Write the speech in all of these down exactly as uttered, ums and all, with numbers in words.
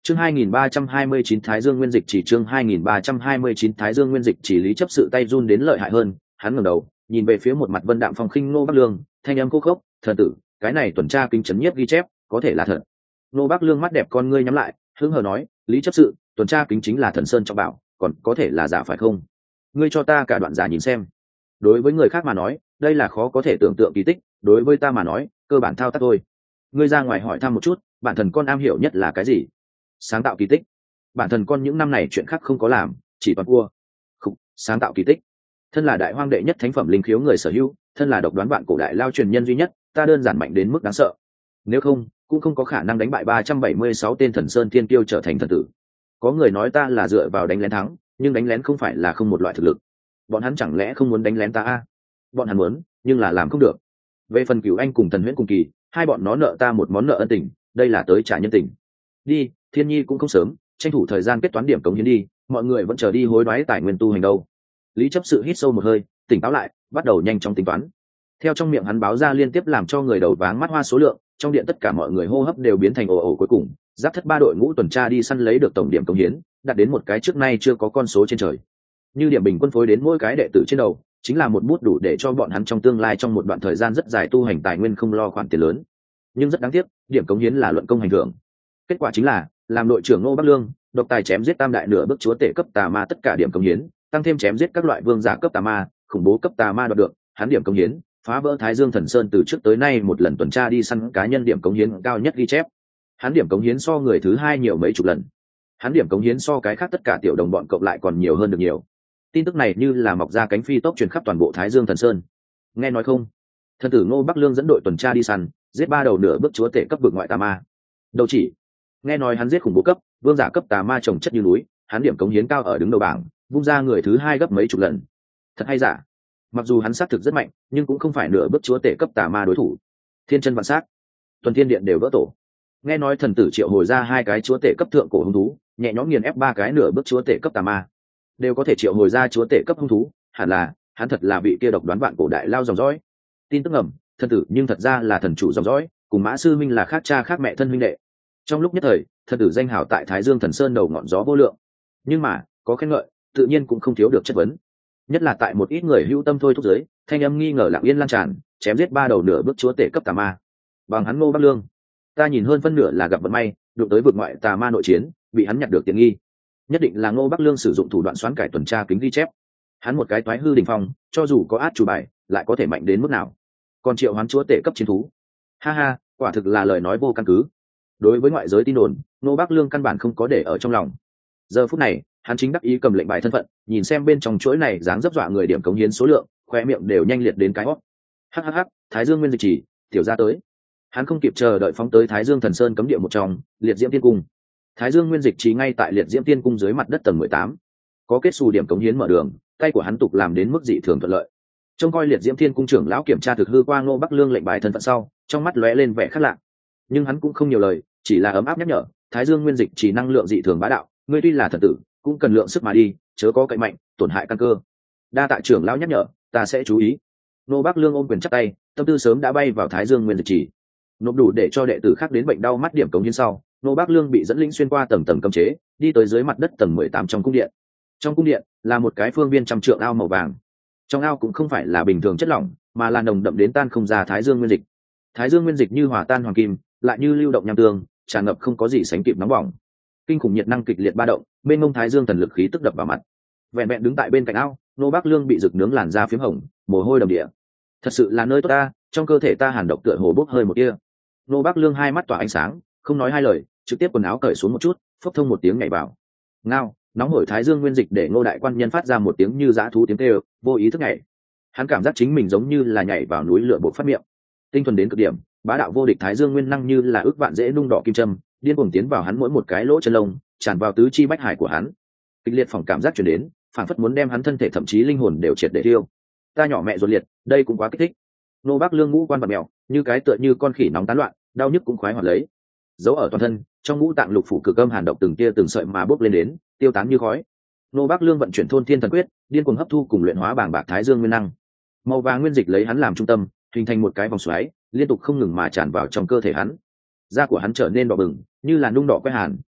Chương hai nghìn ba trăm hai mươi chín Thái Dương Nguyên Dịch chỉ chương hai nghìn ba trăm hai mươi chín Thái Dương Nguyên Dịch chỉ Lý Chấp Sự tay run đến lợi hại hơn, hắn ngẩng đầu, nhìn về phía một mặt Vân Đạm Phong khinh Ngô Bắc Lương, thanh âm khô khốc, "Thần tử, cái này tuần tra kinh chấn nhiếp ghi chép, có thể là thật." Ngô Bắc Lương mắt đẹp con ngươi nhắm lại, hứng hờ nói, "Lý Chấp Sự, tuần tra kính chính là Thần Sơn trọng bảo, còn có thể là giả phải không? Ngươi cho ta cả đoạn giả nhìn xem." Đối với người khác mà nói, đây là khó có thể tưởng tượng kỳ tích, đối với ta mà nói, cơ bản thao tác thôi. Ngươi ra ngoài hỏi thăm một chút, bản thần con am hiểu nhất là cái gì? Sáng tạo kỳ tích. Bản thần con những năm này chuyện khác không có làm, chỉ toàn cua. Khúc, sáng tạo kỳ tích. Thân là đại hoang đệ nhất thánh phẩm linh khiếu người sở hữu, thân là độc đoán vạn cổ đại lao truyền nhân duy nhất, ta đơn giản mạnh đến mức đáng sợ. Nếu không, cũng không có khả năng đánh bại ba trăm bảy mươi sáu tên thần sơn thiên tiêu trở thành thần tử. Có người nói ta là dựa vào đánh lén thắng, nhưng đánh lén không phải là không một loại thực lực. Bọn hắn chẳng lẽ không muốn đánh lén ta à? Bọn hắn muốn, nhưng là làm không được. Về phần Cửu Anh cùng Thần Huyễn cùng kỳ, hai bọn nó nợ ta một món nợ ân tình, đây là tới trả nhân tình. Đi, Thiên Nhi cũng không sớm, tranh thủ thời gian kết toán điểm cống hiến đi, mọi người vẫn chờ đi hối đoái tài nguyên tu hành đâu. Lý Chấp Sự hít sâu một hơi, tỉnh táo lại, bắt đầu nhanh chóng tính toán. Theo trong miệng hắn báo ra liên tiếp làm cho người đầu váng mắt hoa số lượng, trong điện tất cả mọi người hô hấp đều biến thành ồ ồ, cuối cùng giáp thất ba đội ngũ tuần tra đi săn lấy được tổng điểm cống hiến, đạt đến một cái trước nay chưa có con số trên trời. Như điểm bình quân phối đến mỗi cái đệ tử trên đầu, chính là một bút đủ để cho bọn hắn trong tương lai trong một đoạn thời gian rất dài tu hành tài nguyên không lo khoản tiền lớn. Nhưng rất đáng tiếc, điểm cống hiến là luận công hành thưởng. Kết quả chính là, làm đội trưởng Ngô Bắc Lương, độc tài chém giết tam đại nửa bước chúa tể cấp tà ma tất cả điểm cống hiến, tăng thêm chém giết các loại vương giả cấp tà ma, khủng bố cấp tà ma đoạt được, hắn điểm cống hiến, phá vỡ Thái Dương Thần Sơn từ trước tới nay một lần tuần tra đi săn cá nhân điểm cống hiến cao nhất ghi chép. Hắn điểm cống hiến so người thứ hai nhiều mấy chục lần. Hắn điểm cống hiến so cái khác tất cả tiểu đồng bọn cộng lại còn nhiều hơn được nhiều. Tin tức này như là mọc ra cánh phi tốc truyền khắp toàn bộ Thái Dương Thần Sơn. Nghe nói không? Thần tử Ngô Bắc Lương dẫn đội tuần tra đi săn, giết ba đầu nửa bước chúa tể cấp vực ngoại tà ma. Đâu chỉ, nghe nói hắn giết khủng bố cấp, vương giả cấp tà ma chồng chất như núi, hắn điểm cống hiến cao ở đứng đầu bảng, vung ra người thứ hai gấp mấy chục lần. Thật hay giả? Mặc dù hắn xác thực rất mạnh, nhưng cũng không phải nửa bước chúa tể cấp tà ma đối thủ. Thiên chân vạn sát, tuần thiên điện đều vỡ tổ. Nghe nói thần tử triệu hồi ra hai cái chúa tể cấp thượng cổ hung thú, nhẹ nhõm nghiền ép ba cái nửa bước chúa tể cấp tà ma, đều có thể triệu hồi ra chúa tể cấp hung thú, hẳn là hắn thật là vị kia độc đoán vạn cổ đại lao dòng dõi. Tin tức ngầm, thần tử nhưng thật ra là thần chủ dòng dõi, cùng Mã Sư Minh là khác cha khác mẹ thân huynh đệ. Trong lúc nhất thời, thần tử danh hào tại Thái Dương Thần Sơn đầu ngọn gió vô lượng. Nhưng mà, có khen ngợi, tự nhiên cũng không thiếu được chất vấn. Nhất là tại một ít người hữu tâm thôi thúc giới, thanh âm nghi ngờ lặng yên lan tràn, chém giết ba đầu nửa bước chúa tể cấp tà ma. Bằng hắn Ngô Bắc Lương, ta nhìn hơn phân nửa là gặp vận may, đụng tới vực ngoại tà ma nội chiến, bị hắn nhặt được tiện nghi. Nhất định là Ngô Bắc Lương sử dụng thủ đoạn xoán cải tuần tra kính ghi chép. Hắn một cái toái hư đỉnh phong, cho dù có át chủ bài, lại có thể mạnh đến mức nào? Còn triệu hoán chúa tể cấp chiến thú, ha ha, quả thực là lời nói vô căn cứ. Đối với ngoại giới tin đồn, Ngô Bắc Lương căn bản không có để ở trong lòng. Giờ phút này, hắn chính đắc ý cầm lệnh bài thân phận, nhìn xem bên trong chuỗi này dáng dấp dọa người điểm cống hiến số lượng, khoe miệng đều nhanh liệt đến cái hót. Hắc hắc, Thái Dương Nguyên Dịch chỉ, tiểu ra tới. Hắn không kịp chờ đợi phóng tới Thái Dương Thần Sơn cấm địa một trong, Liệt Diễm Tiên Cung. Thái Dương Nguyên Dịch chỉ ngay tại Liệt Diễm Tiên Cung dưới mặt đất tầng mười tám. Có kết xù điểm cống hiến mở đường, tay của hắn tục làm đến mức dị thường thuận lợi. Trông coi Liệt Diễm Tiên Cung trưởng lão kiểm tra thực hư qua Ngô Bắc Lương lệnh bài thân phận sau, trong mắt lóe lên vẻ khác lạ. Nhưng hắn cũng không nhiều lời, chỉ là ấm áp nhắc nhở, Thái Dương Nguyên Dịch chỉ năng lượng dị thường bá đạo, ngươi tuy là thần tử, cũng cần lượng sức mà đi, chớ có cậy mạnh, tổn hại căn cơ. Đa tạ trưởng lão nhắc nhở, ta sẽ chú ý. Ngô Bắc Lương ôm quyền chắp tay, tâm tư sớm đã bay vào Thái Dương Nguyên Dịch chỉ. Nộp đủ để cho đệ tử khác đến bệnh đau mắt điểm cống hiến sau, Ngô Bắc Lương bị dẫn lĩnh xuyên qua tầng tầng cấm chế, đi tới dưới mặt đất tầng mười tám trong cung điện. Trong cung điện là một cái phương viên trăm trượng ao màu vàng. Trong ao cũng không phải là bình thường chất lỏng, mà là nồng đậm đến tan không ra Thái Dương Nguyên Dịch. Thái Dương Nguyên Dịch như hòa tan hoàng kim, lại như lưu động nham tương, tràn ngập không có gì sánh kịp nóng bỏng. Kinh khủng nhiệt năng kịch liệt ba động, bên ngông Thái Dương thần lực khí tức đập vào mặt. Vẹn vẹn đứng tại bên cạnh ao, Ngô Bắc Lương bị rực nướng làn da phím hồng, mồ hôi đầm địa. Thật sự là nơi tốt ta, trong cơ thể ta hàn độc tựa hồ bốc hơi một tia. Ngô Bắc Lương hai mắt tỏa ánh sáng, không nói hai lời, trực tiếp quần áo cởi xuống một chút, phốc thông một tiếng nhảy vào. Ngao, nóng hổi Thái Dương Nguyên Dịch để Ngô đại quan nhân phát ra một tiếng như dã thú tiếng kêu, vô ý thức nhảy. Hắn cảm giác chính mình giống như là nhảy vào núi lửa bộc phát miệng. Tinh thuần đến cực điểm, bá đạo vô địch Thái Dương Nguyên năng như là ước vạn dễ nung đỏ kim châm, điên cuồng tiến vào hắn mỗi một cái lỗ chân lông, tràn vào tứ chi bách hải của hắn. Kịch liệt phòng cảm giác truyền đến, phản phất muốn đem hắn thân thể thậm chí linh hồn đều triệt để tiêu. Ta nhỏ mẹ ruột liệt, đây cũng quá kích thích. Ngô Bắc Lương ngũ quan bật mèo, như cái tựa như con khỉ nóng tán loạn, đau nhức cũng khoái hoạt lấy. Giấu ở toàn thân, trong ngũ tạng lục phủ cực âm hàn độc từng tia từng sợi mà bốc lên đến, tiêu tán như khói. Ngô Bắc Lương vận chuyển thôn thiên thần quyết, điên cuồng hấp thu cùng luyện hóa bảng bạc Thái Dương Nguyên năng. Màu vàng nguyên dịch lấy hắn làm trung tâm, hình thành một cái vòng xoáy, liên tục không ngừng mà tràn vào trong cơ thể hắn. Da của hắn trở nên đỏ bừng, như là nung đỏ quay hàn,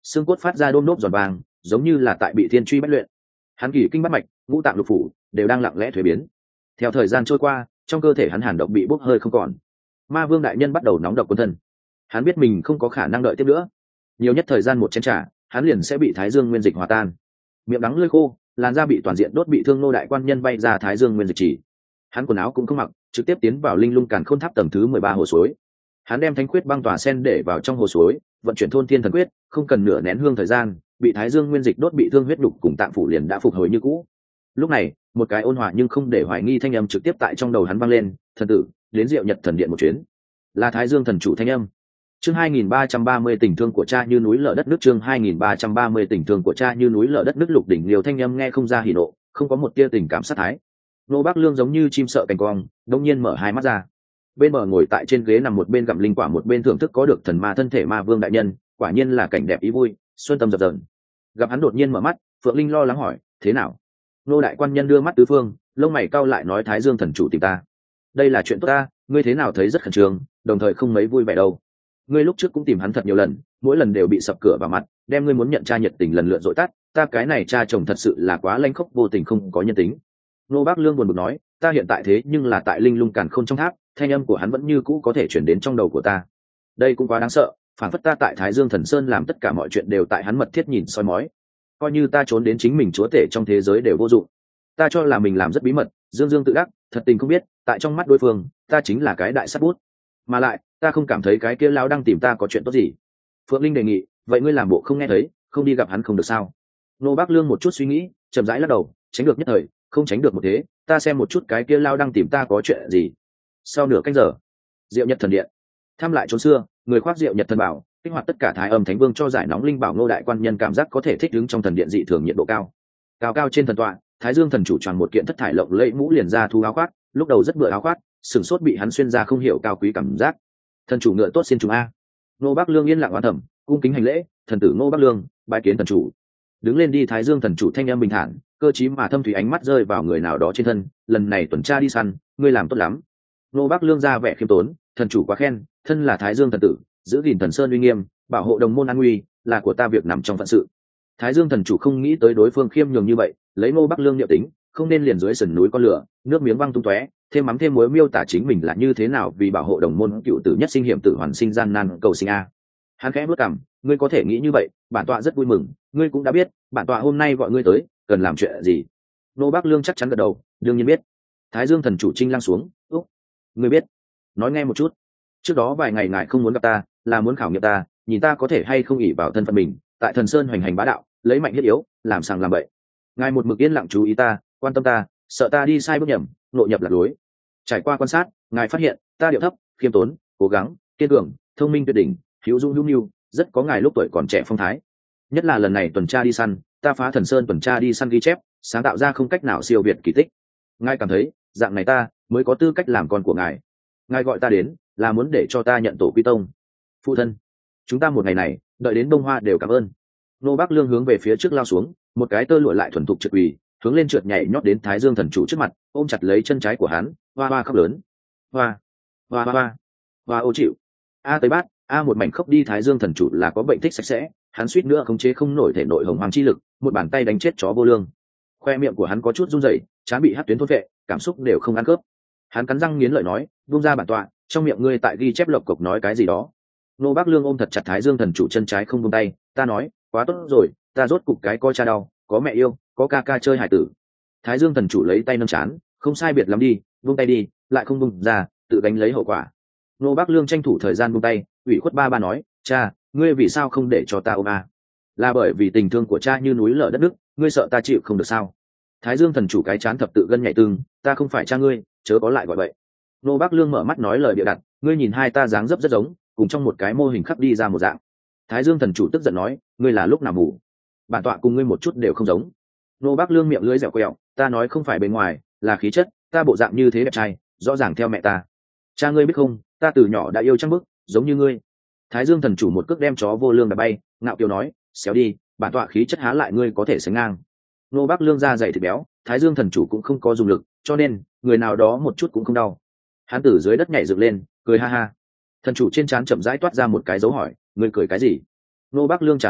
xương cốt phát ra đôm nốt giòn vàng, giống như là tại bị thiên truy bất luyện. Hắn kỳ kinh bắt mạch, ngũ tạng lục phủ đều đang lặng lẽ thuế biến. Theo thời gian trôi qua, trong cơ thể hắn hàn độc bị bốc hơi không còn. Ma vương đại nhân bắt đầu nóng độc quân thân. Hắn biết mình không có khả năng đợi tiếp nữa, nhiều nhất thời gian một chén trà, hắn liền sẽ bị thái dương nguyên dịch hòa tan. Miệng đắng lưỡi khô, làn da bị toàn diện đốt bị thương, nô đại quan nhân bay ra thái dương nguyên dịch chỉ. Hắn quần áo cũng không mặc, trực tiếp tiến vào linh lung càn khôn tháp tầng thứ mười ba hồ suối. Hắn đem thánh quyết băng tỏa sen để vào trong hồ suối, vận chuyển thôn thiên thần quyết, không cần nửa nén hương thời gian, bị thái dương nguyên dịch đốt bị thương huyết đục cùng tạng phủ liền đã phục hồi như cũ. Lúc này, một cái ôn hòa nhưng không để hoài nghi thanh âm trực tiếp tại trong đầu hắn vang lên: "Thần tử, đến Diệu Nhật thần điện một chuyến." Là thái dương thần chủ thanh âm. Chương hai nghìn ba trăm ba mươi tình thương của cha như núi lở đất nước. Chương hai nghìn ba trăm ba mươi tình thương của cha như núi lở đất nước. Lục đỉnh liều thanh âm nghe không ra hỉ nộ, không có một tia tình cảm sát thái. Nô Bác Lương giống như chim sợ cành cong, đột nhiên mở hai mắt ra. Bên bờ ngồi tại trên ghế nằm một bên gặm linh quả một bên thưởng thức có được thần ma thân thể ma vương đại nhân, quả nhiên là cảnh đẹp ý vui, xuân tâm dập dờn. Gặp hắn đột nhiên mở mắt, Phượng Linh lo lắng hỏi: "Thế nào?" Nô đại quan nhân đưa mắt tứ phương, lông mày cau lại nói: "Thái Dương thần chủ tìm ta." "Đây là chuyện tốt ta, ngươi thế nào thấy rất khẩn trương, đồng thời không mấy vui vẻ đâu. Ngươi lúc trước cũng tìm hắn thật nhiều lần, mỗi lần đều bị sập cửa vào mặt, đem ngươi muốn nhận cha nhiệt tình lần lượt dội tắt, ta cái này cha chồng thật sự là quá lanh khốc vô tình không có nhân tính." Nô Bác Lương buồn bực nói: "Ta hiện tại thế nhưng là tại linh lung càn khôn trong tháp, thanh âm của hắn vẫn như cũ có thể chuyển đến trong đầu của ta. Đây cũng quá đáng sợ, phản phất ta tại Thái Dương Thần Sơn làm tất cả mọi chuyện đều tại hắn mật thiết nhìn soi mói. Coi như ta trốn đến chính mình chúa tể trong thế giới đều vô dụng. Ta cho là mình làm rất bí mật, dương dương tự đắc, thật tình không biết, tại trong mắt đối phương, ta chính là cái đại sát bút. Mà lại, ta không cảm thấy cái kia lão đang tìm ta có chuyện tốt gì." Phượng Linh đề nghị: "Vậy ngươi làm bộ không nghe thấy, không đi gặp hắn không được sao?" Nô Bác Lương một chút suy nghĩ, chậm rãi lắc đầu: "Tránh được nhất thời, không tránh được một thế, ta xem một chút cái kia lão đang tìm ta có chuyện gì." Sau nửa canh giờ, Diệu Nhật thần điện, thăm lại chốn xưa, người khoác Diệu Nhật thần bảo, kích hoạt tất cả Thái Âm Thánh Vương cho giải nóng linh bảo. Ngô đại quan nhân cảm giác có thể thích ứng trong thần điện dị thường nhiệt độ cao. Cao cao trên thần tọa, Thái Dương thần chủ tròn một kiện thất thải lộng lẫy mũ liền ra thu áo khoác, lúc đầu rất bựa áo khoác, sừng sốt bị hắn xuyên ra không hiểu cao quý cảm giác. "Thần chủ ngựa tốt xin chúng a." Ngô Bác Lương yên lặng oán thầm, cung kính hành lễ: "Thần tử Ngô Bác Lương, bái kiến thần chủ." Đứng lên đi. Thái Dương thần chủ thanh âm bình thản, cơ trí mà thâm thủy ánh mắt rơi vào người nào đó trên thân: "Lần này tuần tra đi săn, ngươi làm tốt lắm." Nô Bác Lương ra vẻ khiêm tốn: "Thần chủ quá khen, thân là Thái Dương thần tử, giữ gìn thần sơn uy nghiêm, bảo hộ đồng môn an nguy, là của ta việc nằm trong phận sự." Thái Dương thần chủ không nghĩ tới đối phương khiêm nhường như vậy, lấy Nô Bác Lương niệm tính, không nên liền dưới sườn núi con lửa, nước miếng văng tung tóe, thêm mắm thêm muối miêu tả chính mình là như thế nào vì bảo hộ đồng môn cựu tử nhất sinh hiểm tử hoàn sinh gian nan cầu sinh a. Hắn khẽ bước cằm: "Ngươi có thể nghĩ như vậy, bản tọa rất vui mừng, ngươi cũng đã biết, bản tọa hôm nay gọi ngươi tới, cần làm chuyện gì?" Nô Bác Lương chắc chắn gật đầu: "Đương nhiên biết." Thái Dương thần chủ trinh lăng xuống: "Úc, ngươi biết? Nói nghe một chút. Trước đó vài ngày ngài không muốn gặp ta, là muốn khảo nghiệm ta, nhìn ta có thể hay không ỷ vào thân phận mình, tại thần sơn hoành hành bá đạo, lấy mạnh thiết yếu, làm sàng làm bậy. Ngài một mực yên lặng chú ý ta, quan tâm ta, sợ ta đi sai bước nhầm, nội nhập lạc lối. Trải qua quan sát, ngài phát hiện ta điệu thấp, khiêm tốn, cố gắng, kiên cường, thông minh tuyệt đỉnh, hữu dũng hữu mưu, rất có ngài lúc tuổi còn trẻ phong thái. Nhất là lần này tuần tra đi săn, ta phá thần sơn tuần tra đi săn ghi chép, sáng tạo ra không cách nào siêu việt kỳ tích. Ngài cảm thấy, dạng này ta mới có tư cách làm con của ngài. Ngài gọi ta đến, là muốn để cho ta nhận tổ quy tông. Phụ thân, chúng ta một ngày này, đợi đến bông hoa đều cảm ơn." Nô Bác Lương hướng về phía trước lao xuống, một cái tơ lụa lại thuần thục trượt quỳ, hướng lên trượt nhảy nhót đến Thái Dương thần chủ trước mặt, ôm chặt lấy chân trái của hắn, hoa hoa khóc lớn: "Hoa, hoa hoa hoa, hoa ô chịu." A tới bát, a một mảnh khóc đi. Thái Dương thần chủ là có bệnh thích sạch sẽ, hắn suýt nữa khống chế không nổi thể nội hồng hoàng chi lực, một bàn tay đánh chết chó vô lương. Khoe miệng của hắn có chút run rẩy, trán bị hất tuyến thôn vệ, cảm xúc đều không ăn khớp. Hắn cắn răng nghiến lợi nói: "Buông ra bản tọa, trong miệng ngươi tại ghi chép lộc cộc nói cái gì đó." Nô Bác Lương ôm thật chặt Thái Dương thần chủ chân trái không buông tay: "Ta nói, quá tốt rồi, ta rốt cục cái coi cha đau, có mẹ yêu, có ca ca chơi hải tử." Thái Dương thần chủ lấy tay nâng chán: "Không sai biệt lắm đi, buông tay đi." Lại không buông ra, tự gánh lấy hậu quả. Nô Bác Lương tranh thủ thời gian buông tay, ủy khuất ba ba nói: "Cha, ngươi vì sao không để cho ta ôm a? Là bởi vì tình thương của cha như núi lở đất nước, ngươi sợ ta chịu không được sao?" Thái Dương thần chủ cái chán thập tự gân nhảy tương: "Ta không phải cha ngươi, chớ có lại gọi vậy." Nô Bác Lương mở mắt nói lời bịa đặt: "Ngươi nhìn hai ta dáng dấp rất giống, cùng trong một cái mô hình khắc đi ra một dạng." Thái Dương thần chủ tức giận nói: "Ngươi là lúc nào mù? Bản tọa cùng ngươi một chút đều không giống." Nô Bác Lương miệng lưỡi dẻo quẹo: "Ta nói không phải bề ngoài, là khí chất, ta bộ dạng như thế đẹp trai, rõ ràng theo mẹ ta. Cha ngươi biết không, ta từ nhỏ đã yêu trăng bức, giống như ngươi." Thái Dương thần chủ một cước đem chó vô lương đá bay, ngạo kiều nói: "Xéo đi, bản tọa khí chất há lại ngươi có thể sánh ngang." Nô Bác Lương da dày thịt béo, Thái Dương thần chủ cũng không có dùng lực, cho nên người nào đó một chút cũng không đau. Hắn từ dưới đất nhảy dựng lên, cười ha ha. Thần chủ trên trán chậm rãi toát ra một cái dấu hỏi: "Ngươi cười cái gì?" Nô Bác Lương trả lời: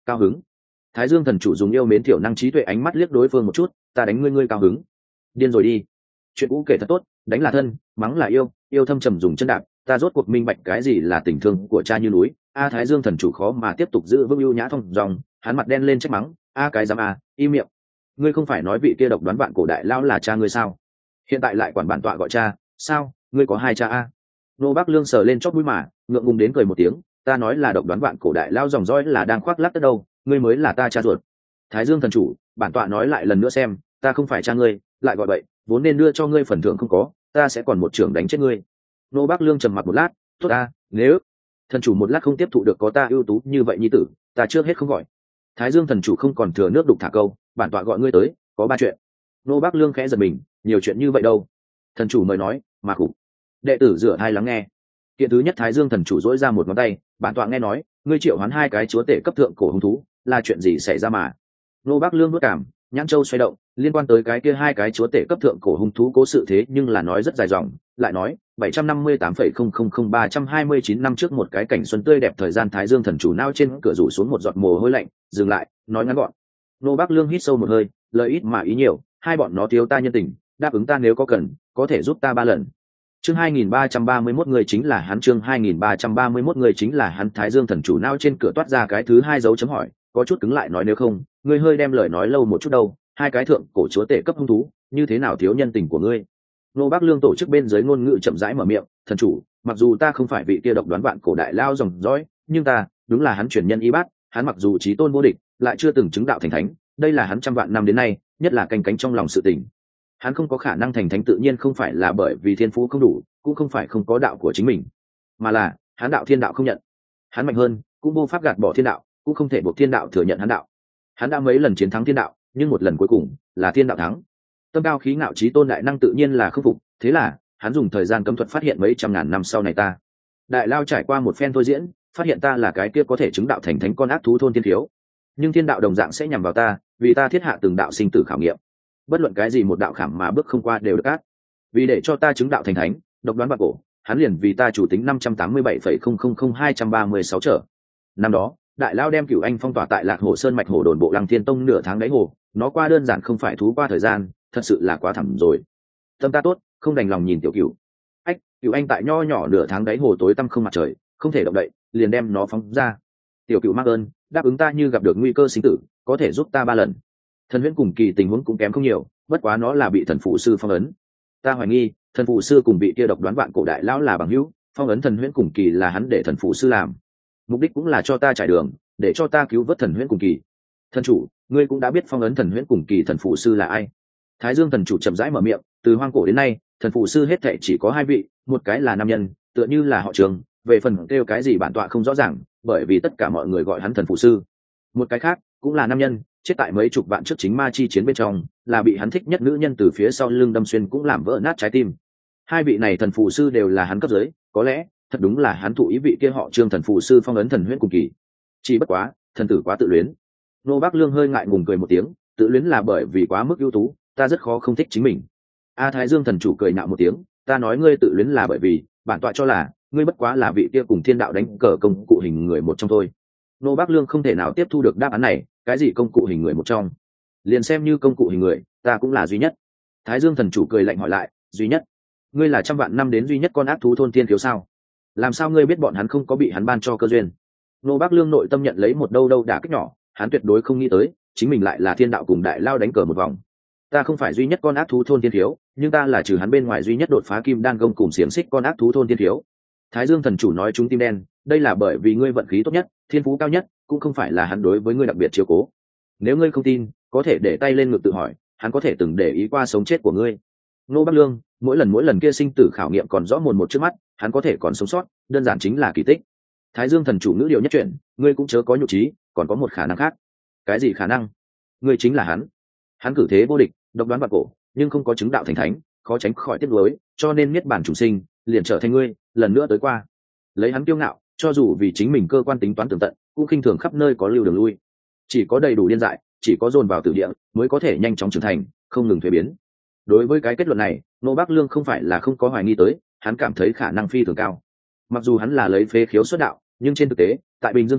cao hứng. Thái Dương thần chủ dùng yêu mến thiểu năng trí tuệ ánh mắt liếc đối phương một chút, ta đánh ngươi ngươi cao hứng, điên rồi đi. Chuyện cũ kể thật tốt, đánh là thân, mắng là yêu, yêu thâm trầm dùng chân đạp, ta rốt cuộc minh bạch cái gì là tình thương của cha như núi. A Thái Dương thần chủ khó mà tiếp tục giữ vững ưu nhã thông dòng, hắn mặt đen lên trách mắng, a cái dám a, im miệng. Ngươi không phải nói vị kia độc đoán vạn cổ đại lao là cha ngươi sao? Hiện tại lại quản bản tọa gọi cha, sao? Ngươi có hai cha a? Nô Bác Lương sờ lên chót mũi mà, ngượng ngùng đến cười một tiếng, ta nói là độc đoán vạn cổ đại lao dòng dõi là đang khoác lác tất đâu, ngươi mới là ta cha ruột. Thái Dương thần chủ, bản tọa nói lại lần nữa xem, ta không phải cha ngươi, lại gọi vậy, vốn nên đưa cho ngươi phần thưởng không có, ta sẽ còn một trưởng đánh chết ngươi. Nô Bác Lương trầm mặc một lát, tốt ta, nếu thần chủ một lát không tiếp thụ được có ta ưu tú như vậy nhi tử, ta trước hết không gọi. Thái Dương thần chủ không còn thừa nước đục thả câu, bản tọa gọi ngươi tới, có ba chuyện. Nô Bác Lương khẽ giật mình, nhiều chuyện như vậy đâu? Thần chủ mời nói, mà khủng. Đệ tử rửa hai lắng nghe. Kiện thứ nhất, Thái Dương thần chủ dỗi ra một ngón tay, bản tọa nghe nói, ngươi triệu hoán hai cái chúa tể cấp thượng cổ hung thú, là chuyện gì xảy ra mà? Nô Bác Lương nuốt cảm, nhãn châu xoay động, liên quan tới cái kia hai cái chúa tể cấp thượng cổ hung thú cố sự thế nhưng là nói rất dài dòng, lại nói bảy trăm năm mươi tám phẩy không không không ba trăm hai mươi chín năm trước một cái cảnh xuân tươi đẹp thời gian, Thái Dương thần chủ nao trên cửa rủ xuống một giọt mồ hôi lạnh, dừng lại, nói ngắn gọn. Nô Bác Lương hít sâu một hơi, lời ít mà ý nhiều, hai bọn nó thiếu ta nhân tình, đáp ứng ta nếu có cần, có thể giúp ta ba lần. Chương hai nghìn ba trăm ba mươi mốt người chính là hắn, chương hai nghìn ba trăm ba mươi mốt người chính là hắn. Thái Dương thần chủ nao trên cửa toát ra cái thứ hai dấu chấm hỏi, có chút cứng lại nói nếu không, ngươi hơi đem lời nói lâu một chút đâu, hai cái thượng cổ chúa tể cấp hung thú, như thế nào thiếu nhân tình của ngươi? Nô Bác Lương tổ chức bên dưới ngôn ngữ chậm rãi mở miệng, thần chủ, mặc dù ta không phải vị kia độc đoán vạn cổ đại lao dòng dõi, nhưng ta đúng là hắn truyền nhân y bát, hắn mặc dù chí tôn vô địch, lại chưa từng chứng đạo thành thánh, đây là hắn trăm vạn năm đến nay, nhất là canh cánh trong lòng sự tình. Hắn không có khả năng thành thánh tự nhiên không phải là bởi vì thiên phú không đủ, cũng không phải không có đạo của chính mình, mà là hắn đạo thiên đạo không nhận. Hắn mạnh hơn, cũng vô pháp gạt bỏ thiên đạo, cũng không thể buộc thiên đạo thừa nhận hắn đạo. Hắn đã mấy lần chiến thắng thiên đạo, nhưng một lần cuối cùng là thiên đạo thắng. Tâm cao khí ngạo chí tôn đại năng tự nhiên là không phục, thế là hắn dùng thời gian cấm thuật phát hiện mấy trăm ngàn năm sau này ta đại lao trải qua một phen thôi diễn, phát hiện ta là cái kia có thể chứng đạo thành thánh con ác thú thôn thiên thiếu. Nhưng thiên đạo đồng dạng sẽ nhằm vào ta, vì ta thiết hạ từng đạo sinh tử khảo nghiệm, bất luận cái gì một đạo khảm mà bước không qua đều được ác. Vì để cho ta chứng đạo thành thánh, độc đoán bạc cổ, hắn liền vì ta chủ tính năm trăm tám mươi bảy phẩy không không không hai trăm ba mươi sáu trở. Năm đó đại lao đem Cửu Anh phong tỏa tại Lạc Hồ Sơn mạch hồ đồn bộ Lăng Thiên Tông nửa tháng đáy hồ, nó qua đơn giản không phải thú qua thời gian, thật sự là quá thẳm rồi. Tâm ta tốt, không đành lòng nhìn tiểu Cửu. Ách, Cửu Anh tại nho nhỏ nửa tháng đáy hồ tối tăm không mặt trời, không thể động đậy, liền đem nó phóng ra. Tiểu Cửu mắc ơn, đáp ứng ta như gặp được nguy cơ sinh tử, có thể giúp ta ba lần. Thần Huyễn cùng Kỳ tình huống cũng kém không nhiều, bất quá nó là bị thần phụ sư phong ấn. Ta hoài nghi, thần phụ sư cùng bị kia độc đoán vạn cổ đại lão là bằng hữu, phong ấn thần Huyễn cùng Kỳ là hắn để thần phụ sư làm. Mục đích cũng là cho ta trải đường, để cho ta cứu vớt thần Huyễn cùng Kỳ. Thần chủ, ngươi cũng đã biết phong ấn thần Huyễn cùng Kỳ thần phụ sư là ai? Thái Dương thần chủ chậm rãi mở miệng, từ hoang cổ đến nay, thần phụ sư hết thảy chỉ có hai vị, một cái là nam nhân, tựa như là họ Trường, về phần kêu cái gì bản tọa không rõ ràng, bởi vì tất cả mọi người gọi hắn thần phụ sư. Một cái khác cũng là nam nhân, chết tại mấy chục vạn trước chính ma chi chiến bên trong, là bị hắn thích nhất nữ nhân từ phía sau lưng đâm xuyên cũng làm vỡ nát trái tim. Hai vị này thần phụ sư đều là hắn cấp dưới, có lẽ thật đúng là hắn thụ ý vị kia họ Trương thần phụ sư phong ấn thần Huyễn cùng Kỳ. Chỉ bất quá, thần tử quá tự luyến. Nô Bác Lương hơi ngại ngùng cười một tiếng, tự luyến là bởi vì quá mức ưu tú, ta rất khó không thích chính mình. A Thái Dương thần chủ cười nạo một tiếng, ta nói ngươi tự luyến là bởi vì bản tọa cho là ngươi bất quá là vị kia cùng thiên đạo đánh cờ công cụ hình người một trong thôi. Nô Bác Lương không thể nào tiếp thu được đáp án này, cái gì công cụ hình người một trong? Liền xem như công cụ hình người, ta cũng là duy nhất. Thái Dương thần chủ cười lạnh hỏi lại, duy nhất? Ngươi là trăm vạn năm đến duy nhất con ác thú thôn thiên thiếu sao? Làm sao ngươi biết bọn hắn không có bị hắn ban cho cơ duyên? Nô Bác Lương nội tâm nhận lấy một đâu đâu đả kích nhỏ, hắn tuyệt đối không nghĩ tới, chính mình lại là thiên đạo cùng đại lao đánh cờ một vòng. Ta không phải duy nhất con ác thú thôn thiên thiếu, nhưng ta là trừ hắn bên ngoài duy nhất đột phá kim đan gông cùng xiềng xích con ác thú thôn thiên thiếu. Thái Dương thần chủ nói chúng tim đen, đây là bởi vì ngươi vận khí tốt nhất, thiên phú cao nhất, cũng không phải là hắn đối với ngươi đặc biệt chiếu cố. Nếu ngươi không tin, có thể để tay lên ngực tự hỏi, hắn có thể từng để ý qua sống chết của ngươi. Nô Bác Lương, mỗi lần mỗi lần kia sinh tử khảo nghiệm còn rõ mồn một trước mắt, hắn có thể còn sống sót, đơn giản chính là kỳ tích. Thái Dương thần chủ ngữ điều nhất chuyện, ngươi cũng chớ có nhục trí, còn có một khả năng khác. Cái gì khả năng? Ngươi chính là hắn. Hắn cử thế vô địch, độc đoán vạn cổ, nhưng không có chứng đạo thành thánh, khó tránh khỏi tiếc nuối, cho nên niết bàn chủ sinh, liền trở thành ngươi, lần nữa tới qua. Lấy hắn kiêu ngạo, cho dù vì chính mình cơ quan tính toán tường tận, cũng khinh thường khắp nơi có lưu đường lui. Chỉ có đầy đủ điên dại, chỉ có dồn vào tử địa, mới có thể nhanh chóng trưởng thành, không ngừng thuế biến. Đối với cái kết luận này, Nô Bác Lương không phải là không có hoài nghi tới, hắn cảm thấy khả năng phi thường cao. Mặc dù hắn là lấy phế khiếu xuất đạo, nhưng trên thực tế, tại Bình Dương thôn,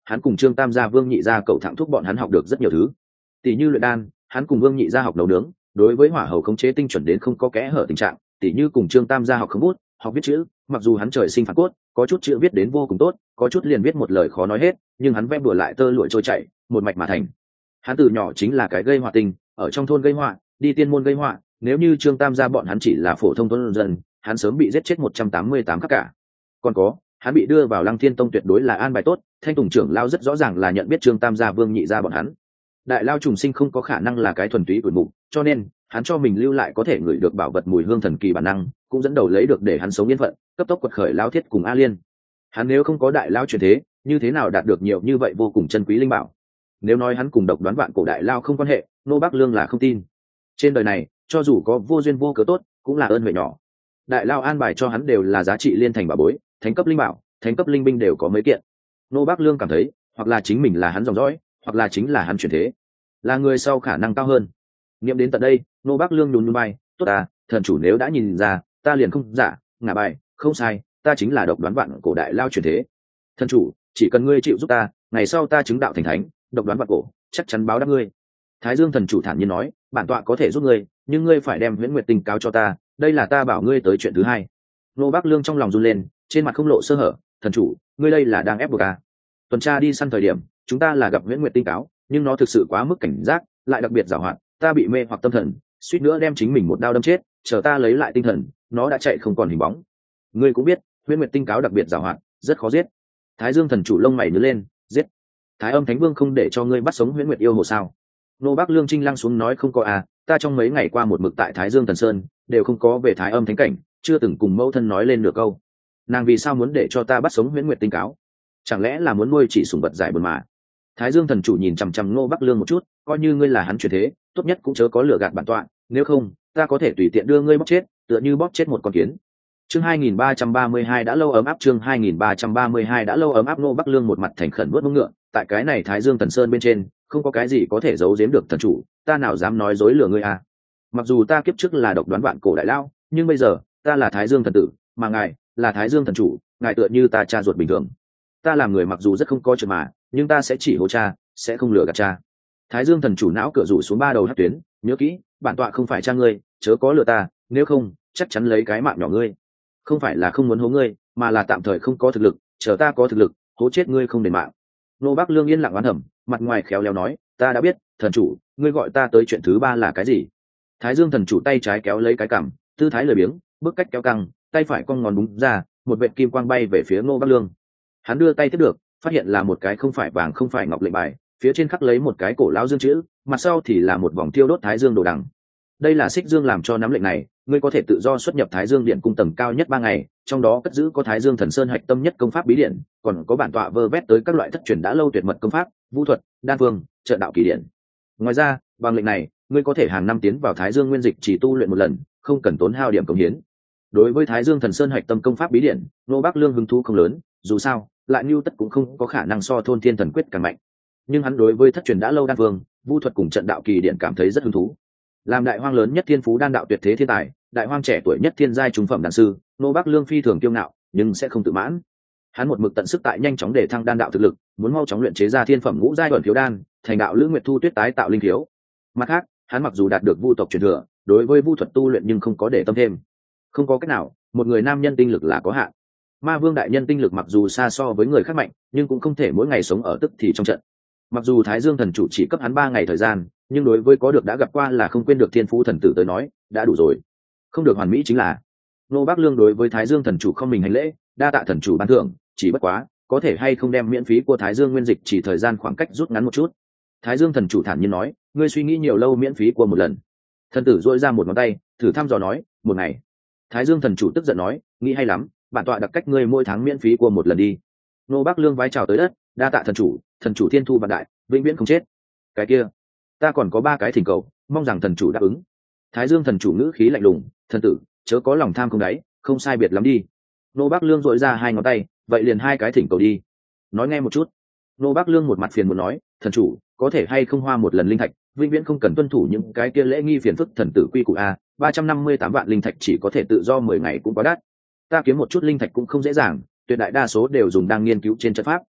hắn cùng trương tam gia vương nhị gia cậu thẳng thúc bọn hắn học được rất nhiều thứ, tỷ như luyện đan, hắn cùng vương nhị gia học nấu nướng, đối với hỏa hầu khống chế tinh chuẩn đến không có kẽ hở tình trạng, tỷ như cùng trương tam gia học khống bút, học viết chữ, mặc dù hắn trời sinh phản cốt, có chút chữ viết đến vô cùng tốt, có chút liền viết một lời khó nói hết, nhưng hắn vẽ bừa lại tơ lụa trôi chảy, một mạch mà thành. Hắn từ nhỏ chính là cái gây họa tinh, ở trong thôn gây họa, đi tiên môn gây họa, nếu như trương tam gia bọn hắn chỉ là phổ thông thôn dân, hắn sớm bị giết chết một trăm tám mươi tám các cả. Còn có, hắn bị đưa vào Lăng Thiên Tông tuyệt đối là an bài tốt, Thanh Tùng trưởng lao rất rõ ràng là nhận biết trương tam gia vương nhị gia bọn hắn. Đại lao trùng sinh không có khả năng là cái thuần túy tuổi mục, cho nên hắn cho mình lưu lại có thể ngửi được bảo vật mùi hương thần kỳ bản năng, cũng dẫn đầu lấy được để hắn sống yên phận, cấp tốc quật khởi lao thiết cùng A Liên. Hắn nếu không có đại lao truyền thế, như thế nào đạt được nhiều như vậy vô cùng chân quý linh bảo? Nếu nói hắn cùng độc đoán vạn cổ đại lao không quan hệ, nô bác lương là không tin. Trên đời này, cho dù có vô duyên vô cớ tốt, cũng là ơn huệ nhỏ. Đại lao an bài cho hắn đều là giá trị liên thành bảo bối, thánh cấp linh bảo, thánh cấp linh binh đều có mấy kiện. Nô bác lương cảm thấy, hoặc là chính mình là hắn dòng dõi, hoặc là chính là hắn chuyển thế, là người sau khả năng cao hơn. Nghiệm đến tận đây, nô bác lương nhún nhún vai, tốt à, thần chủ nếu đã nhìn ra, ta liền không giả, ngả bài, không sai, ta chính là độc đoán vạn cổ đại lao chuyển thế. Thần chủ, chỉ cần ngươi chịu giúp ta, ngày sau ta chứng đạo thành thánh, độc đoán vạn cổ, chắc chắn báo đáp ngươi. Thái Dương thần chủ thản nhiên nói, bản tọa có thể giúp ngươi, nhưng ngươi phải đem Huyễn Nguyệt Tinh cáo cho ta, đây là ta bảo ngươi tới chuyện thứ hai. Nô bác lương trong lòng run lên, trên mặt không lộ sơ hở, thần chủ, ngươi đây là đang ép buộc à? Tuần tra đi săn thời điểm, chúng ta là gặp Huyễn Nguyệt Tinh cáo, nhưng nó thực sự quá mức cảnh giác, lại đặc biệt giàu hoạt, ta bị mê hoặc tâm thần, suýt nữa đem chính mình một đao đâm chết, chờ ta lấy lại tinh thần, nó đã chạy không còn hình bóng. Ngươi cũng biết, Huyễn Nguyệt Tinh cáo đặc biệt giàu hoạt, rất khó giết. Thái Dương thần chủ lông mày nhướng lên, giết. Thái Âm Thánh Vương không để cho ngươi bắt sống Huyễn Nguyệt yêu hồ sao? Nô bác lương trinh lăng xuống nói, không có à, ta trong mấy ngày qua một mực tại Thái Dương thần sơn, đều không có về Thái Âm Thánh cảnh, chưa từng cùng mẫu thân nói lên nửa câu. Nàng vì sao muốn để cho ta bắt sống Huyễn Nguyệt Tinh cáo? Chẳng lẽ là muốn nuôi chỉ sủng vật giải buồn mà? Thái Dương thần chủ nhìn chằm chằm Ngô Bắc Lương một chút, coi như ngươi là hắn chuyển thế, tốt nhất cũng chớ có lừa gạt bản tọa, nếu không, ta có thể tùy tiện đưa ngươi bóp chết, tựa như bóp chết một con kiến. Chương hai nghìn ba trăm ba mươi hai đã lâu ấm áp, chương hai nghìn ba trăm ba mươi hai đã lâu ấm áp. Ngô Bắc Lương một mặt thành khẩn nuốt mông ngựa, tại cái này Thái Dương thần sơn bên trên, không có cái gì có thể giấu giếm được thần chủ, ta nào dám nói dối lừa ngươi à? Mặc dù ta kiếp trước là độc đoán vạn cổ đại lao, nhưng bây giờ, ta là Thái Dương thần tử, mà ngài là Thái Dương thần chủ, ngài tựa như ta cha ruột bình thường. Ta làm người mặc dù rất không có chuyện mà, nhưng ta sẽ chỉ hô cha, sẽ không lừa gạt cha. Thái Dương thần chủ não cửa rủ xuống ba đầu hất tuyến, nhớ kỹ, bản tọa không phải cha ngươi, chớ có lừa ta, nếu không, chắc chắn lấy cái mạng nhỏ ngươi. Không phải là không muốn hố ngươi, mà là tạm thời không có thực lực, chờ ta có thực lực, hố chết ngươi không đền mạng. Nô Bắc Lương yên lặng oán thầm, mặt ngoài khéo léo nói, ta đã biết, thần chủ, ngươi gọi ta tới chuyện thứ ba là cái gì? Thái Dương thần chủ tay trái kéo lấy cái cằm, tư thái lười biếng, bước cách kéo căng, tay phải cong ngón búng ra, một vệt kim quang bay về phía Ngô Bắc Lương. Hắn đưa tay tiếp được, phát hiện là một cái không phải vàng không phải ngọc lệnh bài, phía trên khắc lấy một cái cổ lão dương chữ, mặt sau thì là một vòng tiêu đốt thái dương đồ đằng. Đây là Xích Dương làm cho nắm lệnh này, ngươi có thể tự do xuất nhập Thái Dương điện cung tầng cao nhất ba ngày, trong đó cất giữ có Thái Dương thần sơn hạch tâm nhất công pháp bí điển, còn có bản tọa vơ vét tới các loại thất truyền đã lâu tuyệt mật công pháp, vũ thuật, đan phương, trợ đạo kỳ điển. Ngoài ra, bằng lệnh này, ngươi có thể hàng năm tiến vào Thái Dương nguyên dịch chỉ tu luyện một lần, không cần tốn hao điểm công hiến. Đối với Thái Dương thần sơn hạch tâm công pháp bí điển, Nô Bắc Lương hứng thú không lớn, dù sao, lại Nưu Tất cũng không có khả năng so Thôn Thiên Thần Quyết càng mạnh. Nhưng hắn đối với thất truyền đã lâu đan phương, vũ thuật cùng trận đạo kỳ điển cảm thấy rất hứng thú. Làm đại hoang lớn nhất thiên phú đan đạo tuyệt thế thiên tài, đại hoang trẻ tuổi nhất thiên giai trung phẩm đan sư, Nô Bắc Lương phi thường kiêu ngạo, nhưng sẽ không tự mãn. Hắn một mực tận sức tại nhanh chóng để thăng đan đạo thực lực, muốn mau chóng luyện chế ra thiên phẩm ngũ giai ẩn phiếu đan, thành đạo Lữ Nguyệt Thu Tuyết tái tạo linh thiếu. Mặt khác, hắn mặc dù đạt được vu tộc truyền thừa, đối với vu thuật tu luyện nhưng không có để tâm thêm. Không có cách nào, một người nam nhân tinh lực là có hạn. Ma Vương đại nhân tinh lực mặc dù xa so với người khác mạnh, nhưng cũng không thể mỗi ngày sống ở tức thì trong trận. Mặc dù Thái Dương thần chủ chỉ cấp hắn ba ngày thời gian, nhưng đối với có được đã gặp qua là không quên được thiên phú thần tử tới nói, đã đủ rồi. Không được hoàn mỹ chính là Nô Bắc Lương đối với Thái Dương thần chủ không mình hành lễ, đa tạ thần chủ ban thưởng, chỉ bất quá, có thể hay không đem miễn phí của Thái Dương nguyên dịch chỉ thời gian khoảng cách rút ngắn một chút. Thái Dương thần chủ thản nhiên nói, ngươi suy nghĩ nhiều lâu miễn phí của một lần. Thần tử duỗi ra một ngón tay, thử thăm dò nói, một ngày. Thái Dương thần chủ tức giận nói, nghĩ hay lắm, bản tọa đặc cách ngươi mỗi tháng miễn phí của một lần đi. Nô Bắc Lương vái chào tới đất, đa tạ thần chủ, thần chủ thiên thu vạn đại, vĩnh viễn không chết. Cái kia, ta còn có ba cái thỉnh cầu, mong rằng thần chủ đáp ứng. Thái Dương thần chủ ngữ khí lạnh lùng, thần tử, chớ có lòng tham không đáy, không sai biệt lắm đi. Nô Bắc Lương dội ra hai ngón tay, vậy liền hai cái thỉnh cầu đi. Nói nghe một chút. Nô Bắc Lương một mặt phiền muốn nói, thần chủ, có thể hay không hoa một lần linh thạch, vĩnh viễn không cần tuân thủ những cái kia lễ nghi phiền phức thần tử quy củ a, ba trăm năm mươi tám vạn linh thạch chỉ có thể tự do mười ngày cũng quá đắt. Ta kiếm một chút linh thạch cũng không dễ dàng, tuyệt đại đa số đều dùng đang nghiên cứu trên trận pháp,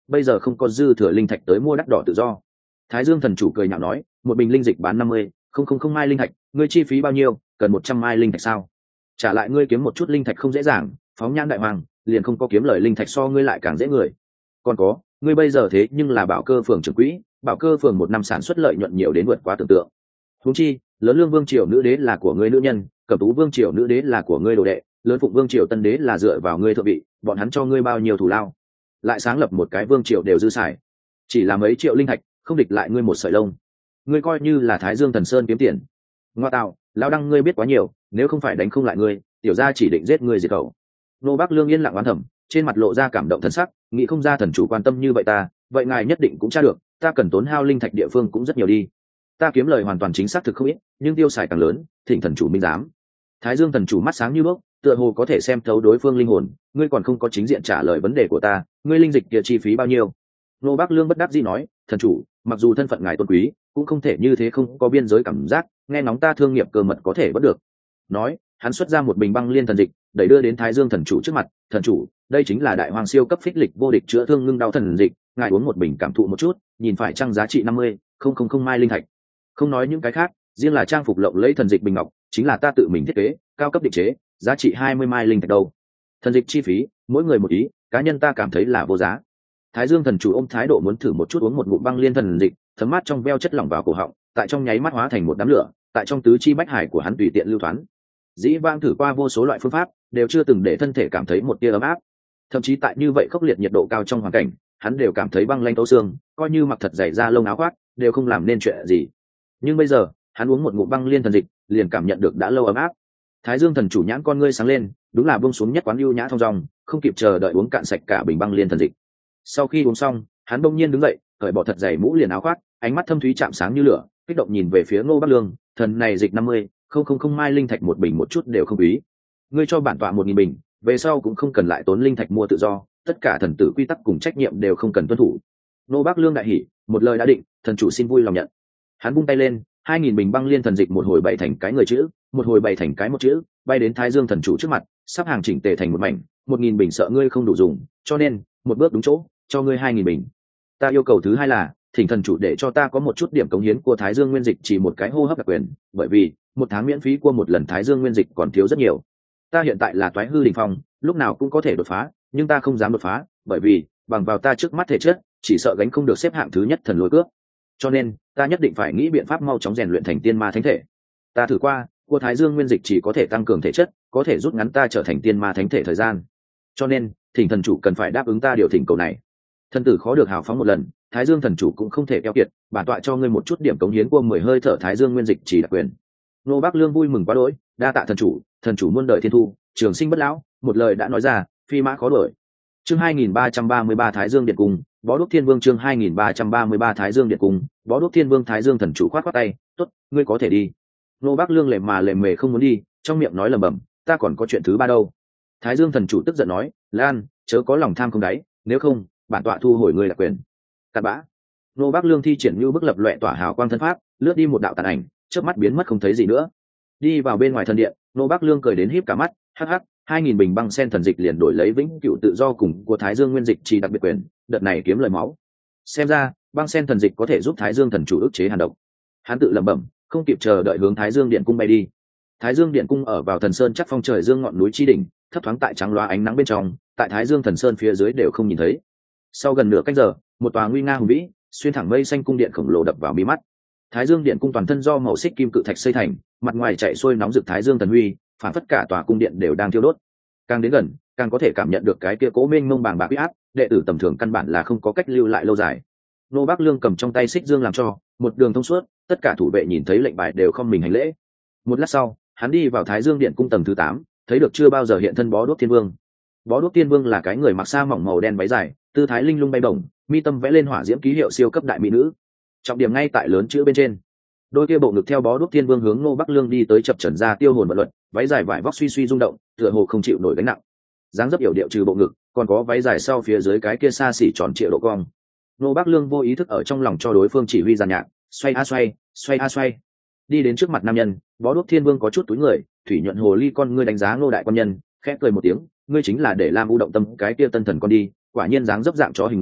bây giờ không có dư thừa linh thạch tới mua đắt đỏ tự do. Thái Dương thần chủ cười nhạo nói, một bình linh dịch bán năm mươi không không không mai linh thạch, ngươi chi phí bao nhiêu? Cần một trăm mai linh thạch sao? Trả lại ngươi kiếm một chút linh thạch không dễ dàng, phóng nhãn đại hoàng liền không có kiếm lời linh thạch so ngươi lại càng dễ người. Còn có, ngươi bây giờ thế nhưng là bảo cơ phường trưởng quỹ, bảo cơ phường một năm sản xuất lợi nhuận nhiều đến vượt quá tưởng tượng. Huống chi, lớn lương vương triều nữ đế là của ngươi nữ nhân, cẩm tú vương triều nữ đế là của ngươi đồ đệ, lớn phụng vương triều tân đế là dựa vào ngươi thượng vị, bọn hắn cho ngươi bao nhiêu thù lao, lại sáng lập một cái vương triều đều dư xài, chỉ là mấy triệu linh thạch không địch lại ngươi một sợi lông. Ngươi coi như là Thái Dương thần sơn kiếm tiền. Ngoa tạo, lão đăng ngươi biết quá nhiều, nếu không phải đánh không lại ngươi, tiểu gia chỉ định giết ngươi diệt khẩu. Nô Bắc Lương yên lặng oán thầm, trên mặt lộ ra cảm động thần sắc, nghĩ không ra thần chủ quan tâm như vậy ta, vậy ngài nhất định cũng tra được, ta cần tốn hao linh thạch địa phương cũng rất nhiều đi. Ta kiếm lời hoàn toàn chính xác thực không ít, nhưng tiêu xài càng lớn, thỉnh thần chủ minh giám. Thái Dương thần chủ mắt sáng như đuốc, tựa hồ có thể xem thấu đối phương linh hồn, ngươi còn không có chính diện trả lời vấn đề của ta, ngươi linh dịch kia chi phí bao nhiêu? Nô Bắc Lương bất đắc dĩ nói, thần chủ, mặc dù thân phận ngài tôn quý, cũng không thể như thế không có biên giới cảm giác, nghe nóng ta thương nghiệp cơ mật có thể bất được. Nói, hắn xuất ra một bình băng liên thần dịch, đẩy đưa đến Thái Dương thần chủ trước mặt, thần chủ, đây chính là đại hoàng siêu cấp phích lịch vô địch chữa thương ngưng đau thần dịch, ngài uống một bình cảm thụ một chút, nhìn phải chăng giá trị năm mươi không không không mai linh thạch. Không nói những cái khác, riêng là trang phục lộng lẫy thần dịch bình ngọc, chính là ta tự mình thiết kế, cao cấp định chế, giá trị hai mươi mai linh thạch đâu. Thần dịch chi phí, mỗi người một ý, cá nhân ta cảm thấy là vô giá. Thái Dương thần chủ ôm thái độ muốn thử một chút uống một ngụm băng liên thần dịch, thấm mát trong veo chất lỏng vào cổ họng, tại trong nháy mắt hóa thành một đám lửa, tại trong tứ chi bách hải của hắn tùy tiện lưu thoáng. Dĩ vãng thử qua vô số loại phương pháp, đều chưa từng để thân thể cảm thấy một tia ấm áp. Thậm chí tại như vậy khốc liệt nhiệt độ cao trong hoàn cảnh, hắn đều cảm thấy băng lanh tấu xương, coi như mặc thật dày da lông áo khoác, đều không làm nên chuyện gì. Nhưng bây giờ, hắn uống một ngụm băng liên thần dịch, liền cảm nhận được đã lâu ấm áp. Thái Dương thần chủ nhãn con ngươi sáng lên, đúng là buông xuống nhất quán ưu nhã thong dong, không kịp chờ đợi uống cạn sạch cả bình băng liên thần dịch. Sau khi uống xong, hắn bỗng nhiên đứng dậy, cởi bỏ thật dày mũ liền áo khoác, ánh mắt thâm thúy chạm sáng như lửa, kích động nhìn về phía Ngô Bắc Lương, thần này dịch năm mươi không không không mai linh thạch một bình một chút đều không quý. Ngươi cho bản tọa một nghìn bình, về sau cũng không cần lại tốn linh thạch mua tự do, tất cả thần tử quy tắc cùng trách nhiệm đều không cần tuân thủ. Ngô Bắc Lương đại hỉ, một lời đã định, thần chủ xin vui lòng nhận. Hắn vung tay lên, hai nghìn bình băng liên thần dịch một hồi bày thành cái người chữ, một hồi bày thành cái một chữ, bay đến Thái Dương thần chủ trước mặt, sắp hàng chỉnh tề thành một mảnh. Một nghìn bình sợ ngươi không đủ dùng, cho nên một bước đúng chỗ, cho ngươi hai nghìn bình. Ta yêu cầu thứ hai là, thỉnh thần chủ để cho ta có một chút điểm cống hiến của Thái Dương nguyên dịch chỉ một cái hô hấp đặc quyền, bởi vì một tháng miễn phí của một lần Thái Dương nguyên dịch còn thiếu rất nhiều. Ta hiện tại là toái hư đỉnh phong, lúc nào cũng có thể đột phá, nhưng ta không dám đột phá, bởi vì bằng vào ta trước mắt thể chất, chỉ sợ gánh không được xếp hạng thứ nhất thần lôi cướp. Cho nên, ta nhất định phải nghĩ biện pháp mau chóng rèn luyện thành tiên ma thánh thể. Ta thử qua, của Thái Dương nguyên dịch chỉ có thể tăng cường thể chất, có thể rút ngắn ta trở thành tiên ma thánh thể thời gian. Cho nên, thỉnh thần chủ cần phải đáp ứng ta điều thỉnh cầu này. Thần tử khó được hào phóng một lần, Thái Dương thần chủ cũng không thể keo kiệt, bản tọa cho ngươi một chút điểm cống hiến của mười hơi thở Thái Dương nguyên dịch chỉ đặc quyền. Nô Bắc Lương vui mừng quá đỗi, đa tạ thần chủ, thần chủ muôn đời thiên thu, trường sinh bất lão, một lời đã nói ra, phi mã khó đổi. Chương hai nghìn ba trăm ba mươi ba Thái Dương điện cung, Bó Đuốc Thiên Vương chương hai nghìn ba trăm ba mươi ba Thái Dương điện cung, Bó Đuốc Thiên Vương Thái Dương thần chủ khoát khoát tay, "Tốt, ngươi có thể đi." Nô Bắc Lương lề mà lề mề không muốn đi, trong miệng nói lẩm bẩm, "Ta còn có chuyện thứ ba đâu." Thái Dương thần chủ tức giận nói, "Lan, chớ có lòng tham không đáy, nếu không, bản tọa thu hồi ngươi đặc quyền." Cặn bã. Nô Bắc Lương thi triển như bức lập loè tỏa hào quang thân pháp, lướt đi một đạo tàn ảnh, chớp mắt biến mất không thấy gì nữa. Đi vào bên ngoài thần điện, Nô Bắc Lương cười đến híp cả mắt, hắc hắc, hai nghìn bình băng sen thần dịch liền đổi lấy vĩnh cửu tự do cùng của Thái Dương nguyên dịch chỉ đặc biệt quyền, đợt này kiếm lời máu. Xem ra, băng sen thần dịch có thể giúp Thái Dương thần chủ ức chế hàn độc. Hắn tự lẩm bẩm, không kịp chờ đợi hướng Thái Dương điện cung bay đi. Thái Dương điện cung ở vào thần sơn chắc phong trời dương ngọn núi chi đỉnh, thấp thoáng tại trắng loá ánh nắng bên trong, tại Thái Dương thần sơn phía dưới đều không nhìn thấy. Sau gần nửa canh giờ, một tòa nguy nga hùng vĩ, xuyên thẳng mây xanh cung điện khổng lồ đập vào mi mắt. Thái Dương điện cung toàn thân do màu xích kim cự thạch xây thành, mặt ngoài chạy xuôi nóng rực Thái Dương thần huy, phản phất cả tòa cung điện đều đang thiêu đốt. Càng đến gần, càng có thể cảm nhận được cái kia cố mênh mông bàng bạc uy áp, đệ tử tầm thường căn bản là không có cách lưu lại lâu dài. Nô Bắc Lương cầm trong tay xích dương làm cho một đường thông suốt, tất cả thủ vệ nhìn thấy lệnh bài đều không mình hành lễ. Một lát sau, hắn đi vào Thái Dương điện cung tầng thứ tám, thấy được chưa bao giờ hiện thân Bó Đuốc Thiên Vương. Bó Đuốc Thiên Vương là cái người mặc sa mỏng màu đen váy dài, tư thái linh lung bay bổng, mi tâm vẽ lên hỏa diễm ký hiệu siêu cấp đại mỹ nữ. Trọng điểm ngay tại lớn chữ bên trên. Đôi kia bộ ngực theo Bó Đuốc Thiên Vương hướng Ngô Bắc Lương đi tới chập chẩn ra tiêu hồn vận luật, váy dài vải vóc suy suy rung động, tựa hồ không chịu nổi gánh nặng. Dáng dấp yểu điệu trừ bộ ngực, còn có váy dài sau phía dưới cái kia xa xỉ tròn trịa độ cong. Ngô Bắc Lương vô ý thức ở trong lòng cho đối phương chỉ huy giàn nhạc, xoay a xoay, xoay a xoay. Đi đến trước mặt nam nhân, Bó Đuốc Thiên Vương có chút túi người, thủy nhuận hồ ly con ngươi đánh giá Ngô đại quan nhân, khẽ cười một tiếng, ngươi chính là để Lam U động tâm cái kia tân thần con đi, quả nhiên dáng dấp dạng chó hình người,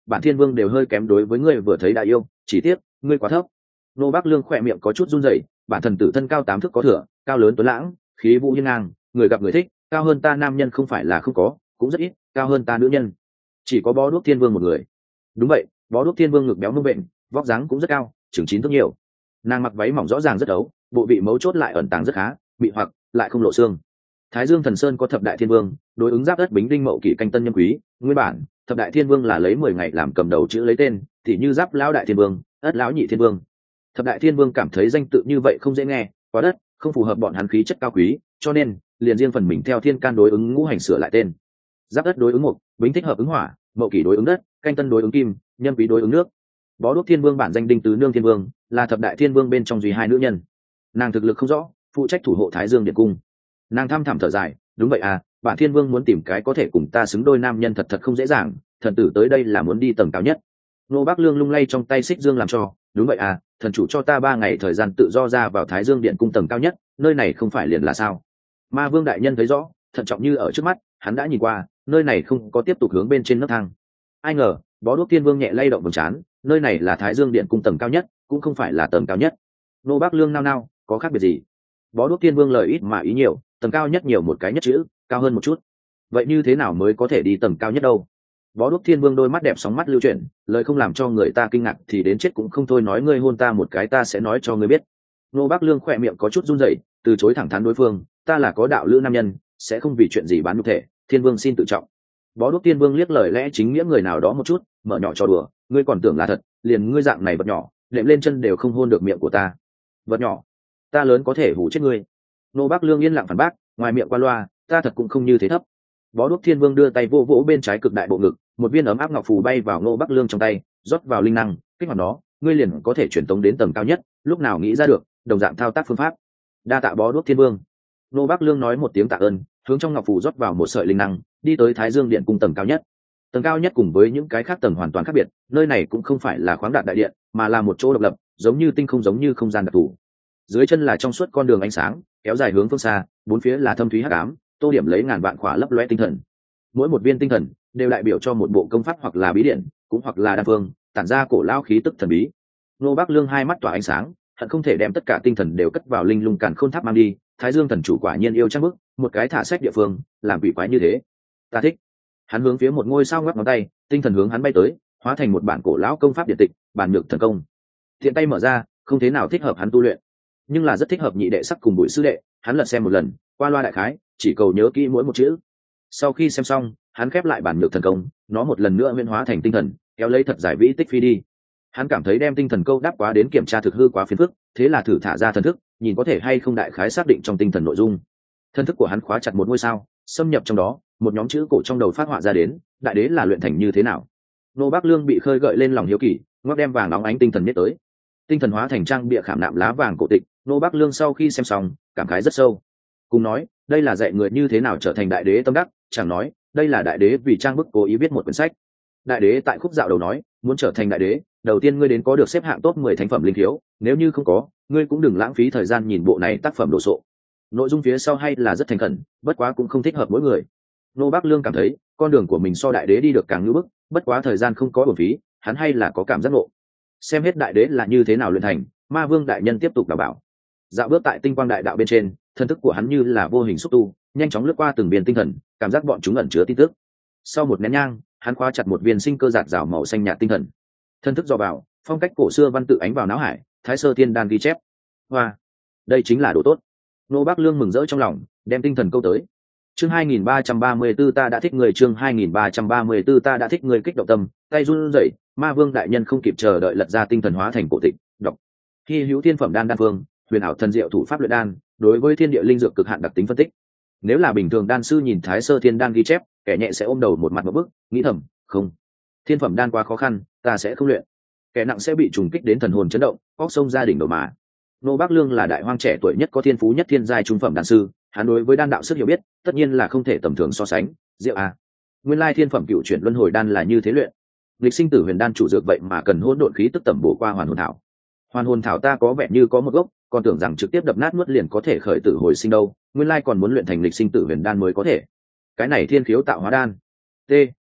bản thiên vương đều hơi kém đối với ngươi vừa thấy đã yêu, chỉ tiếc ngươi quá thấp. Nô Bác Lương khỏe miệng có chút run rẩy, bản thần tử thân cao tám thước có thừa, cao lớn tuấn lãng, khí vũ hiên ngang, người gặp người thích, cao hơn ta nam nhân không phải là không có, cũng rất ít, cao hơn ta nữ nhân chỉ có Bó Đuốc Thiên Vương một người. Đúng vậy, Bó Đuốc Thiên Vương ngực béo mông bệnh, vóc dáng cũng rất cao, chừng chín thước nhiều. Nàng mặc váy mỏng rõ ràng rất ấu, bộ vị mấu chốt lại ẩn tàng rất khá, bị hoặc lại không lộ xương. Thái Dương Thần Sơn có thập đại thiên vương, đối ứng giáp đất bính đinh mậu kỷ canh tân nhâm quý, nguyên bản thập đại thiên vương là lấy mười ngày làm cầm đầu chữ lấy tên, thì như giáp lão đại thiên vương, ất lão nhị thiên vương. Thập đại thiên vương cảm thấy danh tự như vậy không dễ nghe, quá đất, không phù hợp bọn hắn khí chất cao quý, cho nên liền riêng phần mình theo thiên can đối ứng ngũ hành sửa lại tên. Giáp đất đối ứng mộc, bính thích hợp ứng hỏa, mậu kỷ đối ứng đất, canh tân đối ứng kim, nhâm quý đối ứng nước. Bó Đuốc Thiên Vương bản danh Đinh Tứ Nương Thiên Vương, là thập đại thiên vương bên trong duy hai nữ nhân. Nàng thực lực không rõ, phụ trách thủ hộ Thái Dương Điện cung. Nàng thăm thẳm thở dài, đúng vậy à, bản thiên vương muốn tìm cái có thể cùng ta xứng đôi nam nhân thật thật không dễ dàng, thần tử tới đây là muốn đi tầng cao nhất. Nô Bác Lương lung lay trong tay xích dương làm cho, đúng vậy à, thần chủ cho ta ba ngày thời gian tự do ra vào Thái Dương Điện cung tầng cao nhất, nơi này không phải liền là sao? Ma Vương đại nhân thấy rõ, thận trọng như ở trước mắt, hắn đã nhìn qua, nơi này không có tiếp tục hướng bên trên nấc thang. Ai ngờ, Bó Đuốc Thiên Vương nhẹ lay động vầng trán, nơi này là Thái Dương Điện cung tầng cao nhất, cũng không phải là tầng cao nhất. Nô Bác Lương nao nao, có khác biệt gì? Bó Đuốc Thiên Vương lời ít mà ý nhiều, tầng cao nhất nhiều một cái nhất chữ, cao hơn một chút. Vậy như thế nào mới có thể đi tầng cao nhất đâu? Bó Đuốc Thiên Vương đôi mắt đẹp sóng mắt lưu chuyển, lời không làm cho người ta kinh ngạc thì đến chết cũng không thôi, nói ngươi hôn ta một cái ta sẽ nói cho ngươi biết. Nô Bác Lương khỏe miệng có chút run rẩy, từ chối thẳng thắn đối phương, ta là có đạo lữ nam nhân, sẽ không vì chuyện gì bán nhục thể, Thiên Vương xin tự trọng. Bó Đuốc Thiên Vương liếc lời lẽ chính nghĩa người nào đó một chút, mở nhỏ cho đùa, ngươi còn tưởng là thật, liền ngươi dạng này vật nhỏ, đệm lên chân đều không hôn được miệng của ta. Vật nhỏ, ta lớn có thể hủ chết ngươi. Nô Bác Lương yên lặng phản bác, ngoài miệng qua loa, ta thật cũng không như thế thấp. Bó Đuốc Thiên Vương đưa tay vỗ vỗ bên trái cực đại bộ ngực, một viên ấm áp ngọc phù bay vào Nô Bác Lương trong tay, rót vào linh năng, kích hoạt nó, ngươi liền có thể truyền tống đến tầng cao nhất, lúc nào nghĩ ra được, đồng dạng thao tác phương pháp. Đa tạ Bó Đuốc Thiên Vương. Nô Bác Lương nói một tiếng tạ ơn, hướng trong ngọc phù rót vào một sợi linh năng, đi tới Thái Dương Điện cung tầng cao nhất. Tầng cao nhất cùng với những cái khác tầng hoàn toàn khác biệt, nơi này cũng không phải là khoáng đạt đại điện, mà là một chỗ độc lập, giống như tinh không, giống như không gian đặc thù. Dưới chân là trong suốt con đường ánh sáng, kéo dài hướng phương xa, bốn phía là thâm thúy hắc ám, tô điểm lấy ngàn vạn khỏa lấp loe tinh thần. Mỗi một viên tinh thần đều đại biểu cho một bộ công pháp hoặc là bí điện, cũng hoặc là đan phương, tản ra cổ lao khí tức thần bí. Nô Bác Lương hai mắt tỏa ánh sáng, hận không thể đem tất cả tinh thần đều cất vào linh lung càn khôn tháp mang đi. Thái Dương thần chủ quả nhiên yêu trang bức, một cái thả sách địa phương, làm quỷ quái như thế. Ta thích. Hắn hướng phía một ngôi sao ngoắc ngón tay, tinh thần hướng hắn bay tới, hóa thành một bản cổ lão công pháp điện tịch, bản nhược thần công. Thiện tay mở ra, không thế nào thích hợp hắn tu luyện, nhưng là rất thích hợp nhị đệ sắc cùng bụi sư đệ. Hắn lật xem một lần, qua loa đại khái, chỉ cầu nhớ kỹ mỗi một chữ. Sau khi xem xong, hắn khép lại bản nhược thần công, nó một lần nữa nguyên hóa thành tinh thần, kéo lấy thật giải vĩ tích phi đi. Hắn cảm thấy đem tinh thần câu đáp quá đến kiểm tra thực hư quá phiền phức, thế là thử thả ra thần thức, nhìn có thể hay không đại khái xác định trong tinh thần nội dung. Thần thức của hắn khóa chặt một ngôi sao, xâm nhập trong đó, một nhóm chữ cổ trong đầu phát họa ra đến, đại đế là luyện thành như thế nào. Nô Bác Lương bị khơi gợi lên lòng hiếu kỳ, ngoắc đem vàng óng ánh tinh thần nhất tới. Tinh thần hóa thành trang bịa khảm nạm lá vàng cổ tịch. Nô Bác Lương sau khi xem xong, cảm khái rất sâu. Cùng nói, đây là dạy người như thế nào trở thành đại đế tâm đắc, chẳng nói, đây là đại đế vì trang bức cố ý viết một quyển sách. Đại đế tại khúc dạo đầu nói, muốn trở thành đại đế, đầu tiên ngươi đến có được xếp hạng top mười thánh phẩm linh khiếu, nếu như không có, ngươi cũng đừng lãng phí thời gian nhìn bộ này tác phẩm đồ sộ. Nội dung phía sau hay là rất thành khẩn, bất quá cũng không thích hợp mỗi người. Nô Bác Lương cảm thấy, con đường của mình so đại đế đi được càng ngưỡng bức, bất quá thời gian không có uổng phí, hắn hay là có cảm giác ngộ. Xem hết đại đế là như thế nào luyện thành, Ma Vương đại nhân tiếp tục đảm bảo. Dạo bước tại tinh quang đại đạo bên trên, thân thức của hắn như là vô hình xúc tu, nhanh chóng lướt qua từng viên tinh thần, cảm giác bọn chúng ẩn chứa tin tức. Sau một nén nhang, hắn khóa chặt một viên sinh cơ giạt rào màu xanh nhạt tinh thần. Thân thức dò vào, phong cách cổ xưa văn tự ánh vào não hải, Thái Sơ Tiên Đan ghi chép. Hoa, đây chính là đồ tốt. Nô Bác Lương mừng rỡ trong lòng, đem tinh thần câu tới. Chương hai nghìn ba trăm ba mươi tư ta đã thích người, chương hai nghìn ba trăm ba mươi tư ta đã thích người, kích động tâm, tay run rẩy, Ma Vương đại nhân không kịp chờ đợi lật ra tinh thần hóa thành cổ tịch, đọc. Hy hữu thiên phẩm đan đan phương, huyền ảo thần diệu thủ pháp luyện đan, đối với thiên địa linh dược cực hạn đặc tính phân tích. Nếu là bình thường đan sư nhìn Thái Sơ Thiên Đan ghi chép, kẻ nhẹ sẽ ôm đầu một mặt một bức, nghĩ thầm, không, thiên phẩm đan quá khó khăn, ta sẽ không luyện. Kẻ nặng sẽ bị trùng kích đến thần hồn chấn động, óc sông gia đình đổ mà. Nô Bác Lương là đại hoang trẻ tuổi nhất có thiên phú nhất thiên giai trung phẩm đan sư, hắn đối với đan đạo sức hiểu biết, tất nhiên là không thể tầm thường so sánh. Diệu à, nguyên lai thiên phẩm cựu chuyển luân hồi đan là như thế luyện. Lịch sinh tử huyền đan chủ dược vậy mà cần hỗn độn khí tức tẩm bổ qua hoàn hồn thảo. Hoàn hồn thảo ta có vẻ như có một gốc, còn tưởng rằng trực tiếp đập nát nuốt liền có thể khởi tử hồi sinh đâu, nguyên lai còn muốn luyện thành lịch sinh tử huyền đan mới có thể. Cái này thiên khiếu tạo hóa đan. T,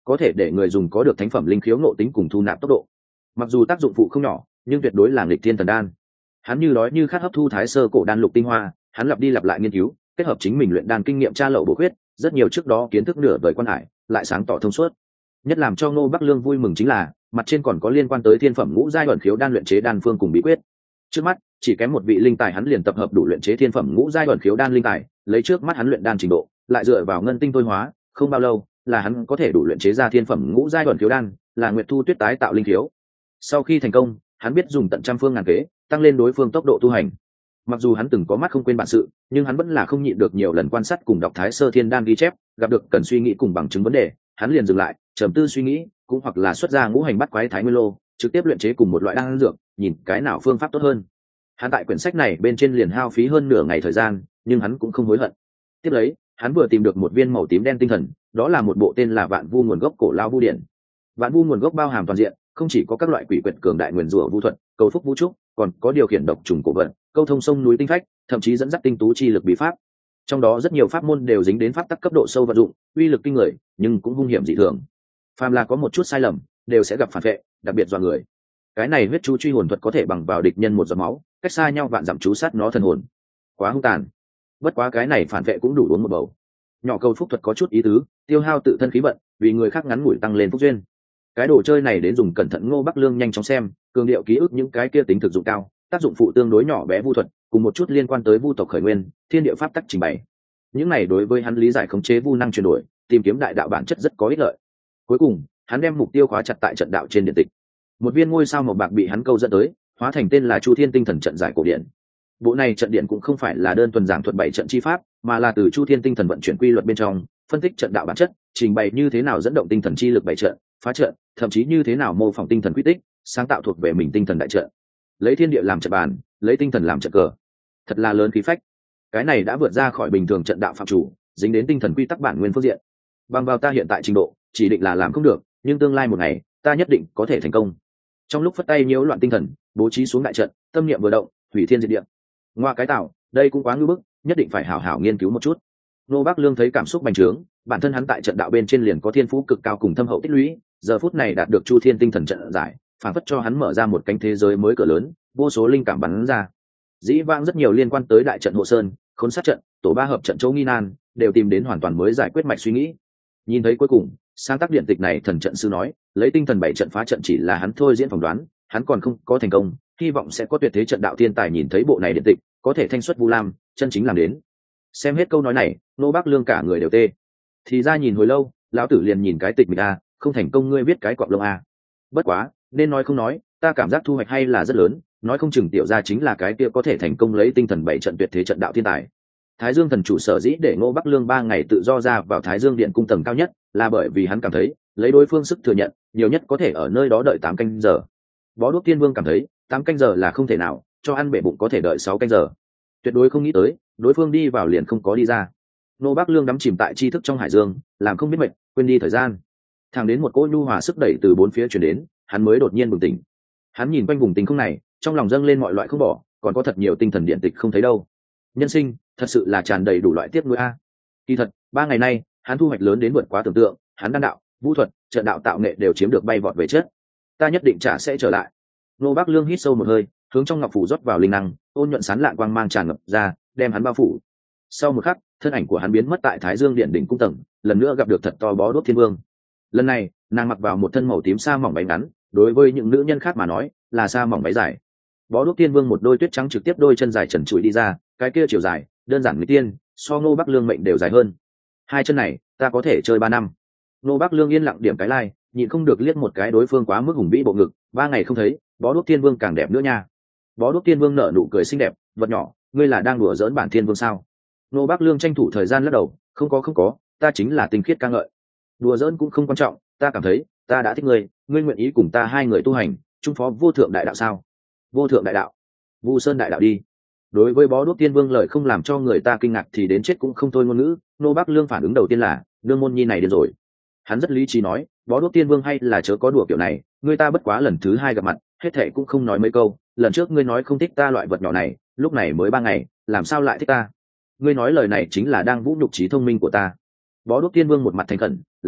có thể để người dùng có được thánh phẩm linh khiếu ngộ tính cùng thu nạp tốc độ. Mặc dù tác dụng phụ không nhỏ, nhưng tuyệt đối là nghịch thiên thần đan. Hắn như đói như khát hấp thu thái sơ cổ đan lục tinh hoa, hắn lặp đi lặp lại nghiên cứu, kết hợp chính mình luyện đan kinh nghiệm tra lậu bổ khuyết, rất nhiều trước đó kiến thức nửa vời quan hải, lại sáng tỏ thông suốt. Nhất làm cho Ngô Bắc Lương vui mừng chính là, mặt trên còn có liên quan tới thiên phẩm ngũ giai ẩn khiếu đan luyện chế đan phương cùng bí quyết. Trước mắt, chỉ kém một vị linh tài hắn liền tập hợp đủ luyện chế thiên phẩm ngũ giai ẩn khiếu đan linh tài, lấy trước mắt hắn luyện đan trình độ, lại dựa vào ngân tinh thôi hóa, không bao lâu, là hắn có thể đủ luyện chế ra thiên phẩm ngũ giai ẩn khiếu đan, là Nguyệt Thu Tuyết tái tạo linh khiếu. Sau khi thành công, hắn biết dùng tận trăm phương ngàn kế, tăng lên đối phương tốc độ tu hành. Mặc dù hắn từng có mắt không quên bản sự, nhưng hắn vẫn là không nhịn được nhiều lần quan sát cùng đọc Thái Sơ Thiên Đan ghi chép, gặp được cần suy nghĩ cùng bằng chứng vấn đề, hắn liền dừng lại, trầm tư suy nghĩ, cũng hoặc là xuất ra ngũ hành bắt quái thái nguyên lô, trực tiếp luyện chế cùng một loại đan dược, nhìn cái nào phương pháp tốt hơn. Hắn tại quyển sách này bên trên liền hao phí hơn nửa ngày thời gian, nhưng hắn cũng không hối hận. Tiếp lấy, hắn vừa tìm được một viên màu tím đen tinh thần, đó là một bộ tên là Vạn Vu nguồn gốc cổ lao vu điển. Vạn Vu nguồn gốc bao hàm toàn diện, không chỉ có các loại quỷ quyệt cường đại nguyên rủa vu thuật, cầu phúc vũ trúc, còn có điều khiển độc trùng cổ vận, câu thông sông núi tinh phách, thậm chí dẫn dắt tinh tú chi lực bí pháp. Trong đó rất nhiều pháp môn đều dính đến pháp tắc cấp độ sâu vận dụng, uy lực kinh người, nhưng cũng hung hiểm dị thường. Phàm là có một chút sai lầm, đều sẽ gặp phản vệ, đặc biệt dọa người. Cái này huyết chú truy hồn thuật có thể bằng vào địch nhân một giọt máu, cách xa nhau vạn dặm chú sát nó thần hồn. Quá hung tàn. Bất quá cái này phản vệ cũng đủ uống một bầu. Nhỏ cầu phúc thuật có chút ý tứ, tiêu hao tự thân khí vận, vì người khác ngắn ngủi tăng lên phúc duyên. Cái đồ chơi này đến dùng cẩn thận. Ngô Bắc Lương nhanh chóng xem, cường điệu ký ức những cái kia tính thực dụng cao, tác dụng phụ tương đối nhỏ bé vu thuật, cùng một chút liên quan tới vu tộc khởi nguyên, thiên địa pháp tắc trình bày. Những này đối với hắn lý giải khống chế vu năng chuyển đổi, tìm kiếm đại đạo bản chất rất có ích lợi. Cuối cùng, hắn đem mục tiêu khóa chặt tại trận đạo trên điện tịch. Một viên ngôi sao màu bạc bị hắn câu dẫn tới, hóa thành tên là Chu Thiên Tinh Thần trận giải cổ điện. Bộ này trận điện cũng không phải là đơn thuần giảng thuật bảy trận chi pháp, mà là từ Chu Thiên Tinh Thần vận chuyển quy luật bên trong, phân tích trận đạo bản chất, trình bày như thế nào dẫn động tinh thần chi lực bảy trận, phá trận, thậm chí như thế nào mô phỏng tinh thần quy tích, sáng tạo thuộc về mình tinh thần đại trận. Lấy thiên địa làm trận bàn, lấy tinh thần làm trận cờ. Thật là lớn khí phách. Cái này đã vượt ra khỏi bình thường trận đạo phạm chủ, dính đến tinh thần quy tắc bản nguyên phương diện. Bằng vào ta hiện tại trình độ, chỉ định là làm không được, nhưng tương lai một ngày, ta nhất định có thể thành công. Trong lúc phất tay nhiễu loạn tinh thần, bố trí xuống đại trận, tâm niệm vừa động, hủy thiên diệt địa. Ngoa cái tạo, đây cũng quá ngưu bức, nhất định phải hảo hảo nghiên cứu một chút. Nô Bắc Lương thấy cảm xúc bành trướng, bản thân hắn tại trận đạo bên trên liền có thiên phú cực cao cùng thâm hậu tích lũy, giờ phút này đạt được Chu Thiên Tinh Thần trận giải, phản phất cho hắn mở ra một cánh thế giới mới cửa lớn, vô số linh cảm bắn ra. Dĩ vãng rất nhiều liên quan tới đại trận hộ sơn, khốn sát trận, tổ ba hợp trận Châu Nghi Nan, đều tìm đến hoàn toàn mới giải quyết mạch suy nghĩ. Nhìn thấy cuối cùng, sáng tác điện tịch này thần trận sư nói, lấy tinh thần bảy trận phá trận chỉ là hắn thôi diễn phỏng đoán, hắn còn không có thành công, hy vọng sẽ có tuyệt thế trận đạo thiên tài nhìn thấy bộ này điện tịch, có thể thanh xuất vu lam, chân chính làm đến. Xem hết câu nói này, Nô Bắc Lương cả người đều tê. Thì ra nhìn hồi lâu, lão tử liền nhìn cái tịch mình a, không thành công ngươi viết cái cọp lông a. Bất quá, nên nói không nói, ta cảm giác thu hoạch hay là rất lớn, nói không chừng tiểu gia chính là cái kia có thể thành công lấy tinh thần bảy trận tuyệt thế trận đạo thiên tài. Thái Dương thần chủ sở dĩ để Ngô Bắc Lương ba ngày tự do ra vào Thái Dương điện cung tầng cao nhất, là bởi vì hắn cảm thấy, lấy đối phương sức thừa nhận, nhiều nhất có thể ở nơi đó đợi tám canh giờ. Bó Đuốc Tiên Vương cảm thấy, tám canh giờ là không thể nào, cho ăn bể bụng có thể đợi sáu canh giờ. Tuyệt đối không nghĩ tới, đối phương đi vào liền không có đi ra. Ngô Bắc Lương đắm chìm tại tri thức trong hải dương, làm không biết mệt, quên đi thời gian. Thẳng đến một cỗ nhu hòa sức đẩy từ bốn phía truyền đến, hắn mới đột nhiên bừng tỉnh. Hắn nhìn quanh vùng tinh không này, trong lòng dâng lên mọi loại không bỏ, còn có thật nhiều tinh thần điện tịch không thấy đâu. Nhân sinh thật sự là tràn đầy đủ loại tiếc nuối a. Kỳ thật, ba ngày nay, hắn thu hoạch lớn đến vượt quá tưởng tượng, hắn đan đạo, vũ thuật, trận đạo tạo nghệ đều chiếm được bay vọt về chất. Ta nhất định trả sẽ trở lại. Ngô Bắc Lương hít sâu một hơi, hướng trong ngọc phủ rót vào linh năng, ôn nhuận sán lạn quang mang tràn ngập ra, đem hắn bao phủ. Sau một khắc, thân ảnh của hắn biến mất tại Thái Dương điện đỉnh cung tầng, lần nữa gặp được thật to Bó Đuốc Thiên Vương. Lần này, nàng mặc vào một thân màu tím sa mỏng váy ngắn, đối với những nữ nhân khác mà nói, là sa mỏng váy dài. Bó Đuốc Thiên Vương một đôi tuyết trắng trực tiếp đôi chân dài trần trụi đi ra, cái kia chiều dài, đơn giản người tiên, so Ngô Bắc Lương mệnh đều dài hơn. Hai chân này, ta có thể chơi ba năm. Ngô Bắc Lương yên lặng điểm cái lai, nhịn không được liếc một cái đối phương quá mức hùng vĩ bộ ngực, ba ngày không thấy, Bó Đuốc Thiên Vương càng đẹp nữa nha. Bó Đuốc Thiên Vương nở nụ cười xinh đẹp, vật nhỏ, ngươi là đang đùa giỡn bản Thiên Vương sao? Ngô Bắc Lương tranh thủ thời gian lắc đầu, không có không có, ta chính là tinh khiết ca ngợi. Đùa giỡn cũng không quan trọng, ta cảm thấy, ta đã thích ngươi, ngươi nguyện ý cùng ta hai người tu hành, trung phó vô thượng đại đạo sao? Vô thượng đại đạo, Vu Sơn đại đạo đi. Đối với Bó Đuốc Tiên Vương lời không làm cho người ta kinh ngạc thì đến chết cũng không thôi ngôn ngữ, Ngô Bắc Lương phản ứng đầu tiên là, nương môn nhi này điên rồi. Hắn rất lý trí nói, Bó Đuốc Tiên Vương hay là chớ có đùa kiểu này, người ta bất quá lần thứ hai gặp mặt, hết thệ cũng không nói mấy câu, lần trước ngươi nói không thích ta loại vật nhỏ này, lúc này mới ba ngày, làm sao lại thích ta? Ngươi nói lời này chính là đang vũ nhục trí thông minh của ta. Bó Đuốc Tiên Vương một mặt thành khẩn, là thật,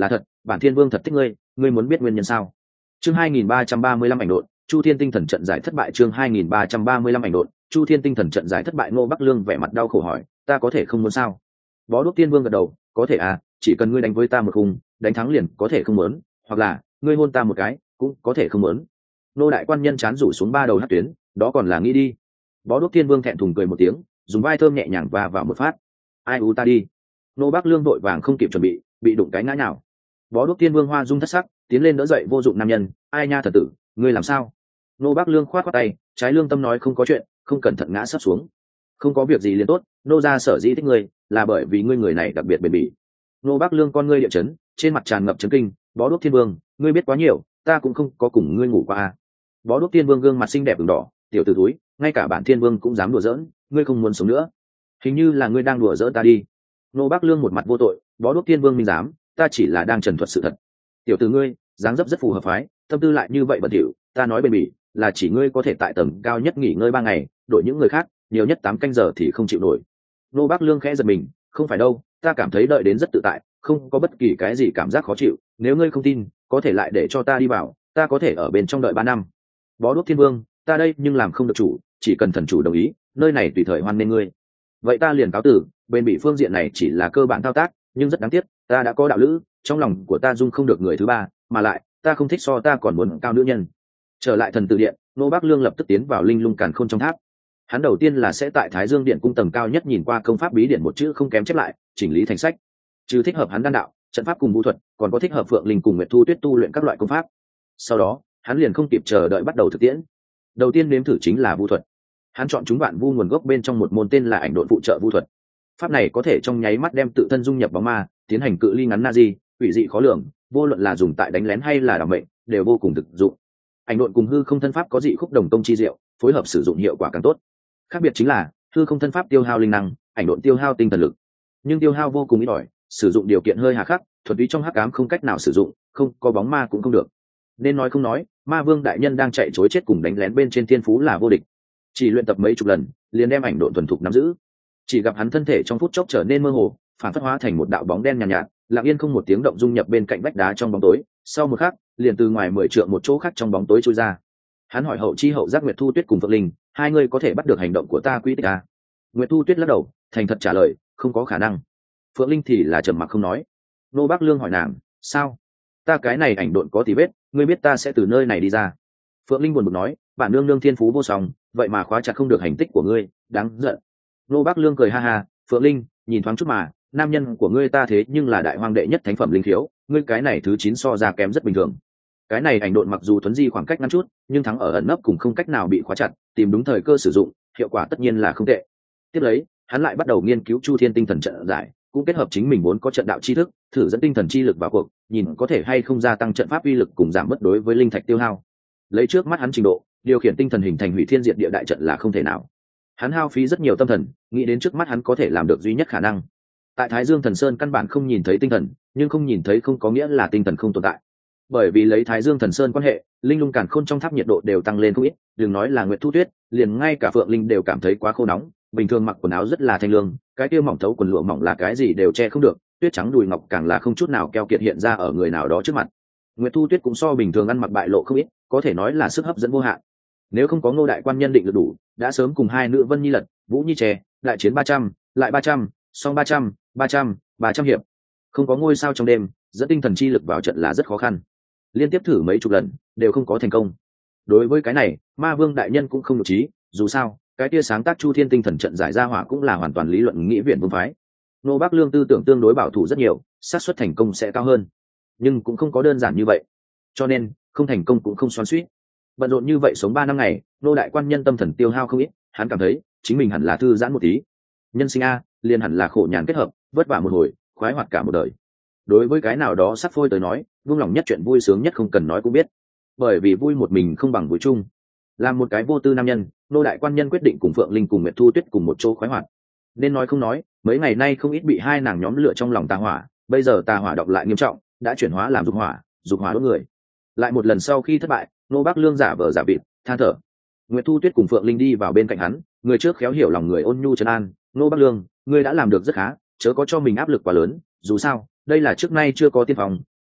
bản thiên vương thật thích ngươi, ngươi muốn biết nguyên nhân sao? Chương hai nghìn ba trăm ba mươi lăm ảnh độn, Chu Thiên tinh thần trận giải thất bại. Chương hai nghìn ba trăm ba mươi lăm ảnh độn, Chu Thiên tinh thần trận giải thất bại. Ngô Bắc Lương vẻ mặt đau khổ hỏi, ta có thể không muốn sao? Bó đuốc tiên vương gật đầu, có thể à, chỉ cần ngươi đánh với ta một khung, đánh thắng liền có thể không muốn, hoặc là ngươi hôn ta một cái cũng có thể không muốn. Nô đại quan nhân chán rủ xuống ba đầu hát tuyến, đó còn là nghĩ đi. Bó đuốc tiên vương thẹn thùng cười một tiếng, dùng vai thơm nhẹ nhàng và vào một phát. Ai u ta đi. Nô Bắc Lương vội vàng không kịp chuẩn bị, bị đụng cái ngã nhào. Bó đuốc tiên vương hoa dung thất sắc, tiến lên đỡ dậy vô dụng nam nhân, ai nha thật tử, ngươi làm sao? Nô Bắc Lương khoát khoát tay, trái lương tâm nói không có chuyện, không cẩn thận ngã sấp xuống. Không có việc gì liền tốt, nô gia sở dĩ thích ngươi, là bởi vì ngươi người này đặc biệt bền bỉ. Nô Bắc Lương con ngươi địa chấn, trên mặt tràn ngập chấn kinh, bó đuốc thiên vương, ngươi biết quá nhiều, ta cũng không có cùng ngươi ngủ qua à. Bó đuốc thiên vương gương mặt xinh đẹp ửng đỏ, tiểu tử túi, ngay cả bản thiên vương cũng dám đùa giỡn, ngươi không muốn sống nữa. Hình như là ngươi đang đùa giỡn ta đi. Nô Bắc Lương một mặt vô tội, bó đuốc thiên vương minh dám, ta chỉ là đang trần thuật sự thật. Tiểu tử ngươi, dáng dấp rất phù hợp phái, tâm tư lại như vậy bẩn thỉu, ta nói bền bỉ, là chỉ ngươi có thể tại tầng cao nhất nghỉ ngơi ba ngày, đổi những người khác, nhiều nhất tám canh giờ thì không chịu nổi. Nô Bắc Lương khẽ giật mình, không phải đâu, ta cảm thấy đợi đến rất tự tại, không có bất kỳ cái gì cảm giác khó chịu, nếu ngươi không tin, có thể lại để cho ta đi vào, ta có thể ở bên trong đợi ba năm. Bó đuốc thiên vương, ta đây nhưng làm không được chủ, chỉ cần thần chủ đồng ý, nơi này tùy thời hoan nghênh ngươi. Vậy ta liền cáo tử, bên bị phương diện này chỉ là cơ bản thao tác, nhưng rất đáng tiếc, ta đã có đạo lữ, trong lòng của ta dung không được người thứ ba, mà lại, ta không thích so ta còn muốn cao nữ nhân. Trở lại thần tử điện, Nô Bắc Lương lập tức tiến vào linh lung càn khôn trong tháp. Hắn đầu tiên là sẽ tại Thái Dương điện cung tầng cao nhất nhìn qua công pháp bí điển một chữ không kém chép lại, chỉnh lý thành sách. Trừ thích hợp hắn đan đạo, trận pháp cùng vũ thuật, còn có thích hợp Phượng Linh cùng Nguyệt Thu Tuyết tu luyện các loại công pháp. Sau đó, hắn liền không kịp chờ đợi bắt đầu thực tiễn. Đầu tiên nếm thử chính là vũ thuật. Hắn chọn chúng vạn vu nguồn gốc bên trong một môn tên là ảnh độn phụ trợ vũ thuật. Pháp này có thể trong nháy mắt đem tự thân dung nhập bóng ma, tiến hành cự ly ngắn Nazi, quỷ dị khó lường, vô luận là dùng tại đánh lén hay là đảm mệnh, đều vô cùng thực dụng. Ảnh độn cùng hư không thân pháp có dị khúc đồng công chi diệu, phối hợp sử dụng hiệu quả càng tốt. Khác biệt chính là hư không thân pháp tiêu hao linh năng, ảnh độn tiêu hao tinh thần lực, nhưng tiêu hao vô cùng ít ỏi, sử dụng điều kiện hơi hà khắc, thuật ý trong hắc ám không cách nào sử dụng, không có bóng ma cũng không được. Nên nói không nói, ma vương đại nhân đang chạy trối chết cùng đánh lén bên trên thiên phú là vô địch. Chỉ luyện tập mấy chục lần, liền đem ảnh độn thuần thục nắm giữ. Chỉ gặp hắn thân thể trong phút chốc trở nên mơ hồ, phản phất hóa thành một đạo bóng đen nhàn nhạt, nhạt, lặng yên không một tiếng động dung nhập bên cạnh vách đá trong bóng tối. Sau một khắc, liền từ ngoài mười trượng một chỗ khác trong bóng tối trôi ra. Hắn hỏi hậu chi hậu giác Nguyệt Thu Tuyết cùng Phượng Linh, hai người có thể bắt được hành động của ta quy tích à? Nguyệt Thu Tuyết lắc đầu, thành thật trả lời, không có khả năng. Phượng Linh thì là trầm mặc không nói. Nô Bắc Lương hỏi nàng, sao? Ta cái này ảnh độn có tí vết, ngươi biết ta sẽ từ nơi này đi ra. Phượng Linh buồn bực nói, bản nương nương thiên phú vô song, vậy mà khóa chặt không được hành tích của ngươi, đáng giận. Nô Bắc Lương cười ha ha, Phượng Linh, nhìn thoáng chút mà, nam nhân của ngươi ta thế nhưng là đại hoang đệ nhất thánh phẩm linh khiếu, ngươi cái này thứ chín so ra kém rất bình thường. Cái này ảnh độn mặc dù thuấn di khoảng cách ngắn chút, nhưng thắng ở ẩn nấp cùng không cách nào bị khóa chặt, tìm đúng thời cơ sử dụng, hiệu quả tất nhiên là không tệ. Tiếp lấy, hắn lại bắt đầu nghiên cứu Chu Thiên tinh thần trận giải, cũng kết hợp chính mình muốn có trận đạo chi thức, thử dẫn tinh thần chi lực vào cuộc, nhìn có thể hay không gia tăng trận pháp uy lực cùng giảm bớt đối với linh thạch tiêu hao. Lấy trước mắt hắn trình độ, điều khiển tinh thần hình thành hủy thiên diệt địa đại trận là không thể nào. Hắn hao phí rất nhiều tâm thần, nghĩ đến trước mắt hắn có thể làm được duy nhất khả năng. Tại Thái Dương Thần Sơn căn bản không nhìn thấy tinh thần, nhưng không nhìn thấy không có nghĩa là tinh thần không tồn tại. Bởi vì lấy Thái Dương Thần Sơn quan hệ, linh lung càn khôn trong tháp nhiệt độ đều tăng lên không ít, đừng nói là Nguyệt Thu Tuyết, liền ngay cả Phượng Linh đều cảm thấy quá khô nóng, bình thường mặc quần áo rất là thanh lương, cái kia mỏng thấu quần lụa mỏng là cái gì đều che không được, tuyết trắng đùi ngọc càng là không chút nào keo kiệt hiện ra ở người nào đó trước mặt. Nguyệt Thu Tuyết cũng so bình thường ăn mặc bại lộ không ít, có thể nói là sức hấp dẫn vô hạn. Nếu không có Ngô đại quan nhân định lực đủ, đã sớm cùng hai nữ Vân Nhi Lật, Vũ Nhi Trẻ, đại chiến ba trăm, lại ba trăm, song ba trăm, ba trăm, ba trăm hiệp. Không có ngôi sao trong đêm, dẫn tinh thần chi lực vào trận là rất khó khăn. Liên tiếp thử mấy chục lần, đều không có thành công. Đối với cái này, Ma Vương đại nhân cũng không nhục trí, dù sao, cái kia sáng tác Chu Thiên tinh thần trận giải ra hỏa cũng là hoàn toàn lý luận nghĩa viện vương phái. Nô Bắc Lương tư tưởng tương đối bảo thủ rất nhiều, xác suất thành công sẽ cao hơn, nhưng cũng không có đơn giản như vậy. Cho nên, không thành công cũng không xoắn xuýt. Bận rộn như vậy sống ba năm ngày, nô đại quan nhân tâm thần tiêu hao không ít, hắn cảm thấy chính mình hẳn là thư giãn một tí. Nhân sinh a, liền hẳn là khổ nhàn kết hợp, vất vả một hồi, khoái hoạt cả một đời. Đối với cái nào đó sắp phôi tới nói, vui lòng nhất chuyện vui sướng nhất không cần nói cũng biết, bởi vì vui một mình không bằng vui chung. Làm một cái vô tư nam nhân, nô đại quan nhân quyết định cùng Phượng Linh cùng Nguyệt Thu Tuyết cùng một chỗ khoái hoạt. Nên nói không nói, mấy ngày nay không ít bị hai nàng nhóm lửa trong lòng tà hỏa, bây giờ tà hỏa đọc lại nghiêm trọng, đã chuyển hóa làm dục hỏa, dục hỏa đốt người. Lại một lần sau khi thất bại, nô Bắc Lương giả vờ giả vịt, than thở. Nguyệt Thu Tuyết cùng Phượng Linh đi vào bên cạnh hắn, người trước khéo hiểu lòng người ôn nhu trấn an, nô Bắc Lương, ngươi đã làm được rất khá, chớ có cho mình áp lực quá lớn, dù sao, đây là trước nay chưa có tiên phòng,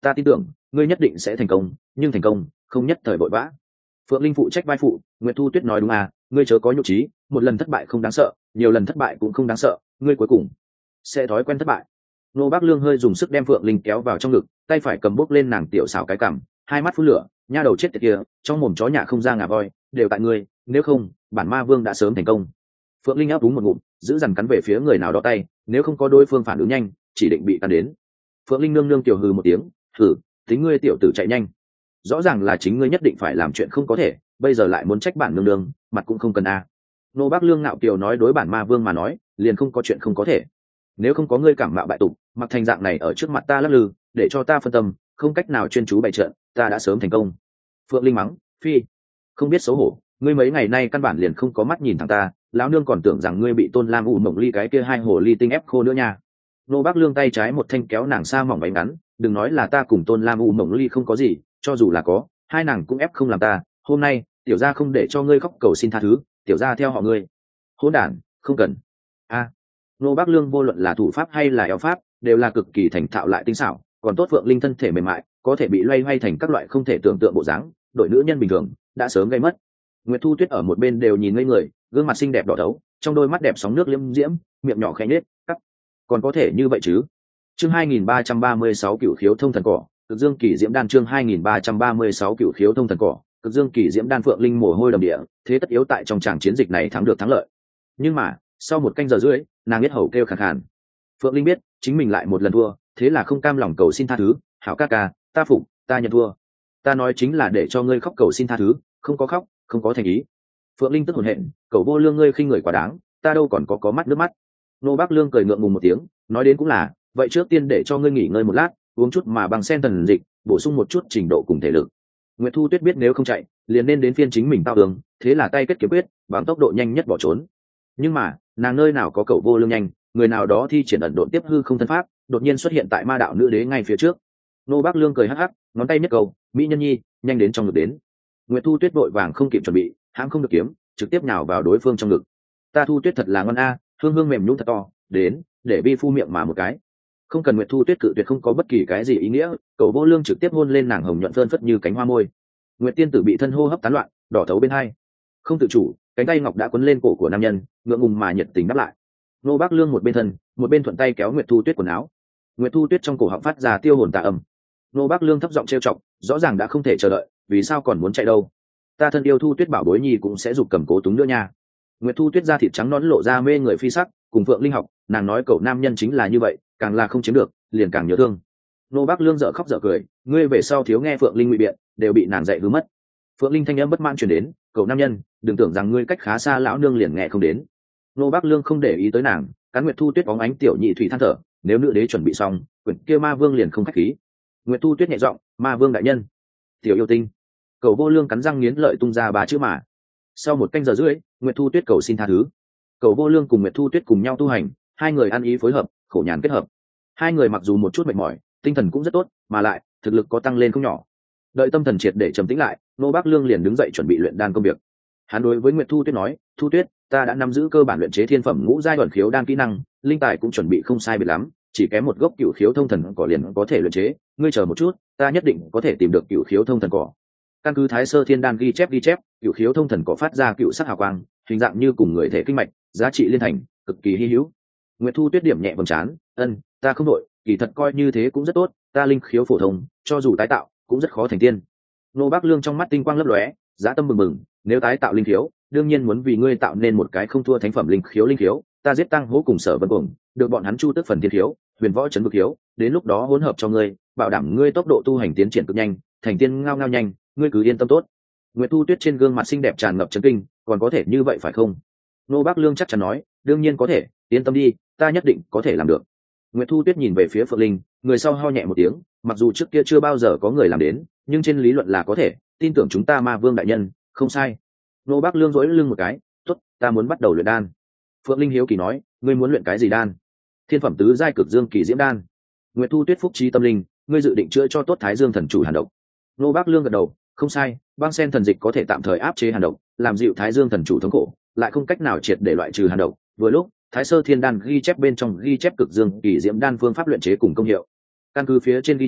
ta tin tưởng ngươi nhất định sẽ thành công, nhưng thành công không nhất thời vội vã. Phượng Linh phụ trách vai phụ, Nguyệt Thu Tuyết nói đúng à, ngươi chớ có nhục trí, một lần thất bại không đáng sợ, nhiều lần thất bại cũng không đáng sợ, ngươi cuối cùng sẽ thói quen thất bại. Nô Bác Lương hơi dùng sức đem Phượng Linh kéo vào trong ngực, tay phải cầm bốc lên nàng tiểu xảo cái cằm, hai mắt phun lửa, nha đầu chết tiệt kia, trong mồm chó nhà không ra ngà voi, đều tại ngươi, nếu không, bản ma vương đã sớm thành công. Phượng Linh áp đúng một ngụm, giữ dằn cắn về phía người nào đó tay, nếu không có đối phương phản ứng nhanh, chỉ định bị cắn đến. Phượng Linh nương nương tiểu hừ một tiếng, hừ, tính ngươi tiểu tử chạy nhanh, rõ ràng là chính ngươi nhất định phải làm chuyện không có thể, bây giờ lại muốn trách bản nương nương, mặt cũng không cần a. À. Nô Bác Lương ngạo kiều nói đối bản ma vương mà nói, liền không có chuyện không có thể. Nếu không có ngươi cảm mạo bại tục, mặc thành dạng này ở trước mặt ta lắc lư, để cho ta phân tâm, không cách nào chuyên chú bày trận, ta đã sớm thành công. Phượng Linh mắng, phi, không biết xấu hổ, ngươi mấy ngày nay căn bản liền không có mắt nhìn thẳng ta, lão nương còn tưởng rằng ngươi bị Tôn Lam U Mộng Ly cái kia hai hồ ly tinh ép khô nữa nha. Nô Bác Lương tay trái một thanh kéo nàng xa mỏng váy ngắn, đừng nói là ta cùng Tôn Lam U Mộng Ly không có gì, cho dù là có, hai nàng cũng ép không làm ta, hôm nay tiểu gia không để cho ngươi khóc cầu xin tha thứ, tiểu gia theo họ ngươi. Hỗn đản, không cần. A. À, Nô Bác Lương vô luận là thủ pháp hay là eo pháp, đều là cực kỳ thành thạo lại tinh xảo, còn tốt Phượng Linh thân thể mềm mại, có thể bị loay hoay thành các loại không thể tưởng tượng bộ dáng, đội nữ nhân bình thường đã sớm gây mất. Nguyệt Thu Tuyết ở một bên đều nhìn ngây người, gương mặt xinh đẹp đỏ thấu, trong đôi mắt đẹp sóng nước liêm diễm, miệng nhỏ khẽ nhếch, cắt. Còn có thể như vậy chứ? Chương hai nghìn ba trăm ba mươi sáu Cửu Khiếu Thông Thần Cỏ, Cực Dương Kỳ Diễm Đan chương hai nghìn ba trăm ba mươi sáu Cửu Khiếu Thông Thần Cỏ, Cực Dương Kỳ Diễm Đan. Phượng Linh mồ hôi đầm địa, thế tất yếu tại trong tràng chiến dịch này thắng được thắng lợi. Nhưng mà, sau một canh giờ rưỡi, nàng biết hầu kêu khàn khàn. Phượng Linh biết, chính mình lại một lần thua, thế là không cam lòng cầu xin tha thứ, "Hảo ca ca, ta phục, ta nhận thua. Ta nói chính là để cho ngươi khóc cầu xin tha thứ, không có khóc, không có thành ý." Phượng Linh tức hổn hển, "Cẩu vô lương ngươi khinh người quá đáng, ta đâu còn có có mắt nước mắt." Nô Bác Lương cười ngượng ngùng một tiếng, nói đến cũng là, "Vậy trước tiên để cho ngươi nghỉ ngơi một lát, uống chút mà bằng sen thần dịch, bổ sung một chút trình độ cùng thể lực." Nguyệt Thu Tuyết biết nếu không chạy, liền nên đến phiên chính mình tao đường, thế là tay kết kiếm quyết, bằng tốc độ nhanh nhất bỏ trốn. Nhưng mà, nàng nơi nào có cẩu vô lương nhanh, người nào đó thi triển ẩn độn tiếp hư không thân pháp, đột nhiên xuất hiện tại ma đạo nữ đế ngay phía trước. Nô Bác Lương cười hắc hắc, ngón tay nhất cầu, "Mỹ nhân nhi, nhanh đến trong ngực đến." Nguyệt Thu Tuyết vội vàng không kịp chuẩn bị, hãm không được kiếm, trực tiếp nhào vào đối phương trong ngực. "Ta Thu Tuyết thật là ngon a, hương hương mềm nhũn thật to, đến, để vi phu miệng mà một cái." Không cần Nguyệt Thu Tuyết cự tuyệt không có bất kỳ cái gì ý nghĩa, cẩu vô lương trực tiếp hôn lên nàng hồng nhuận phơn phất như cánh hoa môi. Nguyệt tiên tử bị thân hô hấp tán loạn, đỏ thấu bên hai, không tự chủ, cánh tay ngọc đã quấn lên cổ của nam nhân, ngượng ngùng mà nhiệt tình đáp lại. Nô Bác Lương một bên thân, một bên thuận tay kéo Nguyệt Thu Tuyết quần áo. Nguyệt Thu Tuyết trong cổ họng phát ra tiêu hồn tà âm. Nô Bác Lương thấp giọng trêu chọc, rõ ràng đã không thể chờ đợi, vì sao còn muốn chạy đâu? Ta thân yêu Thu Tuyết bảo bối nhi cũng sẽ giục cầm cố túng nữa nha. Nguyệt Thu Tuyết da thịt trắng nõn lộ ra mê người phi sắc, cùng Phượng Linh học, nàng nói cậu nam nhân chính là như vậy, càng là không chiếm được, liền càng nhớ thương. Nô Bác Lương dở khóc dở cười, ngươi về sau thiếu nghe Phượng Linh ngụy biện, đều bị nàng dạy hư mất. Phượng Linh thanh âm bất mãn truyền đến, cậu nam nhân, đừng tưởng rằng ngươi cách khá xa lão nương liền nghe không đến. Nô Bác Lương không để ý tới nàng, cắn Nguyệt Thu Tuyết bóng ánh tiểu nhị thủy than thở, nếu nữ đế chuẩn bị xong, quyển kia ma vương liền không khách khí. Nguyệt Thu Tuyết nhẹ giọng, "Ma vương đại nhân." "Tiểu yêu tinh." Cậu vô lương cắn răng nghiến lợi tung ra ba chữ mà. Sau một canh giờ rưỡi, Nguyệt Thu Tuyết cầu xin tha thứ. Cậu vô lương cùng Nguyệt Thu Tuyết cùng nhau tu hành, hai người ăn ý phối hợp, khổ nhàn kết hợp. Hai người mặc dù một chút mệt mỏi, tinh thần cũng rất tốt, mà lại thực lực có tăng lên không nhỏ. Đợi tâm thần triệt để trầm tĩnh lại, Nô Bác Lương liền đứng dậy chuẩn bị luyện đan công việc. Hắn đối với Nguyệt Thu Tuyết nói, "Thu Tuyết, ta đã nắm giữ cơ bản luyện chế thiên phẩm ngũ giai ẩn khiếu đan kỹ năng, linh tài cũng chuẩn bị không sai biệt lắm, chỉ kém một gốc cửu khiếu thông thần cỏ liền có thể luyện chế, ngươi chờ một chút, ta nhất định có thể tìm được cửu khiếu thông thần cỏ." Căn cứ Thái Sơ Thiên Đan ghi chép ghi chép, cửu khiếu thông thần cỏ phát ra cựu sắc hào quang, hình dạng như cùng người thể kinh mạch, giá trị liên thành, cực kỳ hi hữu. Nguyệt Thu Tuyết điểm nhẹ vầng trán, "Ân, ta không đội, kỳ thật coi như thế cũng rất tốt, ta linh khiếu phổ thông, cho dù tái tạo, cũng rất khó thành tiên." Nô Bác Lương trong mắt tinh quang lấp lóe, giá tâm mừng mừng, "Nếu tái tạo linh khiếu, đương nhiên muốn vì ngươi tạo nên một cái không thua thánh phẩm linh khiếu linh khiếu, ta giết tăng hố cùng Sở Vân Cuồng, được bọn hắn chu tức phần thiên khiếu, huyền võ trấn vực khiếu, đến lúc đó hỗn hợp cho ngươi, bảo đảm ngươi tốc độ tu hành tiến triển cực nhanh, thành tiên ngao ngao nhanh, ngươi cứ yên tâm tốt." Nguyệt Thu Tuyết trên gương mặt xinh đẹp tràn ngập chấn kinh, "Còn có thể như vậy phải không?" Nô Bác Lương chắc chắn nói, "Đương nhiên có thể, yên tâm đi, ta nhất định có thể làm được." Nguyệt Thu Tuyết nhìn về phía Phượng Linh, người sau ho nhẹ một tiếng, mặc dù trước kia chưa bao giờ có người làm đến, nhưng trên lý luận là có thể, tin tưởng chúng ta Ma Vương đại nhân, không sai. Nô Bác Lương duỗi lưng một cái, "Tốt, ta muốn bắt đầu luyện đan." Phượng Linh hiếu kỳ nói, "Ngươi muốn luyện cái gì đan?" "Thiên phẩm tứ giai cực dương kỳ diễm đan." Nguyệt Thu Tuyết phúc trí tâm linh, "Ngươi dự định chữa cho tốt Thái Dương thần chủ hàn độc?" Nô Bác Lương gật đầu, "Không sai, băng sen thần dịch có thể tạm thời áp chế hàn độc, làm dịu Thái Dương thần chủ thống khổ, lại không cách nào triệt để loại trừ hàn độc. Vừa lúc, Thái Sơ Thiên Đan ghi chép bên trong ghi chép cực dương kỳ diễm đan phương pháp luyện chế cùng công hiệu. Căn cứ phía trên ghi chép,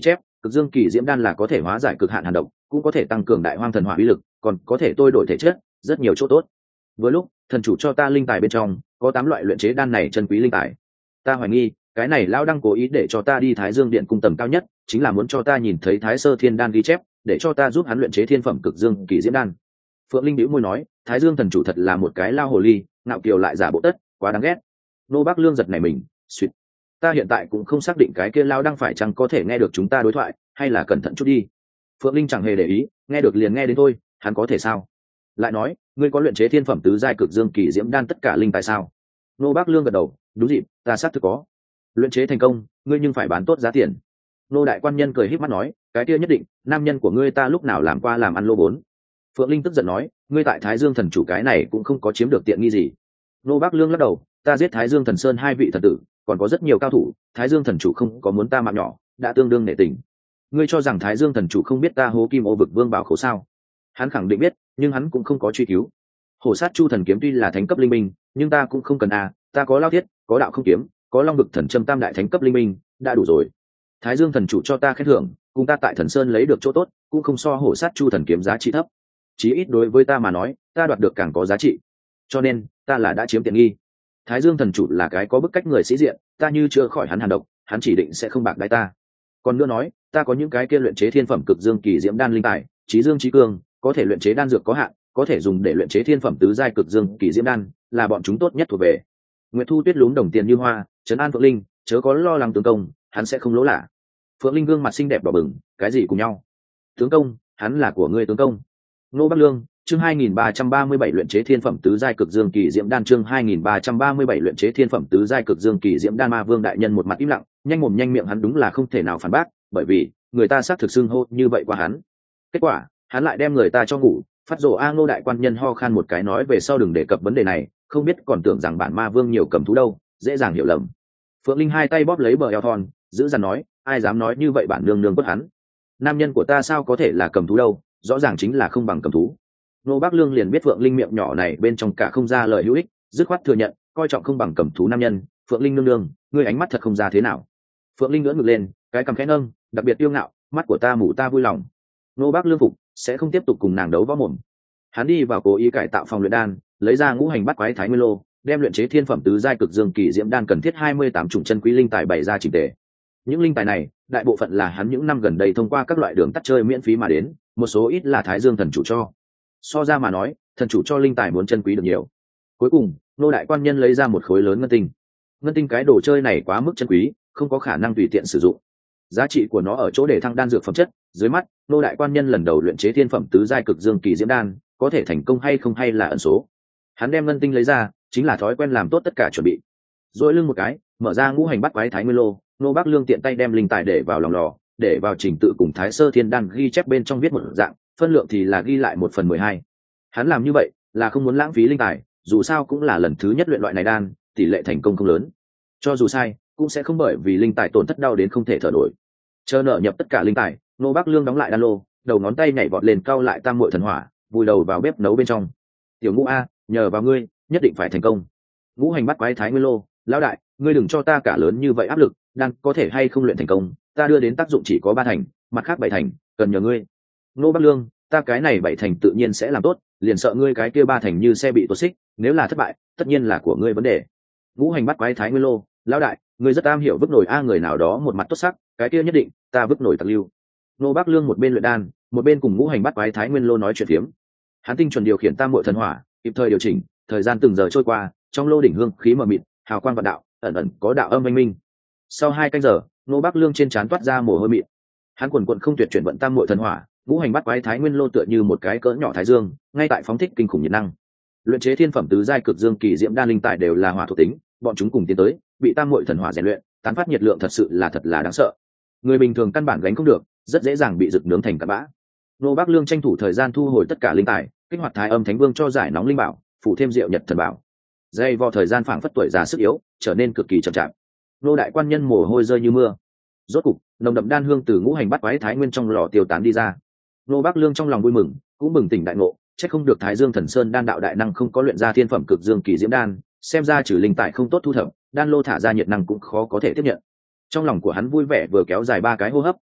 cực dương kỳ diễm đan là có thể hóa giải cực hạn hàn độc, cũng có thể tăng cường đại hoang thần hỏa uy lực, còn có thể tôi đổi thể chất, rất nhiều chỗ tốt. Vừa lúc thần chủ cho ta linh tài bên trong có tám loại luyện chế đan này chân quý linh tài, ta hoài nghi cái này lão đang cố ý để cho ta đi Thái Dương điện cung tầm cao nhất, chính là muốn cho ta nhìn thấy Thái Sơ Thiên đan ghi chép, để cho ta giúp hắn luyện chế thiên phẩm cực dương kỳ diễm đan. Phượng Linh bĩu môi nói, Thái Dương thần chủ thật là một cái lao hồ ly, ngạo kiều lại giả bộ tất, quá đáng ghét. Nô Bác Lương giật này mình, suýt, ta hiện tại cũng không xác định cái kia lao đang phải chăng có thể nghe được chúng ta đối thoại, hay là cẩn thận chút đi. Phượng Linh chẳng hề để ý, nghe được liền nghe đến thôi, hắn có thể sao? Lại nói, ngươi có luyện chế thiên phẩm tứ giai cực dương kỳ diễm đan tất cả linh tài sao? Nô Bác Lương gật đầu, đúng dịp, ta xác thực có. Luyện chế thành công, ngươi nhưng phải bán tốt giá tiền. Nô đại quan nhân cười híp mắt nói, cái kia nhất định, nam nhân của ngươi ta lúc nào làm qua làm ăn lô vốn. Phượng Linh tức giận nói, ngươi tại Thái Dương thần chủ cái này cũng không có chiếm được tiện nghi gì. Nô Bác Lương lắc đầu, ta giết Thái Dương thần sơn hai vị thần tử, còn có rất nhiều cao thủ, Thái Dương thần chủ không có muốn ta mạng nhỏ, đã tương đương nể tình. Ngươi cho rằng Thái Dương thần chủ không biết ta hố kim ô vực vương bảo khẩu sao? Hắn khẳng định biết, nhưng hắn cũng không có truy cứu. Hổ sát chu thần kiếm tuy là thánh cấp linh minh, nhưng ta cũng không cần a, ta có lao thiết, có đạo không kiếm, có long vực thần châm tam đại thánh cấp linh minh, đã đủ rồi. Thái Dương thần chủ cho ta khen thưởng, cùng ta tại thần sơn lấy được chỗ tốt, cũng không so hổ sát chu thần kiếm giá trị thấp. Chí ít đối với ta mà nói, ta đoạt được càng có giá trị. Cho nên, ta là đã chiếm tiện nghi. Thái Dương thần chủ là cái có bức cách người sĩ diện, ta như chưa khỏi hắn hàn độc, hắn chỉ định sẽ không bạc đái ta. Còn nữa nói, ta có những cái kia luyện chế thiên phẩm cực dương kỳ diễm đan linh tài, trí dương trí cương, có thể luyện chế đan dược có hạn, có thể dùng để luyện chế thiên phẩm tứ giai cực dương kỳ diễm đan, là bọn chúng tốt nhất thuộc về. Nguyệt Thu Tuyết lún đồng tiền như hoa, trấn an Phượng Linh, chớ có lo lắng tướng công, hắn sẽ không lỗ lạ. Phượng Linh gương mặt xinh đẹp đỏ bừng, cái gì cùng nhau? Tướng công, hắn là của ngươi tướng công. Nô Bắc Lương, chương hai nghìn ba trăm ba mươi bảy luyện chế thiên phẩm tứ giai cực dương kỳ diễm đan, chương hai nghìn ba trăm ba mươi bảy luyện chế thiên phẩm tứ giai cực dương kỳ diễm đan. Ma Vương đại nhân một mặt im lặng, nhanh mồm nhanh miệng hắn đúng là không thể nào phản bác, bởi vì người ta xác thực xưng hô như vậy qua hắn. Kết quả, hắn lại đem người ta cho ngủ, phát rồ. A Ngô đại quan nhân ho khan một cái nói về sau đừng đề cập vấn đề này, không biết còn tưởng rằng bản Ma Vương nhiều cầm thú đâu, dễ dàng hiểu lầm. Phượng Linh hai tay bóp lấy bờ eo thon, giữ dằn nói, ai dám nói như vậy bản nương nương bất hắn. Nam nhân của ta sao có thể là cầm thú đâu, rõ ràng chính là không bằng cầm thú. Nô Bác Lương liền biết Phượng Linh miệng nhỏ này bên trong cả không ra lời hữu ích, dứt khoát thừa nhận, coi trọng không bằng cầm thú nam nhân. Phượng Linh nương nương, ngươi ánh mắt thật không ra thế nào. Phượng Linh ngửa ngực lên, cái cằm khẽ nâng, đặc biệt yêu ngạo, mắt của ta mù ta vui lòng. Nô Bác Lương phục, sẽ không tiếp tục cùng nàng đấu võ mồm. Hắn đi vào cố ý cải tạo phòng luyện đan, lấy ra ngũ hành bát quái thái nguyên lô, đem luyện chế thiên phẩm tứ giai cực dương kỳ diễm đan cần thiết hai mươi tám chủng chân quý linh tài bày ra chỉnh tề. Những linh tài này, đại bộ phận là hắn những năm gần đây thông qua các loại đường tắt chơi miễn phí mà đến, một số ít là Thái Dương thần chủ cho. So ra mà nói, thần chủ cho linh tài muốn chân quý được nhiều. Cuối cùng, nô đại quan nhân lấy ra một khối lớn ngân tinh. Ngân tinh cái đồ chơi này quá mức chân quý, không có khả năng tùy tiện sử dụng. Giá trị của nó ở chỗ để thăng đan dược phẩm chất, dưới mắt, nô đại quan nhân lần đầu luyện chế thiên phẩm tứ giai cực dương kỳ diễm đan, có thể thành công hay không hay là ẩn số. Hắn đem ngân tinh lấy ra, chính là thói quen làm tốt tất cả chuẩn bị. Rồi lưng một cái, mở ra ngũ hành bát quái thái nguyên lô, nô Bác Lương tiện tay đem linh tài để vào lòng lò, để vào trình tự cùng Thái Sơ Thiên đan ghi chép bên trong viết một dạng, phân lượng thì là ghi lại một phần mười hai. Hắn làm như vậy là không muốn lãng phí linh tài, dù sao cũng là lần thứ nhất luyện loại này đan, tỷ lệ thành công không lớn. Cho dù sai, cũng sẽ không bởi vì linh tài tổn thất đau đến không thể thở nổi. Chờ nợ nhập tất cả linh tài, nô Bác Lương đóng lại đan lô, đầu ngón tay nhảy vọt lên cao lại tam muội thần hỏa, vùi đầu vào bếp nấu bên trong. Tiểu Ngũ a, nhờ vào ngươi, nhất định phải thành công. Ngũ hành bắt quái thái nguyên lô, lão đại, ngươi đừng cho ta cả lớn như vậy áp lực, đang có thể hay không luyện thành công, ta đưa đến tác dụng chỉ có ba thành, mặt khác bảy thành, cần nhờ ngươi. Nô Bác Lương, ta cái này bảy thành tự nhiên sẽ làm tốt, liền sợ ngươi cái kia ba thành như xe bị tuột xích, nếu là thất bại, tất nhiên là của ngươi vấn đề. Ngũ hành bắt quái thái nguyên lô, lão đại, ngươi rất am hiểu vứt nổi a người nào đó một mặt tốt sắc, cái kia nhất định, ta vứt nổi tặc lưu. Nô Bác Lương một bên luyện đan, một bên cùng ngũ hành bắt quái thái nguyên lô nói chuyện phiếm. Hắn tinh chuẩn điều khiển tam muội thần hỏa, kịp thời điều chỉnh, thời gian từng giờ trôi qua, trong lô đỉnh hương khí mờ mịt, hào quang vạn đạo, ẩn ẩn có đạo âm minh minh. Sau hai canh giờ, nô Bác Lương trên trán toát ra mồ hôi mịn. Hắn quần quần không tuyệt chuyển vận tam muội thần hỏa, ngũ hành bắt quái thái nguyên lô tựa như một cái cỡ nhỏ thái dương, ngay tại phóng thích kinh khủng nhiệt năng. Luyện chế thiên phẩm tứ giai cực dương kỳ diễm đan linh tài đều là hỏa thuộc tính, bọn chúng cùng tiến tới, bị tam muội thần hỏa rèn luyện, tán phát nhiệt lượng thật sự là thật là đáng sợ. Người bình thường căn bản gánh không được, rất dễ dàng bị rực nướng thành cát bã. Nô Bác Lương tranh thủ thời gian thu hồi tất cả linh tài, kích hoạt thái âm thánh vương cho giải nóng linh bảo, phụ thêm rượu nhật thần bảo. Dây vò thời gian phảng phất tuổi già sức yếu, trở nên cực kỳ chậm chạp. Nô đại quan nhân mồ hôi rơi như mưa. Rốt cục, nồng đậm đan hương từ ngũ hành bắt quái thái nguyên trong lò tiêu tán đi ra. Nô Bác Lương trong lòng vui mừng, cũng bừng tỉnh đại ngộ, chắc không được Thái Dương Thần Sơn đan đạo đại năng không có luyện ra thiên phẩm cực dương kỳ diễm đan, xem ra trừ linh tài không tốt thu thập, đan lô thả ra nhiệt năng cũng khó có thể tiếp nhận. Trong lòng của hắn vui vẻ vừa kéo dài ba cái hô hấp,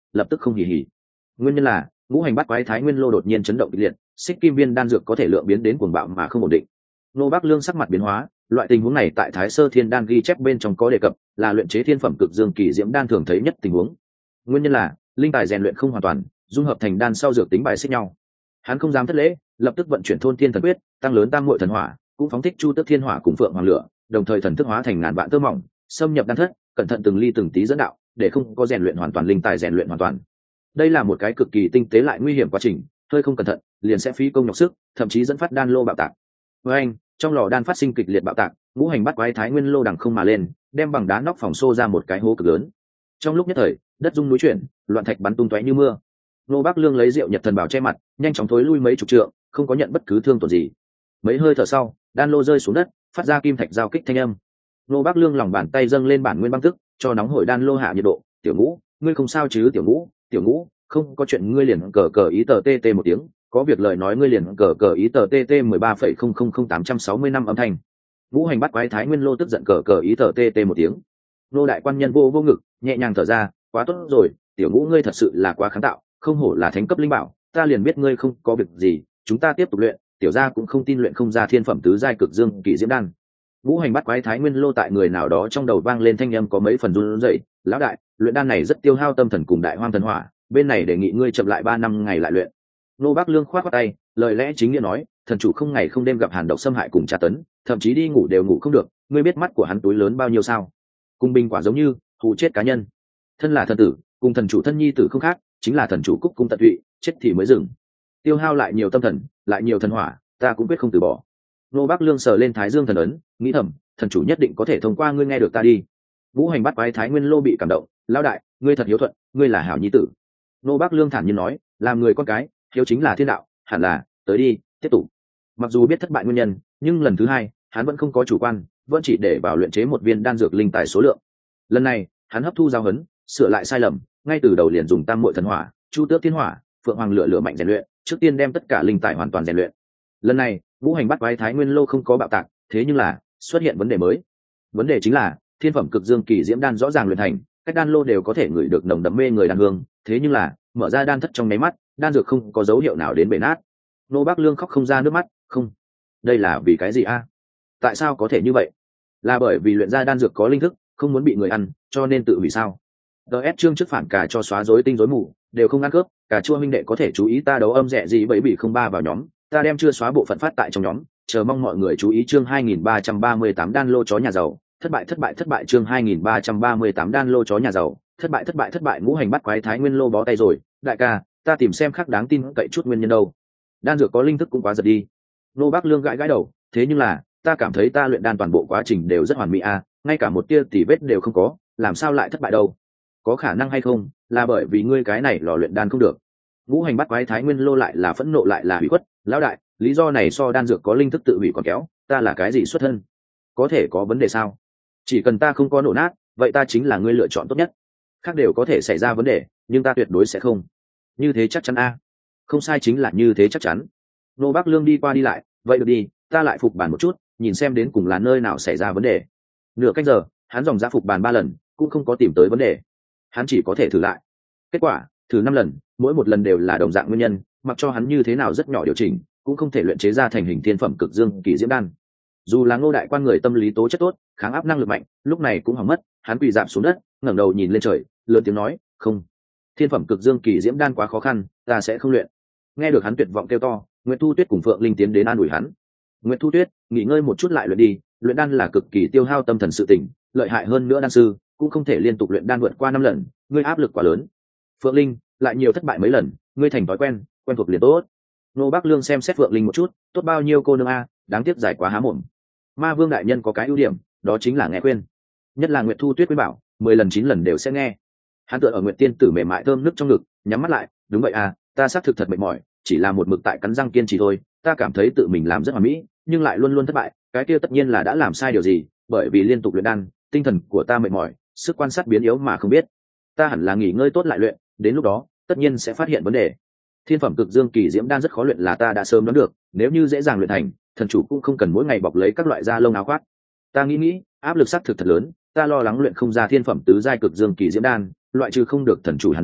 lập tức không hỉ hỉ. Nguyên nhân là ngũ hành bát quái thái nguyên lô đột nhiên chấn động kịch liệt, xích kim viên đan dược có thể lượng biến đến cuồng bạo mà không ổn định. Nô Bác Lương sắc mặt biến hóa, loại tình huống này tại Thái Sơ Thiên Đan ghi chép bên trong có đề cập, là luyện chế thiên phẩm cực dương kỳ diễm đan thường thấy nhất tình huống. Nguyên nhân là linh tài rèn luyện không hoàn toàn, dung hợp thành đan sau dược tính bài xích nhau. Hắn không dám thất lễ, lập tức vận chuyển thôn thiên thần quyết, tăng lớn tam muội thần hỏa, cũng phóng thích chu tước thiên hỏa cùng phượng hoàng lửa, đồng thời thần thức hóa thành ngàn vạn tơ mỏng, xâm nhập đan thất, cẩn thận từng ly từng tí dẫn đạo, để không có rèn luyện hoàn toàn linh tài rèn luyện hoàn toàn. Đây là một cái cực kỳ tinh tế lại nguy hiểm quá trình, hơi không cẩn thận, liền sẽ phí công nhọc sức, thậm chí dẫn phát đan lô bạo tạc. Với anh, trong lò đan phát sinh kịch liệt bạo tạc, ngũ hành bát quái thái nguyên lô đằng không mà lên, đem bằng đá nóc phòng xô ra một cái hố cực lớn. Trong lúc nhất thời, đất rung núi chuyển, loạn thạch bắn tung tóe như mưa. Nô Bác Lương lấy rượu Nhật Thần Bảo che mặt, nhanh chóng thối lui mấy chục trượng, không có nhận bất cứ thương tổn gì. Mấy hơi thở sau, đan lô rơi xuống đất, phát ra kim thạch giao kích thanh âm. Nô Bác Lương lòng bàn tay dâng lên bản nguyên băng tức, cho nóng hổi đan lô hạ nhiệt độ. Tiểu Ngũ, ngươi không sao chứ? Tiểu Ngũ, Tiểu Ngũ, không có chuyện ngươi liền cờ cờ ý tờ tê tê một tiếng, có việc lời nói ngươi liền cờ cờ ý tờ tê tê mười ba phẩy không không không tám trăm sáu mươi năm âm thanh. Ngũ hành bắt quái thái nguyên lô tức giận cờ cờ ý tờ tê tê một tiếng. Nô đại quan nhân vô vô ngực, nhẹ nhàng thở ra, quá tốt rồi, Tiểu Ngũ ngươi thật sự là quá kháng tạo, không hổ là thánh cấp linh bảo, ta liền biết ngươi không có việc gì, chúng ta tiếp tục luyện, tiểu gia cũng không tin luyện không ra thiên phẩm tứ giai cực dương kỳ diễm đan. Ngũ hành bắt quái thái nguyên lô tại người nào đó trong đầu vang lên thanh âm có mấy phần run rẩy, lão đại, luyện đan này rất tiêu hao tâm thần cùng đại hoang thần hỏa, bên này đề nghị ngươi chậm lại ba năm ngày lại luyện. Nô Bác Lương khoát khoát tay, lời lẽ chính nghĩa nói, thần chủ không ngày không đêm gặp hàn độc xâm hại cùng tra tấn, thậm chí đi ngủ đều ngủ không được, ngươi biết mắt của hắn túi lớn bao nhiêu sao? Cùng bình quả giống như hù chết cá nhân. Thân là thần tử, cùng thần chủ thân nhi tử không khác, chính là thần chủ cúc cung tận tụy, chết thì mới dừng. Tiêu hao lại nhiều tâm thần, lại nhiều thần hỏa, ta cũng quyết không từ bỏ. Nô Bác Lương sờ lên Thái Dương thần ấn, nghĩ thầm, thần chủ nhất định có thể thông qua ngươi nghe được ta đi. Ngũ hành bắt quái thái nguyên lô bị cảm động, lão đại, ngươi thật hiếu thuận, ngươi là hảo nhi tử. Nô Bác Lương thản nhiên nói, làm người con cái, hiếu chính là thiên đạo, hẳn là, tới đi, tiếp tục. Mặc dù biết thất bại nguyên nhân, nhưng lần thứ hai, hắn vẫn không có chủ quan, vẫn chỉ để vào luyện chế một viên đan dược linh tài số lượng. Lần này, hắn hấp thu giáo huấn, sửa lại sai lầm, ngay từ đầu liền dùng tam muội thần hỏa, chu tước thiên hỏa, phượng hoàng lửa lửa mạnh rèn luyện, trước tiên đem tất cả linh tài hoàn toàn rèn luyện. Lần này, ngũ hành bắt quái thái nguyên lô không có bạo tạc, thế nhưng là xuất hiện vấn đề mới. Vấn đề chính là thiên phẩm cực dương kỳ diễm đan rõ ràng luyện thành, cách đan lô đều có thể ngửi được nồng đậm mê người đan hương, thế nhưng là mở ra đan thất trong nháy mắt, đan dược không có dấu hiệu nào đến bể nát. Nô Bác Lương khóc không ra nước mắt, không, đây là vì cái gì a? Tại sao có thể như vậy? Là bởi vì luyện ra đan dược có linh thức, không muốn bị người ăn, cho nên tự hủy sao? ds chương trước phản cả cho xóa rối tinh rối mù, đều không ăn cướp, cả chua huynh đệ có thể chú ý ta đấu âm rẻ gì bẫy bị không ba vào nhóm, ta đem chưa xóa bộ phận phát tại trong nhóm, chờ mong mọi người chú ý. Chương hai nghìn ba trăm ba mươi tám đan lô chó nhà giàu, thất bại thất bại thất bại. Chương hai nghìn ba trăm ba mươi tám đan lô chó nhà giàu, thất bại thất bại thất bại. Ngũ hành bắt quái thái nguyên lô bó tay rồi, đại ca, ta tìm xem khác đáng tin cậy chút nguyên nhân đâu. Đan dược có linh thức cũng quá giật đi. Nô Bác Lương gãi gãi đầu, thế nhưng là ta cảm thấy ta luyện đan toàn bộ quá trình đều rất hoàn mỹ a, ngay cả một tia tỉ vết đều không có, làm sao lại thất bại đâu? Có khả năng hay không là bởi vì ngươi cái này lò luyện đan không được? Ngũ hành bắt quái thái nguyên lô lại là phẫn nộ lại là hủy khuất, lão đại, lý do này so đan dược có linh thức tự hủy còn kéo, ta là cái gì xuất thân? Có thể có vấn đề sao? Chỉ cần ta không có nổ nát, vậy ta chính là ngươi lựa chọn tốt nhất. Khác đều có thể xảy ra vấn đề, nhưng ta tuyệt đối sẽ không. Như thế chắc chắn a? Không sai, chính là như thế chắc chắn. Nô Bác Lương đi qua đi lại, vậy được đi, ta lại phục bàn một chút, nhìn xem đến cùng là nơi nào xảy ra vấn đề. Nửa cách giờ, hắn dòng ra phục bàn ba lần, cũng không có tìm tới vấn đề. Hắn chỉ có thể thử lại. Kết quả, thử năm lần, mỗi một lần đều là đồng dạng nguyên nhân, mặc cho hắn như thế nào rất nhỏ điều chỉnh, cũng không thể luyện chế ra thành hình thiên phẩm cực dương kỳ diễm đan. Dù là Ngô đại quan người tâm lý tố chất tốt, kháng áp năng lực mạnh, lúc này cũng hỏng mất. Hắn quỳ rạp xuống đất, ngẩng đầu nhìn lên trời, lớn tiếng nói, không, thiên phẩm cực dương kỳ diễm đan quá khó khăn, ta sẽ không luyện. Nghe được hắn tuyệt vọng kêu to, Nguyễn Thu Tuyết cùng Phượng Linh tiến đến an ủi hắn. Nguyễn Thu Tuyết, nghỉ ngơi một chút lại luyện đi, luyện đan là cực kỳ tiêu hao tâm thần sự tỉnh, lợi hại hơn nữa đan sư cũng không thể liên tục luyện đan vượt qua năm lần, ngươi áp lực quá lớn. Phượng Linh, lại nhiều thất bại mấy lần, ngươi thành thói quen, quen thuộc liền tốt. Nô Bác Lương xem xét Phượng Linh một chút, tốt bao nhiêu cô nương a, đáng tiếc giải quá há mồm. Ma Vương đại nhân có cái ưu điểm, đó chính là nghe khuyên. Nhất là Nguyệt Thu Tuyết khuyên bảo, mười lần chín lần đều sẽ nghe. Hắn tựa ở Nguyệt Tiên tử mềm mại thơm nức trong ngực, nhắm mắt lại, đúng vậy à, ta xác thực thật mệt mỏi, chỉ là một mực tại cắn răng kiên trì thôi, ta cảm thấy tự mình làm rất hoàn mỹ, nhưng lại luôn luôn thất bại, cái kia tất nhiên là đã làm sai điều gì, bởi vì liên tục luyện đan, tinh thần của ta mệt mỏi, sức quan sát biến yếu mà không biết. Ta hẳn là nghỉ ngơi tốt lại luyện, đến lúc đó, tất nhiên sẽ phát hiện vấn đề. Thiên phẩm cực dương kỳ diễm đan rất khó luyện là ta đã sớm đoán được, nếu như dễ dàng luyện thành, thần chủ cũng không cần mỗi ngày bọc lấy các loại da lông áo khoác. Ta nghĩ nghĩ, áp lực xác thực thật lớn, ta lo lắng luyện không ra thiên phẩm tứ giai cực dương kỳ diễm đan, loại trừ không được thần chủ hàn độc,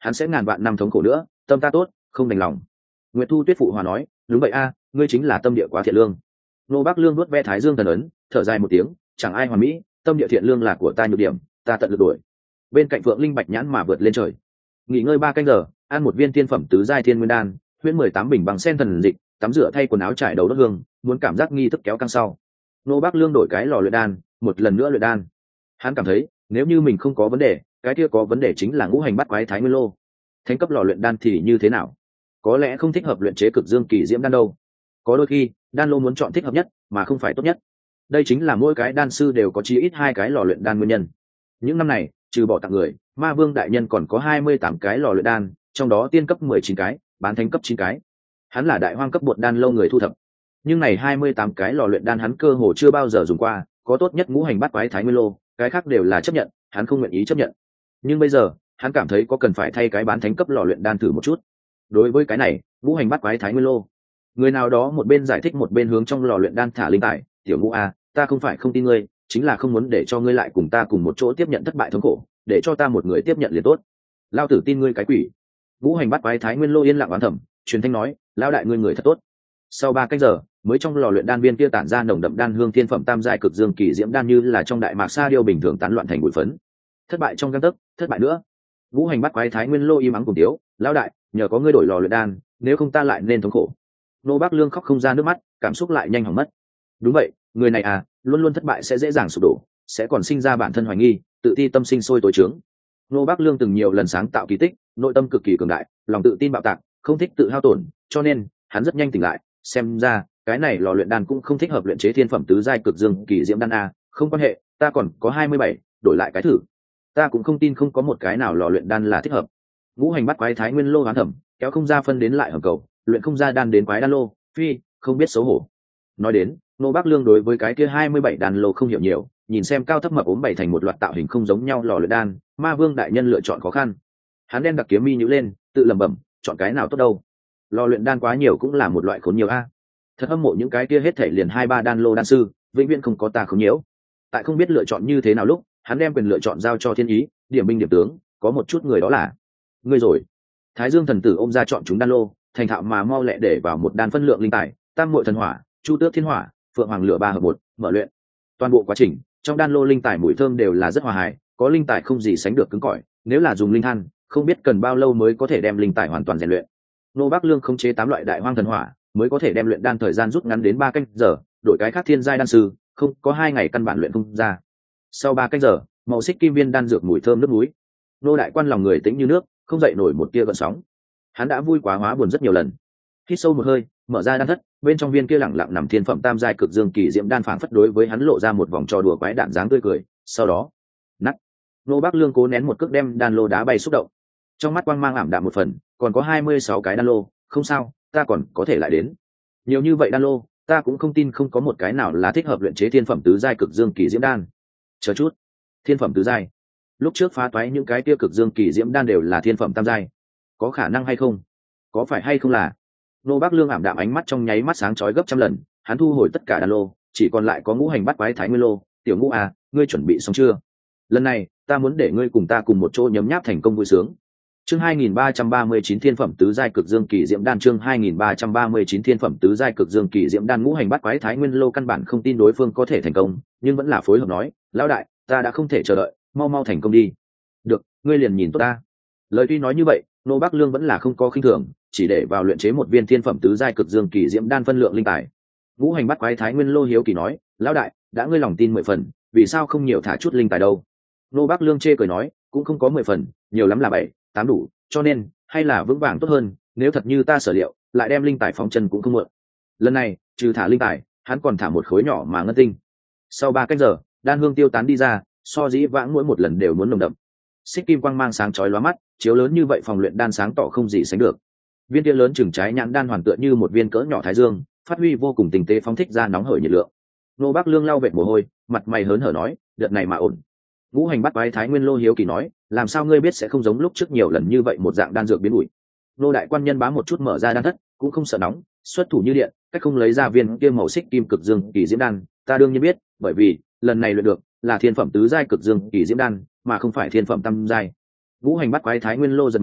hắn sẽ ngàn vạn năm thống khổ nữa. Tâm ta tốt, không đành lòng. Nguyệt Thu Tuyết phụ hòa nói, đúng vậy a, ngươi chính là tâm địa quá thiện lương. Nô Bác Lương nuốt ve thái dương thần ấn, thở dài một tiếng, chẳng ai hoàn mỹ, tâm địa thiện lương là của ta nhược điểm, ta tận lực đuổi. Bên cạnh Phượng Linh Bạch nhãn mà vượt lên trời. Nghỉ ngơi ba canh giờ, ăn một viên tiên phẩm tứ giai thiên nguyên đan, huyễn mười tám bình bằng sen thần dịch, tắm rửa thay quần áo trải đầu đốt hương, muốn cảm giác nghi thức kéo căng sau. Nô Bác Lương đổi cái lò luyện đan, một lần nữa luyện đan. Hắn cảm thấy, nếu như mình không có vấn đề, cái kia có vấn đề chính là ngũ hành bắt quái thái nguyên lô. Thánh cấp lò luyện đan thì như thế nào? Có lẽ không thích hợp luyện chế cực dương kỳ diễm đan đâu. Có đôi khi, đan lô muốn chọn thích hợp nhất, mà không phải tốt nhất. Đây chính là mỗi cái đan sư đều có chí ít hai cái lò luyện đan nguyên nhân. Những năm này, trừ bỏ tặng người, Ma Vương đại nhân còn có hai mươi tám cái lò luyện đan, trong đó tiên cấp mười chín cái, bán thánh cấp chín cái. Hắn là đại hoang cấp bột đan lâu người thu thập. Nhưng này hai mươi tám cái lò luyện đan hắn cơ hồ chưa bao giờ dùng qua, có tốt nhất ngũ hành bát quái thái nguyên lô, cái khác đều là chấp nhận, hắn không nguyện ý chấp nhận. Nhưng bây giờ, hắn cảm thấy có cần phải thay cái bán thánh cấp lò luyện đan thử một chút. Đối với cái này, ngũ hành bát quái thái nguyên lô, người nào đó một bên giải thích một bên hướng trong lò luyện đan thả linh tài, tiểu Ngũ a, ta không phải không tin ngươi, chính là không muốn để cho ngươi lại cùng ta cùng một chỗ tiếp nhận thất bại thống khổ, để cho ta một người tiếp nhận liền tốt. Lao tử tin ngươi cái quỷ. Ngũ hành bát quái thái nguyên lô yên lặng oán thầm, truyền thanh nói, lão đại ngươi người thật tốt. Sau ba canh giờ, mới trong lò luyện đan viên kia tản ra nồng đậm đan hương thiên phẩm tam giai cực dương kỳ diễm đan như là trong đại mạc sa điêu bình thường tán loạn thành bụi phấn. Thất bại trong gang tấc, thất bại nữa. Ngũ hành bát quái thái nguyên lô im ắng cùng tiếu, lão đại, nhờ có ngươi đổi lò luyện đan, nếu không ta lại nên thống khổ. Nô Bác Lương khóc không ra nước mắt, cảm xúc lại nhanh hỏng mất. Đúng vậy, người này à, luôn luôn thất bại sẽ dễ dàng sụp đổ, sẽ còn sinh ra bản thân hoài nghi, tự ti tâm sinh sôi tối trướng. Nô Bác Lương từng nhiều lần sáng tạo kỳ tích, nội tâm cực kỳ cường đại, lòng tự tin bạo tạc, không thích tự hao tổn, cho nên hắn rất nhanh tỉnh lại. Xem ra cái này lò luyện đan cũng không thích hợp luyện chế thiên phẩm tứ giai cực dương kỳ diễm đan a. Không quan hệ, ta còn có hai mươi bảy, đổi lại cái thử. Ta cũng không tin không có một cái nào lò luyện đan là thích hợp. Ngũ hành bắt quái thái nguyên lô hoán thẩm, kéo không ra phân đến lại hầm cầu, luyện không ra đan đến quái đan lô, phi không biết xấu hổ. Nói đến, Nô Bác Lương đối với cái kia hai mươi bảy đan lô không hiểu nhiều, nhìn xem cao thấp mập ốm bày thành một loạt tạo hình không giống nhau lò luyện đan, Ma Vương đại nhân lựa chọn khó khăn. Hắn đen đặc kiếm mi nhíu lên, tự lẩm bẩm, chọn cái nào tốt đâu? Lò luyện đan quá nhiều cũng là một loại khốn nhiều a. Thật hâm mộ những cái kia hết thảy liền hai ba đan lô đan sư, vĩnh viễn không có ta khốn nhiễu. Tại không biết lựa chọn như thế nào lúc, hắn đem quyền lựa chọn giao cho Thiên Ý, điểm binh điểm tướng, có một chút người đó là ngươi rồi. Thái Dương thần tử ôm ra chọn chúng đan lô, thành thạo mà mau lẹ để vào một đan phân lượng linh tài, tam muội thần hỏa, chu tước thiên hỏa, phượng hoàng lửa ba hợp một, mở luyện. Toàn bộ quá trình, trong đan lô linh tài mùi thơm đều là rất hòa hài, có linh tài không gì sánh được cứng cỏi, nếu là dùng linh than, không biết cần bao lâu mới có thể đem linh tài hoàn toàn rèn luyện. Nô Bác Lương khống chế tám loại đại hoang thần hỏa, mới có thể đem luyện đan thời gian rút ngắn đến ba canh giờ, đổi cái khác thiên giai đan sư, không, có hai ngày căn bản luyện không ra. Sau ba canh giờ, màu xích kim viên đan dược mùi thơm nước núi. Nô đại quan lòng người tĩnh như nước, không dậy nổi một tia gợn sóng. Hắn đã vui quá hóa buồn rất nhiều lần. Hít sâu một hơi, mở ra đan thất, bên trong viên kia lẳng lặng nằm thiên phẩm tam giai cực dương kỳ diễm đan phảng phất đối với hắn lộ ra một vòng trò đùa quái đản dáng tươi cười. Sau đó, nắt. Nô Bác Lương cố nén một cước đem đan lô đá bay xúc động. Trong mắt quang mang ảm đạm một phần, còn có hai mươi sáu cái đan lô, không sao, ta còn có thể lại đến. Nhiều như vậy đan lô, ta cũng không tin không có một cái nào là thích hợp luyện chế thiên phẩm tứ giai cực dương kỳ diễm đan. Chờ chút, thiên phẩm tứ giai. Lúc trước phá toái những cái tiêu cực dương kỳ diễm đan đều là thiên phẩm tam giai, có khả năng hay không? Có phải hay không là? Nô Bác Lương ảm đạm ánh mắt trong nháy mắt sáng chói gấp trăm lần, hắn thu hồi tất cả đan lô, chỉ còn lại có ngũ hành bát quái thái nguyên lô. Tiểu Ngũ à, ngươi chuẩn bị xong chưa? Lần này, ta muốn để ngươi cùng ta cùng một chỗ nhấm nháp thành công vui sướng. Chương hai nghìn ba trăm ba mươi chín thiên phẩm tứ giai cực dương kỳ diễm đan, chương hai nghìn ba trăm ba mươi chín thiên phẩm tứ giai cực dương kỳ diễm đan. Ngũ hành bát quái thái nguyên lô căn bản không tin đối phương có thể thành công, nhưng vẫn là phối hợp nói, lão đại, ta đã không thể chờ đợi, mau mau thành công đi. Được, ngươi liền nhìn tốt ta. Lời tuy nói như vậy, Nô Bác Lương vẫn là không có khinh thường, chỉ để vào luyện chế một viên thiên phẩm tứ giai cực dương kỳ diễm đan phân lượng linh tài. Ngũ hành bát quái thái nguyên lô hiếu kỳ nói, lão đại, đã ngươi lòng tin mười phần, vì sao không nhiều thả chút linh tài đâu? Nô Bác Lương chê cười nói, cũng không có mười phần, nhiều lắm là bảy, tám đủ, cho nên hay là vững vàng tốt hơn. Nếu thật như ta sở liệu, lại đem linh tài phóng chân cũng không muộn. Lần này, trừ thả linh tài, hắn còn thả một khối nhỏ mà ngân tinh. Sau ba cách giờ, đan hương tiêu tán đi ra, so dĩ vãng mỗi một lần đều muốn nồng đậm. Xích kim quang mang sáng chói lóa mắt, chiếu lớn như vậy phòng luyện đan sáng tỏ không gì sánh được. Viên kia lớn chừng trái nhãn đan hoàn tựa như một viên cỡ nhỏ thái dương, phát huy vô cùng tinh tế phóng thích ra nóng hởi nhiệt lượng. Nô Bác Lương lau vệt mồ hôi, mặt mày hớn hở nói, đợt này mà ổn. Ngũ hành bát quái thái nguyên lô hiếu kỳ nói, làm sao ngươi biết sẽ không giống lúc trước nhiều lần như vậy một dạng đan dược biến ủi? Nô đại quan nhân bám một chút mở ra đan thất, cũng không sợ nóng, xuất thủ như điện, cách không lấy ra viên kia màu xích kim cực dương kỳ diễm đan. Ta đương nhiên biết, bởi vì lần này luyện được là thiên phẩm tứ giai cực dương kỳ diễm đan, mà không phải thiên phẩm tam giai. Ngũ hành bát quái thái nguyên lô giật mình,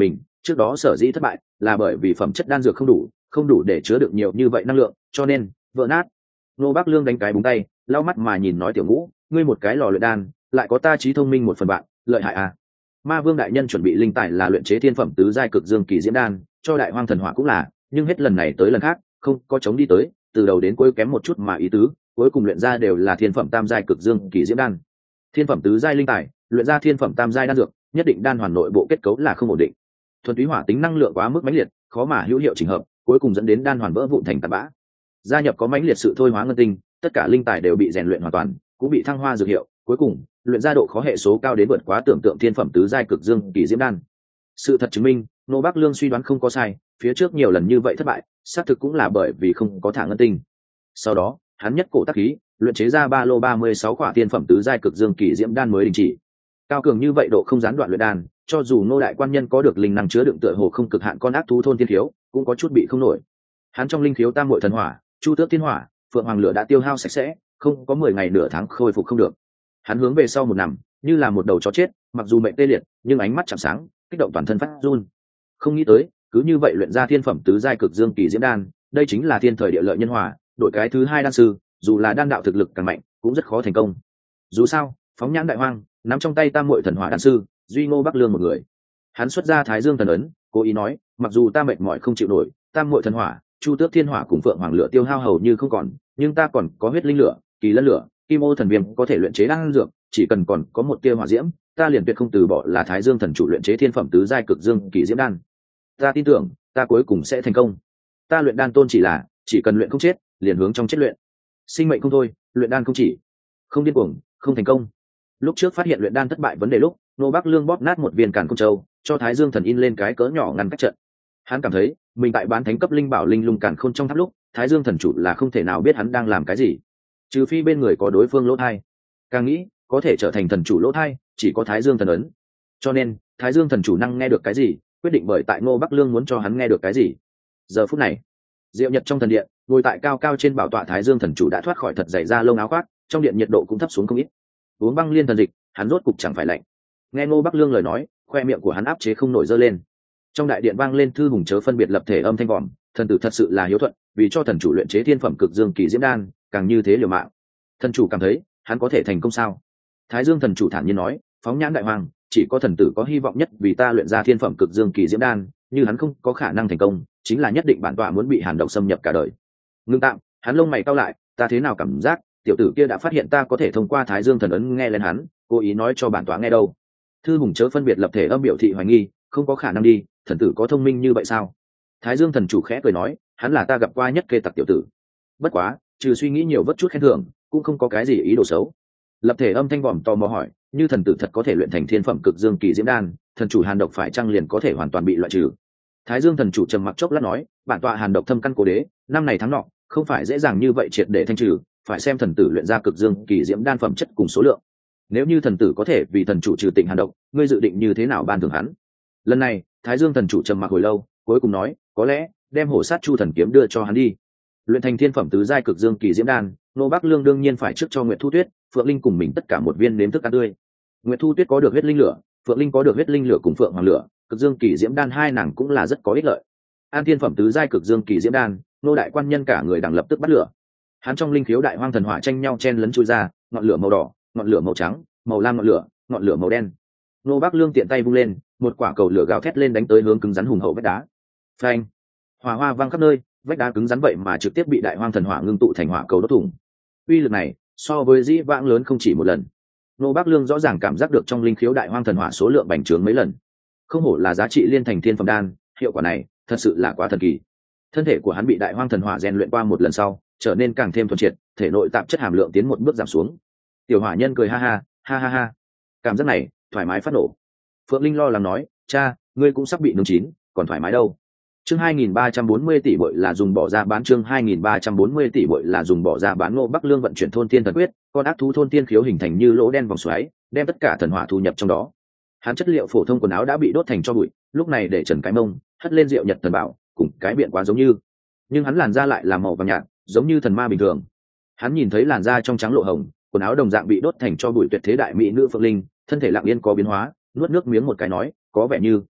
trước đó sở dĩ thất bại là bởi vì phẩm chất đan dược không đủ, không đủ để chứa được nhiều như vậy năng lượng, cho nên vỡ nát. Nô Bác Lương đánh cái búng tay, lau mắt mà nhìn nói Tiểu Ngũ, ngươi một cái lò luyện đan, lại có ta trí thông minh một phần bạn, lợi hại à. Ma Vương đại nhân chuẩn bị linh tài là luyện chế thiên phẩm tứ giai cực dương kỳ diễm đan, cho Đại Hoang thần hỏa cũng là, nhưng hết lần này tới lần khác, không có chống đi tới, từ đầu đến cuối kém một chút mà ý tứ, cuối cùng luyện ra đều là thiên phẩm tam giai cực dương kỳ diễm đan. Thiên phẩm tứ giai linh tài, luyện ra thiên phẩm tam giai đan dược, nhất định đan hoàn nội bộ kết cấu là không ổn định. Thuần túy hỏa tính năng lượng quá mức mãnh liệt, khó mà hữu hiệu chỉnh hợp, cuối cùng dẫn đến đan hoàn vỡ vụn thành tạt bã. Gia nhập có mãnh liệt sự thôi hóa ngân tinh, tất cả linh tài đều bị rèn luyện hoàn toàn, cũng bị thăng hoa dược hiệu, cuối cùng luyện ra độ khó hệ số cao đến vượt quá tưởng tượng thiên phẩm tứ giai cực dương kỳ diễm đan. Sự thật chứng minh, Nô Bác Lương suy đoán không có sai, phía trước nhiều lần như vậy thất bại, xác thực cũng là bởi vì không có thả ngân tinh. Sau đó, hắn nhất cổ tác khí, luyện chế ra ba lô ba mươi sáu quả thiên phẩm tứ giai cực dương kỳ diễm đan mới đình chỉ. Cao cường như vậy độ không gián đoạn luyện đan, cho dù Ngô đại quan nhân có được linh năng chứa đựng tựa hồ không cực hạn con ác thú thôn thiên khiếu, cũng có chút bị không nổi. Hắn trong linh khiếu tam muội thần hỏa, chu tước thiên hỏa, phượng hoàng lửa đã tiêu hao sạch sẽ, không có mười ngày nửa tháng khôi phục không được. Hắn hướng về sau một nằm, như là một đầu chó chết, mặc dù mệnh tê liệt, nhưng ánh mắt chạm sáng, kích động toàn thân phát run. Không nghĩ tới, cứ như vậy luyện ra thiên phẩm tứ giai cực dương kỳ diễm đan, đây chính là thiên thời địa lợi nhân hòa, đội cái thứ hai đan sư, dù là đan đạo thực lực càng mạnh, cũng rất khó thành công. Dù sao, phóng nhãn Đại Hoang, nắm trong tay tam muội thần hỏa đan sư, duy Ngô Bắc Lương một người. Hắn xuất ra Thái Dương thần ấn, cố ý nói, mặc dù ta mệt mỏi không chịu nổi, tam muội thần hỏa, chu tước thiên hỏa cùng phượng hoàng lửa tiêu hao hầu như không còn, nhưng ta còn có huyết linh lửa, kỳ lân lửa, kim ô thần viêm có thể luyện chế đan dược, chỉ cần còn có một tia hỏa diễm, ta liền tuyệt không từ bỏ là Thái Dương thần chủ luyện chế thiên phẩm tứ giai cực dương kỳ diễm đan. Ta tin tưởng, ta cuối cùng sẽ thành công. Ta luyện đan tôn chỉ là, chỉ cần luyện không chết, liền hướng trong chết luyện. Sinh mệnh không thôi, luyện đan không chỉ, không điên cuồng, không thành công. Lúc trước phát hiện luyện đan thất bại vấn đề lúc, Nô Bác Lương bóp nát một viên càn công châu, cho Thái Dương thần in lên cái cỡ nhỏ ngăn cách trận. Hắn cảm thấy, mình tại bán thánh cấp linh bảo linh lung càn khôn trong tháp lúc, Thái Dương thần chủ là không thể nào biết hắn đang làm cái gì, trừ phi bên người có đối phương lỗ thai. Càng nghĩ, có thể trở thành thần chủ lỗ thai, chỉ có Thái Dương thần ấn. Cho nên, Thái Dương thần chủ năng nghe được cái gì, quyết định bởi tại Ngô Bắc Lương muốn cho hắn nghe được cái gì. Giờ phút này, Diệu Nhật trong thần điện, ngồi tại cao cao trên bảo tọa Thái Dương thần chủ đã thoát khỏi thật dày da lông áo khoác, trong điện nhiệt độ cũng thấp xuống không ít. Uống băng liên thần dịch, hắn rốt cục chẳng phải lạnh. Nghe Ngô Bắc Lương lời nói, khoe miệng của hắn áp chế không nổi dơ lên. Trong đại điện vang lên thư hùng chớ phân biệt lập thể âm thanh vòm, thần tử thật sự là hiếu thuận, vì cho thần chủ luyện chế thiên phẩm cực dương kỳ diễm đan, càng như thế liều mạng. Thần chủ cảm thấy, hắn có thể thành công sao? Thái Dương thần chủ thản nhiên nói, phóng nhãn Đại Hoang, chỉ có thần tử có hy vọng nhất vì ta luyện ra thiên phẩm cực dương kỳ diễm đan, như hắn không có khả năng thành công, chính là nhất định bản tọa muốn bị hàn độc xâm nhập cả đời. Ngưng tạm, hắn lông mày cau lại, ta thế nào cảm giác, tiểu tử kia đã phát hiện ta có thể thông qua Thái Dương thần ấn nghe lên hắn, cố ý nói cho bản tọa nghe đâu. Thư hùng chớ phân biệt lập thể âm biểu thị hoài nghi, không có khả năng đi, thần tử có thông minh như vậy sao? Thái Dương thần chủ khẽ cười nói, hắn là ta gặp qua nhất kê tặc tiểu tử. Bất quá, trừ suy nghĩ nhiều vất chút khen thưởng, cũng không có cái gì ý đồ xấu. Lập thể âm thanh vòm tò mò hỏi, như thần tử thật có thể luyện thành thiên phẩm cực dương kỳ diễm đan, thần chủ hàn độc phải chăng liền có thể hoàn toàn bị loại trừ? Thái Dương thần chủ trầm mặc chốc lát nói, bản tọa hàn độc thâm căn cố đế, năm này tháng nọ, không phải dễ dàng như vậy triệt để thanh trừ, phải xem thần tử luyện ra cực dương kỳ diễm đan phẩm chất cùng số lượng. Nếu như thần tử có thể vì thần chủ trừ tịnh hàn độc, ngươi dự định như thế nào ban thưởng hắn? Lần này, Thái Dương thần chủ trầm mặc hồi lâu, cuối cùng nói, có lẽ đem hổ sát chu thần kiếm đưa cho hắn đi. Luyện thành thiên phẩm tứ giai cực dương kỳ diễm đan, Nô Bắc Lương đương nhiên phải trước cho Nguyệt Thu Tuyết, Phượng Linh cùng mình tất cả một viên nếm thức ăn tươi. Nguyệt Thu Tuyết có được huyết linh lửa, Phượng Linh có được huyết linh lửa cùng Phượng Hoàng lửa, cực dương kỳ diễm đan hai nàng cũng là rất có ích lợi. An thiên phẩm tứ giai cực dương kỳ diễm đan, Nô đại quan nhân cả người đằng lập tức bắt lửa. Hắn trong linh khiếu đại hoang thần hỏa tranh nhau chen lấn chui ra, ngọn lửa màu đỏ, ngọn lửa màu trắng, màu lam ngọn lửa, ngọn lửa màu đen. Nô Bắc Lương tiện tay vung lên, một quả cầu lửa gào thét lên đánh tới hướng cứng rắn hùng hậu vách đá. Phanh! Hỏa hoa vang khắp nơi, vách đá cứng rắn vậy mà trực tiếp bị đại hoang thần hỏa ngưng tụ thành hỏa cầu đốt thủng. Uy lực này, so với dĩ vãng lớn không chỉ một lần. Nô Bắc Lương rõ ràng cảm giác được trong linh khiếu đại hoang thần hỏa số lượng bành trướng mấy lần. Không hổ là giá trị liên thành thiên phẩm đan, hiệu quả này thật sự là quá thần kỳ. Thân thể của hắn bị đại hoang thần hỏa rèn luyện qua một lần sau, trở nên càng thêm thuần triệt, thể nội tạp chất hàm lượng tiến một bước giảm xuống. Tiểu hỏa nhân cười ha ha, ha ha ha. Cảm giác này, thoải mái phát nổ. Phượng Linh lo lắng nói, cha, ngươi cũng sắp bị nướng chín, còn thoải mái đâu? Chương hai nghìn ba trăm bốn mươi tỷ bội là dùng bỏ ra bán chương hai nghìn ba trăm bốn mươi tỷ bội là dùng bỏ ra bán. Ngô Bắc Lương vận chuyển thôn tiên thần quyết, con ác thú thôn tiên khiếu hình thành như lỗ đen vòng xoáy, đem tất cả thần hỏa thu nhập trong đó. Hắn chất liệu phổ thông quần áo đã bị đốt thành tro bụi, lúc này để trần cái mông, hất lên rượu nhật thần bảo, cùng cái biện quá giống như. Nhưng hắn làn da lại là màu vàng nhạt, giống như thần ma bình thường. Hắn nhìn thấy làn da trong trắng lộ hồng, quần áo đồng dạng bị đốt thành tro bụi tuyệt thế đại mỹ nữ Phượng Linh, thân thể lặng yên có biến hóa, nuốt nước miếng một cái nói, có vẻ như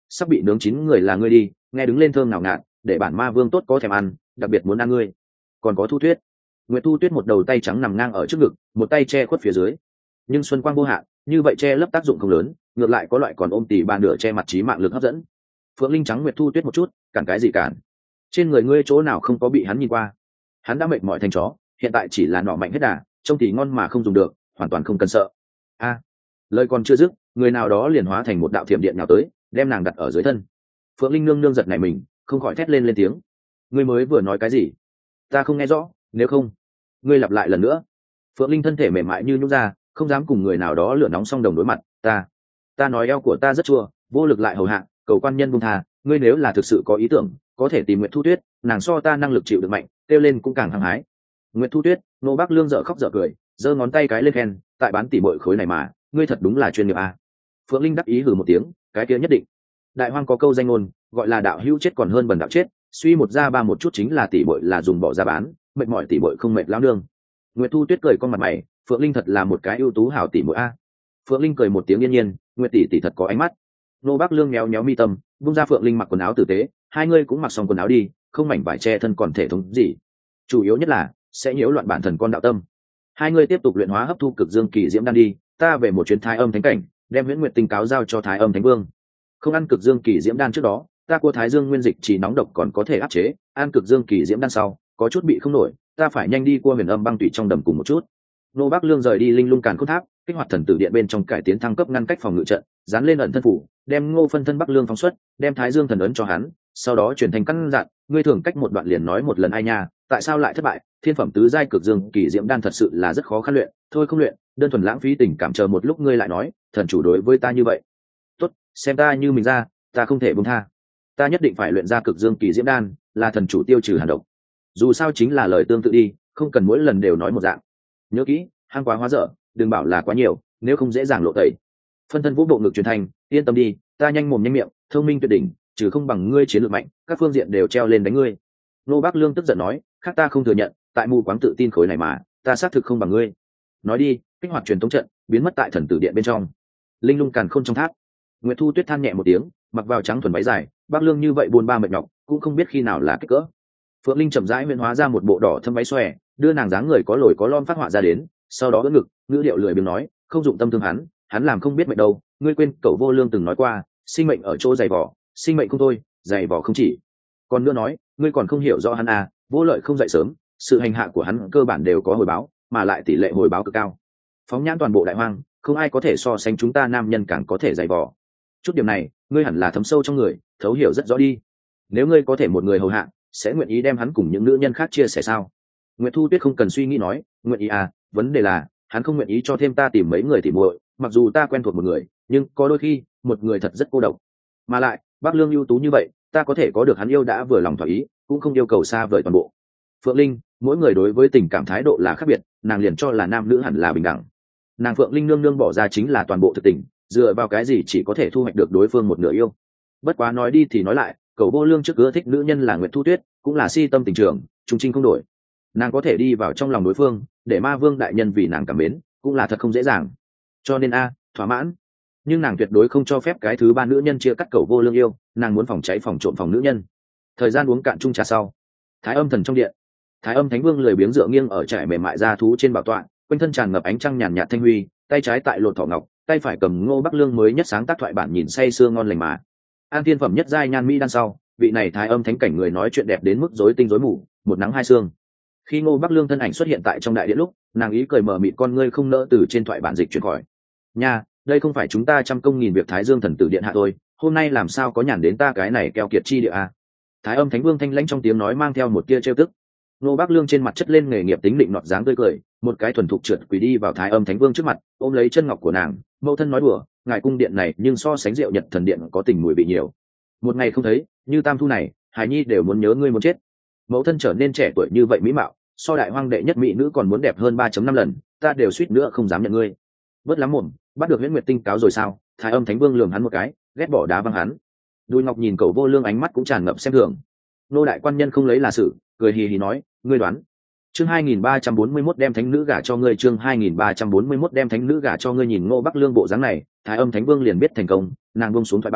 sắp bị nướng chín người là ngươi đi, nghe đứng lên thơm nào ngạt, để bản ma vương tốt có thèm ăn, đặc biệt muốn ăn ngươi. Còn có Thu Tuyết. Nguyệt Thu Tuyết một đầu tay trắng nằm ngang ở trước ngực, một tay che khuất phía dưới. Nhưng xuân quang vô hạn, như vậy che lấp tác dụng không lớn, ngược lại có loại còn ôm tỉ bàn nửa che mặt trí mạng lực hấp dẫn. Phượng Linh trắng Nguyệt Thu Tuyết một chút, cản cái gì cản? Trên người ngươi chỗ nào không có bị hắn nhìn qua? Hắn đã mệt mỏi thành chó, hiện tại chỉ là nọ mạnh hết đà, trông thì ngon mà không dùng được, hoàn toàn không cần sợ. A, lời còn chưa dứt, người nào đó liền hóa thành một đạo thiểm điện nào tới, đem nàng đặt ở dưới thân. Phượng Linh nương nương giật nảy mình, không khỏi thét lên lên tiếng. Ngươi mới vừa nói cái gì? Ta không nghe rõ, nếu không, ngươi lặp lại lần nữa. Phượng Linh thân thể mềm mại như nhũ ra, không dám cùng người nào đó lửa nóng song đồng đối mặt. Ta, ta nói eo của ta rất chua, vô lực lại hầu hạ, cầu quan nhân buông tha. Ngươi nếu là thực sự có ý tưởng, có thể tìm Nguyệt Thu Tuyết, nàng so ta năng lực chịu được mạnh, kêu lên cũng càng hăng hái. Nguyệt Thu Tuyết, Nô Bác Lương dở khóc dở cười, giơ ngón tay cái lên khen, tại bán tỉ bội khối này mà, ngươi thật đúng là chuyên nghiệp a. Phượng Linh đắc ý hừ một tiếng, cái kia nhất định. Đại hoang có câu danh ngôn, gọi là đạo hữu chết còn hơn bần đạo chết, suy một ra ba một chút chính là tỉ bội là dùng bỏ ra bán, mệt mỏi tỉ bội không mệt lão nương. Nguyệt Thu Tuyết cười con mặt mày, Phượng Linh thật là một cái ưu tú hảo tỉ bội a. Phượng Linh cười một tiếng yên nhiên, Nguyệt tỷ tỷ thật có ánh mắt. Nô Bác Lương méo méo mi tâm, bung ra Phượng Linh mặc quần áo tử tế, hai ngươi cũng mặc xong quần áo đi, không mảnh vải che thân còn thể thống gì. Chủ yếu nhất là sẽ nhiễu loạn bản thần con đạo tâm. Hai ngươi tiếp tục luyện hóa hấp thu cực dương kỳ diễm đan đi, ta về một chuyến Thái Âm Thánh cảnh, đem Huyễn Nguyệt Tinh cáo giao cho Thái Âm Thánh Vương. Không ăn cực dương kỳ diễm đan trước đó, ta cua Thái Dương nguyên dịch chỉ nóng độc còn có thể áp chế, ăn cực dương kỳ diễm đan sau, có chút bị không nổi, ta phải nhanh đi cua Huyền Âm băng tụy trong đầm cùng một chút. Nô Bác Lương rời đi Linh Lung Càn Khôn Tháp, kích hoạt thần tử điện bên trong cải tiến thăng cấp ngăn cách phòng ngự trận, dán lên ẩn thân phủ, đem Ngô phân thân Bắc Lương phóng xuất, đem Thái Dương thần ấn cho hắn, sau đó chuyển thành căn dặn, ngươi thường cách một đoạn liền nói một lần ai nha, tại sao lại thất bại? Thiên phẩm tứ giai cực dương kỳ diễm đan thật sự là rất khó khăn luyện, thôi không luyện, đơn thuần lãng phí tình cảm, chờ một lúc ngươi lại nói, thần chủ đối với ta như vậy. Tốt, xem ta như mình ra, ta không thể buông tha. Ta nhất định phải luyện ra cực dương kỳ diễm đan, là thần chủ tiêu trừ hàn độc. Dù sao chính là lời tương tự đi, không cần mỗi lần đều nói một dạng. Nhớ kỹ, hang quá hóa dở, đừng bảo là quá nhiều, nếu không dễ dàng lộ tẩy. Phân thân vũ bộ ngực truyền thành, yên tâm đi, ta nhanh mồm nhanh miệng, thông minh tuyệt đỉnh, trừ không bằng ngươi chiến lược mạnh, các phương diện đều treo lên đánh ngươi. Nô Bác Lương tức giận nói, khác ta không thừa nhận, tại mù quáng tự tin khối này mà, ta xác thực không bằng ngươi. Nói đi, kích hoạt truyền tống trận, biến mất tại thần tử điện bên trong. Linh Lung Càn Khôn trong tháp. Nguyệt Thu Tuyết than nhẹ một tiếng, mặc vào trắng thuần váy dài, Bác Lương như vậy buồn ba mệt nhọc, cũng không biết khi nào là kích cỡ. Phượng Linh chậm rãi huyễn hóa ra một bộ đỏ thâm váy xòe, đưa nàng dáng người có lồi có lõm phát họa ra đến, sau đó đỡ ngực, ngữ điệu lười biếng nói, không dụng tâm thương hắn, hắn làm không biết mệnh đâu, ngươi quên Cẩu Vô Lương từng nói qua, sinh mệnh ở chỗ dày vỏ, sinh mệnh không thôi, dày vỏ không chỉ. Còn nữa nói, ngươi còn không hiểu rõ hắn à, vô lợi không dậy sớm, sự hành hạ của hắn cơ bản đều có hồi báo, mà lại tỷ lệ hồi báo cực cao. Phóng nhãn toàn bộ đại hoang, không ai có thể so sánh chúng ta nam nhân càng có thể dày vỏ. Chút điểm này, ngươi hẳn là thấm sâu trong người, thấu hiểu rất rõ đi. Nếu ngươi có thể một người hầu hạ, sẽ nguyện ý đem hắn cùng những nữ nhân khác chia sẻ sao? Nguyệt Thu Tuyết không cần suy nghĩ nói, nguyện ý à, vấn đề là hắn không nguyện ý cho thêm ta tìm mấy người tỉ muội, mặc dù ta quen thuộc một người, nhưng có đôi khi một người thật rất cô độc. Mà lại, Bác Lương ưu tú như vậy, ta có thể có được hắn yêu đã vừa lòng thỏa ý, cũng không yêu cầu xa vời toàn bộ. Phượng Linh, mỗi người đối với tình cảm thái độ là khác biệt, nàng liền cho là nam nữ hẳn là bình đẳng. Nàng Phượng Linh nương nương bỏ ra chính là toàn bộ thực tình, dựa vào cái gì chỉ có thể thu hoạch được đối phương một nửa yêu. Bất quá nói đi thì nói lại, Cẩu Vô Lương trước ưa thích nữ nhân là Nguyệt Thu Tuyết, cũng là si tâm tình trường, trung trinh không đổi. Nàng có thể đi vào trong lòng đối phương, để Ma Vương đại nhân vì nàng cảm mến, cũng là thật không dễ dàng. Cho nên a, thỏa mãn. Nhưng nàng tuyệt đối không cho phép cái thứ ba nữ nhân chia cắt Cẩu Vô Lương yêu, nàng muốn phòng cháy phòng trộm phòng nữ nhân. Thời gian uống cạn chung trà sau, Thái Âm thần trong điện, Thái Âm Thánh Vương lười biếng dựa nghiêng ở trải mềm mại da thú trên bảo tọa, quanh thân tràn ngập ánh trăng nhàn nhạt thanh huy, tay trái tại lột thỏ ngọc, tay phải cầm Ngô Bắc Lương mới nhất sáng tác thoại bản nhìn say sưa ngon lành mà. An thiên phẩm nhất giai nhan mỹ đan sau, vị này Thái Âm Thánh cảnh người nói chuyện đẹp đến mức rối tinh rối mù, một nắng hai sương. Khi Ngô Bắc Lương thân ảnh xuất hiện tại trong đại điện lúc, nàng ý cười mờ mịt con ngươi không nỡ từ trên thoại bản dịch chuyển khỏi. Nha, đây không phải chúng ta trăm công nghìn việc Thái Dương thần tử điện hạ thôi, hôm nay làm sao có nhàn đến ta cái này keo kiệt chi địa a. Thái Âm Thánh Vương thanh lãnh trong tiếng nói mang theo một tia trêu tức. Ngô Bắc Lương trên mặt chất lên nghề nghiệp tính định nọt dáng tươi cười, một cái thuần thục trượt quỳ đi vào Thái Âm Thánh Vương trước mặt, ôm lấy chân ngọc của nàng, mẫu thân nói đùa, ngài cung điện này nhưng so sánh rượu Nhật thần điện có tình mùi vị nhiều. Một ngày không thấy, như tam thu này, Hải Nhi đều muốn nhớ ngươi muốn chết. Mẫu thân trở nên trẻ tuổi như vậy mỹ mạo, so đại hoang đệ nhất mỹ nữ còn muốn đẹp hơn ba phẩy năm lần, ta đều suýt nữa không dám nhận ngươi. Bớt lắm mồm, bắt được Huyễn Nguyệt Tinh cáo rồi sao? Thái Âm Thánh Vương lườm hắn một cái, ghét bỏ đá văng hắn. Đùi Ngọc nhìn Cẩu Vô Lương ánh mắt cũng tràn ngập xem thường. Nô đại quan nhân không lấy là sự, cười hì hì nói, ngươi đoán. Chương hai nghìn ba trăm bốn mươi mốt đem thánh nữ gả cho ngươi, chương hai nghìn ba trăm bốn mươi mốt đem thánh nữ gả cho ngươi. Nhìn Ngô Bắc Lương bộ dáng này, Thái Âm Thánh Vương liền biết thành công, nàng buông xuống thoại bản,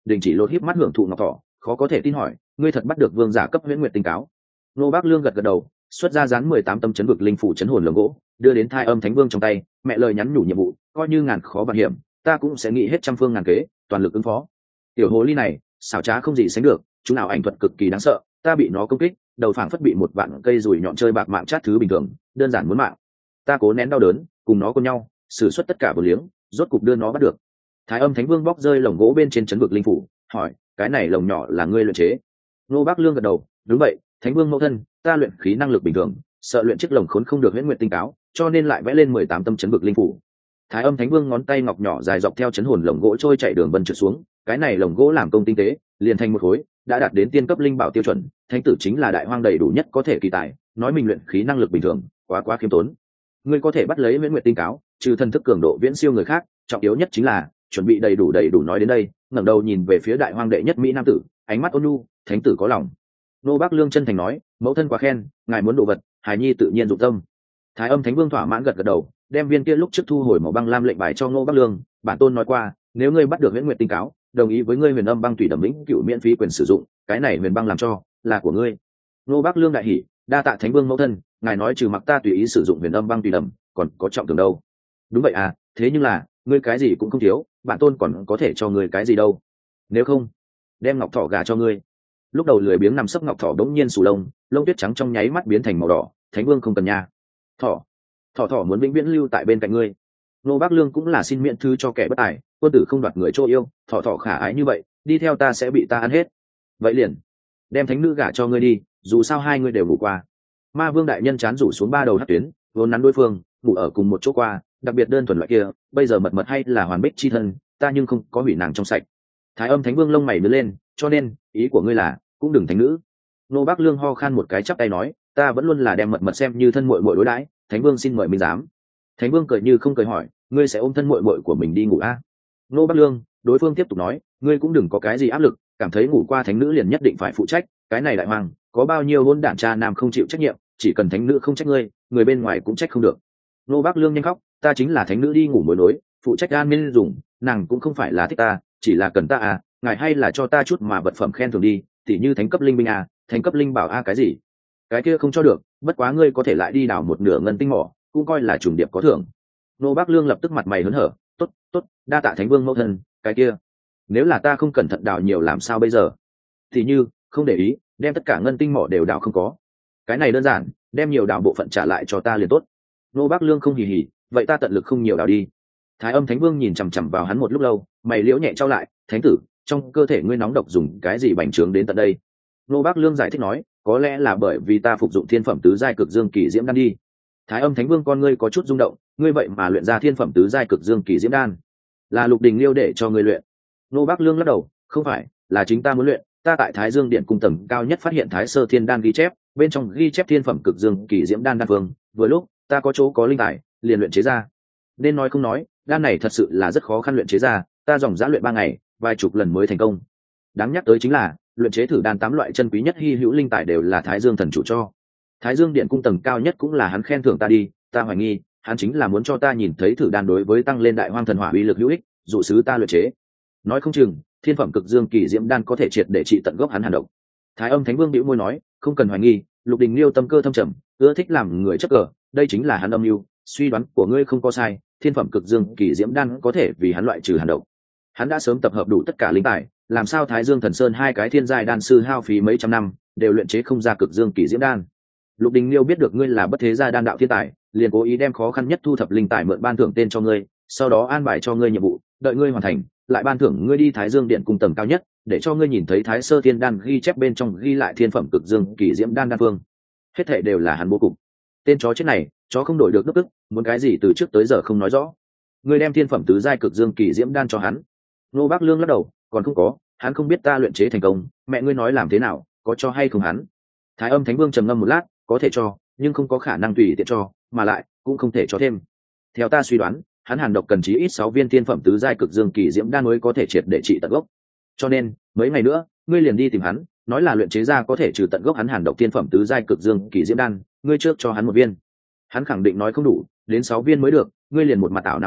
đình chỉ lột híp mắt hưởng thụ ngọc thỏ, khó có thể tin hỏi, ngươi thật bắt được vương giả cấp huyễn nguyệt tinh cáo? Nô Bác Lương gật gật đầu, xuất ra dán mười tám tâm chấn vực linh phủ chấn hồn lồng gỗ, đưa đến Thái Âm Thánh Vương trong tay, mẹ lời nhắn nhủ nhiệm vụ, coi như ngàn khó vạn hiểm, ta cũng sẽ nghĩ hết trăm phương ngàn kế, toàn lực ứng phó. Tiểu hồ ly này, xảo trá không gì sánh được, chúng nào ảnh thuật cực kỳ đáng sợ, ta bị nó công kích, đầu phảng phất bị một vạn cây rùi nhọn chơi bạc mạng chát thứ bình thường, đơn giản muốn mạng. Ta cố nén đau đớn, cùng nó cùng nhau, sử xuất tất cả vô liếng, rốt cục đưa nó bắt được. Thái Âm Thánh Vương bóc rơi lồng gỗ bên trên chấn vực linh phủ, hỏi, cái này lồng nhỏ là ngươi luyện chế? Nô Bác Lương gật đầu, đúng vậy, Thánh Vương mẫu thân, ta luyện khí năng lực bình thường, sợ luyện chiếc lồng khốn không được huyễn nguyệt tinh cáo, cho nên lại vẽ lên mười tám tâm chấn vực linh phủ. Thái Âm Thánh Vương ngón tay ngọc nhỏ dài dọc theo chấn hồn lồng gỗ trôi chạy đường vân trượt xuống, cái này lồng gỗ làm công tinh tế, liền thành một khối, đã đạt đến tiên cấp linh bảo tiêu chuẩn, thánh tử chính là đại hoang đầy đủ nhất có thể kỳ tài, nói mình luyện khí năng lực bình thường, quá quá khiêm tốn. Ngươi có thể bắt lấy huyễn nguyệt tinh cáo, trừ thân thức cường độ viễn siêu người khác, trọng yếu nhất chính là chuẩn bị đầy đủ đầy đủ. Nói đến đây, ngẩng đầu nhìn về phía đại hoang đệ nhất mỹ nam tử, ánh mắt ôn nhu, thánh tử có lòng. Nô Bác Lương chân thành nói, mẫu thân quá khen, ngài muốn đồ vật, hài nhi tự nhiên dụng tâm. Thái Âm Thánh Vương thỏa mãn gật gật đầu, đem viên kia lúc trước thu hồi màu băng lam lệnh bài cho Ngô Bác Lương, bản tôn nói qua, nếu ngươi bắt được huyễn nguyệt tinh cáo, đồng ý với ngươi huyền âm băng tùy đầm lĩnh cựu miễn phí quyền sử dụng, cái này huyền băng làm cho là của ngươi. Ngô Bác Lương đại hỉ, đa tạ Thánh Vương mẫu thân, ngài nói trừ mặc ta tùy ý sử dụng huyền âm băng tùy đầm, còn có trọng thưởng đâu? Đúng vậy à, thế nhưng là ngươi cái gì cũng không thiếu, bản tôn còn có thể cho ngươi cái gì đâu? Nếu không, đem ngọc thỏ gà cho ngươi. Lúc đầu lười biếng nằm sấp ngọc thỏ đống nhiên sù lông, lông tuyết trắng trong nháy mắt biến thành màu đỏ. Thánh Vương không cần nha. Thỏ, thỏ thỏ muốn vĩnh viễn lưu tại bên cạnh ngươi. Nô Bác Lương cũng là xin miễn thư cho kẻ bất tài, quân tử không đoạt người chỗ yêu, thỏ thỏ khả ái như vậy, đi theo ta sẽ bị ta ăn hết. Vậy liền, đem thánh nữ gả cho ngươi đi, dù sao hai ngươi đều ngủ qua. Ma Vương đại nhân chán rủ xuống ba đầu hất tuyến, vốn nắn đối phương, ngủ ở cùng một chỗ qua, đặc biệt đơn thuần loại kia, bây giờ mật mật hay là hoàn bích chi thân, ta nhưng không có hủy nàng trong sạch. Thái Âm Thánh Vương lông mày nhướng lên, cho nên ý của ngươi là cũng đừng thánh nữ. Nô Bác Lương ho khan một cái chắp tay nói, ta vẫn luôn là đem mật mật xem như thân muội muội đối đãi, Thánh Vương xin mời minh giám. Thánh Vương cười như không cười hỏi, ngươi sẽ ôm thân muội muội của mình đi ngủ a? À? Nô Bác Lương, đối phương tiếp tục nói, ngươi cũng đừng có cái gì áp lực, cảm thấy ngủ qua thánh nữ liền nhất định phải phụ trách, cái này đại hoàng, có bao nhiêu hôn đản cha nam không chịu trách nhiệm, chỉ cần thánh nữ không trách ngươi, người bên ngoài cũng trách không được. Nô Bác Lương nhanh khóc, ta chính là thánh nữ đi ngủ mối nối, phụ trách an nên dùng, nàng cũng không phải là thích ta, chỉ là cần ta à, ngài hay là cho ta chút mà vật phẩm khen thưởng đi, tỉ như thánh cấp linh binh à, thánh cấp linh bảo a à cái gì? Cái kia không cho được, bất quá ngươi có thể lại đi đào một nửa ngân tinh mỏ, cũng coi là trùng điệp có thưởng. Nô Bác Lương lập tức mặt mày hớn hở, tốt, tốt, đa tạ Thánh Vương mẫu thân, cái kia, nếu là ta không cẩn thận đào nhiều làm sao bây giờ? Thì như, không để ý, đem tất cả ngân tinh mỏ đều đào không có. Cái này đơn giản, đem nhiều đào bộ phận trả lại cho ta liền tốt. Nô Bác Lương không hì hì, vậy ta tận lực không nhiều đào đi. Thái Âm Thánh Vương nhìn chằm chằm vào hắn một lúc lâu, mày liễu nhẹ trao lại, thánh tử, trong cơ thể ngươi nóng độc dùng cái gì bành trướng đến tận đây? Nô Bác Lương giải thích nói, có lẽ là bởi vì ta phục dụng thiên phẩm tứ giai cực dương kỳ diễm đan đi. Thái Âm Thánh Vương con ngươi có chút rung động, ngươi vậy mà luyện ra thiên phẩm tứ giai cực dương kỳ diễm đan, là Lục Đình Liêu để cho ngươi luyện? Nô Bác Lương lắc đầu, không phải, là chính ta muốn luyện. Ta tại Thái Dương Điện cung tầng cao nhất phát hiện Thái Sơ Thiên Đan ghi chép, bên trong ghi chép thiên phẩm cực dương kỳ diễm đan đan phương, vừa lúc ta có chỗ có linh tài, liền luyện chế ra. Nên nói không nói, đan này thật sự là rất khó khăn luyện chế ra, ta dòng dã luyện ba ngày, vài chục lần mới thành công. Đáng nhắc tới chính là, luyện chế thử đan tám loại chân quý nhất hy hữu linh tài đều là Thái Dương thần chủ cho. Thái Dương Điện cung tầng cao nhất cũng là hắn khen thưởng ta đi, ta hoài nghi, hắn chính là muốn cho ta nhìn thấy thử đan đối với tăng lên đại hoang thần hỏa uy lực hữu ích, dụ sứ ta luyện chế. Nói không chừng, thiên phẩm cực dương kỳ diễm đan có thể triệt để trị tận gốc hắn hàn độc. Thái Âm Thánh Vương bĩu môi nói, không cần hoài nghi, Lục Đình Liêu tâm cơ thâm trầm, ưa thích làm người chất cờ, đây chính là hắn âm mưu, suy đoán của ngươi không có sai, thiên phẩm cực dương kỳ diễm đan có thể vì hắn loại trừ hàn độc. Hắn đã sớm tập hợp đủ tất cả linh tài, làm sao Thái Dương Thần Sơn hai cái thiên giai đan sư hao phí mấy trăm năm, đều luyện chế không ra cực dương kỳ diễm đan. Lục Đình Liêu biết được ngươi là bất thế gia đan đạo thiên tài, liền cố ý đem khó khăn nhất thu thập linh tài mượn ban thưởng tên cho ngươi, sau đó an bài cho ngươi nhiệm vụ, đợi ngươi hoàn thành, lại ban thưởng ngươi đi Thái Dương Điện cung tầng cao nhất, để cho ngươi nhìn thấy Thái Sơ Thiên Đan ghi chép bên trong ghi lại thiên phẩm cực dương kỳ diễm đan đan phương. Hết thảy đều là hắn bố cục. Tên chó chết này, chó không đổi được nước tức, muốn cái gì từ trước tới giờ không nói rõ. Ngươi đem thiên phẩm tứ giai cực dương kỳ diễm đan cho hắn. Nô Bác Lương lắc đầu, còn không có, hắn không biết ta luyện chế thành công, mẹ ngươi nói làm thế nào, có cho hay không hắn? Thái Âm Thánh Vương trầm ngâm một lát, có thể cho, nhưng không có khả năng tùy tiện cho, mà lại cũng không thể cho thêm. Theo ta suy đoán, hắn hàn độc cần chí ít sáu viên thiên phẩm tứ giai cực dương kỳ diễm đan mới có thể triệt để trị tận gốc. Cho nên, mấy ngày nữa, ngươi liền đi tìm hắn, nói là luyện chế ra có thể trừ tận gốc hắn hàn độc thiên phẩm tứ giai cực dương kỳ diễm đan, ngươi trước cho hắn một viên. Hắn khẳng định nói không đủ, đến sáu viên mới được, ngươi liền một mặt ảo nào nói,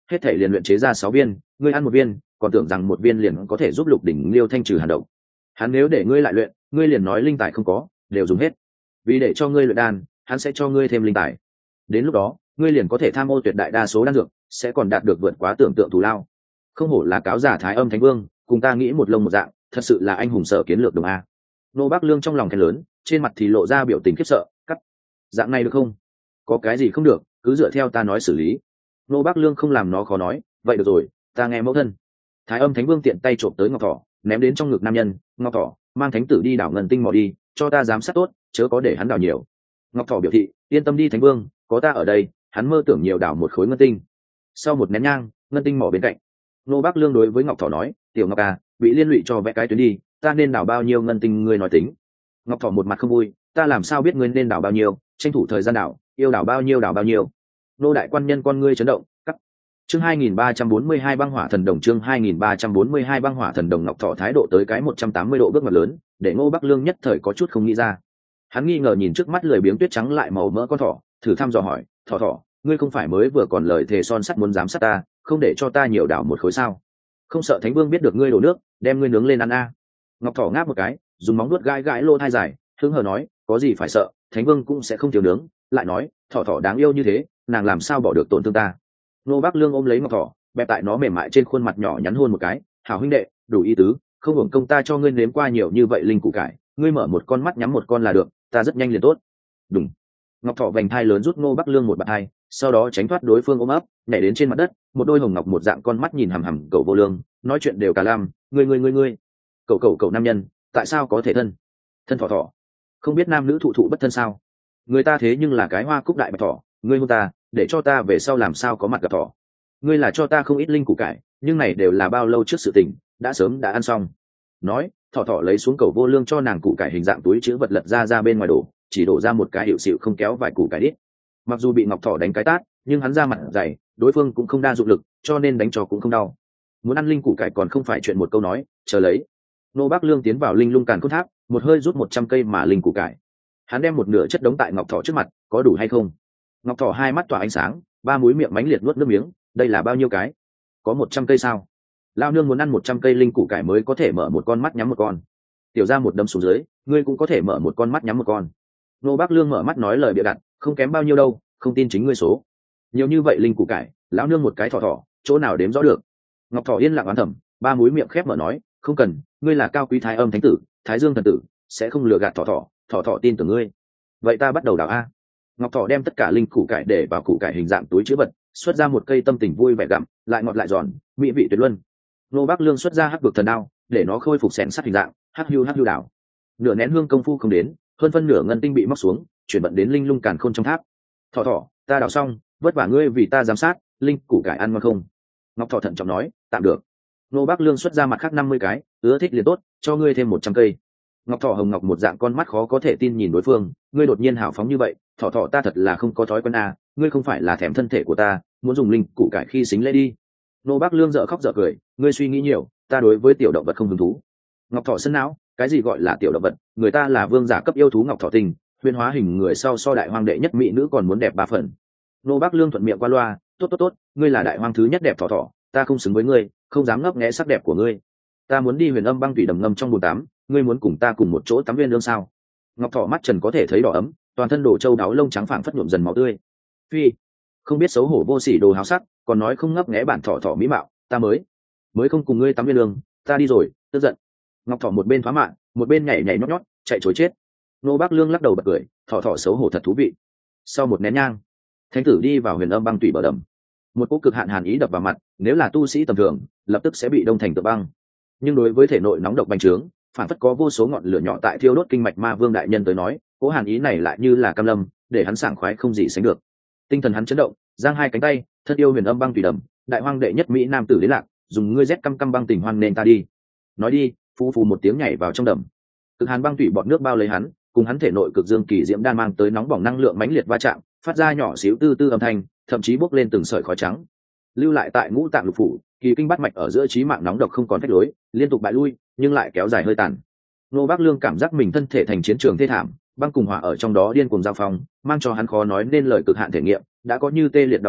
hết thể liền luyện chế ra sáu viên, ngươi ăn một viên, còn tưởng rằng một viên liền có thể giúp Lục Đỉnh Liêu thanh trừ hàn độc. Hắn nếu để ngươi lại luyện, ngươi liền nói linh tài không có, đều dùng hết. Vì để cho ngươi luyện đan, hắn sẽ cho ngươi thêm linh tài. Đến lúc đó, ngươi liền có thể tham ô tuyệt đại đa số đan dược, sẽ còn đạt được vượt quá tưởng tượng thù lao. Không hổ là cáo giả Thái Âm Thánh Vương, cùng ta nghĩ một lông một dạng, thật sự là anh hùng sở kiến lược đồng a. Nô Bác Lương trong lòng khen lớn, trên mặt thì lộ ra biểu tình khiếp sợ, cắt. Dạng này được không? Có cái gì không được, cứ dựa theo ta nói xử lý. Nô Bác Lương không làm nó khó nói, vậy được rồi, ta nghe mẫu thân. Thái Âm Thánh Vương tiện tay trộm tới ngọc thỏ, ném đến trong ngực nam nhân, ngọc thỏ, mang thánh tử đi đảo ngân tinh mò đi, cho ta giám sát tốt, chớ có để hắn đảo nhiều. Ngọc thỏ biểu thị, yên tâm đi Thánh Vương, có ta ở đây, hắn mơ tưởng nhiều đảo một khối ngân tinh. Sau một nén nhang, ngân tinh mỏ bên cạnh. Nô Bác Lương đối với ngọc thỏ nói, tiểu ngọc à, bị liên lụy cho vẽ cái tuyến đi, ta nên đảo bao nhiêu ngân tinh ngươi nói tính. Ngọc thỏ một mặt không vui, ta làm sao biết ngươi nên đảo bao nhiêu, tranh thủ thời gian đảo, yêu đảo bao nhiêu đảo bao nhiêu. Nô đại quan nhân con ngươi chấn động, cắt. Chương hai nghìn ba trăm bốn mươi hai băng hỏa thần đồng chương hai nghìn ba trăm bốn mươi hai băng hỏa thần đồng ngọc thỏ thái độ tới cái một trăm tám mươi độ bước ngoặt lớn, để Ngô Bắc Lương nhất thời có chút không nghĩ ra. Hắn nghi ngờ nhìn trước mắt lười biếng tuyết trắng lại màu mỡ con thỏ, thử thăm dò hỏi, "Thỏ thỏ, ngươi không phải mới vừa còn lời thề son sắt muốn giám sát ta, không để cho ta nhiều đảo một khối sao? Không sợ Thánh Vương biết được ngươi đổ nước, đem ngươi nướng lên ăn a?" À. Ngọc thỏ ngáp một cái, dùng móng vuốt gãi gãi lô thai dài, hứng hờ nói, "Có gì phải sợ, Thánh Vương cũng sẽ không thiếu nướng." Lại nói, "Thỏ thỏ đáng yêu như thế, nàng làm sao bỏ được tổn thương ta?" Nô Bác Lương ôm lấy ngọc thỏ, bẹp tại nó mềm mại trên khuôn mặt nhỏ nhắn hôn một cái, "Hảo huynh đệ, đủ ý tứ, không hưởng công ta cho ngươi nếm qua nhiều như vậy linh củ cải, ngươi mở một con mắt nhắm một con là được, ta rất nhanh liền tốt." Đúng. Ngọc thỏ vành thai lớn rút Ngô Bắc Lương một bạt hai, sau đó tránh thoát đối phương ôm ấp, nhảy đến trên mặt đất, một đôi hồng ngọc một dạng con mắt nhìn hằm hằm cậu vô lương, nói chuyện đều cả lam, "Ngươi ngươi ngươi ngươi, cậu cậu cậu nam nhân, tại sao có thể thân? Thân thỏ thỏ, không biết nam nữ thụ thụ bất thân sao? Người ta thế nhưng là cái hoa cúc đại bạch thỏ, ngươi hôn ta, để cho ta về sau làm sao có mặt gặp thỏ. Ngươi là cho ta không ít linh củ cải, nhưng này đều là bao lâu trước sự tình, đã sớm đã ăn xong." Nói, thỏ thỏ lấy xuống cầu vô lương cho nàng củ cải hình dạng túi chứa vật lật ra ra bên ngoài đổ, chỉ đổ ra một cái hiệu xịu không kéo vài củ cải đít. Mặc dù bị ngọc thỏ đánh cái tát, nhưng hắn ra mặt dày, đối phương cũng không đa dụng lực, cho nên đánh cho cũng không đau. Muốn ăn linh củ cải còn không phải chuyện một câu nói, chờ lấy. Nô Bác Lương tiến vào linh lung càn cốt tháp, một hơi rút một trăm cây mà linh củ cải. Hắn đem một nửa chất đống tại ngọc thỏ trước mặt, có đủ hay không? Ngọc thỏ hai mắt tỏa ánh sáng, ba múi miệng mánh liệt nuốt nước miếng, đây là bao nhiêu cái? Có một trăm cây sao? Lao nương muốn ăn một trăm cây linh củ cải mới có thể mở một con mắt nhắm một con. Tiểu ra một đấm xuống dưới, ngươi cũng có thể mở một con mắt nhắm một con. Nô Bác Lương mở mắt nói lời bịa đặt, không kém bao nhiêu đâu, không tin chính ngươi số. Nhiều như vậy linh củ cải, lão nương một cái thỏ thỏ, chỗ nào đếm rõ được. Ngọc thỏ yên lặng oán thầm, ba múi miệng khép mở nói, không cần, ngươi là cao quý Thái Âm Thánh tử, Thái Dương thần tử, sẽ không lừa gạt thỏ thỏ, thỏ thỏ tin tưởng ngươi. Vậy ta bắt đầu đào a. Ngọc thỏ đem tất cả linh củ cải để vào củ cải hình dạng túi chứa vật, xuất ra một cây tâm tình vui vẻ gặm, lại ngọt lại giòn, mỹ vị tuyệt luân. Nô Bác Lương xuất ra hắc vực thần đao, để nó khôi phục xén sắt hình dạng, hắc hưu hắc hưu đảo. Nửa nén hương công phu không đến, hơn phân nửa ngân tinh bị móc xuống, chuyển vận đến linh lung càn khôn trong tháp. "Thỏ thỏ, ta đào xong, vất vả ngươi vì ta giám sát, linh củ cải ăn ngon không?" Ngọc thỏ thận trọng nói, "Tạm được." Nô Bác Lương xuất ra mặt khác năm mươi cái, "Ưa thích liền tốt, cho ngươi thêm một trăm cây." Ngọc thỏ hồng ngọc một dạng con mắt khó có thể tin nhìn đối phương, "Ngươi đột nhiên hào phóng như vậy, thỏ thỏ ta thật là không có thói quen à, ngươi không phải là thèm thân thể của ta, muốn dùng linh củ cải khi xính lễ đi." Nô Bác Lương dở khóc dở cười, "Ngươi suy nghĩ nhiều, ta đối với tiểu động vật không hứng thú." Ngọc thỏ sân não, cái gì gọi là tiểu động vật, người ta là vương giả cấp yêu thú ngọc thỏ tình, huyễn hóa hình người sau so đại hoang đệ nhất mỹ nữ còn muốn đẹp ba phần. Nô Bác Lương thuận miệng qua loa, "Tốt tốt tốt, ngươi là đại hoang thứ nhất đẹp thỏ thỏ, ta không xứng với ngươi, không dám ngấp nghé sắc đẹp của ngươi. Ta muốn đi huyền âm băng thủy đầm ngâm trong bồn tắm, ngươi muốn cùng ta cùng một chỗ tắm viên lương sao?" Ngọc thỏ mắt trần có thể thấy đỏ ấm, toàn thân đổ châu đáo lông trắng phảng phất nhuộm dần máu tươi. Phi, không biết xấu hổ vô sỉ đồ háo sắc, còn nói không ngấp nghé bản thỏ thỏ mỹ mạo, ta mới mới không cùng ngươi tắm viên lương, ta đi rồi, tức giận. Ngọc thỏ một bên phá mạng, một bên nhảy nhảy nhót nhót, chạy trối chết. Nô Bác Lương lắc đầu bật cười, thỏ thỏ xấu hổ thật thú vị. Sau một nén nhang, thánh tử đi vào huyền âm băng tủy bờ đầm. Một cỗ cực hạn hàn ý đập vào mặt, nếu là tu sĩ tầm thường, lập tức sẽ bị đông thành tượng băng. Nhưng đối với thể nội nóng độc bành trướng, phản phất có vô số ngọn lửa nhỏ tại thiêu đốt kinh mạch ma vương đại nhân tới nói, cỗ hàn ý này lại như là cam lâm, để hắn sảng khoái không gì sánh được. Tinh thần hắn chấn động, giang hai cánh tay, thân yêu huyền âm băng tùy đầm, đại hoang đệ nhất mỹ nam tử đến lạc, dùng ngươi rét căm căm băng tình hoan nên ta đi. Nói đi, phù phù một tiếng nhảy vào trong đầm. Cực hàn băng tủy bọt nước bao lấy hắn, cùng hắn thể nội cực dương kỳ diễm đan mang tới nóng bỏng năng lượng mãnh liệt va chạm, phát ra nhỏ xíu tư tư âm thanh, thậm chí bốc lên từng sợi khói trắng. Lưu lại tại ngũ tạng lục phủ, kỳ kinh bát mạch ở giữa trí mạng nóng độc không còn phách lối, liên tục bại lui, nhưng lại kéo dài hơi tàn. Nô Bác Lương cảm giác mình thân thể thành chiến trường thê thảm, băng cùng hỏa ở trong đó điên cuồng giao phong, mang cho hắn khó nói nên lời cực hạn thể nghiệm, đã có như tê liệt đau đớn,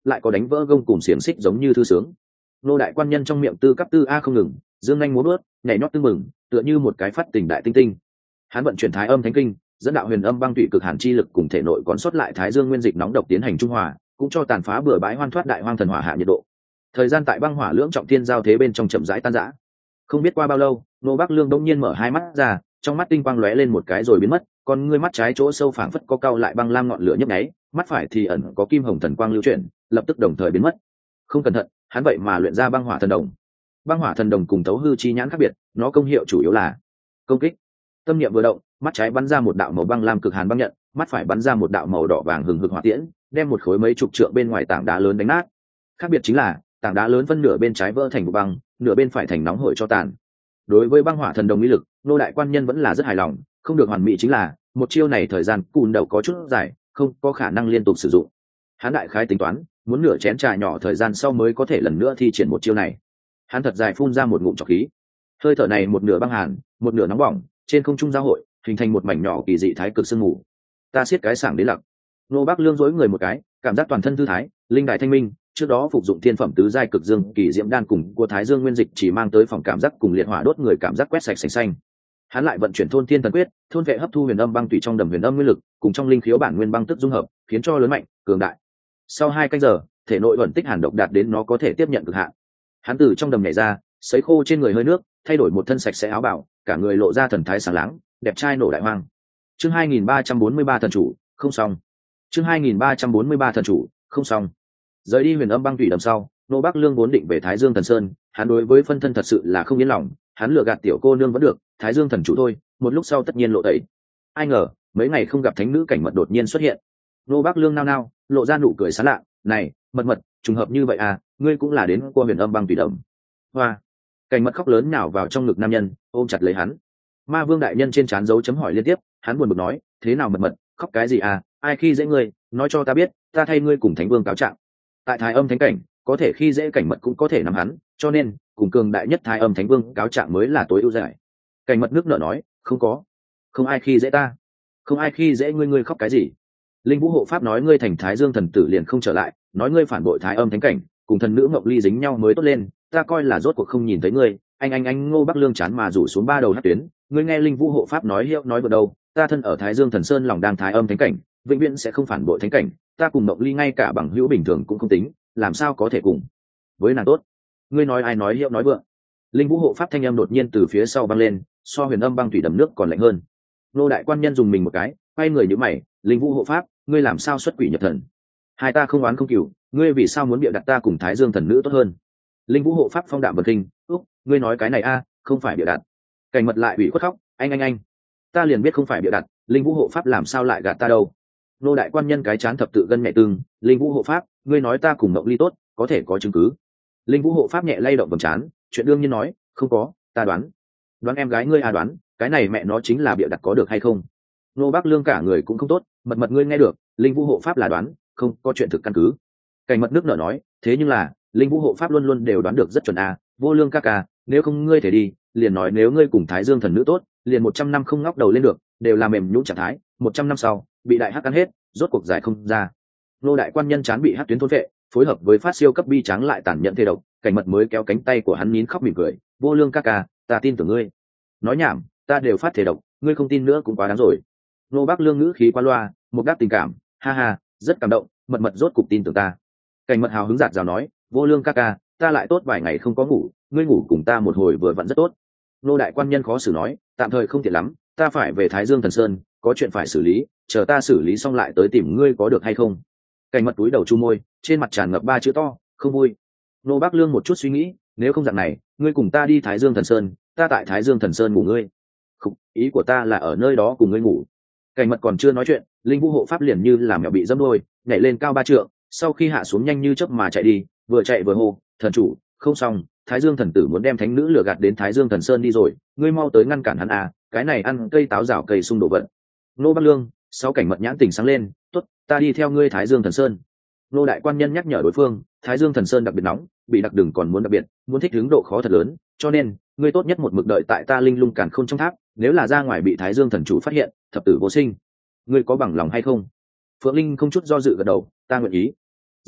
lại có đánh vỡ gông cùng xiềng xích giống như thư sướng. Nô đại quan nhân trong miệng tư cấp tư a không ngừng, dương anh múa bước, nhảy nhót tưng mừng, tựa như một cái phát tình đại tinh tinh. Hắn vận chuyển thái âm thánh kinh, dẫn đạo huyền âm băng tụy cực hàn chi lực cùng thể nội còn sót lại thái dương nguyên dịch nóng độc tiến hành trung hòa, cũng cho tàn phá bừa bãi hoan thoát đại hoang thần hỏa hạ nhiệt độ. Thời gian tại băng hỏa lưỡng trọng thiên giao thế bên trong chậm rãi tan rã. Không biết qua bao lâu, Nô Bắc Lương đông nhiên mở hai mắt ra, trong mắt tinh quang lóe lên một cái rồi biến mất, còn ngươi mắt trái chỗ sâu phảng phất có cau lại băng lam ngọn lửa nhấp nháy, mắt phải thì ẩn có kim hồng thần quang lưu chuyển, lập tức đồng thời biến mất. Không cẩn thận, hắn vậy mà luyện ra băng hỏa thần đồng. Băng hỏa thần đồng cùng tấu hư chi nhãn khác biệt, nó công hiệu chủ yếu là công kích. Tâm niệm vừa động, mắt trái bắn ra một đạo màu băng lam cực hàn băng nhận, mắt phải bắn ra một đạo màu đỏ vàng hừng hực hỏa tiễn, đem một khối mấy chục trượng bên ngoài tảng đá lớn đánh nát. Khác biệt chính là, tảng đá lớn phân nửa bên trái vỡ thành vụ băng, nửa bên phải thành nóng hổi cho tàn. Đối với băng hỏa thần đồng uy lực, Nô đại quan nhân vẫn là rất hài lòng, không được hoàn mỹ chính là một chiêu này thời gian cùn đầu có chút dài, không có khả năng liên tục sử dụng. Hắn đại khái tính toán, muốn nửa chén trà nhỏ thời gian sau mới có thể lần nữa thi triển một chiêu này. Hắn thật dài phun ra một ngụm trọc khí, hơi thở này một nửa băng hàn, một nửa nóng bỏng, trên không trung giao hội, hình thành một mảnh nhỏ kỳ dị thái cực sương mù. Ta siết cái sảng đến lặc. Nô Bắc Lương dối người một cái, cảm giác toàn thân thư thái, linh đại thanh minh. Trước đó phục dụng thiên phẩm tứ giai cực dương kỳ diễm đan cùng của thái dương nguyên dịch chỉ mang tới phòng cảm giác cùng liệt hỏa đốt người cảm giác quét sạch sành xanh. Hắn lại vận chuyển thôn thiên thần quyết, thôn vệ hấp thu huyền âm băng tùy trong đầm huyền âm nguyên lực, cùng trong linh khiếu bản nguyên băng tức dung hợp, khiến cho lớn mạnh, cường đại. Sau hai canh giờ, thể nội ẩn tích hàn độc đạt đến nó có thể tiếp nhận cực hạn. Hắn từ trong đầm nhảy ra, sấy khô trên người hơi nước, thay đổi một thân sạch sẽ áo bào, cả người lộ ra thần thái sáng láng, đẹp trai nổ đại hoang. Chương hai nghìn ba trăm bốn mươi ba thần chủ, không xong. Chương hai nghìn ba trăm bốn mươi ba thần chủ, không xong. Rời đi huyền âm băng tùy đầm sau, Nô Bắc Lương vốn định về Thái Dương Thần Sơn, hắn đối với phân thân thật sự là không yên lòng, hắn lừa gạt tiểu cô nương vẫn được, Thái Dương thần chủ thôi, một lúc sau tất nhiên lộ tẩy. Ai ngờ, mấy ngày không gặp thánh nữ cảnh mật đột nhiên xuất hiện. Nô Bắc Lương nao nao, lộ ra nụ cười sán lạ, "Này, Mật Mật, trùng hợp như vậy à, ngươi cũng là đến qua huyền âm băng tùy đầm." Hoa. Cảnh mật khóc lớn nhào vào trong ngực nam nhân, ôm chặt lấy hắn. Ma Vương đại nhân trên trán dấu chấm hỏi liên tiếp, hắn buồn bực nói, "Thế nào Mật Mật, khóc cái gì à, ai khi dễ ngươi, nói cho ta biết, ta thay ngươi cùng Thánh Vương cáo trạng." Tại Thái Âm Thánh cảnh, có thể khi dễ cảnh mật cũng có thể nắm hắn, cho nên cùng cường đại nhất Thái Âm Thánh Vương cáo trạng mới là tối ưu giải. Cảnh mật nước nở nói, "Không có, không ai khi dễ ta, không ai khi dễ ngươi, ngươi khóc cái gì?" Linh Vũ hộ pháp nói ngươi thành Thái Dương thần tử liền không trở lại, nói ngươi phản bội Thái Âm Thánh cảnh, cùng thần nữ Ngọc Ly dính nhau mới tốt lên, ta coi là rốt cuộc không nhìn thấy ngươi. Anh anh anh Ngô Bắc Lương chán mà rủ xuống ba đầu hất tuyến, ngươi nghe Linh Vũ hộ pháp nói hiệu nói vừa đâu, ta thân ở Thái Dương thần sơn lòng đang Thái Âm Thánh cảnh, vĩnh viễn sẽ không phản bội thánh cảnh, ta cùng Ngọc Ly ngay cả bằng hữu bình thường cũng không tính, làm sao có thể cùng với nàng tốt. Ngươi nói ai nói hiệu nói vượng. Linh Vũ hộ pháp thanh âm đột nhiên từ phía sau vang lên, so huyền âm băng thủy đầm nước còn lạnh hơn. Nô đại quan nhân dùng mình một cái, quay người nhíu mày, Linh Vũ hộ pháp, ngươi làm sao xuất quỷ nhập thần? Hai ta không oán không cừu, ngươi vì sao muốn bịa đặt ta cùng Thái Dương thần nữ tốt hơn? Linh Vũ hộ pháp phong đạm bật kinh, úc, ngươi nói cái này a, không phải bịa đặt. Cảnh mật lại ủy khuất khóc, anh anh anh, ta liền biết không phải bịa đặt, Linh Vũ hộ pháp làm sao lại gạt ta đâu? Nô đại quan nhân cái chán thập tự gân nhẹ tương, Linh Vũ hộ pháp, ngươi nói ta cùng Mộng Ly tốt, có thể có chứng cứ? Linh Vũ hộ pháp nhẹ lay động vầng trán, chuyện đương nhiên nói, không có, ta đoán, đoán em gái ngươi à đoán, cái này mẹ nó chính là bịa đặt có được hay không? Nô Bắc Lương cả người cũng không tốt, mật mật ngươi nghe được, Linh Vũ hộ pháp là đoán, không có chuyện thực căn cứ. Cảnh mật nước nở nói, thế nhưng là, Linh Vũ hộ pháp luôn luôn đều đoán được rất chuẩn à, Vô Lương ca ca, nếu không ngươi thể đi, liền nói nếu ngươi cùng Thái Dương thần nữ tốt, liền một trăm năm không ngóc đầu lên được, đều là mềm nhũn trạng thái, một trăm năm sau, bị đại hắc cắn hết, rốt cuộc giải không ra. Nô đại quan nhân chán bị hắc tuyến thôn vệ, phối hợp với phát siêu cấp bi tráng lại tàn nhẫn thê độc, cảnh mật mới kéo cánh tay của hắn nín khóc mỉm cười, Vô Lương ca ca, ta tin tưởng ngươi. Nói nhảm, ta đều phát thể độc, ngươi không tin nữa cũng quá đáng rồi. Nô Bắc Lương ngữ khí qua loa, một đáp tình cảm, ha ha, rất cảm động, mật mật rốt cục tin tưởng ta. Cảnh mật hào hứng giạt rào nói, Vô Lương ca ca, ta lại tốt vài ngày không có ngủ, ngươi ngủ cùng ta một hồi vừa vặn rất tốt. Nô đại quan nhân khó xử nói, tạm thời không tiện lắm, ta phải về Thái Dương thần sơn, có chuyện phải xử lý, chờ ta xử lý xong lại tới tìm ngươi có được hay không? Cảnh mật túi đầu chu môi, trên mặt tràn ngập ba chữ to, không vui. Nô Bắc Lương một chút suy nghĩ, nếu không dạng này, ngươi cùng ta đi Thái Dương thần sơn, ta tại Thái Dương thần sơn ngủ ngươi. Không, ý của ta là ở nơi đó cùng ngươi ngủ. Cảnh mật còn chưa nói chuyện, Linh Vũ hộ pháp liền như làm mèo bị dẫm đôi, nhảy lên cao ba trượng, sau khi hạ xuống nhanh như chớp mà chạy đi, vừa chạy vừa hô, thần chủ, không xong, Thái Dương thần tử muốn đem thánh nữ lừa gạt đến Thái Dương thần sơn đi rồi, ngươi mau tới ngăn cản hắn à, cái này ăn cây táo rào cây xung đổ vận. Nô Bắc Lương, sau cảnh mật nhãn tỉnh sáng lên, tốt, ta đi theo ngươi Thái Dương thần sơn. Nô đại quan nhân nhắc nhở đối phương, Thái Dương thần sơn đặc biệt nóng, bị đặc đừng còn muốn đặc biệt, muốn thích ứng độ khó thật lớn, cho nên ngươi tốt nhất một mực đợi tại ta linh lung càn khôn trong tháp, nếu là ra ngoài bị Thái Dương thần chủ phát hiện, thập tử vô sinh. Ngươi có bằng lòng hay không? Phượng Linh không chút do dự gật đầu, ta nguyện ý. Rất tốt,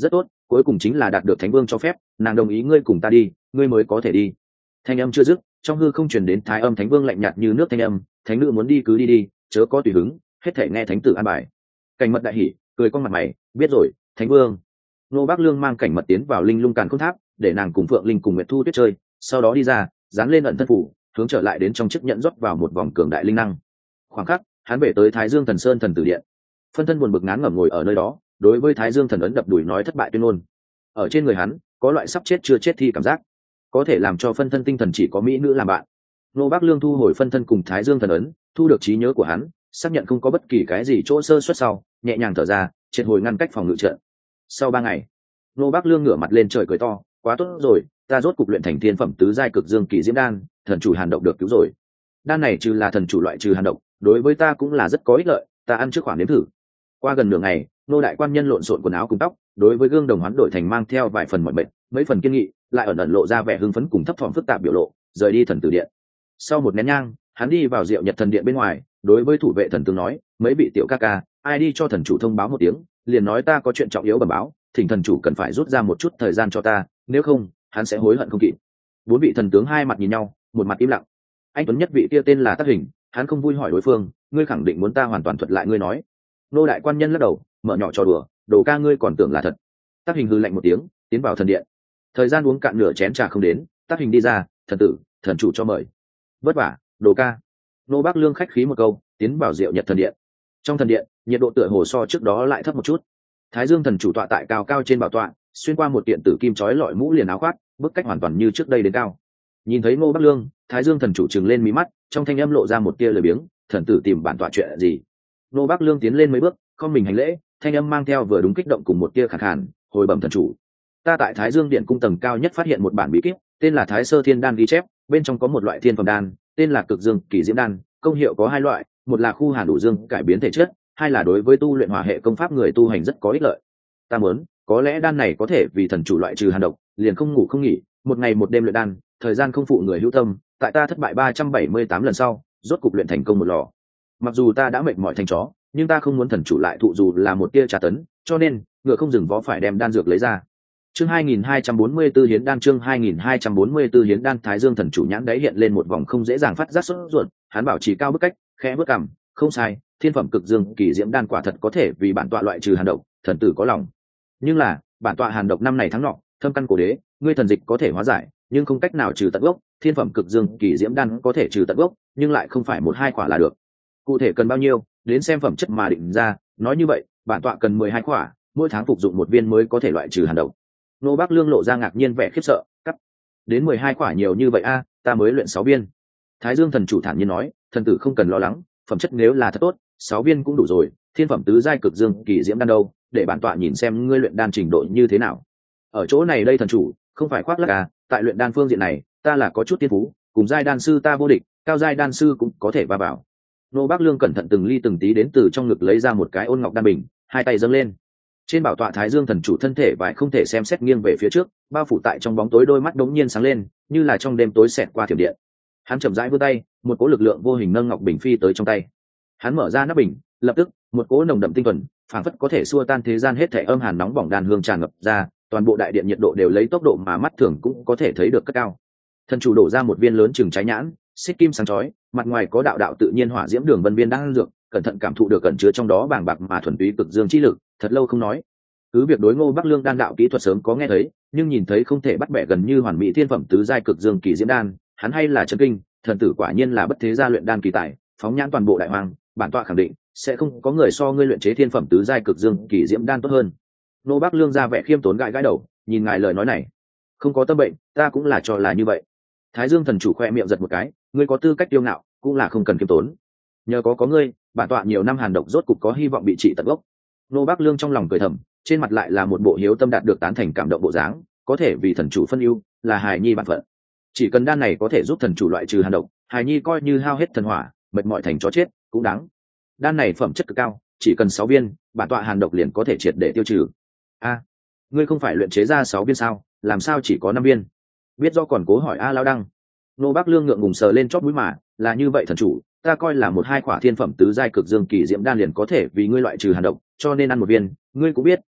cuối cùng chính là đạt được thánh vương cho phép, nàng đồng ý ngươi cùng ta đi, ngươi mới có thể đi. Thanh âm chưa dứt, trong hư không truyền đến thái âm thánh vương lạnh nhạt như nước thanh âm, thánh nữ muốn đi cứ đi đi, chớ có tùy hứng, hết thể nghe thánh tử an bài. Cảnh Mật đại hỉ, cười con mặt mày, biết rồi, thánh vương. Nô Bác Lương mang Cảnh Mật tiến vào linh lung càn khôn tháp, để nàng cùng Phượng Linh cùng Nguyệt Thu Tuyết chơi, sau đó đi ra, dán lên ẩn thân phủ, hướng trở lại đến trong chiếc nhẫn rót vào một vòng cường đại linh năng. Khoảng khắc, hắn về tới Thái Dương Thần Sơn thần tử điện. Phân thân buồn bực ngán ngẩm ngồi ở nơi đó, đối với Thái Dương thần ấn đập đùi nói thất bại tuyên ngôn. Ở trên người hắn, có loại sắp chết chưa chết thi cảm giác, có thể làm cho phân thân tinh thần chỉ có mỹ nữ làm bạn. Nô Bác Lương thu hồi phân thân cùng Thái Dương thần ấn, thu được trí nhớ của hắn, xác nhận không có bất kỳ cái gì chỗ sơ suất sau, nhẹ nhàng thở ra, triệt hồi ngăn cách phòng ngự trận. Sau ba ngày, Nô Bác Lương ngửa mặt lên trời cười to, quá tốt rồi, ta rốt cục luyện thành thiên phẩm tứ giai cực dương kỳ diễm đan, thần chủ hàn độc được cứu rồi. Đan này trừ là thần chủ loại trừ hàn độc, đối với ta cũng là rất có ích lợi, ta ăn trước khoản nếm thử. Qua gần nửa ngày, nô đại quan nhân lộn xộn quần áo cùng tóc, đối với gương đồng hoán đổi thành mang theo vài phần mọi mệt, mấy phần kiên nghị, lại ẩn ẩn lộ ra vẻ hưng phấn cùng thấp thỏm phức tạp biểu lộ, rời đi thần tử điện. Sau một nén nhang, hắn đi vào Diệu Nhật thần điện bên ngoài, đối với thủ vệ thần tướng nói, mấy vị tiểu ca ca, ai đi cho thần chủ thông báo một tiếng, liền nói ta có chuyện trọng yếu bẩm báo, thỉnh thần chủ cần phải rút ra một chút thời gian cho ta, nếu không, hắn sẽ hối hận không kịp. Bốn vị thần tướng hai mặt nhìn nhau, một mặt im lặng. Anh tuấn nhất vị kia tên là Tác Hình, hắn không vui hỏi đối phương, ngươi khẳng định muốn ta hoàn toàn thuật lại ngươi nói. Nô đại quan nhân lắc đầu, mở nhỏ trò đùa, đồ ca ngươi còn tưởng là thật. Tác Hình hư lạnh một tiếng, tiến vào thần điện. Thời gian uống cạn nửa chén trà không đến, Tác Hình đi ra, thần tử, thần chủ cho mời. Vất vả, đồ ca. Nô Bác Lương khách khí một câu, tiến vào Diệu Nhật thần điện. Trong thần điện, nhiệt độ tựa hồ so trước đó lại thấp một chút. Thái Dương thần chủ tọa tại cao cao trên bảo tọa, xuyên qua một kiện tử kim chói lọi mũ liền áo khoác, bức cách hoàn toàn như trước đây đến cao. Nhìn thấy Ngô Bắc Lương, Thái Dương thần chủ trừng lên mí mắt, trong thanh âm lộ ra một tia lười biếng, thần tử tìm bản tọa chuyện gì? Ngô Bắc Lương tiến lên mấy bước, không mình hành lễ, thanh âm mang theo vừa đúng kích động cùng một tia khàn khàn, hồi bẩm thần chủ. Ta tại Thái Dương điện cung tầng cao nhất phát hiện một bản bí kíp, tên là Thái Sơ Thiên Đan ghi chép, bên trong có một loại thiên phẩm đan, tên là Cực Dương Kỳ Diễm Đan, công hiệu có hai loại, một là khu hàn đủ dương cải biến thể chất, hai là đối với tu luyện hỏa hệ công pháp người tu hành rất có ích lợi. Ta muốn, có lẽ đan này có thể vì thần chủ loại trừ hàn độc, liền không ngủ không nghỉ, một ngày một đêm luyện đan, thời gian không phụ người hữu tâm, tại ta thất bại ba trăm bảy mươi tám lần sau, rốt cục luyện thành công một lò. Mặc dù ta đã mệt mỏi thành chó, nhưng ta không muốn thần chủ lại thụ dù là một tia trà tấn, cho nên, ngựa không dừng vó phải đem đan dược lấy ra. Chương hai nghìn hai trăm bốn mươi tư hiến đan chương hai nghìn hai trăm bốn mươi tư hiến đan Thái Dương thần chủ nhãn đáy hiện lên một vòng không dễ dàng phát giác sốt ruột, hắn bảo trì cao bức cách, khẽ bước cằm, không sai, thiên phẩm cực dương kỳ diễm đan quả thật có thể vì bản tọa loại trừ hàn độc, thần tử có lòng. Nhưng là, bản tọa hàn độc năm này tháng nọ, thâm căn cổ đế, ngươi thần dịch có thể hóa giải, nhưng không cách nào trừ tận gốc, thiên phẩm cực dương kỳ diễm đan có thể trừ tận gốc, nhưng lại không phải một hai quả là được. Cụ thể cần bao nhiêu, đến xem phẩm chất mà định ra, nói như vậy, bản tọa cần mười hai quả, mỗi tháng phục dụng một viên mới có thể loại trừ hàn độc. Nô Bác Lương lộ ra ngạc nhiên vẻ khiếp sợ, cắt. Đến mười hai quả nhiều như vậy a, ta mới luyện sáu viên. Thái Dương thần chủ thản nhiên nói, thần tử không cần lo lắng, phẩm chất nếu là thật tốt, sáu viên cũng đủ rồi, thiên phẩm tứ giai cực dương kỳ diễm đan đâu, để bản tọa nhìn xem ngươi luyện đan trình độ như thế nào. Ở chỗ này đây thần chủ, không phải khoác lác à, tại luyện đan phương diện này, ta là có chút tiên phú, cùng giai đan sư ta vô địch, cao giai đan sư cũng có thể va vào. Nô Bác Lương cẩn thận từng ly từng tí đến từ trong ngực lấy ra một cái ôn ngọc đan bình, hai tay dâng lên. Trên bảo tọa Thái Dương thần chủ thân thể vải không thể xem xét nghiêng về phía trước, bao phủ tại trong bóng tối đôi mắt đống nhiên sáng lên, như là trong đêm tối xẹt qua thiểm điện. Hắn chậm rãi vươn tay, một cỗ lực lượng vô hình nâng ngọc bình phi tới trong tay. Hắn mở ra nắp bình, lập tức, một cỗ nồng đậm tinh thuần, phảng phất có thể xua tan thế gian hết thảy âm hàn nóng bỏng đan hương tràn ngập ra, toàn bộ đại điện nhiệt độ đều lấy tốc độ mà mắt thường cũng có thể thấy được cất cao. Thần chủ đổ ra một viên lớn chừng trái nhãn, xích kim sáng chói, mặt ngoài có đạo đạo tự nhiên hỏa diễm đường vân viên đang dược, cẩn thận cảm thụ được cẩn chứa trong đó bàng bạc mà thuần túy cực dương chi lực, thật lâu không nói. Cứ việc đối Ngô Bắc Lương đan đạo kỹ thuật sớm có nghe thấy, nhưng nhìn thấy không thể bắt bẻ gần như hoàn mỹ thiên phẩm tứ giai cực dương kỳ diễm đan, hắn hay là chấn kinh, thần tử quả nhiên là bất thế gia luyện đan kỳ tài, phóng nhãn toàn bộ đại hoàng, bản tọa khẳng định sẽ không có người so ngươi luyện chế thiên phẩm tứ giai cực dương kỳ diễm đan tốt hơn. Ngô Bắc Lương ra vẻ khiêm tốn gãi gãi đầu, nhìn ngài lời nói này, không có tâm bệnh, ta cũng là cho là như vậy. Thái Dương thần chủ khoe miệng giật một cái, ngươi có tư cách kiêu ngạo, cũng là không cần khiêm tốn. Nhờ có có ngươi, bản tọa nhiều năm hàn độc rốt cục có hy vọng bị trị tận gốc. Ngô Bắc Lương trong lòng cười thầm, trên mặt lại là một bộ hiếu tâm đạt được tán thành cảm động bộ dáng, có thể vì thần chủ phân ưu, là hài nhi bản phận. Chỉ cần đan này có thể giúp thần chủ loại trừ hàn độc, hài nhi coi như hao hết thần hỏa, mệt mỏi thành chó chết cũng đáng. Đan này phẩm chất cực cao, chỉ cần sáu viên, bản tọa hàn độc liền có thể triệt để tiêu trừ. A, ngươi không phải luyện chế ra sáu viên sao, làm sao chỉ có năm viên? Biết do còn cố hỏi a Lao Đăng. Nô Bắc Lương ngượng ngùng sờ lên chót mũi mà, là như vậy thần chủ, ta coi là một hai quả thiên phẩm tứ giai cực dương kỳ diễm đan liền có thể vì ngươi loại trừ hàn độc, cho nên ăn một viên, ngươi cũng biết,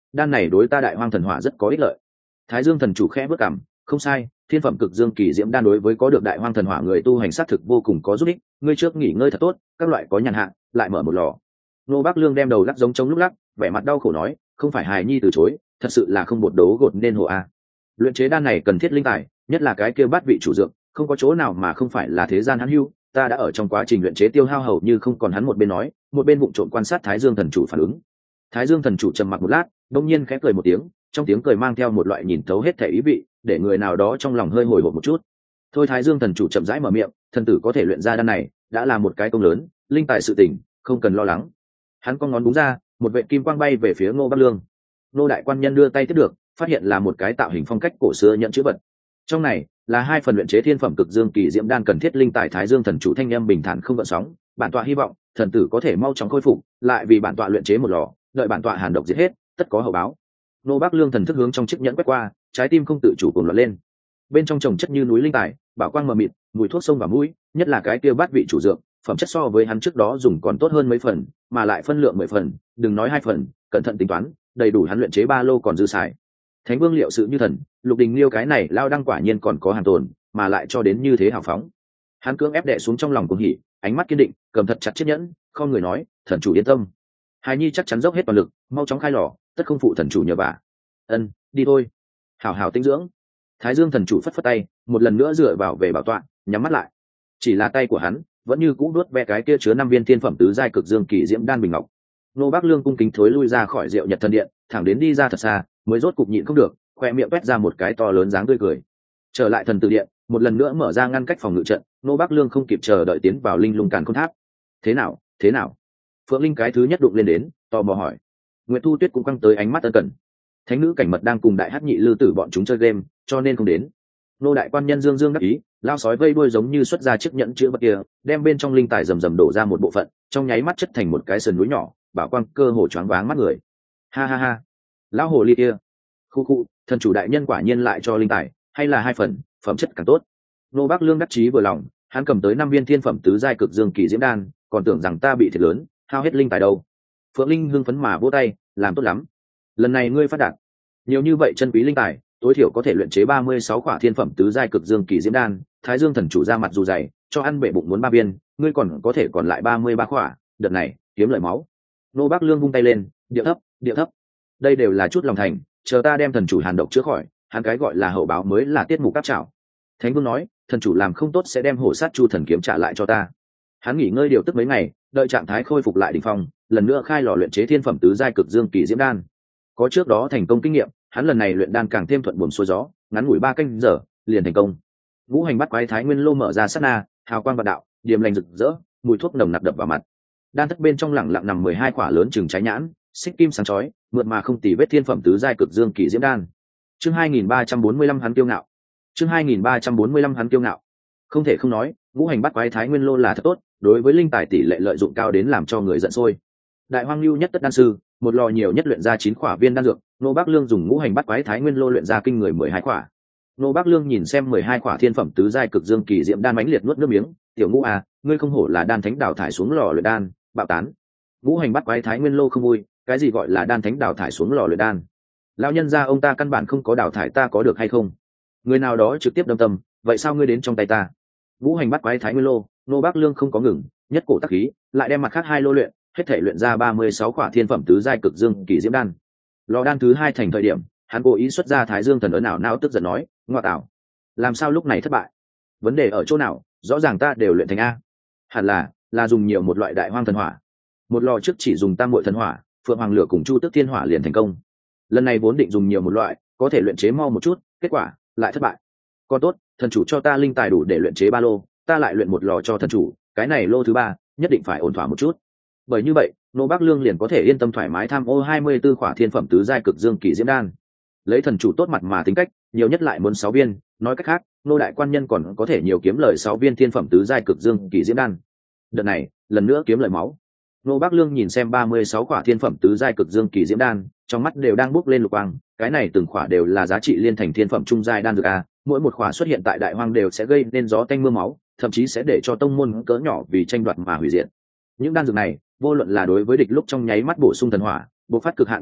đan này đối ta đại hoang thần hỏa rất có ích lợi. Thái Dương thần chủ khẽ bước cảm, không sai, thiên phẩm cực dương kỳ diễm đan đối với có được đại hoang thần hỏa người tu hành sát thực vô cùng có giúp ích. Ngươi trước nghỉ ngơi thật tốt, các loại có nhàn hạ lại mở một lò. Nô Bác Lương đem đầu lắc giống trống lúc lắc, vẻ mặt đau khổ nói, không phải hài nhi từ chối, thật sự là không bột đấu gột nên hồ a. Luyện chế đan này cần thiết linh tài, nhất là cái kia bát vị chủ dược, không có chỗ nào mà không phải là thế gian hắn hưu. Ta đã ở trong quá trình luyện chế tiêu hao hầu như không còn. Hắn một bên nói, một bên vụng trộm quan sát Thái Dương thần chủ phản ứng. Thái Dương thần chủ trầm mặc một lát, đông nhiên khẽ cười một tiếng, trong tiếng cười mang theo một loại nhìn thấu hết thể ý vị, để người nào đó trong lòng hơi hồi hộp một chút. Thôi Thái Dương thần chủ chậm rãi mở miệng, thần tử có thể luyện ra đan này, đã là một cái công lớn, linh tài sự tình, không cần lo lắng. Hắn con ngón đúng ra, một vệ kim quang bay về phía Ngô Bắc Lương. Ngô đại quan nhân đưa tay tiếp được, phát hiện là một cái tạo hình phong cách cổ xưa nhận chữ vật. Trong này là hai phần luyện chế thiên phẩm cực dương kỳ diễm đan cần thiết linh tài. Thái Dương thần chủ thanh âm bình thản không gợn sóng, bản tọa hy vọng thần tử có thể mau chóng khôi phục, lại vì bản tọa luyện chế một lò, đợi bản tọa hàn độc diệt hết, tất có hậu báo. Ngô Bắc Lương thần thức hướng trong chiếc nhẫn quét qua, trái tim không tự chủ cuồng loạn lên. Bên trong trồng chất như núi linh tài, bảo quang mờ mịt, mùi thuốc sông và mũi, nhất là cái kia bát vị chủ dược, phẩm chất so với hắn trước đó dùng còn tốt hơn mấy phần, mà lại phân lượng mười phần, đừng nói hai phần, cẩn thận tính toán, đầy đủ hắn luyện chế ba lô còn dư xài. Thánh Vương liệu sự như thần, Lục Đình Liêu cái này lao đăng quả nhiên còn có hàn tồn, mà lại cho đến như thế hào phóng. Hắn cưỡng ép đè xuống trong lòng cuồng hỉ, ánh mắt kiên định, cầm thật chặt chiếc nhẫn, không người nói, thần chủ yên tâm, hài nhi chắc chắn dốc hết toàn lực, mau chóng khai lò, tất không phụ thần chủ nhờ vả. Ân, đi thôi, hảo hảo tinh dưỡng. Thái Dương thần chủ phất phất tay, một lần nữa dựa vào về bảo tọa, nhắm mắt lại. Chỉ là tay của hắn vẫn như cũ đuốt ve cái kia chứa năm viên thiên phẩm tứ giai cực dương kỳ diễm đan bình ngọc. Nô Bác Lương cung kính thối lui ra khỏi Diệu Nhật thần điện, thẳng đến đi ra thật xa, mới rốt cục nhịn không được, khoe miệng quét ra một cái to lớn dáng tươi cười. Trở lại thần tử điện, một lần nữa mở ra ngăn cách phòng ngự trận, Nô Bác Lương không kịp chờ đợi tiến vào linh lung càn khôn tháp. Thế nào, thế nào? Phượng Linh cái thứ nhất đụng lên đến, tò mò hỏi. Nguyệt Thu Tuyết cũng căng tới ánh mắt ân cần. Thánh nữ Cảnh Mật đang cùng đại hắc nhị lư tử bọn chúng chơi game, cho nên không đến. Nô đại quan nhân dương dương đắc ý, lao sói vây đuôi giống như xuất ra chiếc nhẫn chữ vật kia, đem bên trong linh tài rầm rầm đổ ra một bộ phận, trong nháy mắt chất thành một cái sườn núi nhỏ, bảo quang cơ hồ choáng váng mắt người. Ha ha ha, lão hồ ly kia, khu khu, thần chủ đại nhân quả nhiên lại cho linh tài, hay là hai phần, phẩm chất càng tốt. Nô Bác Lương đắc chí vừa lòng, hắn cầm tới năm viên thiên phẩm tứ giai cực dương kỳ diễm đan, còn tưởng rằng ta bị thiệt lớn, hao hết linh tài đâu. Phượng Linh hưng phấn mà vỗ tay, làm tốt lắm, lần này ngươi phát đạt, nhiều như vậy chân quý linh tài, tối thiểu có thể luyện chế ba mươi sáu khỏa thiên phẩm tứ giai cực dương kỳ diễm đan. Thái Dương thần chủ ra mặt dù dày, cho ăn bệ bụng muốn ba viên, ngươi còn có thể còn lại ba mươi ba khỏa, đợt này kiếm lợi máu. Nô Bác Lương vung tay lên, điệu thấp, điệu thấp. Đây đều là chút lòng thành, chờ ta đem thần chủ hàn độc chữa khỏi, hắn cái gọi là hậu báo mới là tiết mục cáp trảo. Thánh Vương nói, thần chủ làm không tốt sẽ đem hổ sát chu thần kiếm trả lại cho ta. Hắn nghỉ ngơi điều tức mấy ngày, đợi trạng thái khôi phục lại đỉnh phong, lần nữa khai lò luyện chế thiên phẩm tứ giai cực dương kỳ diễm đan. Có trước đó thành công kinh nghiệm, hắn lần này luyện đan càng thêm thuận buồm xuôi gió, ngắn ngủi ba canh giờ liền thành công. Ngũ hành bắt quái thái nguyên lô mở ra sát na, hào quang vạn đạo, điềm lành rực rỡ, mùi thuốc nồng nặc đập vào mặt. Đan thất bên trong lẳng lặng nằm mười hai quả lớn chừng trái nhãn, xích kim sáng chói, mượt mà không tì vết thiên phẩm tứ giai cực dương kỳ diễm đan. Chương hai nghìn ba trăm bốn mươi lăm hắn kiêu ngạo. Chương hai nghìn ba trăm bốn mươi lăm hắn kiêu ngạo. Không thể không nói, ngũ hành bắt quái thái nguyên lô là thật tốt, đối với linh tài tỷ lệ lợi dụng cao đến làm cho người giận sôi. Đại hoang lưu nhất tất đan sư, một lò nhiều nhất luyện ra chín khỏa viên đan dược, Nô Bác Lương dùng ngũ hành bắt quái thái nguyên lô luyện ra kinh người mười hai khỏa. Nô Bác Lương nhìn xem mười hai khỏa thiên phẩm tứ giai cực dương kỳ diễm đan mãnh liệt nuốt nước miếng, "Tiểu Ngũ à, ngươi không hổ là đan thánh đào thải xuống lò luyện đan, bạo tán." Ngũ hành bắt quái thái nguyên lô không vui, cái gì gọi là đan thánh đào thải xuống lò luyện đan? Lão nhân gia ông ta căn bản không có đào thải ta có được hay không? Người nào đó trực tiếp đâm tâm, vậy sao ngươi đến trong tay ta? Ngũ hành bắt quái thái nguyên lô, Nô Bác Lương không có ngừng, nhất cổ tác khí, lại đem mặt khác hai lô luyện, hết thể luyện ra ba mươi sáu khỏa thiên phẩm tứ giai cực dương kỳ diễm đan. Lò đan thứ hai thành thời điểm, hắn cố ý xuất ra Thái Dương thần ấn ảo não tức giận nói, "Ngoa tạo, làm sao lúc này thất bại? Vấn đề ở chỗ nào? Rõ ràng ta đều luyện thành a." Hẳn là là dùng nhiều một loại đại hoang thần hỏa. Một lò trước chỉ dùng tam muội thần hỏa, phượng hoàng lửa cùng chu tước thiên hỏa liền thành công. Lần này vốn định dùng nhiều một loại, có thể luyện chế mau một chút, kết quả lại thất bại. Còn tốt, thần chủ cho ta linh tài đủ để luyện chế ba lô, ta lại luyện một lò cho thần chủ, cái này lô thứ ba nhất định phải ổn thỏa một chút. Bởi như vậy, Nô Bác Lương liền có thể yên tâm thoải mái tham ô hai mươi tư khỏa thiên phẩm tứ giai cực dương kỳ diễm đan. Lấy thần chủ tốt mặt mà tính cách, nhiều nhất lại muốn sáu viên, nói cách khác, Nô đại quan nhân còn có thể nhiều kiếm lời sáu viên thiên phẩm tứ giai cực dương kỳ diễm đan. Đợt này, lần nữa kiếm lời máu. Nô Bác Lương nhìn xem ba mươi sáu khỏa thiên phẩm tứ giai cực dương kỳ diễm đan, trong mắt đều đang bốc lên lục quang, cái này từng khỏa đều là giá trị liên thành thiên phẩm trung giai đan dược a, mỗi một khỏa xuất hiện tại đại hoang đều sẽ gây nên gió tanh mưa máu, thậm chí sẽ để cho tông môn cỡ nhỏ vì tranh đoạt mà hủy diệt. Những đan dược này, vô luận là đối với địch lúc trong nháy mắt bổ sung thần hỏa, bộc phát cực hạn công kích,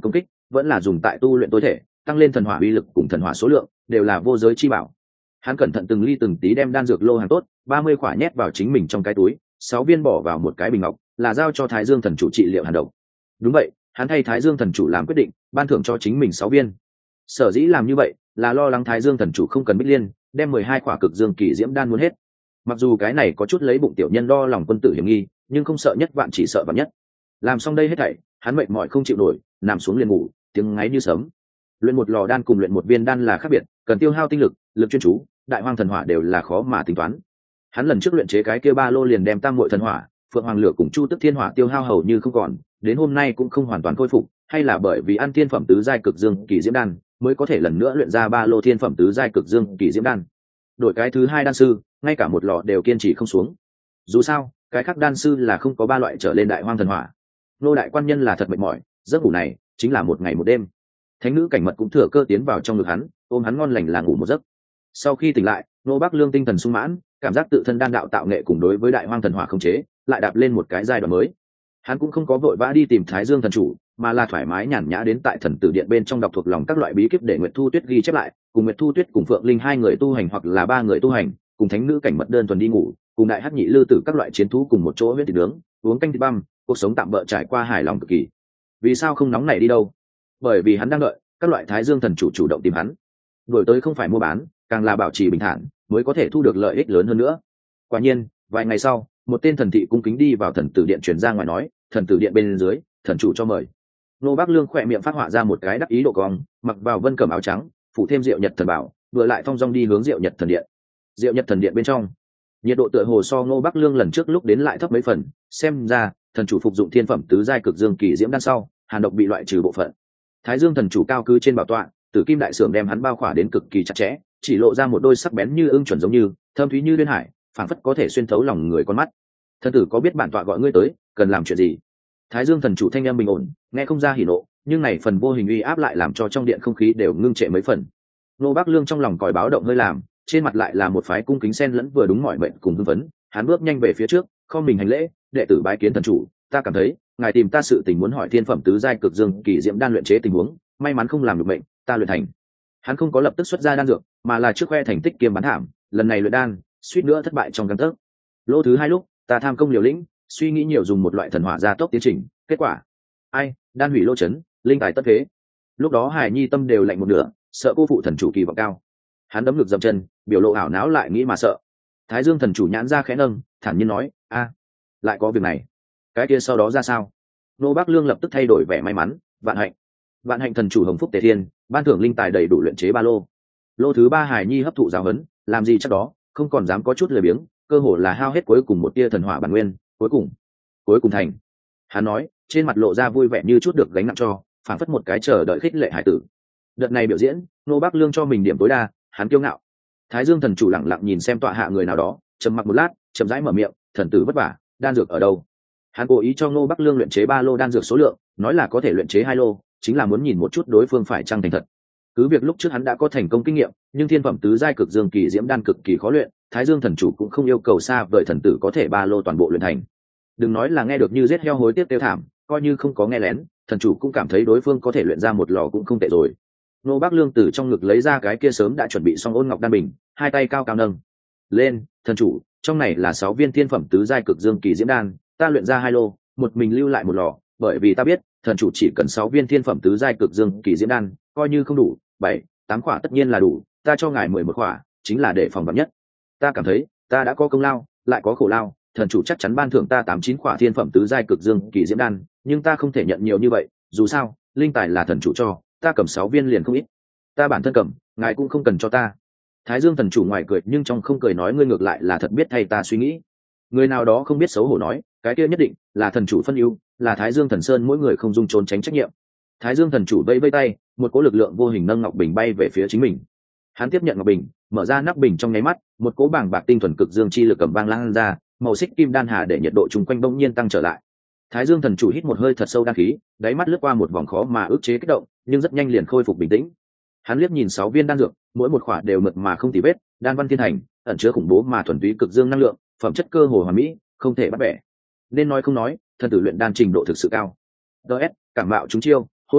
vẫn là dùng tại tu luyện tối thể, tăng lên thần hỏa uy lực cùng thần hỏa số lượng đều là vô giới chi bảo. Hắn cẩn thận từng ly từng tí đem đan dược lô hàng tốt ba mươi khỏa nhét vào chính mình trong cái túi, sáu viên bỏ vào một cái bình ngọc, là giao cho Thái Dương thần chủ trị liệu hàn độc. Đúng vậy, hắn thay Thái Dương thần chủ làm quyết định, ban thưởng cho chính mình sáu viên. Sở dĩ làm như vậy là lo lắng Thái Dương thần chủ không cần Bích Liên đem mười hai khỏa cực dương kỳ diễm đan muốn hết. Mặc dù cái này có chút lấy bụng tiểu nhân đo lòng quân tử hiểm nghi, nhưng không sợ nhất vạn chỉ sợ vạn nhất. Làm xong đây hết thảy, hắn mệt mỏi không chịu nổi, nằm xuống liền ngủ, tiếng ngáy như sớm. Luyện một lò đan cùng luyện một viên đan là khác biệt, cần tiêu hao tinh lực, lực chuyên chú, đại hoang thần hỏa đều là khó mà tính toán. Hắn lần trước luyện chế cái kia ba lô liền đem tam muội thần hỏa, phượng hoàng lửa cùng chu tức thiên hỏa tiêu hao hầu như không còn, đến hôm nay cũng không hoàn toàn khôi phục, hay là bởi vì ăn thiên phẩm tứ giai cực dương kỳ diễm đan mới có thể lần nữa luyện ra ba lô thiên phẩm tứ giai cực dương kỳ diễm đan. Đổi cái thứ hai đan sư, ngay cả một lò đều kiên trì không xuống. Dù sao, cái khác đan sư là không có ba loại trở lên đại hoang thần hỏa. Nô đại quan nhân là thật mệt mỏi, giấc ngủ này chính là một ngày một đêm. Thánh nữ cảnh mật cũng thừa cơ tiến vào trong ngực hắn, ôm hắn ngon lành là ngủ một giấc. Sau khi tỉnh lại, nô bắc lương tinh thần sung mãn, cảm giác tự thân đan đạo tạo nghệ cùng đối với đại hoang thần hỏa khống chế lại đạp lên một cái giai đoạn mới. Hắn cũng không có vội vã đi tìm Thái Dương thần chủ, mà là thoải mái nhàn nhã đến tại thần tử điện bên trong đọc thuộc lòng các loại bí kíp để Nguyệt Thu Tuyết ghi chép lại, cùng Nguyệt Thu Tuyết cùng Phượng Linh hai người tu hành hoặc là ba người tu hành, cùng thánh nữ cảnh mật đơn thuần đi ngủ, cùng đại hắc nhị lư tử các loại chiến thú cùng một chỗ huyết thịt nướng, uống canh thịt băm, cuộc sống tạm bỡ trải qua hài lòng cực kỳ. Vì sao không nóng này đi đâu? Bởi vì hắn đang đợi các loại Thái Dương thần chủ chủ động tìm hắn. Đổi tới không phải mua bán, càng là bảo trì bình thản, mới có thể thu được lợi ích lớn hơn nữa. Quả nhiên, vài ngày sau, một tên thần thị cung kính đi vào thần tử điện truyền ra ngoài nói, thần tử điện bên dưới, thần chủ cho mời. Nô Bắc Lương khỏe miệng phát họa ra một cái đắc ý độ cong, mặc vào vân cẩm áo trắng, phủ thêm rượu nhật thần bảo, vừa lại thong dong đi hướng rượu nhật thần điện. Rượu nhật thần điện bên trong, nhiệt độ tựa hồ so Nô Bắc Lương lần trước lúc đến lại thấp mấy phần, xem ra thần chủ phục dụng thiên phẩm tứ giai cực dương kỳ diễm đan sau, hàn độc bị loại trừ bộ phận. Thái Dương thần chủ cao cư trên bảo tọa, Tử Kim đại sưởng đem hắn bao khỏa đến cực kỳ chặt chẽ, chỉ lộ ra một đôi sắc bén như ưng chuẩn giống như, thâm thúy như liên hải, phảng phất có thể xuyên thấu lòng người con mắt. Thần tử có biết bản tọa gọi ngươi tới, cần làm chuyện gì? Thái Dương thần chủ thanh em bình ổn, nghe không ra hỉ nộ, nhưng này phần vô hình uy áp lại làm cho trong điện không khí đều ngưng trệ mấy phần. Nô Bắc Lương trong lòng còi báo động hơi làm, trên mặt lại là một phái cung kính xen lẫn vừa đúng mọi mệnh cùng hưng phấn, hắn bước nhanh về phía trước, không mình hành lễ, đệ tử bái kiến thần chủ, ta cảm thấy, ngài tìm ta sự tình muốn hỏi thiên phẩm tứ giai cực dương kỳ diễm đan luyện chế tình huống, may mắn không làm được mệnh, ta luyện thành. Hắn không có lập tức xuất ra đan dược, mà là trước khoe thành tích kiêm bán thảm, lần này luyện đan, suýt nữa thất bại trong gang tấc. Lỗ thứ hai lúc, ta tham công liều lĩnh, suy nghĩ nhiều dùng một loại thần hỏa gia tốc tiến trình, kết quả, ai, đan hủy lô chấn, linh tài tất thế. Lúc đó Hải Nhi tâm đều lạnh một nửa, sợ cô phụ thần chủ kỳ vọng cao. Hắn đấm ngực dậm chân, biểu lộ ảo não lại nghĩ mà sợ. Thái Dương thần chủ nhãn ra khẽ nâng, thản nhiên nói, a, lại có việc này, cái kia sau đó ra sao? Nô Bắc Lương lập tức thay đổi vẻ may mắn, vạn hạnh, vạn hạnh thần chủ hồng phúc tề thiên, ban thưởng linh tài đầy đủ luyện chế ba lô. Lô thứ ba Hải Nhi hấp thụ giáo huấn, làm gì chắc đó, không còn dám có chút lười biếng, cơ hồ là hao hết cuối cùng một tia thần hỏa bản nguyên, cuối cùng, cuối cùng thành. Hắn nói, trên mặt lộ ra vui vẻ như chút được gánh nặng cho, phảng phất một cái chờ đợi khích lệ hải tử. Đợt này biểu diễn, Nô Bắc Lương cho mình điểm tối đa, hắn kiêu ngạo. Thái Dương thần chủ lặng lặng nhìn xem tọa hạ người nào đó, trầm mặc một lát, chậm rãi mở miệng, thần tử vất vả, đan dược ở đâu? Hắn cố ý cho Nô Bắc Lương luyện chế ba lô đan dược số lượng, nói là có thể luyện chế hai lô, chính là muốn nhìn một chút đối phương phải chăng thành thật. Cứ việc lúc trước hắn đã có thành công kinh nghiệm, nhưng thiên phẩm tứ giai cực dương kỳ diễm đan cực kỳ khó luyện, Thái Dương thần chủ cũng không yêu cầu xa vời thần tử có thể ba lô toàn bộ luyện thành. Đừng nói là nghe được như giết heo hối tiếc tiêu thảm, coi như không có nghe lén, thần chủ cũng cảm thấy đối phương có thể luyện ra một lò cũng không tệ rồi. Nô Bắc Lương từ trong ngực lấy ra cái kia sớm đã chuẩn bị xong ôn ngọc đan bình, hai tay cao cao nâng lên, thần chủ, trong này là sáu viên thiên phẩm tứ giai cực dương kỳ diễm đan, ta luyện ra hai lô, một mình lưu lại một lò, bởi vì ta biết thần chủ chỉ cần sáu viên thiên phẩm tứ giai cực dương kỳ diễm đan, coi như không đủ, bảy, tám khỏa tất nhiên là đủ, ta cho ngài mười một khỏa, chính là để phòng vạn nhất. Ta cảm thấy, ta đã có công lao, lại có khổ lao, thần chủ chắc chắn ban thưởng ta tám chín khỏa thiên phẩm tứ giai cực dương kỳ diễm đan, nhưng ta không thể nhận nhiều như vậy, dù sao, linh tài là thần chủ cho, ta cầm sáu viên liền không ít. Ta bản thân cầm, ngài cũng không cần cho ta. Thái Dương thần chủ ngoài cười nhưng trong không cười nói, ngươi ngược lại là thật biết thay ta suy nghĩ. Người nào đó không biết xấu hổ nói, cái kia nhất định là thần chủ phân ưu, là Thái Dương thần sơn mỗi người không dung trốn tránh trách nhiệm. Thái Dương thần chủ vẫy vẫy tay, một cỗ lực lượng vô hình nâng ngọc bình bay về phía chính mình. Hắn tiếp nhận ngọc bình, mở ra nắp bình trong nháy mắt, một cỗ bảng bạc tinh thuần cực dương chi lực cầm vang lan ra, màu xích kim đan hà để nhiệt độ chung quanh bỗng nhiên tăng trở lại. Thái Dương thần chủ hít một hơi thật sâu đan khí, đáy mắt lướt qua một vòng khó mà ức chế kích động, nhưng rất nhanh liền khôi phục bình tĩnh. Hắn liếc nhìn sáu viên đan dược, mỗi một khỏa đều mượt mà không tì vết, đan văn thiên hành, ẩn chứa khủng bố mà thuần túy cực dương năng lượng, phẩm chất cơ hồ hoàn mỹ, không thể bắt bẻ. Nên nói không nói, thần tử luyện đan trình độ thực sự cao. đê ét, cảm mạo chúng chiêu, hỗn loạn,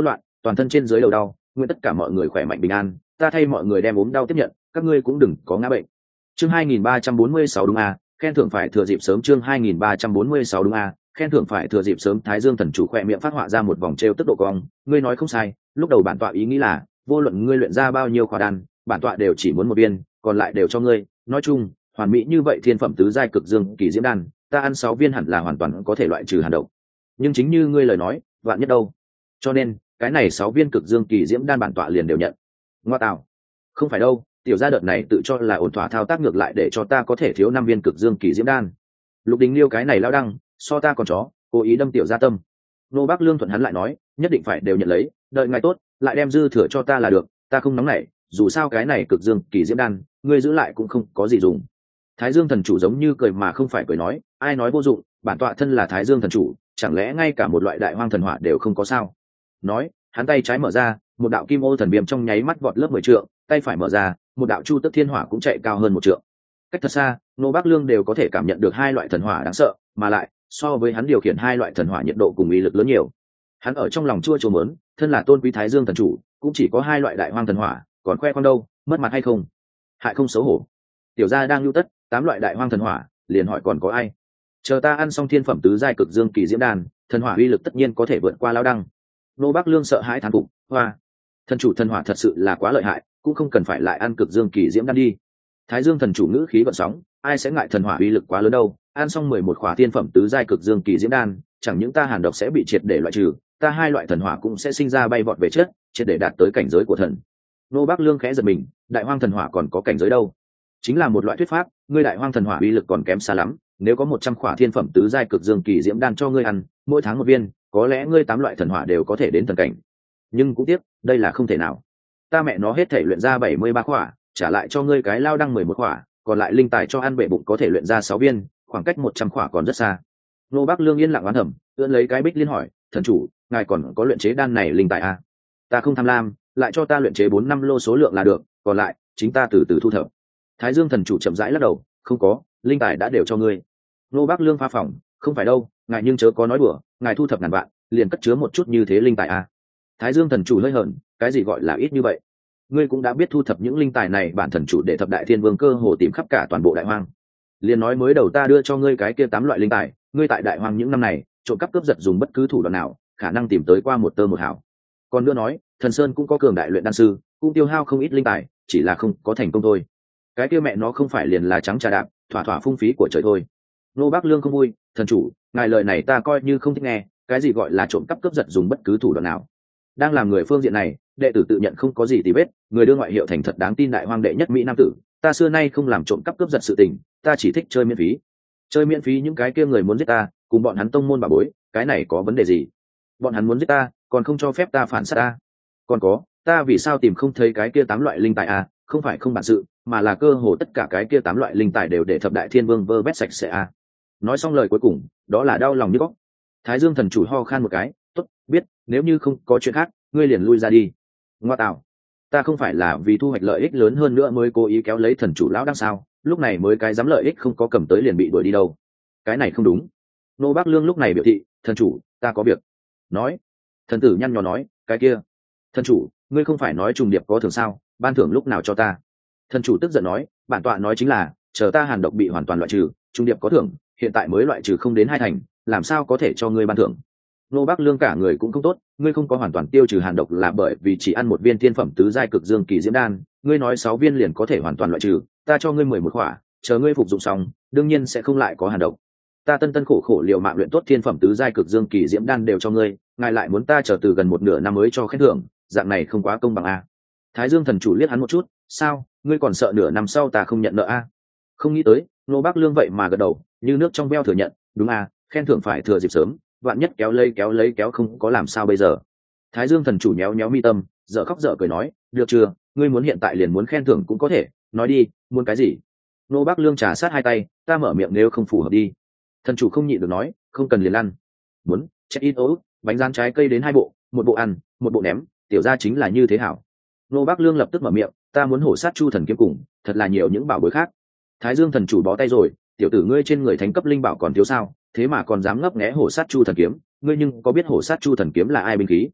toàn thân trên dưới đầu đau, nguyện tất cả mọi người khỏe mạnh bình an, ta thay mọi người đem ốm đau tiếp nhận, các ngươi cũng đừng có ngã bệnh. Chương hai nghìn ba trăm bốn mươi sáu đúng a, khen thưởng phải thừa dịp sớm. Chương hai nghìn ba trăm bốn mươi sáu đúng a, khen thưởng phải thừa dịp sớm. Thái Dương thần chủ khỏe miệng phát họa ra một vòng trêu tức độ cong, ngươi nói không sai, lúc đầu bản tọa ý nghĩ là, vô luận ngươi luyện ra bao nhiêu khỏa đan, bản tọa đều chỉ muốn một viên, còn lại đều cho ngươi, nói chung, hoàn mỹ như vậy thiên phẩm tứ giai cực dương kỳ diễm đan, ta ăn sáu viên hẳn là hoàn toàn có thể loại trừ hàn độc. Nhưng chính như ngươi lời nói, vạn nhất đâu. Cho nên, cái này sáu viên cực dương kỳ diễm đan bản tọa liền đều nhận. Ngoa tạo. Không phải đâu, tiểu gia đợt này tự cho là ổn thỏa thao tác ngược lại để cho ta có thể thiếu năm viên cực dương kỳ diễm đan. Lục Đình Liêu cái này lao đăng, so ta còn chó, cố ý đâm tiểu gia tâm. Nô Bác Lương thuận hắn lại nói, nhất định phải đều nhận lấy, đợi ngày tốt, lại đem dư thừa cho ta là được, ta không nóng nảy, dù sao cái này cực dương kỳ diễm đan, ngươi giữ lại cũng không có gì dùng. Thái Dương thần chủ giống như cười mà không phải cười nói, ai nói vô dụng, bản tọa thân là Thái Dương thần chủ, chẳng lẽ ngay cả một loại đại hoang thần hỏa đều không có sao? Nói, hắn tay trái mở ra, một đạo kim ô thần viêm trong nháy mắt vọt lớp mười trượng, tay phải mở ra, một đạo chu tức thiên hỏa cũng chạy cao hơn một trượng. Cách thật xa, Nô Bác Lương đều có thể cảm nhận được hai loại thần hỏa đáng sợ, mà lại, so với hắn điều khiển hai loại thần hỏa nhiệt độ cùng uy lực lớn nhiều. Hắn ở trong lòng chua chua mớn, thân là tôn quý Thái Dương thần chủ, cũng chỉ có hai loại đại hoang thần hỏa, còn khoe con đâu, mất mặt hay không? Hại không xấu hổ. Tiểu gia đang lưu tất, tám loại đại hoang thần hỏa, liền hỏi còn có ai? Chờ ta ăn xong thiên phẩm tứ giai cực dương kỳ diễm đan, thần hỏa uy lực tất nhiên có thể vượt qua lao đăng. Nô Bác Lương sợ hãi thán phục, hoa, thần chủ thần hỏa thật sự là quá lợi hại, cũng không cần phải lại ăn cực dương kỳ diễm đan đi. Thái Dương thần chủ ngữ khí gợn sóng, ai sẽ ngại thần hỏa uy lực quá lớn đâu, ăn xong mười một khỏa thiên phẩm tứ giai cực dương kỳ diễm đan, chẳng những ta hàn độc sẽ bị triệt để loại trừ, ta hai loại thần hỏa cũng sẽ sinh ra bay vọt về chết, triệt để đạt tới cảnh giới của thần. Nô Bác Lương khẽ giật mình, đại hoang thần hỏa còn có cảnh giới đâu? Chính là một loại thuyết pháp, ngươi đại hoang thần hỏa uy lực còn kém xa lắm, nếu có một trăm khỏa thiên phẩm tứ giai cực dương kỳ diễm đan cho ngươi ăn, mỗi tháng một viên, có lẽ ngươi tám loại thần hỏa đều có thể đến thần cảnh. Nhưng cũng tiếc, đây là không thể nào. Ta mẹ nó hết thể luyện ra bảy mươi ba khỏa, trả lại cho ngươi cái lao đăng mười một khỏa, còn lại linh tài cho ăn bệ bụng có thể luyện ra sáu viên, khoảng cách một trăm khỏa còn rất xa. Nô Bác Lương yên lặng oán thầm, ưỡn lấy cái bích liên hỏi, thần chủ, ngài còn có luyện chế đan này linh tài à? Ta không tham lam, lại cho ta luyện chế bốn năm lô số lượng là được, còn lại chính ta từ từ thu thập. Thái Dương thần chủ chậm rãi lắc đầu, không có, linh tài đã đều cho ngươi. Nô Bác Lương pha phòng, không phải đâu, ngài nhưng chớ có nói đùa, ngài thu thập ngàn vạn, liền cất chứa một chút như thế linh tài à? Thái Dương thần chủ hơi hờn, cái gì gọi là ít như vậy? Ngươi cũng đã biết thu thập những linh tài này, bản thần chủ để thập đại thiên vương cơ hồ tìm khắp cả toàn bộ đại hoang. Liền nói mới đầu ta đưa cho ngươi cái kia tám loại linh tài, ngươi tại đại hoang những năm này, trộm cắp cướp giật dùng bất cứ thủ đoạn nào, khả năng tìm tới qua một tơ một hào. Còn nữa nói, thần sơn cũng có cường đại luyện đan sư, cũng tiêu hao không ít linh tài, chỉ là không có thành công thôi. Cái kia mẹ nó không phải liền là trắng trà đạp, thỏa thỏa phung phí của trời thôi. Nô Bác Lương không vui, thần chủ, ngài lời này ta coi như không thích nghe, cái gì gọi là trộm cắp cướp giật dùng bất cứ thủ đoạn nào? Đang làm người phương diện này, đệ tử tự nhận không có gì tì vết, người đưa ngoại hiệu thành thật đáng tin đại hoang đệ nhất mỹ nam tử, ta xưa nay không làm trộm cắp cướp giật sự tình, ta chỉ thích chơi miễn phí. Chơi miễn phí những cái kia người muốn giết ta, cùng bọn hắn tông môn bà bối, cái này có vấn đề gì? Bọn hắn muốn giết ta, còn không cho phép ta phản sát ta. Còn có, ta vì sao tìm không thấy cái kia tám loại linh tài à, không phải không bản sự, mà là cơ hồ tất cả cái kia tám loại linh tài đều để thập đại thiên vương vơ vét sạch sẽ à. Nói xong lời cuối cùng, đó là đau lòng như góc. Thái Dương thần chủ ho khan một cái, tốt, biết, nếu như không có chuyện khác, ngươi liền lui ra đi. Ngoa tạo, ta không phải là vì thu hoạch lợi ích lớn hơn nữa mới cố ý kéo lấy thần chủ lão đằng sao, lúc này mới cái dám lợi ích không có cầm tới liền bị đuổi đi đâu. Cái này không đúng. Nô Bác Lương lúc này biểu thị, thần chủ, ta có việc. Nói. Thần tử nhăn nhó nói, cái kia. Thần chủ, ngươi không phải nói trùng điệp có thưởng sao, ban thưởng lúc nào cho ta? Thần chủ tức giận nói, bản tọa nói chính là, chờ ta hàn độc bị hoàn toàn loại trừ, trùng điệp có thưởng, hiện tại mới loại trừ không đến hai thành, làm sao có thể cho ngươi ban thưởng? Nô Bác Lương cả người cũng không tốt, ngươi không có hoàn toàn tiêu trừ hàn độc là bởi vì chỉ ăn một viên thiên phẩm tứ giai cực dương kỳ diễm đan, ngươi nói sáu viên liền có thể hoàn toàn loại trừ, ta cho ngươi mười một khỏa, chờ ngươi phục dụng xong, đương nhiên sẽ không lại có hàn độc. Ta tân tân khổ khổ liều mạng luyện tốt thiên phẩm tứ giai cực dương kỳ diễm đan đều cho ngươi, ngài lại muốn ta chờ từ gần một nửa năm mới cho khen thưởng, dạng này không quá công bằng a. Thái Dương thần chủ liếc hắn một chút, sao, ngươi còn sợ nửa năm sau ta không nhận nợ a? Không nghĩ tới, Nô Bác Lương vậy mà gật đầu, như nước trong veo thừa nhận, đúng a, khen thưởng phải thừa dịp sớm, vạn nhất kéo lấy kéo lấy kéo không có làm sao bây giờ. Thái Dương thần chủ nhéo nhéo mi tâm, dở khóc dở cười nói, được chưa, ngươi muốn hiện tại liền muốn khen thưởng cũng có thể, nói đi, muốn cái gì? Nô Bác Lương trà sát hai tay, ta mở miệng nếu không phù hợp đi. Thần chủ không nhịn được nói, không cần liền lăn. Muốn, check in ố, bánh rán trái cây đến hai bộ, một bộ ăn, một bộ ném, tiểu ra chính là như thế hảo. Nô Bác Lương lập tức mở miệng, ta muốn hổ sát chu thần kiếm cùng, thật là nhiều những bảo bối khác. Thái Dương thần chủ bó tay rồi, tiểu tử ngươi trên người thánh cấp linh bảo còn thiếu sao, thế mà còn dám ngấp nghé hổ sát chu thần kiếm, ngươi nhưng có biết hổ sát chu thần kiếm là ai binh khí?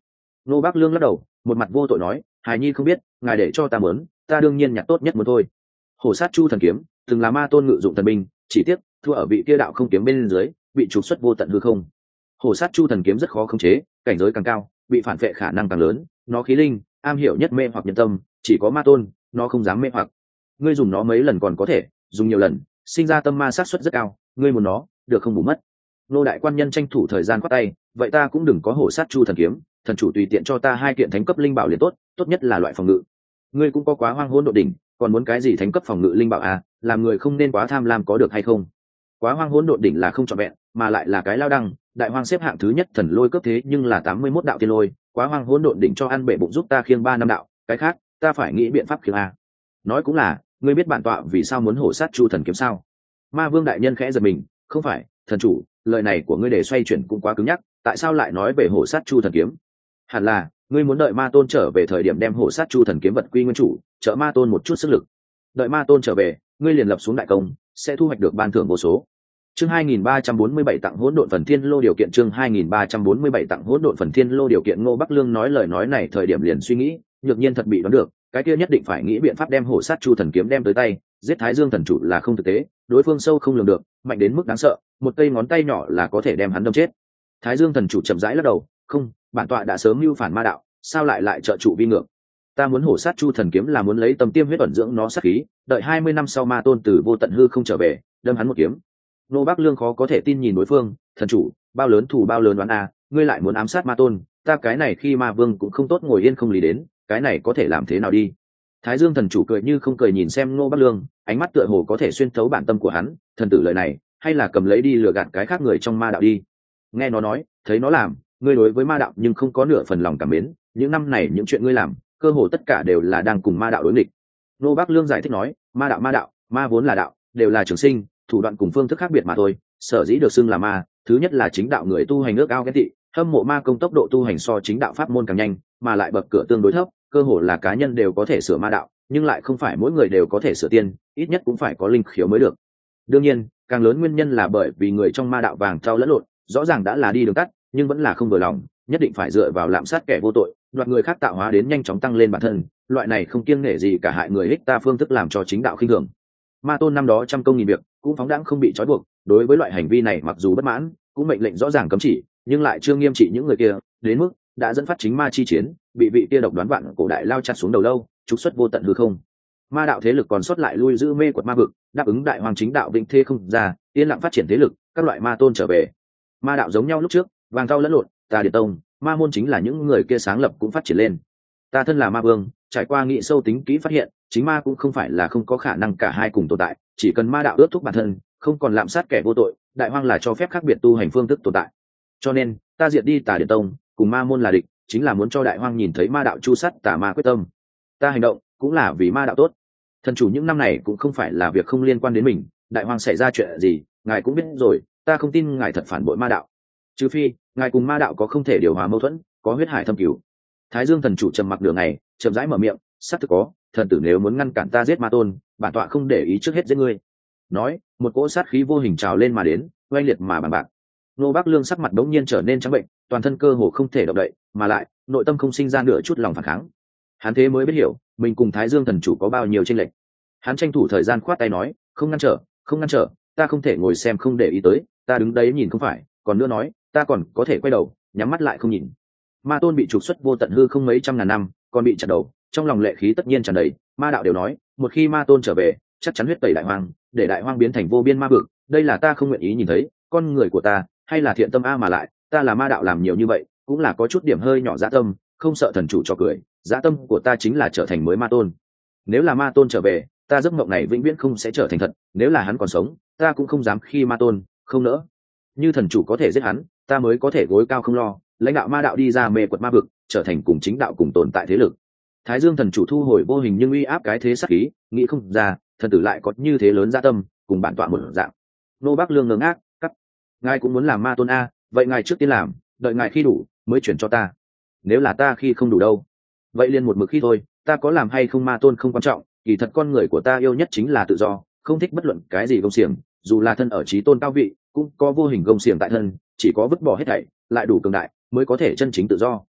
Nô Bác Lương lắc đầu, một mặt vô tội nói, hài nhi không biết, ngài để cho ta mớn, ta đương nhiên nhặt tốt nhất muốn thôi. Hổ sát chu thần kiếm từng là ma tôn ngự dụng thần binh, chỉ tiếc thua ở vị kia đạo không kiếm bên dưới, bị trục xuất vô tận hư không. Hổ sát chu thần kiếm rất khó khống chế, cảnh giới càng cao bị phản vệ khả năng càng lớn, nó khí linh am hiểu nhất mê hoặc nhân tâm, chỉ có ma tôn nó không dám mê hoặc. Ngươi dùng nó mấy lần còn có thể, dùng nhiều lần sinh ra tâm ma sát suất rất cao, ngươi muốn nó được không bù mất. Nô đại quan nhân tranh thủ thời gian quát tay, vậy ta cũng đừng có hổ sát chu thần kiếm, thần chủ tùy tiện cho ta hai kiện thánh cấp linh bảo liền tốt, tốt nhất là loại phòng ngự. Ngươi cũng có quá hoang hôn độ đỉnh, còn muốn cái gì thánh cấp phòng ngự linh bảo à? Làm người không nên quá tham lam có được hay không? Quá hoang hôn độ đỉnh là không trọn vẹn, mà lại là cái lao đăng, đại hoang xếp hạng thứ nhất thần lôi cấp thế nhưng là tám mươi mốt đạo tiên lôi, quá hoang hôn độn đỉnh cho ăn bể bụng giúp ta khiêng ba năm đạo, cái khác ta phải nghĩ biện pháp khiêng a. Nói cũng là, ngươi biết bản tọa vì sao muốn hổ sát chu thần kiếm sao? Ma vương đại nhân khẽ giật mình, không phải, thần chủ, lời này của ngươi để xoay chuyển cũng quá cứng nhắc, tại sao lại nói về hổ sát chu thần kiếm? Hẳn là ngươi muốn đợi ma tôn trở về thời điểm đem hổ sát chu thần kiếm vật quy nguyên chủ, trợ ma tôn một chút sức lực. Đợi ma tôn trở về, ngươi liền lập xuống đại công, sẽ thu hoạch được ban thưởng vô số. Chương hai nghìn ba trăm bốn mươi bảy tặng hỗn độn phần thiên lô điều kiện chương hai nghìn ba trăm bốn mươi bảy tặng hỗn độn phần thiên lô điều kiện Ngô Bắc Lương nói lời nói này thời điểm liền suy nghĩ, nhược nhiên thật bị đoán được, cái kia nhất định phải nghĩ biện pháp đem hổ sát chu thần kiếm đem tới tay, giết Thái Dương thần chủ là không thực tế, đối phương sâu không lường được, mạnh đến mức đáng sợ, một cây ngón tay nhỏ là có thể đem hắn đâm chết. Thái Dương thần chủ chậm rãi lắc đầu, không, bản tọa đã sớm mưu phản ma đạo, sao lại lại trợ trụ vi ngược? Ta muốn hổ sát chu thần kiếm là muốn lấy tâm tiêm huyết ẩn dưỡng nó sát khí, đợi hai mươi năm sau ma tôn từ vô tận hư không trở về, đâm hắn một kiếm. Nô Bắc Lương khó có thể tin nhìn đối phương, thần chủ, bao lớn thủ bao lớn đoán a, ngươi lại muốn ám sát ma tôn, ta cái này khi ma vương cũng không tốt ngồi yên không lý đến, cái này có thể làm thế nào đi? Thái Dương thần chủ cười như không cười nhìn xem Nô Bắc Lương, ánh mắt tựa hồ có thể xuyên thấu bản tâm của hắn, thần tử lời này, hay là cầm lấy đi lừa gạt cái khác người trong ma đạo đi. Nghe nó nói, thấy nó làm, ngươi đối với ma đạo nhưng không có nửa phần lòng cảm mến, những năm này những chuyện ngươi làm, cơ hồ tất cả đều là đang cùng ma đạo đối nghịch. Nô Bắc Lương giải thích nói, ma đạo ma đạo, ma vốn là đạo, đều là trường sinh, thủ đoạn cùng phương thức khác biệt mà thôi, sở dĩ được xưng là ma, thứ nhất là chính đạo người tu hành ước ao ghen tị, hâm mộ ma công tốc độ tu hành so chính đạo pháp môn càng nhanh, mà lại bậc cửa tương đối thấp, cơ hồ là cá nhân đều có thể sửa ma đạo, nhưng lại không phải mỗi người đều có thể sửa tiên, ít nhất cũng phải có linh khiếu mới được. Đương nhiên, càng lớn nguyên nhân là bởi vì người trong ma đạo vàng trao lẫn lộn, rõ ràng đã là đi đường tắt, nhưng vẫn là không vừa lòng, nhất định phải dựa vào lạm sát kẻ vô tội, đoạt người khác tạo hóa đến nhanh chóng tăng lên bản thân, loại này không kiêng nể gì cả hại người ích ta phương thức làm cho chính đạo khinh thường. Ma tôn năm đó trăm công nghìn việc, cũng phóng đãng không bị trói buộc, đối với loại hành vi này mặc dù bất mãn, cũng mệnh lệnh rõ ràng cấm chỉ, nhưng lại chưa nghiêm trị những người kia, đến mức đã dẫn phát chính ma chi chiến, bị vị kia độc đoán vạn cổ đại lao chặt xuống đầu lâu, trục xuất vô tận hư không. Ma đạo thế lực còn sót lại lui giữ mê quật ma vực, đáp ứng đại hoàng chính đạo vĩnh thế không ra, yên lặng phát triển thế lực, các loại ma tôn trở về. Ma đạo giống nhau lúc trước, vàng thau lẫn lộn, ta điện tông, ma môn chính là những người kia sáng lập cũng phát triển lên. Ta thân là ma vương, trải qua nghị sâu tính kỹ phát hiện, chính ma cũng không phải là không có khả năng cả hai cùng tồn tại, chỉ cần ma đạo ước thúc bản thân, không còn lạm sát kẻ vô tội, đại hoang là cho phép khác biệt tu hành phương thức tồn tại. Cho nên, ta diệt đi Tà Điện Tông, cùng ma môn là địch, chính là muốn cho đại hoang nhìn thấy ma đạo chu sát tà ma quyết tâm. Ta hành động cũng là vì ma đạo tốt. Thần chủ những năm này cũng không phải là việc không liên quan đến mình, đại hoang xảy ra chuyện gì, ngài cũng biết rồi, ta không tin ngài thật phản bội ma đạo. Trừ phi, ngài cùng ma đạo có không thể điều hòa mâu thuẫn, có huyết hải thâm cửu. Thái Dương thần chủ trầm mặc nửa ngày, chậm rãi mở miệng, xác thực có, thần tử nếu muốn ngăn cản ta giết ma tôn, bản tọa không để ý trước hết giết ngươi. Nói, một cỗ sát khí vô hình trào lên mà đến, oanh liệt mà bằng bạc. Nô Bắc Lương sắc mặt đống nhiên trở nên trắng bệnh, toàn thân cơ hồ không thể động đậy, mà lại nội tâm không sinh ra nửa chút lòng phản kháng. Hắn thế mới biết hiểu, mình cùng Thái Dương thần chủ có bao nhiêu chênh lệch. Hắn tranh thủ thời gian khoát tay nói, không ngăn trở, không ngăn trở, ta không thể ngồi xem không để ý tới, ta đứng đấy nhìn không phải, còn nữa nói, ta còn có thể quay đầu, nhắm mắt lại không nhìn. Ma tôn bị trục xuất vô tận hư không mấy trăm ngàn năm, còn bị chặt đầu, trong lòng lệ khí tất nhiên tràn đầy. Ma đạo đều nói, một khi ma tôn trở về, chắc chắn huyết tẩy đại hoang, để đại hoang biến thành vô biên ma vực. Đây là ta không nguyện ý nhìn thấy, con người của ta, hay là thiện tâm a mà lại, ta là ma đạo làm nhiều như vậy, cũng là có chút điểm hơi nhỏ dã tâm, không sợ thần chủ cho cười. Dã tâm của ta chính là trở thành mới ma tôn. Nếu là ma tôn trở về, ta giấc mộng này vĩnh viễn không sẽ trở thành thật. Nếu là hắn còn sống, ta cũng không dám khi ma tôn, không nỡ. Như thần chủ có thể giết hắn, ta mới có thể gối cao không lo, lãnh đạo ma đạo đi ra mê quật ma vực, trở thành cùng chính đạo cùng tồn tại thế lực. Thái Dương thần chủ thu hồi vô hình nhưng uy áp cái thế sát khí, nghĩ không ra, thần tử lại có như thế lớn dạ tâm, cùng bản tọa một dạng. Nô Bắc Lương ngơ ngác, cắt. Ngài cũng muốn làm ma tôn a, vậy ngài trước tiên làm, đợi ngài khi đủ mới chuyển cho ta. Nếu là ta khi không đủ đâu, vậy liền một mực khi thôi, ta có làm hay không ma tôn không quan trọng, kỳ thật con người của ta yêu nhất chính là tự do, không thích bất luận cái gì gông xiềng, dù là thân ở trí tôn cao vị, cũng có vô hình gông xiềng tại thân, chỉ có vứt bỏ hết thảy, lại đủ cường đại, mới có thể chân chính tự do.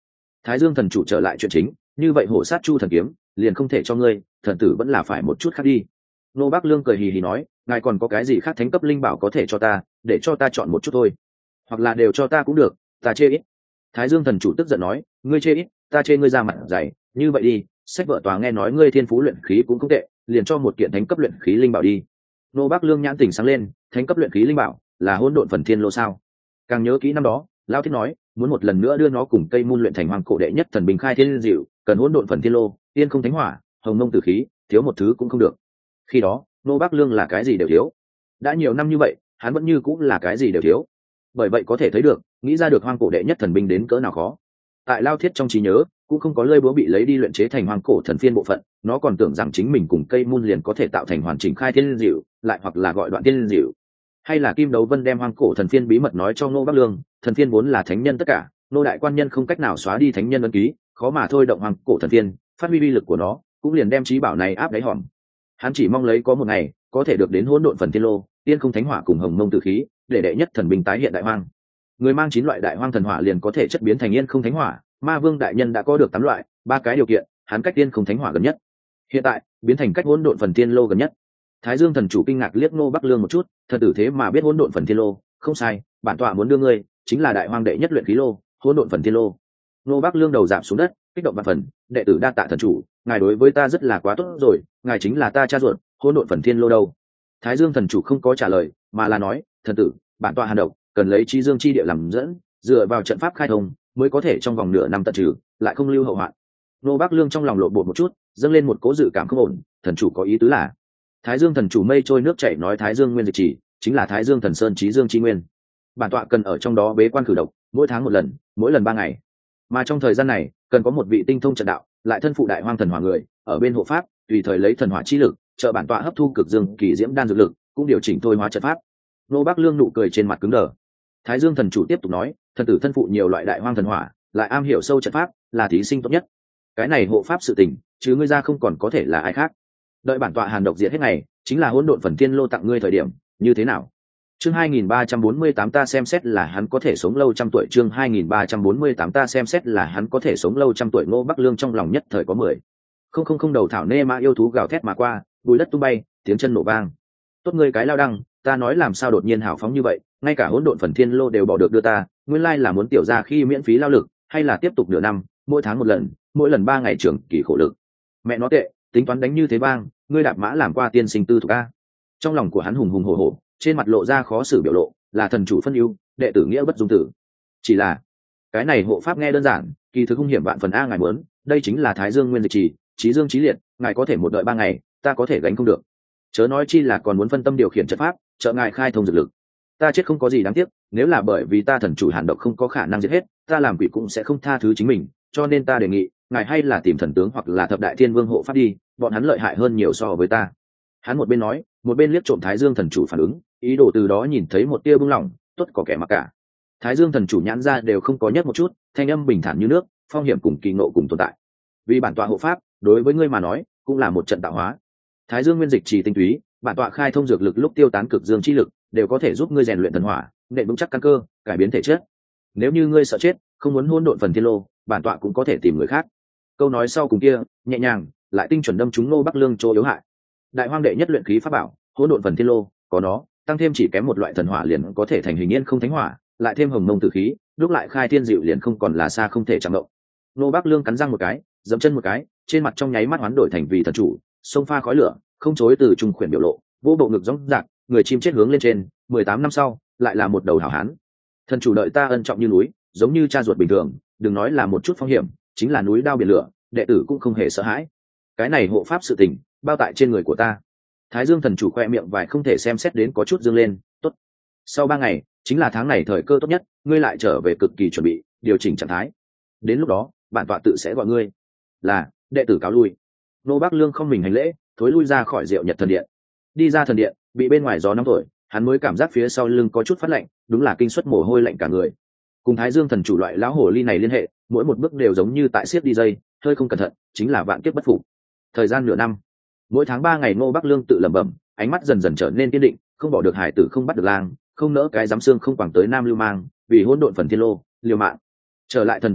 Thái Dương thần chủ trở lại chuyện chính, như vậy hổ sát chu thần kiếm liền không thể cho ngươi, thần tử vẫn là phải một chút khác đi. Nô Bác Lương cười hì hì nói, ngài còn có cái gì khác thánh cấp linh bảo có thể cho ta, để cho ta chọn một chút thôi, hoặc là đều cho ta cũng được, ta chê ít. Thái Dương thần chủ tức giận nói, ngươi chê ít, ta chê ngươi ra mặt dày, như vậy đi, sách vợ tòa nghe nói ngươi thiên phú luyện khí cũng không tệ, liền cho một kiện thánh cấp luyện khí linh bảo đi. Nô Bác Lương nhãn tỉnh sáng lên, thánh cấp luyện khí linh bảo là hỗn độn phần thiên lô sao? Càng nhớ kỹ năm đó, Lão Thiết nói, muốn một lần nữa đưa nó cùng cây môn luyện thành hoàng cổ đệ nhất thần bình khai thiên diệu, cần hỗn độn phần thiên lô, tiên không thánh hỏa, hồng mông tử khí, thiếu một thứ cũng không được. Khi đó, Nô Bác Lương là cái gì đều thiếu. Đã nhiều năm như vậy, hắn vẫn như cũng là cái gì đều thiếu. Bởi vậy có thể thấy được, nghĩ ra được hoang cổ đệ nhất thần binh đến cỡ nào khó. Tại Lao Thiết trong trí nhớ, cũng không có lơi búa bị lấy đi luyện chế thành hoang cổ thần phiên bộ phận, nó còn tưởng rằng chính mình cùng cây môn liền có thể tạo thành hoàn chỉnh khai thiên diệu, lại hoặc là gọi đoạn thiên diệu. Hay là Kim Đấu Vân đem hoang cổ thần phiên bí mật nói cho Nô Bác Lương, thần phiên vốn là thánh nhân tất cả, nô đại quan nhân không cách nào xóa đi thánh nhân ấn ký, khó mà thôi động hoang cổ thần phiên, phát huy uy lực của nó, cũng liền đem trí bảo này áp đáy hòm. Hắn chỉ mong lấy có một ngày có thể được đến hỗn độn phần thiên lô, tiên không thánh hỏa cùng hồng mông tử khí, để đệ nhất thần binh tái hiện đại hoang. Người mang chín loại đại hoang thần hỏa liền có thể chất biến thành yên không thánh hỏa, ma vương đại nhân đã có được tám loại, ba cái điều kiện, hắn cách tiên không thánh hỏa gần nhất. Hiện tại biến thành cách hỗn độn phần thiên lô gần nhất. Thái Dương thần chủ kinh ngạc liếc Ngô Bắc Lương một chút, thật tử thế mà biết hỗn độn phần thiên lô, không sai, bản tọa muốn đưa ngươi, chính là đại hoang đệ nhất luyện khí lô, hỗn độn phần thiên lô. Ngô Bắc Lương đầu giảm xuống đất, kích động vạn phần, đệ tử đa tạ thần chủ, ngài đối với ta rất là quá tốt rồi, ngài chính là ta cha ruột, hỗn độn phần thiên lô đâu? Thái Dương thần chủ không có trả lời, mà là nói, thần tử, bản tọa hàn độc, cần lấy trí dương chi địa làm dẫn, dựa vào trận pháp khai thông, mới có thể trong vòng nửa năm tận trừ, lại không lưu hậu hoạn. Ngô Bắc Lương trong lòng lộ bộ một chút, dâng lên một cố dự cảm không ổn, thần chủ có ý tứ là Thái Dương thần chủ mây trôi nước chảy nói Thái Dương nguyên dịch chỉ chính là Thái Dương thần sơn trí dương chi nguyên, bản tọa cần ở trong đó bế quan cử độc, mỗi tháng một lần, mỗi lần ba ngày, mà trong thời gian này cần có một vị tinh thông trận đạo, lại thân phụ đại hoang thần hỏa người ở bên hộ pháp, tùy thời lấy thần hỏa chi lực trợ bản tọa hấp thu cực dương kỳ diễm đan dược lực, cũng điều chỉnh thôi hóa trận pháp. Nô Bắc Lương nụ cười trên mặt cứng đờ. Thái Dương thần chủ tiếp tục nói, thần tử thân phụ nhiều loại đại hoang thần hỏa, lại am hiểu sâu trận pháp, là thí sinh tốt nhất. Cái này hộ pháp sự tình, chứ ngươi ra không còn có thể là ai khác. Đợi bản tọa hàn độc diệt hết ngày, chính là hỗn độn phần thiên lô tặng ngươi thời điểm, như thế nào? Chương hai nghìn ba trăm bốn mươi tám ta xem xét là hắn có thể sống lâu trăm tuổi, chương hai nghìn ba trăm bốn mươi tám ta xem xét là hắn có thể sống lâu trăm tuổi. Ngô Bắc Lương trong lòng nhất thời có mười. Không không không đầu thảo nê mã yêu thú gào thét mà qua, bùi đất tung bay, tiếng chân nổ vang. Tốt ngươi cái lao đăng, ta nói làm sao đột nhiên hào phóng như vậy, ngay cả hỗn độn phần thiên lô đều bỏ được đưa ta, nguyên lai là muốn tiểu ra khi miễn phí lao lực, hay là tiếp tục nửa năm, mỗi tháng một lần, mỗi lần ba ngày trưởng kỳ khổ lực. Mẹ nó tệ, tính toán đánh như thế bang, ngươi đạp mã làm qua tiên sinh tư thuộc a. Trong lòng của hắn hùng hùng hổ hổ, trên mặt lộ ra khó xử biểu lộ, là thần chủ phân ưu, đệ tử nghĩa bất dung tử. Chỉ là cái này hộ pháp nghe đơn giản, kỳ thực hung hiểm vạn phần a. Ngài muốn, đây chính là Thái Dương nguyên dịch trì, trí dương trí liệt, ngài có thể một đợi ba ngày, ta có thể gánh không được. Chớ nói chi là còn muốn phân tâm điều khiển trận pháp, trợ ngài khai thông dược lực. Ta chết không có gì đáng tiếc, nếu là bởi vì ta thần chủ hàn độc không có khả năng giết hết, ta làm quỷ cũng sẽ không tha thứ chính mình, cho nên ta đề nghị, ngài hay là tìm thần tướng hoặc là thập đại thiên vương hộ pháp đi, bọn hắn lợi hại hơn nhiều so với ta. Hắn một bên nói, một bên liếc trộm Thái Dương thần chủ phản ứng, ý đồ từ đó nhìn thấy một tia bưng lỏng, tốt có kẻ mặc cả. Thái Dương thần chủ nhãn ra đều không có nhất một chút, thanh âm bình thản như nước, phong hiểm cùng kỳ ngộ cùng tồn tại. Vì bản tọa hộ pháp, đối với ngươi mà nói, cũng là một trận tạo hóa. Thái Dương nguyên dịch trì tinh túy, bản tọa khai thông dược lực lúc tiêu tán cực dương chi lực, đều có thể giúp ngươi rèn luyện thần hỏa, nện vững chắc căn cơ, cải biến thể chất. Nếu như ngươi sợ chết, không muốn hỗn độn phần thiên lô, bản tọa cũng có thể tìm người khác. Câu nói sau cùng kia, nhẹ nhàng, lại tinh chuẩn đâm trúng Ngô Bắc Lương chỗ yếu hại. Đại hoang đệ nhất luyện khí pháp bảo, hỗn độn phần thiên lô, có nó, tăng thêm chỉ kém một loại thần hỏa liền có thể thành hình yên không thánh hỏa, lại thêm hồng mông tử khí, lúc lại khai thiên diệu liền không còn là xa không thể chạm động. Ngô Bắc Lương cắn răng một cái, dẫm chân một cái, trên mặt trong nháy mắt hoán đổi thành vì thần chủ, sông pha khói lửa, không chối từ trung khuyển biểu lộ, vô bộ ngực rõng rạc, người chim chết hướng lên trên. Mười tám năm sau, lại là một đầu hảo hán. Thần chủ đợi ta ân trọng như núi, giống như cha ruột bình thường, đừng nói là một chút phong hiểm, chính là núi đao biển lửa, đệ tử cũng không hề sợ hãi. Cái này hộ pháp sự tình, bao tại trên người của ta. Thái Dương thần chủ khoe miệng vài không thể xem xét đến có chút dương lên, tốt. Sau ba ngày, chính là tháng này thời cơ tốt nhất, ngươi lại trở về cực kỳ chuẩn bị, điều chỉnh trạng thái. Đến lúc đó, bản tọa tự sẽ gọi ngươi. Là, đệ tử cáo lui. Nô Bắc Lương không mình hành lễ, thối lui ra khỏi Diệu Nhật thần điện. Đi ra thần điện, bị bên ngoài gió nóng thổi, hắn mới cảm giác phía sau lưng có chút phát lạnh, đúng là kinh suất mồ hôi lạnh cả người. Cùng Thái Dương thần chủ loại lão hồ ly này liên hệ, mỗi một bước đều giống như tại siết đi dây, hơi không cẩn thận, chính là vạn kiếp bất phục. Thời gian nửa năm, mỗi tháng ba ngày Ngô Bắc Lương tự lẩm bẩm, ánh mắt dần dần trở nên kiên định, không bỏ được hải tử không bắt được lang, không nỡ cái giám xương không quẳng tới Nam Lưu Mang, vì hỗn độn phần thiên lô, liều mạng. Trở lại thần tử điện,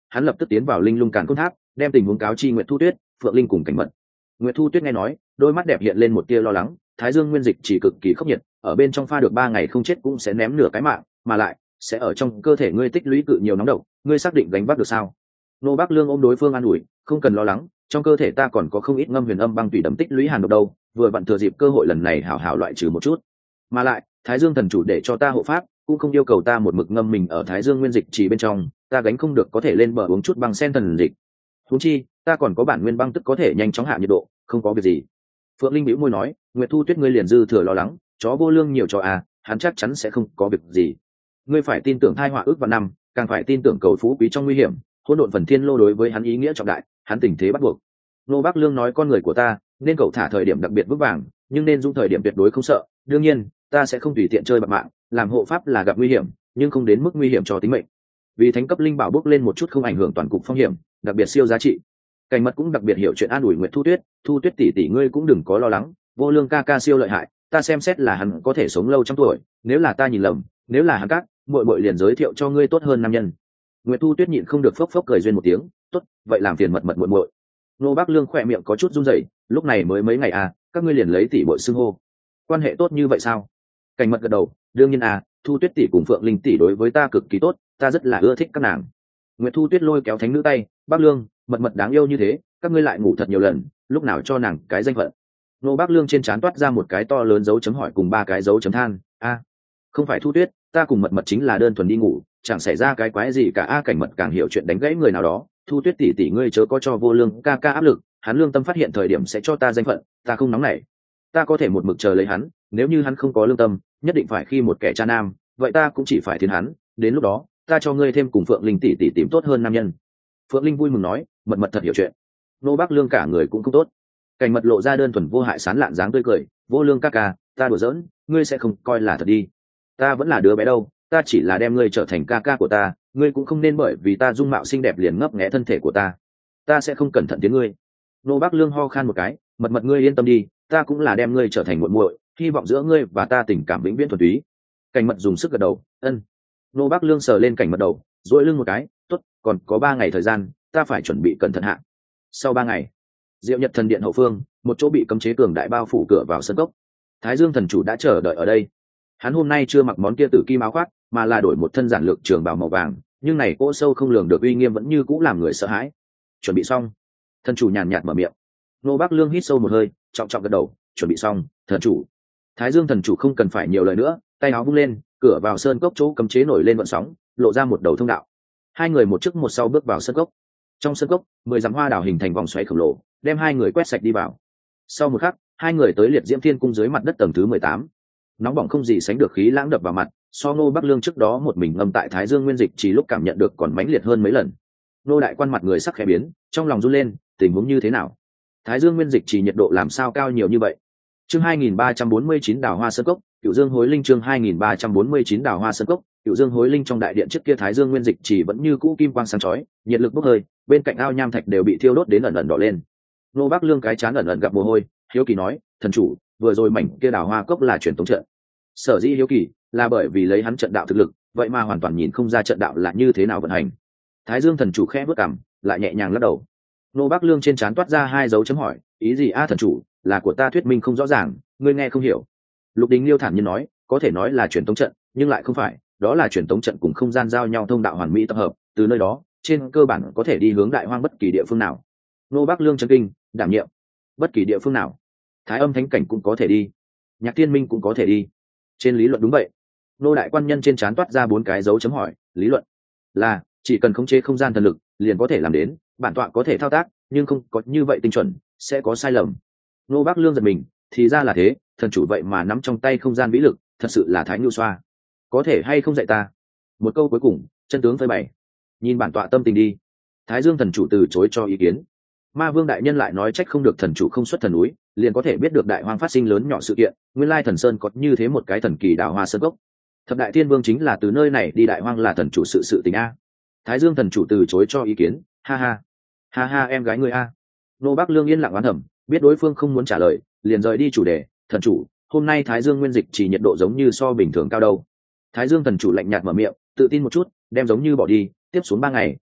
hắn lập tức tiến vào linh lung càn cốt tháp, đem tình huống cáo chi Nguyệt Thu Tuyết, Phượng Linh cùng Cảnh Mật. Nguyệt Thu Tuyết nghe nói, đôi mắt đẹp hiện lên một tia lo lắng, Thái Dương nguyên dịch chỉ cực kỳ khốc nhiệt, ở bên trong pha được ba ngày không chết cũng sẽ ném nửa cái mạng, mà lại sẽ ở trong cơ thể ngươi tích lũy cự nhiều nóng độc, ngươi xác định gánh vác được sao? Nô Bác Lương ôm đối phương an ủi, không cần lo lắng, trong cơ thể ta còn có không ít ngâm huyền âm băng tùy đấm tích lũy hàn độc đâu, vừa vặn thừa dịp cơ hội lần này hảo hảo loại trừ một chút. Mà lại, Thái Dương thần chủ để cho ta hộ pháp, cũng không yêu cầu ta một mực ngâm mình ở Thái Dương nguyên dịch chỉ bên trong, ta gánh không được có thể lên bờ uống chút băng sen thần dịch. Huống chi, ta còn có bản nguyên băng tức có thể nhanh chóng hạ nhiệt độ, không có việc gì. Phượng Linh bĩu môi nói, Nguyệt Thu Tuyết ngươi liền dư thừa lo lắng, chó vô lương nhiều cho à, hắn chắc chắn sẽ không có việc gì. Ngươi phải tin tưởng thai họa ước vạn năm, càng phải tin tưởng cầu phú quý trong nguy hiểm, hỗn độn phần thiên lô đối với hắn ý nghĩa trọng đại, hắn tình thế bắt buộc. Nô Bác Lương nói con người của ta, nên cậu thả thời điểm đặc biệt vững vàng, nhưng nên dung thời điểm tuyệt đối không sợ, đương nhiên, ta sẽ không tùy tiện chơi bạc mạng, làm hộ pháp là gặp nguy hiểm, nhưng không đến mức nguy hiểm cho tính mệnh. Vì thánh cấp linh bảo bước lên một chút không ảnh hưởng toàn cục phong hiểm, đặc biệt siêu giá trị. Cảnh Mật cũng đặc biệt hiểu chuyện an ủi Nguyệt Thu Tuyết, Thu Tuyết tỷ tỷ ngươi cũng đừng có lo lắng, vô lương ca ca siêu lợi hại, ta xem xét là hắn có thể sống lâu trăm tuổi, nếu là ta nhìn lầm, nếu là hắn các, muội muội liền giới thiệu cho ngươi tốt hơn nam nhân. Nguyệt Thu Tuyết nhịn không được phốc phốc cười duyên một tiếng, tốt, vậy làm phiền Mật Mật muội muội. Nô Bác Lương khỏe miệng có chút run rẩy, lúc này mới mấy ngày à, các ngươi liền lấy tỷ muội xưng hô, quan hệ tốt như vậy sao? Cảnh Mật gật đầu, đương nhiên à, Thu Tuyết tỷ cùng Phượng Linh tỷ đối với ta cực kỳ tốt, ta rất là ưa thích các nàng. Nguyệt Thu Tuyết lôi kéo thánh nữ tay, Bác Lương, Mật Mật đáng yêu như thế, các ngươi lại ngủ thật nhiều lần, lúc nào cho nàng cái danh phận? Nô Bác Lương trên trán toát ra một cái to lớn dấu chấm hỏi cùng ba cái dấu chấm than, a, không phải Thu Tuyết, ta cùng Mật Mật chính là đơn thuần đi ngủ, chẳng xảy ra cái quái gì cả. A Cảnh Mật càng hiểu chuyện đánh gãy người nào đó, Thu Tuyết tỷ tỷ ngươi chớ có cho vô lương ca ca áp lực, hắn lương tâm phát hiện thời điểm sẽ cho ta danh phận, ta không nóng nảy, ta có thể một mực chờ lấy hắn, nếu như hắn không có lương tâm, nhất định phải khi một kẻ cha nam, vậy ta cũng chỉ phải thiến hắn, đến lúc đó, ta cho ngươi thêm cùng Phượng Linh tỷ tỷ tìm tốt hơn nam nhân. Phượng Linh vui mừng nói, Mật Mật thật hiểu chuyện. Nô Bác Lương cả người cũng không tốt. Cảnh Mật lộ ra đơn thuần vô hại sán lạn dáng tươi cười, vô lương ca ca, ta đùa giỡn, ngươi sẽ không coi là thật đi. Ta vẫn là đứa bé đâu, ta chỉ là đem ngươi trở thành ca ca của ta, ngươi cũng không nên bởi vì ta dung mạo xinh đẹp liền ngấp nghé thân thể của ta. Ta sẽ không cẩn thận tiếng ngươi. Nô Bác Lương ho khan một cái, Mật Mật ngươi yên tâm đi, ta cũng là đem ngươi trở thành muội muội, hy vọng giữa ngươi và ta tình cảm vĩnh viễn thuần túy. Cảnh Mật dùng sức gật đầu, ân. Nô Bác Lương sờ lên Cảnh Mật đầu, duỗi lưng một cái, tốt, còn có ba ngày thời gian, ta phải chuẩn bị cẩn thận hạ. Sau ba ngày, Diệu Nhật thần điện hậu phương, một chỗ bị cấm chế cường đại bao phủ cửa vào sân cốc. Thái Dương thần chủ đã chờ đợi ở đây. Hắn hôm nay chưa mặc món kia tử kim áo khoác, mà là đổi một thân giản lược trường bào màu vàng, nhưng này cỗ sâu không lường được uy nghiêm vẫn như cũ làm người sợ hãi. Chuẩn bị xong. Thần chủ nhàn nhạt mở miệng. Nô Bác Lương hít sâu một hơi, trọng trọng gật đầu, chuẩn bị xong, thần chủ. Thái Dương thần chủ không cần phải nhiều lời nữa, tay áo vung lên, cửa vào sơn cốc chỗ cấm chế nổi lên vận sóng, lộ ra một đầu thông đạo. Hai người một trước một sau bước vào sơn cốc. Trong sơn cốc, mười dặm hoa đào hình thành vòng xoáy khổng lồ, đem hai người quét sạch đi vào. Sau một khắc, hai người tới liệt diễm thiên cung dưới mặt đất tầng thứ mười tám. Nóng bỏng không gì sánh được khí lãng đập vào mặt, so Nô Bác Lương trước đó một mình ngâm tại Thái Dương nguyên dịch chỉ lúc cảm nhận được còn mãnh liệt hơn mấy lần. Nô đại quan mặt người sắc khẽ biến, trong lòng run lên, tình huống như thế nào? Thái Dương nguyên dịch chỉ nhiệt độ làm sao cao nhiều như vậy? Chương hai nghìn ba trăm bốn mươi chín Đào Hoa Sơn Cốc, Cửu Dương Hối Linh chương hai nghìn ba trăm bốn mươi chín Đào Hoa Sơn Cốc, Cửu Dương Hối Linh trong đại điện trước kia Thái Dương nguyên dịch chỉ vẫn như cũ kim quang sáng chói, nhiệt lực bốc hơi, bên cạnh ao nham thạch đều bị thiêu đốt đến ẩn ẩn đỏ lên. Nô Bác Lương cái chán ẩn ẩn gặp mồ hôi, hiếu kỳ nói, thần chủ, vừa rồi mảnh kia Đào Hoa cốc là truyền tống trận. Sở dĩ hiếu kỳ là bởi vì lấy hắn trận đạo thực lực, vậy mà hoàn toàn nhìn không ra trận đạo là như thế nào vận hành. Thái Dương thần chủ khẽ bước cằm, lại nhẹ nhàng lắc đầu. Nô Bác Lương trên trán toát ra hai dấu chấm hỏi, ý gì a thần chủ, là của ta thuyết minh không rõ ràng, ngươi nghe không hiểu. Lục Đình Liêu thản nhiên nói, có thể nói là truyền tống trận, nhưng lại không phải, đó là truyền tống trận cùng không gian giao nhau thông đạo hoàn mỹ tập hợp, từ nơi đó, trên cơ bản có thể đi hướng đại hoang bất kỳ địa phương nào. Nô Bác Lương chấn kinh, đảm nhiệm, bất kỳ địa phương nào? Thái Âm thánh cảnh cũng có thể đi, Nhạc Thiên Minh cũng có thể đi. Trên lý luận đúng vậy. Nô đại quan nhân trên trán toát ra bốn cái dấu chấm hỏi, lý luận là chỉ cần khống chế không gian thần lực liền có thể làm đến, bản tọa có thể thao tác, nhưng không có như vậy tinh chuẩn, sẽ có sai lầm. Nô Bác Lương giật mình, thì ra là thế, thần chủ vậy mà nắm trong tay không gian vĩ lực, thật sự là thái nhu xoa. Có thể hay không dạy ta? Một câu cuối cùng, chân tướng phơi bày. Nhìn bản tọa tâm tình đi. Thái Dương thần chủ từ chối cho ý kiến. Ma Vương đại nhân lại nói trách không được thần chủ không xuất thần núi, liền có thể biết được đại hoang phát sinh lớn nhỏ sự kiện, nguyên lai thần sơn có như thế một cái thần kỳ Đào Hoa Sơn Cốc. Thập đại thiên vương chính là từ nơi này đi đại hoang là thần chủ sự sự tình a. Thái Dương thần chủ từ chối cho ý kiến, ha ha. Ha ha em gái ngươi a. Nô Bác Lương yên lặng oán thầm, biết đối phương không muốn trả lời, liền rời đi chủ đề, thần chủ, hôm nay Thái Dương nguyên dịch chỉ nhiệt độ giống như so bình thường cao đâu. Thái Dương thần chủ lạnh nhạt mở miệng, tự tin một chút, đem giống như bỏ đi, tiếp xuống ba ngày,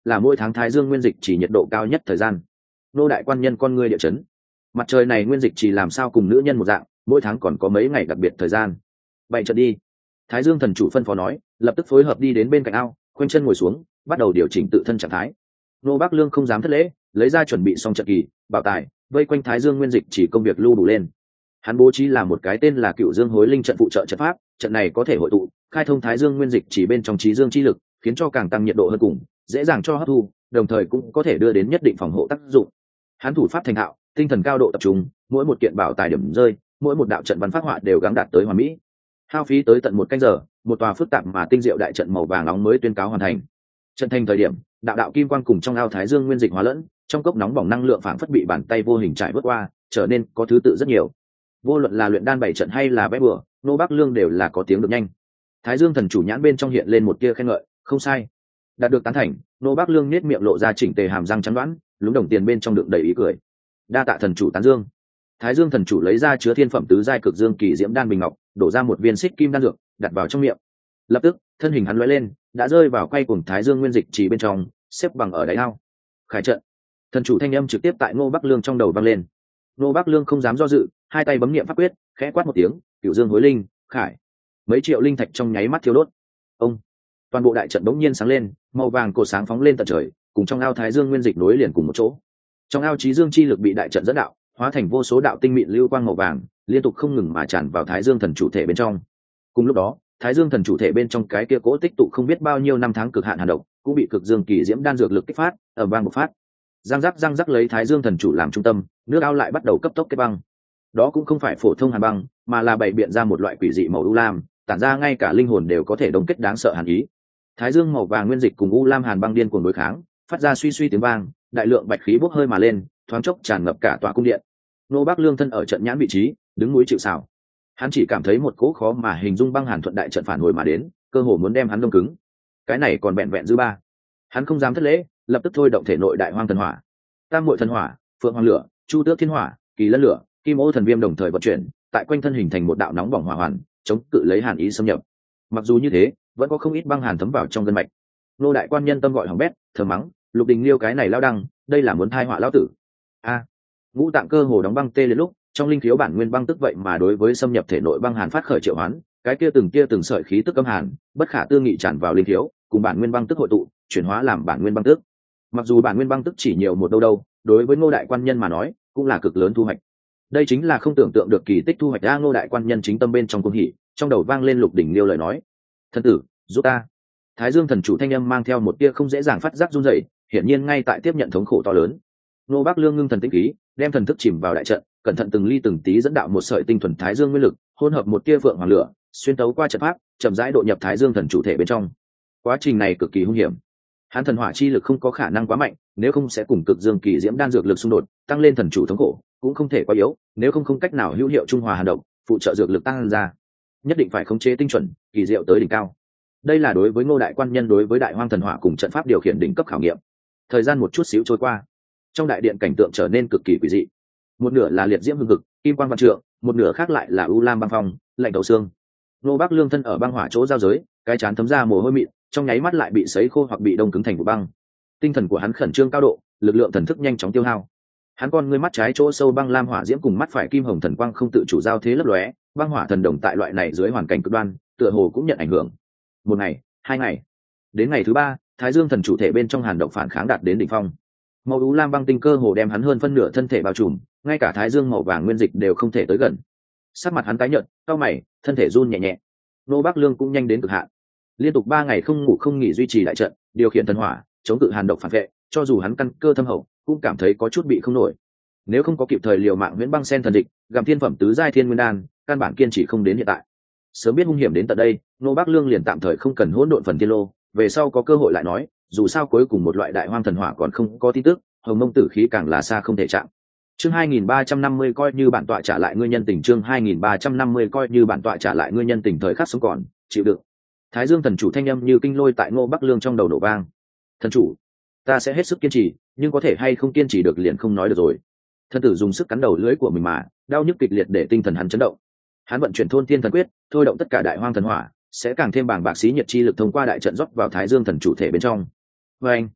là mỗi tháng thái dương nguyên dịch chỉ nhiệt độ cao nhất thời gian. Nô đại quan nhân con ngươi địa chấn, mặt trời này nguyên dịch chỉ làm sao cùng nữ nhân một dạng, mỗi tháng còn có mấy ngày đặc biệt thời gian. Bày trận đi. Thái dương thần chủ phân phó nói, lập tức phối hợp đi đến bên cạnh ao, khoanh chân ngồi xuống, bắt đầu điều chỉnh tự thân trạng thái. Nô Bác Lương không dám thất lễ, lấy ra chuẩn bị xong trận kỳ bảo tài, vây quanh thái dương nguyên dịch chỉ công việc lưu đủ lên. Hắn bố trí là một cái tên là Cựu Dương Hối Linh trận phụ trợ trận pháp, trận này có thể hội tụ khai thông thái dương nguyên dịch chỉ bên trong trí dương chi lực, khiến cho càng tăng nhiệt độ hơn cùng, dễ dàng cho hấp thu, đồng thời cũng có thể đưa đến nhất định phòng hộ tác dụng. Hắn thủ pháp thành thạo, tinh thần cao độ tập trung, mỗi một kiện bảo tài điểm rơi, mỗi một đạo trận văn phát họa đều gắng đạt tới hoàn mỹ. Hao phí tới tận một canh giờ, một tòa phức tạp mà tinh diệu đại trận màu vàng nóng mới tuyên cáo hoàn thành. Trận thành thời điểm, đạo đạo kim quang cùng trong ao thái dương nguyên dịch hóa lẫn, trong cốc nóng bỏng năng lượng phảng phất bị bàn tay vô hình trải vớt qua, trở nên có thứ tự rất nhiều. Vô luận là luyện đan bảy trận hay là vẽ bừa, Nô Bác Lương đều là có tiếng được nhanh. Thái Dương thần chủ nhãn bên trong hiện lên một tia khen ngợi, không sai, đạt được tán thành. Nô Bác Lương nhếch miệng lộ ra chỉnh tề hàm răng trắng đoán, lúng đồng tiền bên trong đựng đầy ý cười. Đa tạ thần chủ tán dương. Thái Dương thần chủ lấy ra chứa thiên phẩm tứ giai cực dương kỳ diễm đan bình ngọc, đổ ra một viên xích kim đan dược, đặt vào trong miệng. Lập tức, thân hình hắn lóe lên, đã rơi vào quay cuồng thái dương nguyên dịch chỉ bên trong, xếp bằng ở đáy ao. Khải trận. Thần chủ thanh âm trực tiếp tại Ngô Bắc Lương trong đầu vang lên. Ngô Bắc Lương không dám do dự, hai tay bấm niệm pháp quyết, khẽ quát một tiếng, Cửu Dương Hối Linh, khải. Mấy triệu linh thạch trong nháy mắt thiêu đốt. Ông. Toàn bộ đại trận bỗng nhiên sáng lên, màu vàng cổ sáng phóng lên tận trời, cùng trong ao thái dương nguyên dịch nối liền cùng một chỗ. Trong ao trí dương chi lực bị đại trận dẫn đạo, hóa thành vô số đạo tinh mịn lưu quang màu vàng, liên tục không ngừng mà tràn vào thái dương thần chủ thể bên trong. Cùng lúc đó, thái dương thần chủ thể bên trong cái kia cố tích tụ không biết bao nhiêu năm tháng cực hạn hàn độc, cũng bị cực dương kỳ diễm đan dược lực kích phát, ở vang một phát. Giang giác giang giác lấy thái dương thần chủ làm trung tâm, nước ao lại bắt đầu cấp tốc kết băng. Đó cũng không phải phổ thông hàn băng, mà là bày biện ra một loại quỷ dị màu u lam, tản ra ngay cả linh hồn đều có thể đông kết đáng sợ hàn ý. Thái dương màu vàng nguyên dịch cùng u lam hàn băng điên cuồng đối kháng, phát ra suy suy tiếng vang, đại lượng bạch khí bốc hơi mà lên, thoáng chốc tràn ngập cả tòa cung điện. Nô Bác Lương thân ở trận nhãn vị trí, đứng núi chịu sào. Hắn chỉ cảm thấy một cỗ khó mà hình dung băng hàn thuận đại trận phản hồi mà đến, cơ hồ muốn đem hắn đông cứng. Cái này còn vẹn vẹn dư ba. Hắn không dám thất lễ, lập tức thôi động thể nội đại hoang thần hỏa, tam muội thần hỏa, phượng hoàng lửa, chu tước thiên hỏa, kỳ lân lửa, kim ô thần viêm đồng thời vận chuyển, tại quanh thân hình thành một đạo nóng bỏng hỏa hoàn, chống cự lấy hàn ý xâm nhập. Mặc dù như thế, vẫn có không ít băng hàn thấm vào trong gân mạch. Nô đại quan nhân tâm gọi hỏng bét, thở mắng, Lục Đình Liêu cái này lao đăng, đây là muốn thai họa lão tử. A, ngũ tạng cơ hồ đóng băng tê liệt lúc, trong linh khiếu bản nguyên băng tức vậy mà đối với xâm nhập thể nội băng hàn phát khởi triệu hoán, cái kia từng kia từng sợi khí tức âm hàn, bất khả tư nghị tràn vào linh khiếu, cùng bản nguyên băng tức hội tụ, chuyển hóa làm bản nguyên băng tức. Mặc dù bản nguyên băng tức chỉ nhiều một đâu đâu, đối với Ngô đại quan nhân mà nói, cũng là cực lớn thu hoạch. Đây chính là không tưởng tượng được kỳ tích thu hoạch. A, Ngô đại quan nhân chính tâm bên trong cung hỉ, trong đầu vang lên Lục Đỉnh Liêu lời nói: "Thân tử, giúp ta." Thái Dương thần chủ thanh âm mang theo một tia không dễ dàng phát giác run rẩy, hiển nhiên ngay tại tiếp nhận thống khổ to lớn. Ngô Bác Lương ngưng thần tĩnh khí, đem thần thức chìm vào đại trận, cẩn thận từng ly từng tí dẫn đạo một sợi tinh thuần thái dương nguyên lực, hỗn hợp một tia phượng hoàng lửa, xuyên tấu qua trận pháp, chậm rãi độ nhập thái dương thần chủ thể bên trong. Quá trình này cực kỳ hung hiểm. Hắn thần hỏa chi lực không có khả năng quá mạnh, nếu không sẽ cùng cực dương kỳ diễm đan dược lực xung đột, tăng lên thần chủ thống khổ, cũng không thể quá yếu, nếu không không cách nào hữu hiệu trung hòa hàn độc, phụ trợ dược lực tăng ra. Nhất định phải khống chế tinh chuẩn, kỳ diệu tới đỉnh cao. Đây là đối với Ngô đại quan nhân đối với đại hoang thần hỏa cùng trận pháp điều khiển đỉnh cấp khảo nghiệm. Thời gian một chút xíu trôi qua, trong đại điện cảnh tượng trở nên cực kỳ quỷ dị. Một nửa là liệt diễm hương cực, kim quang văn trượng, một nửa khác lại là u lam băng phong, lạnh đầu xương. Ngô Bác Lương thân ở băng hỏa chỗ giao giới, cái chán thấm ra mồ hôi mịn, trong nháy mắt lại bị sấy khô hoặc bị đông cứng thành vụ băng. Tinh thần của hắn khẩn trương cao độ, lực lượng thần thức nhanh chóng tiêu hao. Hắn con ngươi mắt trái chỗ sâu băng lam hỏa diễm cùng mắt phải kim hồng thần quang không tự chủ giao thế lấp lóe, băng hỏa thần đồng tại loại này dưới hoàn cảnh cực đoan, tựa hồ cũng nhận ảnh hưởng. Một ngày, hai ngày, đến ngày thứ ba, Thái Dương thần chủ thể bên trong hàn độc phản kháng đạt đến đỉnh phong. Màu u lam băng tinh cơ hồ đem hắn hơn phân nửa thân thể bao trùm, ngay cả thái dương màu vàng nguyên dịch đều không thể tới gần. Sắc mặt hắn tái nhợt, cau mày, thân thể run nhẹ nhẹ. Nô Bác Lương cũng nhanh đến cực hạn, liên tục ba ngày không ngủ không nghỉ duy trì đại trận, điều khiển thần hỏa, chống cự hàn độc phản vệ, cho dù hắn căn cơ thâm hậu, cũng cảm thấy có chút bị không nổi. Nếu không có kịp thời liều mạng Nguyễn Băng Sen thần địch, gặm thiên phẩm tứ giai thiên nguyên đan, căn bản kiên trì không đến hiện tại. Sớm biết hung hiểm đến tận đây, Nô Bác Lương liền tạm thời không cần hỗn độn phần thiên lô, về sau có cơ hội lại nói, dù sao cuối cùng một loại đại hoang thần hỏa còn không có tin tức, hồng mông tử khí càng là xa không thể chạm. Chương hai nghìn ba trăm năm mươi coi như bản tọa trả lại ngươi nhân tình, chương hai nghìn ba trăm năm mươi coi như bản tọa trả lại ngươi nhân tình, thời khắc sống còn, chịu đựng. Thái Dương thần chủ thanh âm như kinh lôi tại Ngô Bắc Lương trong đầu nổ vang. Thần chủ, ta sẽ hết sức kiên trì, nhưng có thể hay không kiên trì được liền không nói được rồi. Thân tử dùng sức cắn đầu lưỡi của mình mà, đau nhức kịch liệt để tinh thần hắn chấn động. Hắn vận chuyển thôn thiên thần quyết, thôi động tất cả đại hoang thần hỏa, sẽ càng thêm bàng bạc xí nhiệt chi lực thông qua đại trận rót vào Thái Dương thần chủ thể bên trong. Và anh,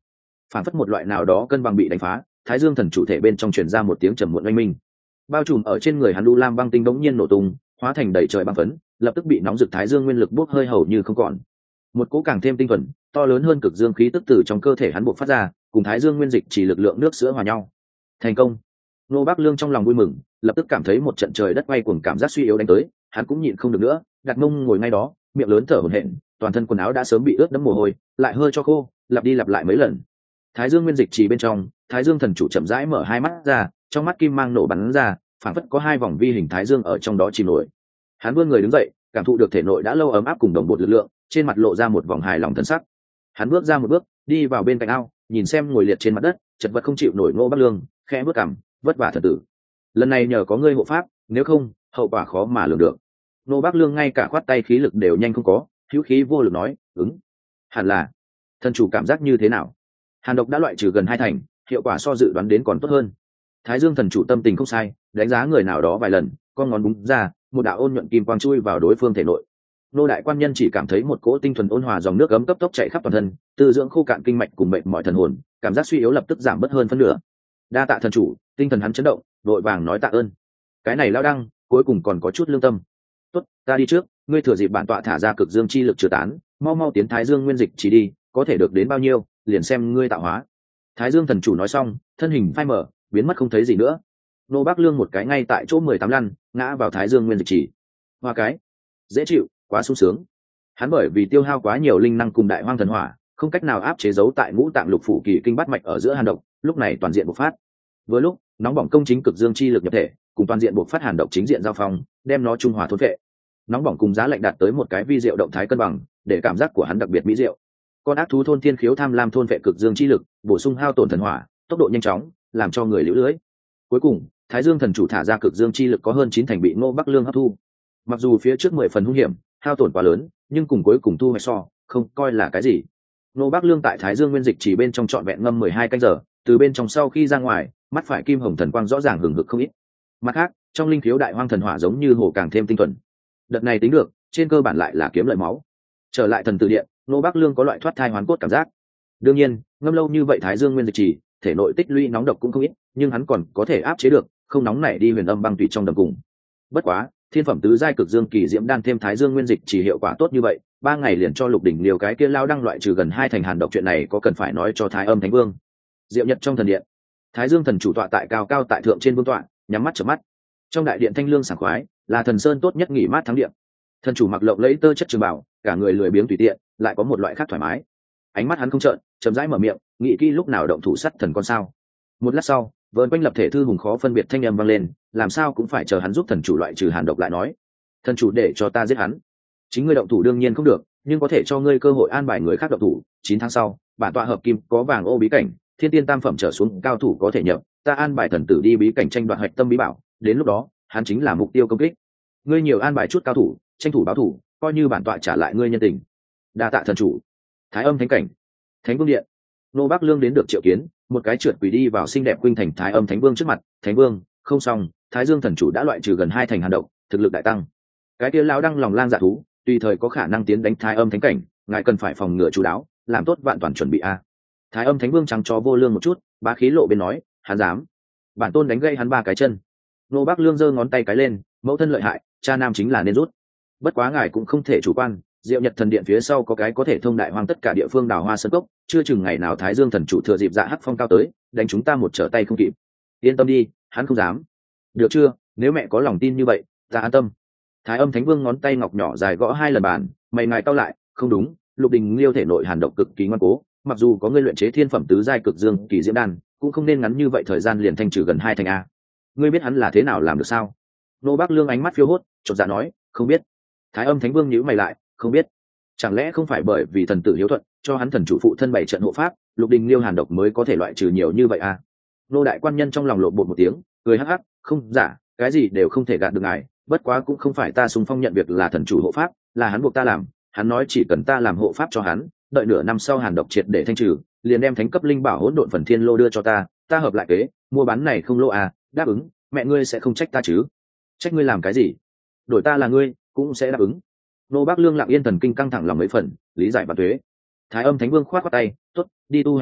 phản phất một loại nào đó cân bằng bị đánh phá, thái dương thần chủ thể bên trong truyền ra một tiếng trầm muộn oanh minh, bao trùm ở trên người hắn u lam băng tinh đống nhiên nổ tung, hóa thành đầy trời băng phấn, lập tức bị nóng rực thái dương nguyên lực bốc hơi hầu như không còn. Một cỗ càng thêm tinh thuần, to lớn hơn cực dương khí tức từ trong cơ thể hắn bộc phát ra, cùng thái dương nguyên dịch chỉ lực lượng nước sữa hòa nhau. Thành công. Nô Bác Lương trong lòng vui mừng, lập tức cảm thấy một trận trời đất quay cuồng cảm giác suy yếu đánh tới, hắn cũng nhịn không được nữa, đặt mông ngồi ngay đó, miệng lớn thở hổn hển, toàn thân quần áo đã sớm bị ướt đẫm mồ hôi, lại hơi cho khô, lặp đi lặp lại mấy lần. Thái dương nguyên dịch chỉ bên trong, thái dương thần chủ chậm rãi mở hai mắt ra, trong mắt kim mang nổ bắn ra, phảng phất có hai vòng vi hình thái dương ở trong đó chìm nổi. Hắn vươn người đứng dậy, cảm thụ được thể nội đã lâu ấm áp cùng đồng bộ lực lượng, trên mặt lộ ra một vòng hài lòng thân sắc. Hắn bước ra một bước, đi vào bên cạnh ao, nhìn xem ngồi liệt trên mặt đất, chật vật không chịu nổi Ngô Bắc Lương, khẽ bước cằm, vất vả thật tử. Lần này nhờ có ngươi hộ pháp, nếu không, hậu quả khó mà lường được. Ngô Bắc Lương ngay cả khoát tay khí lực đều nhanh không có, hữu khí vô lực nói, ứng. Hẳn là. Thần chủ cảm giác như thế nào? Hàn độc đã loại trừ gần hai thành, hiệu quả so dự đoán đến còn tốt hơn. Thái Dương thần chủ tâm tình không sai, đánh giá người nào đó vài lần, con ngón búng ra, một đạo ôn nhuận kim quang chui vào đối phương thể nội. Nô đại quan nhân chỉ cảm thấy một cỗ tinh thuần ôn hòa dòng nước ấm cấp tốc chạy khắp toàn thân, tư dưỡng khô cạn kinh mạch cùng mệt mỏi thần hồn, cảm giác suy yếu lập tức giảm bớt hơn phân nửa. Đa tạ thần chủ, tinh thần hắn chấn động, vội vàng nói tạ ơn. Cái này lao đăng, cuối cùng còn có chút lương tâm. Tốt, ta đi trước, ngươi thừa dịp bản tọa thả ra cực dương chi lực chứa tán, mau mau tiến Thái Dương nguyên dịch chỉ đi, có thể được đến bao nhiêu, liền xem ngươi tạo hóa. Thái Dương thần chủ nói xong, thân hình phai mở, biến mất không thấy gì nữa. Nô Bác Lương một cái ngay tại chỗ mười tám lăn, ngã vào Thái Dương nguyên dịch chỉ. Hoa cái, dễ chịu, quá sung sướng. Hắn bởi vì tiêu hao quá nhiều linh năng cùng đại hoang thần hỏa, không cách nào áp chế giấu tại ngũ tạng lục phủ kỳ kinh bát mạch ở giữa hàn độc, lúc này toàn diện bộc phát. Vừa lúc, nóng bỏng công chính cực dương chi lực nhập thể, cùng toàn diện bộc phát hàn độc chính diện giao phong, đem nó trung hòa thôn phệ. Nóng bỏng cùng giá lạnh đạt tới một cái vi diệu động thái cân bằng, để cảm giác của hắn đặc biệt mỹ diệu. Con ác thú thôn thiên khiếu tham lam thôn phệ cực dương chi lực, bổ sung hao tổn thần hỏa, tốc độ nhanh chóng, làm cho người liễu lưới. Cuối cùng, Thái Dương thần chủ thả ra cực dương chi lực có hơn chín thành bị Ngô Bắc Lương hấp thu. Mặc dù phía trước mười phần hung hiểm, hao tổn quá lớn, nhưng cùng cuối cùng thu hoạch so, không coi là cái gì. Ngô Bắc Lương tại Thái Dương nguyên dịch chỉ bên trong trọn vẹn ngâm mười hai canh giờ, từ bên trong sau khi ra ngoài, mắt phải kim hồng thần quang rõ ràng hừng hực không ít. Mặt khác, trong linh khiếu đại hoang thần hỏa giống như hồ càng thêm tinh thuần. Đợt này tính được, trên cơ bản lại là kiếm lợi máu. Trở lại thần tử điện, Ngô Bắc Lương có loại thoát thai hoán cốt cảm giác. Đương nhiên, ngâm lâu như vậy Thái Dương nguyên dịch chỉ, thể nội tích lũy nóng độc cũng không ít, nhưng hắn còn có thể áp chế được, không nóng nảy đi huyền âm băng tùy trong đầm cùng. Bất quá, thiên phẩm tứ giai cực dương kỳ diễm đan thêm Thái Dương nguyên dịch chỉ hiệu quả tốt như vậy, ba ngày liền cho Lục đỉnh liều cái kia lao đăng loại trừ gần hai thành hàn độc, chuyện này có cần phải nói cho Thái Âm Thánh Vương. Diệu Nhật trong thần điện, Thái Dương thần chủ tọa tại cao cao tại thượng trên vương tọa, nhắm mắt chớp mắt. Trong đại điện thanh lương sảng khoái, là thần sơn tốt nhất nghỉ mát thắng điện. Thần chủ mặc lộng lẫy tơ chất trường bảo, cả người lười biếng tùy tiện, lại có một loại khác thoải mái. Ánh mắt hắn không trợn, chậm rãi mở miệng, nghĩ kỹ lúc nào động thủ sắt thần con sao. Một lát sau, vợn quanh lập thể thư hùng khó phân biệt thanh âm vang lên, làm sao cũng phải chờ hắn giúp thần chủ loại trừ hàn độc lại nói. Thần chủ để cho ta giết hắn, chính ngươi động thủ đương nhiên không được, nhưng có thể cho ngươi cơ hội an bài người khác động thủ. Chín tháng sau, bản tọa hợp kim có vàng ô bí cảnh, thiên tiên tam phẩm trở xuống cao thủ có thể nhập, ta an bài thần tử đi bí cảnh tranh đoạt hạch tâm bí bảo, đến lúc đó hắn chính là mục tiêu công kích. Ngươi nhiều an bài chút cao thủ, tranh thủ báo thủ, coi như bản tọa trả lại ngươi nhân tình. Đa tạ thần chủ. Thái Âm thánh cảnh, Thánh Vương điện. Nô Bắc Lương đến được triệu kiến, một cái trượt quỳ đi vào xinh đẹp khuynh thành Thái Âm Thánh Vương trước mặt. Thánh Vương, không xong, Thái Dương thần chủ đã loại trừ gần hai thành hàn độc, thực lực đại tăng. Cái kia lão đăng lòng lang dạ thú, tùy thời có khả năng tiến đánh Thái Âm thánh cảnh, ngài cần phải phòng ngừa chú đáo, làm tốt vạn toàn chuẩn bị a. Thái Âm Thánh Vương trắng cho vô lương một chút, bá khí lộ bên nói, hắn dám, bản tôn đánh gây hắn ba cái chân. Nô Bắc Lương giơ ngón tay cái lên, mẫu thân lợi hại, cha nam chính là nên rút. Bất quá ngài cũng không thể chủ quan, Diệu Nhật thần điện phía sau có cái có thể thông đại hoang tất cả địa phương đào hoa sơn cốc, chưa chừng ngày nào Thái Dương thần chủ thừa dịp dạ hắc phong cao tới, đánh chúng ta một trở tay không kịp. Yên tâm đi, hắn không dám. Được chưa, nếu mẹ có lòng tin như vậy, ta an tâm. Thái Âm Thánh Vương ngón tay ngọc nhỏ dài gõ hai lần bàn, mày ngài cau lại, không đúng, Lục Đình Liêu thể nội hàn độc cực kỳ ngoan cố, mặc dù có ngươi luyện chế thiên phẩm tứ giai cực dương kỳ diễm đan, cũng không nên ngắn như vậy thời gian liền thanh trừ gần hai thành a. Ngươi biết hắn là thế nào làm được sao? Nô Bắc Lương ánh mắt phiêu hốt, chột dạ nói, không biết. Thái Âm Thánh Vương nhíu mày lại, không biết. Chẳng lẽ không phải bởi vì thần tử hiếu thuận, cho hắn thần chủ phụ thân bảy trận hộ pháp, Lục Đình Liêu hàn độc mới có thể loại trừ nhiều như vậy à? Nô đại quan nhân trong lòng lộ bột một tiếng, cười hắc hắc, không giả, cái gì đều không thể gạt được ngài, bất quá cũng không phải ta xung phong nhận việc là thần chủ hộ pháp, là hắn buộc ta làm, hắn nói chỉ cần ta làm hộ pháp cho hắn, đợi nửa năm sau hàn độc triệt để thanh trừ, liền đem thánh cấp linh bảo hỗn độn phần thiên lô đưa cho ta, ta hợp lại kế, mua bán này không lô à, đáp ứng, mẹ ngươi sẽ không trách ta chứ? Trách ngươi làm cái gì? Đổi ta là ngươi, cũng sẽ đáp ứng. Nô Bắc Lương lặng yên thần kinh căng thẳng lòng mấy phần, lý giải và thuế. Thái Âm Thánh Vương khoát khoát tay, tốt, đi tu hành đi,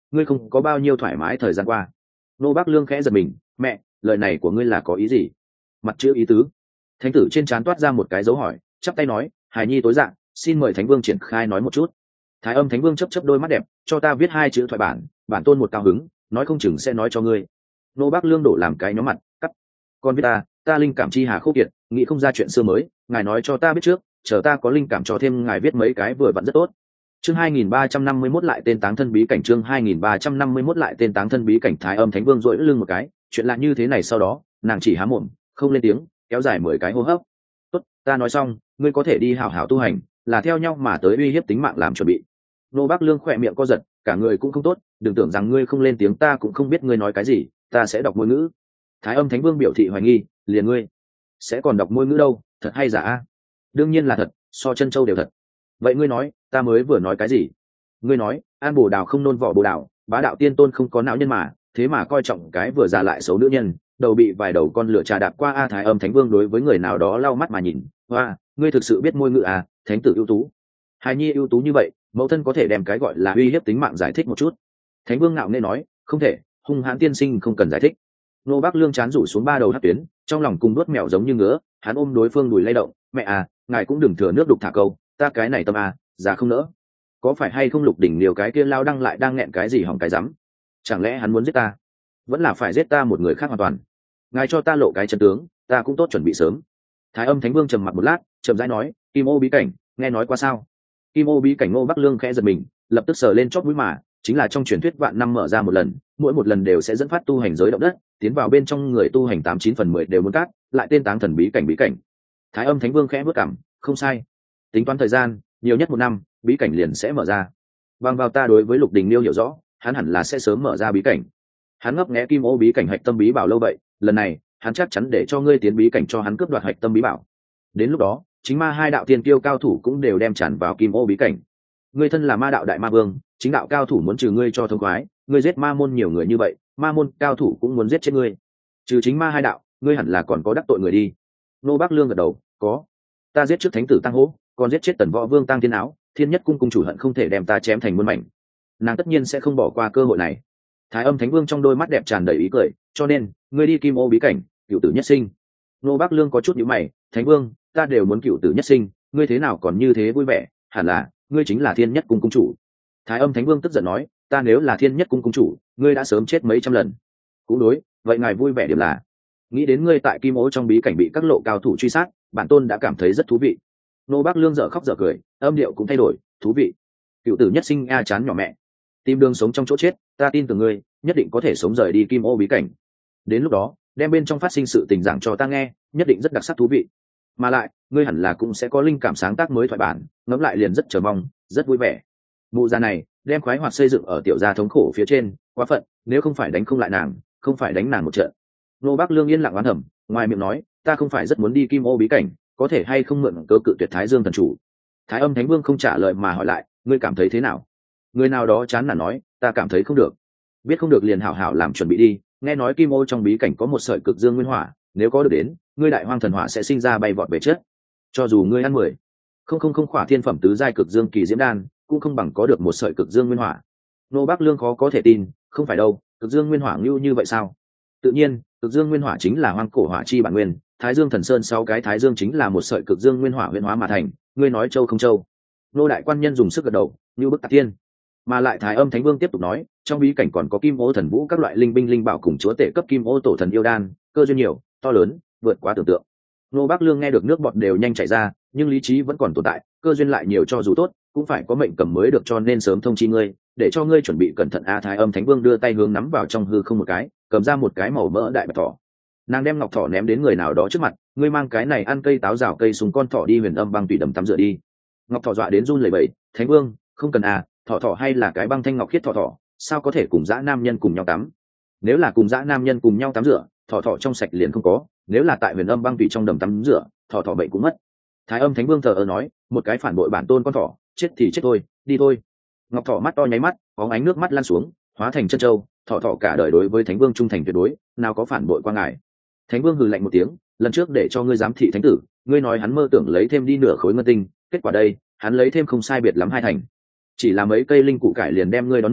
ngươi không có bao nhiêu thoải mái thời gian qua. Nô Bác Lương khẽ giật mình, mẹ, lời này của ngươi là có ý gì? Mặt chữ ý tứ. Thánh tử trên trán toát ra một cái dấu hỏi, chắp tay nói, hài nhi tối dạng, xin mời thánh vương triển khai nói một chút. Thái Âm thánh vương chấp chấp đôi mắt đẹp, cho ta viết hai chữ thoại bản, bản tôn một cao hứng, nói không chừng sẽ nói cho ngươi. Nô Bác Lương đổ làm cái nhóm mặt, cắt. Con viết ta, ta linh cảm chi hà khô kiệt, nghĩ không ra chuyện xưa mới, ngài nói cho ta biết trước, chờ ta có linh cảm cho thêm ngài viết mấy cái vừa vặn rất tốt. Chương hai nghìn ba trăm năm mươi mốt lại tên táng thân bí cảnh, chương hai nghìn ba trăm năm mươi mốt lại tên táng thân bí cảnh. Thái Âm thánh vương duỗi lưng một cái, chuyện lạ như thế này, sau đó nàng chỉ há mồm không lên tiếng, kéo dài mười cái hô hấp. Tốt, ta nói xong, ngươi có thể đi hảo hảo tu hành, là theo nhau mà tới uy hiếp tính mạng làm chuẩn bị. Nô Bác Lương khỏe miệng co giật, cả người cũng không tốt, đừng tưởng rằng ngươi không lên tiếng ta cũng không biết ngươi nói cái gì, ta sẽ đọc ngôn ngữ. Thái Âm thánh vương biểu thị hoài nghi, liền ngươi sẽ còn đọc ngôn ngữ đâu, thật hay giả a? Đương nhiên là thật, so chân châu đều thật. Vậy ngươi nói, ta mới vừa nói cái gì? Ngươi nói an bồ đào không nôn vỏ bồ đào, bá đạo tiên tôn không có não nhân mà, thế mà coi trọng cái vừa già lại xấu nữ nhân, đầu bị vài đầu con lửa trà đạp qua. A Thái Âm thánh vương đối với người nào đó lau mắt mà nhìn, hoa, ngươi thực sự biết ngôn ngữ à? Thánh tử ưu tú, hài nhi ưu tú như vậy, mẫu thân có thể đem cái gọi là uy hiếp tính mạng giải thích một chút. Thánh vương ngạo nghễ nói, không thể, hung hãn tiên sinh không cần giải thích. Nô Bác Lương chán rủ xuống ba đầu hát tuyến, trong lòng cùng đuốt mèo giống như ngứa, hắn ôm đối phương đùi lay động, mẹ à, ngài cũng đừng thừa nước đục thả câu, ta cái này tâm à, già không nỡ. Có phải hay không Lục Đỉnh Liều cái kia lao đăng lại đang nghẹn cái gì hỏng cái rắm? Chẳng lẽ hắn muốn giết ta? Vẫn là phải giết ta một người khác hoàn toàn. Ngài cho ta lộ cái chân tướng, ta cũng tốt chuẩn bị sớm. Thái Âm thánh vương trầm mặt một lát, chậm rãi nói, Kim Ô bí cảnh, nghe nói qua sao? Kim Ô bí cảnh. Ngô Bắc Lương khẽ giật mình, lập tức sờ lên chót mũi mà, chính là trong truyền thuyết vạn năm mở ra một lần, mỗi một lần đều sẽ dẫn phát tu hành giới động đất, tiến vào bên trong người tu hành tám chín phần mười đều muốn cát, lại tên táng thần bí cảnh bí cảnh. Thái Âm thánh vương khẽ bước cảm, không sai. Tính toán thời gian, nhiều nhất một năm, bí cảnh liền sẽ mở ra. Bằng vào ta đối với Lục Đình Liêu hiểu rõ, hắn hẳn là sẽ sớm mở ra bí cảnh. Hắn ngấp nghé Kim Ô bí cảnh hạch tâm bí bảo lâu vậy, lần này, hắn chắc chắn để cho ngươi tiến bí cảnh cho hắn cướp đoạt hạch tâm bí bảo. Đến lúc đó, chính ma hai đạo tiên kiêu cao thủ cũng đều đem tràn vào Kim Ô bí cảnh. Ngươi thân là ma đạo đại ma vương, chính đạo cao thủ muốn trừ ngươi cho thông khoái, ngươi giết ma môn nhiều người như vậy, ma môn cao thủ cũng muốn giết chết ngươi. Trừ chính ma hai đạo, ngươi hẳn là còn có đắc tội người đi. Nô Bác Lương gật đầu, có. Ta giết trước thánh tử Tăng Hỗ, còn giết chết Tần Võ Vương Tăng Thiên Áo, Thiên Nhất cung cung chủ hận không thể đem ta chém thành muôn mảnh. Nàng tất nhiên sẽ không bỏ qua cơ hội này. Thái Âm thánh vương trong đôi mắt đẹp tràn đầy ý cười, cho nên, ngươi đi Kim Ô bí cảnh, cửu tử nhất sinh. Nô Bác Lương có chút nhíu mày, thánh vương, ta đều muốn cửu tử nhất sinh, ngươi thế nào còn như thế vui vẻ, hẳn là ngươi chính là Thiên Nhất cung cung chủ. Thái Âm thánh vương tức giận nói, ta nếu là Thiên Nhất cung cung chủ, ngươi đã sớm chết mấy trăm lần. Cũng đối, vậy ngài vui vẻ điểm là, nghĩ đến ngươi tại Kim Ô trong bí cảnh bị các lộ cao thủ truy sát, bản tôn đã cảm thấy rất thú vị. Nô Bác Lương dở khóc dở cười, âm điệu cũng thay đổi, thú vị. Cựu tử nhất sinh a, chán nhỏ mẹ. Tìm đường sống trong chỗ chết, ta tin tưởng ngươi, nhất định có thể sống rời đi Kim Ô bí cảnh. Đến lúc đó, đem bên trong phát sinh sự tình giảng cho ta nghe, nhất định rất đặc sắc thú vị. Mà lại, ngươi hẳn là cũng sẽ có linh cảm sáng tác mới thoại bản, ngẫm lại liền rất chờ mong, rất vui vẻ. Mụ già này, đem khoái hoạt xây dựng ở tiểu gia thống khổ phía trên, quá phận, nếu không phải đánh không lại nàng, không phải đánh nàng một trận. Nô Bác Lương yên lặng oán thầm, ngoài miệng nói, ta không phải rất muốn đi Kim Ô bí cảnh, có thể hay không mượn cơ cự tuyệt Thái Dương thần chủ. Thái Âm thánh vương không trả lời mà hỏi lại, ngươi cảm thấy thế nào? Người nào đó chán nản nói, ta cảm thấy không được. Biết không được liền hảo hảo làm chuẩn bị đi, nghe nói Kim Ô trong bí cảnh có một sợi cực dương nguyên hỏa, nếu có được đến, ngươi đại hoang thần hỏa sẽ sinh ra bay vọt về chết. Cho dù ngươi ăn mười không không không khỏa thiên phẩm tứ giai cực dương kỳ diễm đan, cũng không bằng có được một sợi cực dương nguyên hỏa. Nô Bác Lương khó có thể tin, không phải đâu, cực dương nguyên hỏa ngưu như vậy sao? Tự nhiên, cực dương nguyên hỏa chính là hoang cổ hỏa chi bản nguyên, Thái Dương thần sơn sau cái Thái Dương chính là một sợi cực dương nguyên hỏa huyễn hóa mà thành, ngươi nói châu không châu? Nô đại quan nhân dùng sức gật đầu, như bức tạc tiên. Mà lại Thái Âm thánh vương tiếp tục nói, trong bí cảnh còn có Kim Ô thần vũ các loại linh binh linh bảo cùng chúa tể cấp Kim Ô tổ thần yêu đan, cơ duyên nhiều, to lớn, vượt quá tưởng tượng. Nô Bác Lương nghe được nước bọt đều nhanh chảy ra, nhưng lý trí vẫn còn tồn tại, cơ duyên lại nhiều cho dù tốt, cũng phải có mệnh cầm mới được, cho nên sớm thông chi ngươi, để cho ngươi chuẩn bị cẩn thận. A Thái Âm thánh vương đưa tay hướng nắm vào trong hư không một cái, cầm ra một cái màu mỡ đại bạch thỏ. Nàng đem ngọc thỏ ném đến người nào đó trước mặt, ngươi mang cái này ăn cây táo rào cây súng con thỏ đi Huyền Âm băng tùy đầm tắm rửa đi. Ngọc thỏ dọa đến run lẩy bẩy, thánh vương, không cần à, thỏ thỏ hay là cái băng thanh ngọc khiết thỏ thỏ, sao có thể cùng dã nam nhân cùng nhau tắm? Nếu là cùng dã nam nhân cùng nhau tắm rửa, thỏ thỏ trong sạch liền không có, nếu là tại Huyền Âm băng tùy trong đầm tắm rửa, thỏ thỏ bệnh cũng mất. Thái Âm thánh vương thờ ơ nói, một cái phản bội bản tôn con thỏ, chết thì chết thôi, đi thôi. Ngọc thỏ mắt to nháy mắt, có ánh nước mắt lan xuống, hóa thành chân châu. Thỏ thỏ cả đời đối với thánh vương trung thành tuyệt đối, nào có phản bội qua ngài. Thánh vương hừ lạnh một tiếng, lần trước để cho ngươi giám thị thánh tử, ngươi nói hắn mơ tưởng lấy thêm đi nửa khối ngân tinh, kết quả đây, hắn lấy thêm không sai biệt lắm hai thành. Chỉ là mấy cây linh củ cải liền đem ngươi đón mua,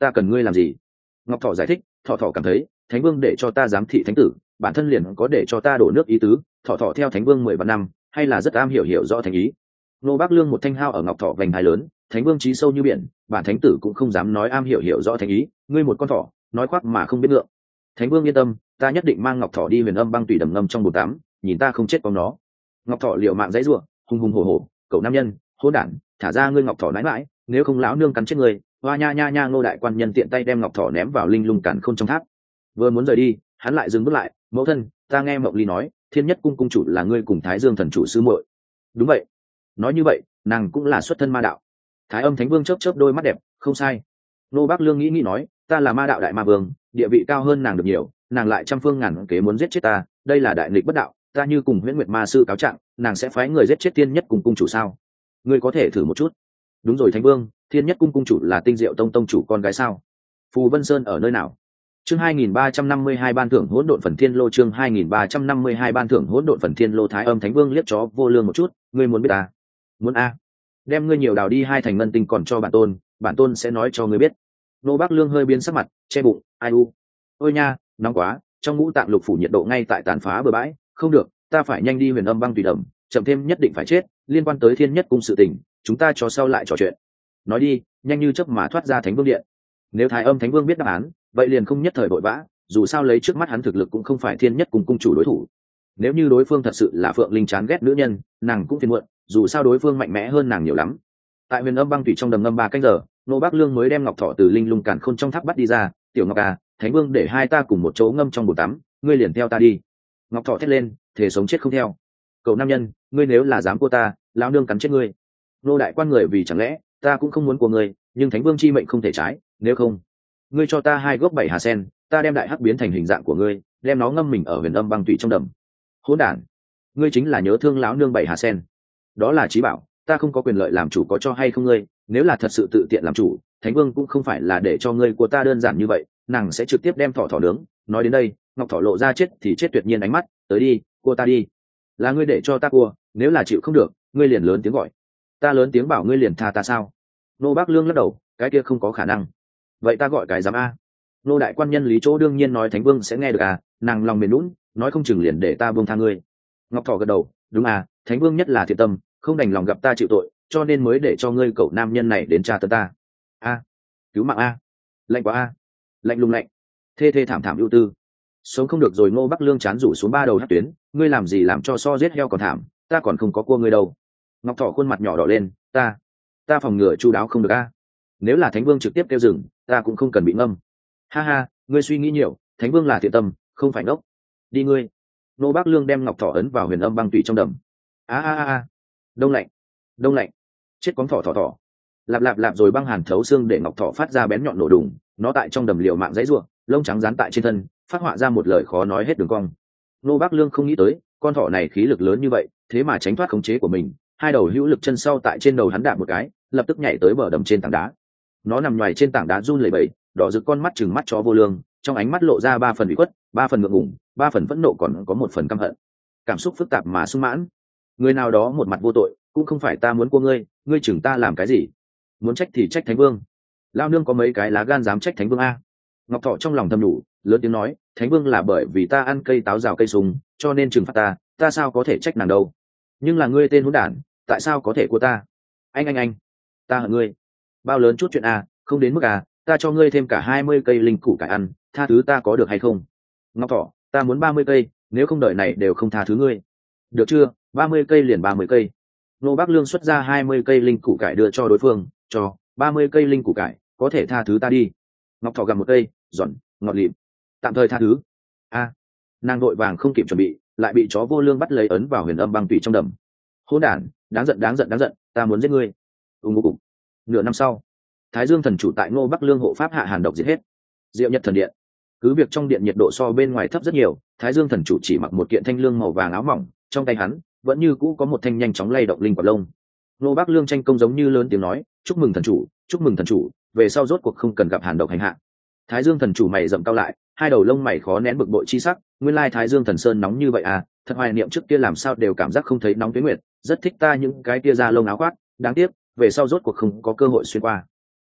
ta cần ngươi làm gì? Ngọc Thỏ giải thích, thỏ thỏ cảm thấy thánh vương để cho ta giám thị thánh tử, bản thân liền có để cho ta đổ nước ý tứ. Thỏ thỏ theo thánh vương mười vạn năm, hay là rất am hiểu hiểu rõ thành ý. Nô Bác Lương một thanh hao ở Ngọc Thỏ vành hai lớn, thánh vương trí sâu như biển, bản thánh tử cũng không dám nói am hiểu hiểu rõ thành ý, ngươi một con thỏ nói khoác mà không biết ngượng. Thánh vương yên tâm, ta nhất định mang Ngọc Thỏ đi huyền âm băng tùy đầm ngâm trong bồn tắm, nhìn ta không chết con nó. Ngọc Thỏ liều mạng dãy rủa, hùng hùng hổ hổ, cậu nam nhân hỗn đản, thả ra ngươi Ngọc Thỏ nãi mãi, nếu không lão nương cắn chết ngươi. Hoa nha nha nha. Ngô đại quan nhân tiện tay đem Ngọc Thỏ ném vào linh lung cản khôn trong tháp. Vừa muốn rời đi, hắn lại dừng bước lại, mẫu thân, ta nghe Mộng Ly nói Thiên Nhất cung cung chủ là ngươi cùng Thái Dương thần chủ sư muội. Đúng vậy. Nói như vậy nàng cũng là xuất thân ma đạo. Thái Âm Thánh Vương chớp chớp đôi mắt đẹp, không sai. Nô Bác Lương nghĩ nghĩ nói, ta là ma đạo đại ma vương, địa vị cao hơn nàng được nhiều, nàng lại trăm phương ngàn kế muốn giết chết ta, đây là đại nghịch bất đạo, ta như cùng Huyễn Nguyệt ma sư cáo trạng, nàng sẽ phái người giết chết Thiên Nhất cung cung chủ sao? Ngươi có thể thử một chút. Đúng rồi Thánh Vương, Thiên Nhất cung cung chủ là Tinh Diệu tông tông chủ con gái sao? Phù Vân Sơn ở nơi nào? Chương hai nghìn ba trăm năm mươi hai ban thưởng hỗn độn phần thiên lô. Chương hai nghìn ba trăm năm mươi hai ban thưởng hỗn độn phần thiên lô. Thái Âm Thánh Vương liếc chó vô lương một chút, ngươi muốn biết ta? Muốn a? Đem ngươi nhiều đào đi hai thành ngân tinh còn cho bản tôn, bản tôn sẽ nói cho ngươi biết. Nô Bác Lương hơi biến sắc mặt, che bụng, ai u, ôi nha, nóng quá, trong ngũ tạng lục phủ nhiệt độ ngay tại tàn phá bừa bãi, không được, ta phải nhanh đi huyền âm băng tùy đầm, chậm thêm nhất định phải chết. Liên quan tới Thiên Nhất cung sự tình, chúng ta cho sau lại trò chuyện. Nói đi, nhanh như chớp mà thoát ra Thánh Vương điện. Nếu Thái Âm Thánh Vương biết đáp án, vậy liền không nhất thời vội vã, dù sao lấy trước mắt hắn thực lực cũng không phải Thiên Nhất cung cung chủ đối thủ. Nếu như đối phương thật sự là Phượng Linh chán ghét nữ nhân, nàng cũng phiền muộn, dù sao đối phương mạnh mẽ hơn nàng nhiều lắm. Tại huyền âm băng tùy trong đầm ngâm ba canh giờ, Nô Bác Lương mới đem Ngọc Thỏ từ linh lung càn khôn trong tháp bắt đi ra. Tiểu Ngọc à, Thánh Vương để hai ta cùng một chỗ ngâm trong bồn tắm, ngươi liền theo ta đi. Ngọc Thỏ thét lên, thề sống chết không theo. Cậu nam nhân, ngươi nếu là dám cua ta, lão nương cắn chết ngươi. Nô đại quan người vì chẳng lẽ ta cũng không muốn của ngươi, nhưng Thánh Vương chi mệnh không thể trái, nếu không, ngươi cho ta hai gốc bảy hà sen, ta đem đại hắc biến thành hình dạng của ngươi, đem nó ngâm mình ở huyền âm băng tùy trong đầm. Hỗn đản, ngươi chính là nhớ thương lão nương bảy hà sen. Đó là trí bảo, ta không có quyền lợi làm chủ có cho hay không ngươi, nếu là thật sự tự tiện làm chủ, Thánh Vương cũng không phải là để cho ngươi của ta đơn giản như vậy, nàng sẽ trực tiếp đem thỏ thỏ nướng. Nói đến đây, Ngọc Thỏ lộ ra chết thì chết tuyệt nhiên ánh mắt, tới đi, cua ta đi. Là ngươi để cho ta cua, nếu là chịu không được, ngươi liền lớn tiếng gọi. Ta lớn tiếng bảo ngươi liền tha ta sao? Nô Bác Lương lắc đầu, cái kia không có khả năng. Vậy ta gọi cái dám a? Nô đại quan nhân Lý Chỗ đương nhiên nói Thánh Vương sẽ nghe được à, nàng lòng mềm nhũn, nói không chừng liền để ta buông tha ngươi. Ngọc Thỏ gật đầu, đúng à, Thánh Vương nhất là thiện tâm, không đành lòng gặp ta chịu tội, cho nên mới để cho ngươi cậu nam nhân này đến tra tấn ta. A, cứu mạng a, lạnh quá a, lạnh lùng lạnh, thê thê thảm thảm ưu tư, sống không được rồi. Ngô Bắc Lương chán rủ xuống ba đầu hát tuyến, ngươi làm gì làm cho so giết heo còn thảm, ta còn không có cua ngươi đâu. Ngọc Thỏ khuôn mặt nhỏ đỏ lên, ta, ta phòng ngừa chu đáo không được a. Nếu là Thánh Vương trực tiếp kêu dừng, ta cũng không cần bị ngâm. Ha ha, ngươi suy nghĩ nhiều, Thánh Vương là thiện tâm, không phải ngốc. Đi ngươi. Ngô Bắc Lương đem Ngọc Thỏ ấn vào huyền âm băng tùy trong đầm. A a a a, đông lạnh, đông lạnh, chết con thỏ thỏ thỏ. Lạp lạp lạp rồi băng hàn thấu xương để Ngọc Thỏ phát ra bén nhọn nổ đùng, nó tại trong đầm liều mạng dãy ruộng, lông trắng dán tại trên thân, phát họa ra một lời khó nói hết đường cong. Nô Bác Lương không nghĩ tới, con thỏ này khí lực lớn như vậy, thế mà tránh thoát khống chế của mình, hai đầu hữu lực chân sau tại trên đầu hắn đạp một cái, lập tức nhảy tới bờ đầm trên tảng đá. Nó nằm nhoài trên tảng đá run lẩy bẩy, đỏ rực con mắt trừng mắt chó vô lương, trong ánh mắt lộ ra ba phần ủy khuất, ba phần ngượng ngùng, ba phần phẫn nộ, còn có một phần căm hận. Cảm xúc phức tạp mà sung mãn. Người nào đó một mặt vô tội, cũng không phải ta muốn của ngươi, ngươi chừng ta làm cái gì? Muốn trách thì trách Thánh Vương. Lao nương có mấy cái lá gan dám trách Thánh Vương a? Ngọc Thỏ trong lòng thầm đủ, lớn tiếng nói, Thánh Vương là bởi vì ta ăn cây táo rào cây súng, cho nên trừng phạt ta, ta sao có thể trách nàng đâu? Nhưng là ngươi tên hỗn đản, tại sao có thể của ta? Anh anh anh, ta hận ngươi. Bao lớn chút chuyện a, không đến mức à, ta cho ngươi thêm cả hai mươi cây linh củ cải ăn, tha thứ ta có được hay không? Ngọc Thỏ, ta muốn ba mươi cây, nếu không đợi này đều không tha thứ ngươi. Được chưa, ba mươi cây liền ba mươi cây. Nô Bác Lương xuất ra hai mươi cây linh củ cải đưa cho đối phương, cho ba mươi cây linh củ cải, có thể tha thứ ta đi. Ngọc Thỏ gặm một cây, giòn, ngọt lịm, tạm thời tha thứ. A, nàng đội vàng không kịp chuẩn bị, lại bị chó vô lương bắt lấy ấn vào huyền âm băng tùy trong đầm. Hỗn đản, đáng giận đáng giận đáng giận, ta muốn giết ngươi. Ung ung ung. Nửa năm sau, Thái Dương thần chủ tại Ngô Bắc Lương hộ pháp hạ hàn độc diệt hết. Diệu Nhật thần điện, cứ việc trong điện nhiệt độ so bên ngoài thấp rất nhiều, Thái Dương thần chủ chỉ mặc một kiện thanh lương màu vàng áo mỏng, trong tay hắn vẫn như cũ có một thanh nhanh chóng lay động linh quạt lông. Ngô Bắc Lương tranh công giống như lớn tiếng nói, chúc mừng thần chủ, chúc mừng thần chủ, về sau rốt cuộc không cần gặp hàn độc hành hạ. Thái Dương thần chủ mày rậm cao lại, hai đầu lông mày khó nén bực bội chi sắc, nguyên lai Thái Dương thần sơn nóng như vậy à, thật hoài niệm trước kia làm sao đều cảm giác không thấy nóng tuyết nguyệt, rất thích ta những cái kia da lông áo khoác, đáng tiếc về sau rốt cuộc không có cơ hội xuyên qua.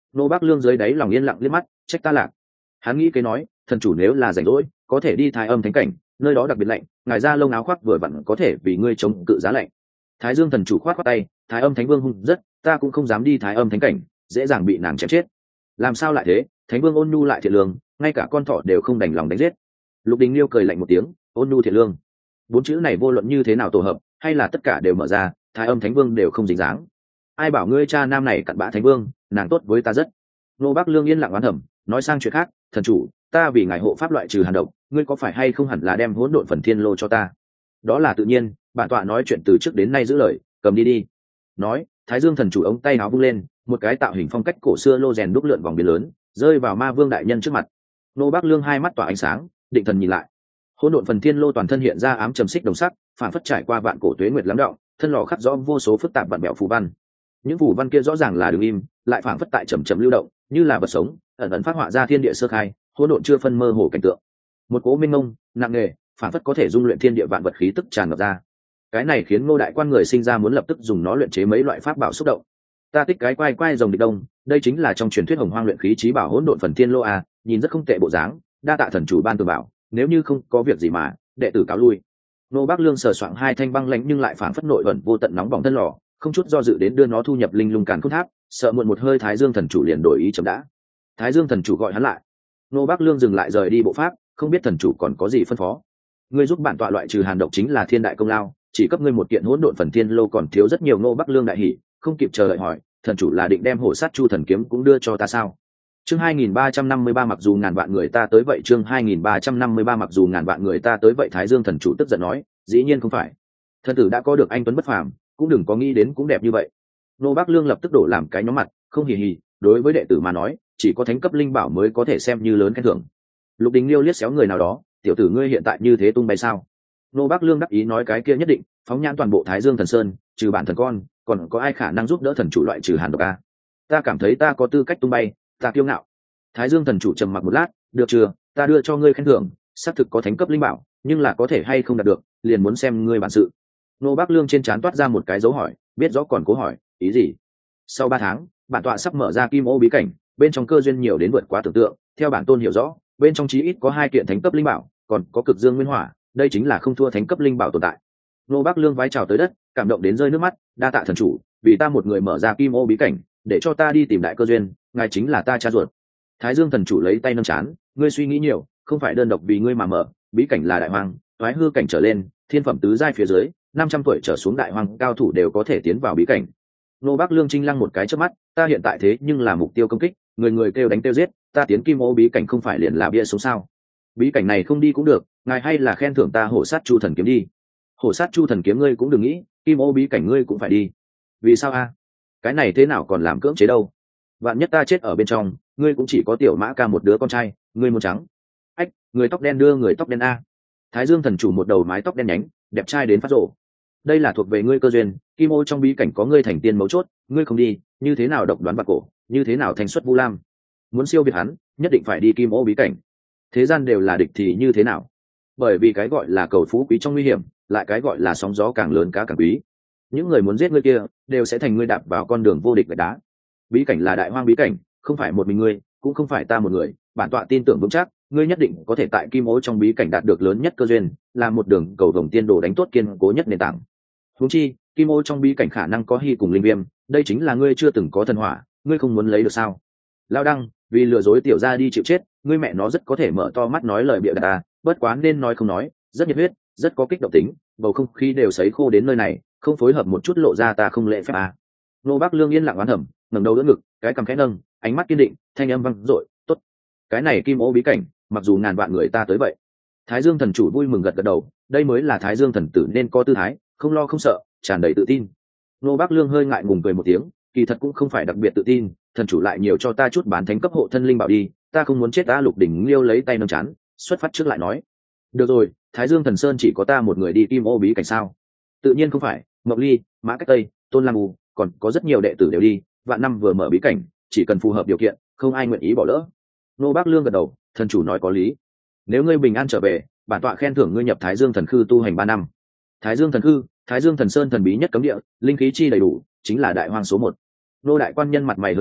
Nô Bác Lương dưới đáy lòng yên lặng liếc mắt, trách ta lạc. Hắn nghĩ cái nói, thần chủ nếu là rảnh rỗi, có thể đi Thái Âm thánh cảnh, nơi đó đặc biệt lạnh, ngài ra lông áo khoác vừa vặn có thể vì ngươi chống cự giá lạnh. Thái Dương thần chủ khoát khoát tay, Thái Âm thánh vương hung rất, ta cũng không dám đi Thái Âm thánh cảnh, dễ dàng bị nàng chém chết. Làm sao lại thế? Thánh vương ôn nhu lại thiện lương, ngay cả con thỏ đều không đành lòng đánh giết. Lục Đình Liêu cười lạnh một tiếng, ôn nhu thiện lương, bốn chữ này vô luận như thế nào tổ hợp, hay là tất cả đều mở ra, Thái Âm thánh vương đều không dính dáng. Ai bảo ngươi cha nam này cặn bã thánh vương, nàng tốt với ta rất. Nô Bác Lương yên lặng oán thầm, nói sang chuyện khác, thần chủ, ta vì ngài hộ pháp loại trừ hàn độc, ngươi có phải hay không hẳn là đem hỗn độn phần thiên lô cho ta? Đó là tự nhiên, bản tọa nói chuyện từ trước đến nay giữ lời, cầm đi đi. Nói, Thái Dương thần chủ ống tay áo vung lên, một cái tạo hình phong cách cổ xưa lô rèn đúc lượn vòng biển lớn, rơi vào Ma Vương đại nhân trước mặt. Nô Bác Lương hai mắt tỏa ánh sáng, định thần nhìn lại. Hỗn độn phần thiên lô toàn thân hiện ra ám trầm xích đồng sắc, phản phất trải qua vạn cổ tuế nguyệt lắng đọng, thân lò khắc rõ vô số phức tạp vạn bẹo phù văn. Những phù văn kia rõ ràng là đứng im, lại phản phất tại chậm chậm lưu động, như là vật sống, ẩn ẩn phát họa ra thiên địa sơ khai, hỗn độn chưa phân mơ hồ cảnh tượng. Một cỗ minh mông, nặng nề, phản phất có thể dung luyện thiên địa vạn vật khí tức tràn ngập ra. Cái này khiến Ngô đại quan người sinh ra muốn lập tức dùng nó luyện chế mấy loại pháp bảo xúc động. Ta tích cái quay quay rồng địch đông, đây chính là trong truyền thuyết hồng hoang luyện khí chí bảo hỗn độn phần thiên lô a, nhìn rất không tệ bộ dáng, đa tạ thần chủ ban tường bảo, nếu như không có việc gì mà, đệ tử cáo lui. Nô Bác Lương sờ soạng hai thanh băng lãnh nhưng lại phản phất nội ẩn vô tận nóng bỏng thân lò, không chút do dự đến đưa nó thu nhập linh lung càn khôn tháp, sợ muộn một hơi Thái Dương thần chủ liền đổi ý chậm đã. Thái Dương thần chủ gọi hắn lại. Nô Bác Lương dừng lại rời đi bộ pháp, không biết thần chủ còn có gì phân phó. Ngươi giúp bản tọa loại trừ hàn độc chính là thiên đại công lao, chỉ cấp ngươi một kiện hỗn độn phần thiên lô còn thiếu rất nhiều. Nô Bác Lương đại hỉ, không kịp chờ đợi hỏi, thần chủ là định đem hổ sát chu thần kiếm cũng đưa cho ta sao? Chương hai nghìn ba trăm năm mươi ba mặc dù ngàn vạn người ta tới vậy, chương hai nghìn ba trăm năm mươi ba mặc dù ngàn vạn người ta tới vậy. Thái Dương thần chủ tức giận nói, dĩ nhiên không phải. Thần tử đã có được anh tuấn bất phàm, cũng đừng có nghĩ đến cũng đẹp như vậy. Nô Bác Lương lập tức đổ làm cái nhóm mặt, không hì hì, đối với đệ tử mà nói, chỉ có thánh cấp linh bảo mới có thể xem như lớn khen thưởng. Lục Đình Liêu liếc xéo người nào đó, tiểu tử ngươi hiện tại như thế tung bay sao? Nô Bác Lương đắc ý nói, cái kia nhất định, phóng nhãn toàn bộ Thái Dương thần sơn, trừ bản thần con, còn có ai khả năng giúp đỡ thần chủ loại trừ hàn độc a? Ta cảm thấy ta có tư cách tung bay, ta kiêu ngạo. Thái Dương thần chủ trầm mặc một lát, được chưa, ta đưa cho ngươi khen thưởng, xác thực có thánh cấp linh bảo, nhưng là có thể hay không đạt được, liền muốn xem ngươi bản sự. Nô Bác Lương trên trán toát ra một cái dấu hỏi, biết rõ còn cố hỏi, ý gì? Sau ba tháng, bản tọa sắp mở ra Kim Ô bí cảnh, bên trong cơ duyên nhiều đến vượt quá tưởng tượng, theo bản tôn hiểu rõ, bên trong chí ít có hai kiện thánh cấp linh bảo, còn có cực dương nguyên hỏa, đây chính là không thua thánh cấp linh bảo tồn tại. Nô Bác Lương vái chào tới đất, cảm động đến rơi nước mắt, đa tạ thần chủ, vì ta một người mở ra Kim Ô bí cảnh, để cho ta đi tìm đại cơ duyên, ngài chính là ta cha ruột. Thái Dương thần chủ lấy tay nâng chán, ngươi suy nghĩ nhiều, không phải đơn độc vì ngươi mà mở, bí cảnh là đại hoang, toái hư cảnh trở lên, thiên phẩm tứ giai phía dưới, năm trăm tuổi trở xuống đại hoang cao thủ đều có thể tiến vào bí cảnh. Nô Bác Lương chinh lăng một cái chớp mắt, ta hiện tại thế nhưng là mục tiêu công kích, người người kêu đánh kêu giết, ta tiến Kim Ô bí cảnh không phải liền là bia sống sao? Bí cảnh này không đi cũng được, ngài hay là khen thưởng ta hổ sát chu thần kiếm đi. Hổ sát chu thần kiếm ngươi cũng đừng nghĩ, Kim Ô bí cảnh ngươi cũng phải đi. Vì sao a? Cái này thế nào còn làm cưỡng chế đâu? Vạn nhất ta chết ở bên trong, ngươi cũng chỉ có tiểu Mã Ca một đứa con trai, ngươi muốn trắng. Ách, người tóc đen đưa người tóc đen a. Thái Dương thần chủ một đầu mái tóc đen nhánh, đẹp trai đến phát rộ. Đây là thuộc về ngươi cơ duyên, Kim Ô trong bí cảnh có ngươi thành tiên mấu chốt, ngươi không đi, như thế nào độc đoán bạc cổ, như thế nào thành xuất Vu Lam? Muốn siêu việt hắn, nhất định phải đi Kim Ô bí cảnh. Thế gian đều là địch thì như thế nào? Bởi vì cái gọi là cầu phú quý trong nguy hiểm, lại cái gọi là sóng gió càng lớn cá càng quý. Những người muốn giết ngươi kia, đều sẽ thành ngươi đạp vào con đường vô địch gạch đá. Bí cảnh là đại hoang bí cảnh, không phải một mình ngươi, cũng không phải ta một người, bản tọa tin tưởng vững chắc, ngươi nhất định có thể tại Kim Ô trong bí cảnh đạt được lớn nhất cơ duyên, là một đường cầu vồng tiên đồ đánh tốt kiên cố nhất nền tảng. Huống chi, Kim Ô trong bí cảnh khả năng có Hy cùng Linh Viêm, đây chính là ngươi chưa từng có thần hỏa, ngươi không muốn lấy được sao? Lao Đăng, vì lừa dối tiểu gia đi chịu chết, ngươi mẹ nó rất có thể mở to mắt nói lời bịa đặt ta, bất quá nên nói không nói, rất nhiệt huyết, rất có kích động tính, bầu không khí đều sấy khô đến nơi này, không phối hợp một chút lộ ra ta không lễ phép à. Nô Bác Lương yên lặng oán thầm, ngẩng đầu đỡ ngực, cái cằm khẽ nâng, ánh mắt kiên định, thanh âm vang dội, tốt. Cái này Kim Ô bí cảnh, mặc dù ngàn vạn người ta tới vậy. Thái Dương thần chủ vui mừng gật gật đầu, đây mới là Thái Dương thần tử nên có tư thái, không lo không sợ, tràn đầy tự tin. Nô Bác Lương hơi ngại ngùng cười một tiếng, kỳ thật cũng không phải đặc biệt tự tin, thần chủ lại nhiều cho ta chút bán thánh cấp hộ thân linh bảo đi, ta không muốn chết. Ta Lục Đỉnh Liêu lấy tay nâng chán, xuất phát trước lại nói, được rồi, Thái Dương thần sơn chỉ có ta một người đi Kim Ô bí cảnh sao? Tự nhiên không phải, Mộc Ly, Mã Cách Tây, Tôn Lam U, còn có rất nhiều đệ tử đều đi, vạn năm vừa mở bí cảnh, chỉ cần phù hợp điều kiện, không ai nguyện ý bỏ lỡ. Nô Bác Lương gật đầu, thần chủ nói có lý. Nếu ngươi bình an trở về, bản tọa khen thưởng ngươi nhập Thái Dương thần khư tu hành ba năm. Thái Dương thần khư, Thái Dương thần sơn thần bí nhất cấm địa, linh khí chi đầy đủ, chính là đại hoang số một. Nô đại quan nhân mặt mày hớn hở,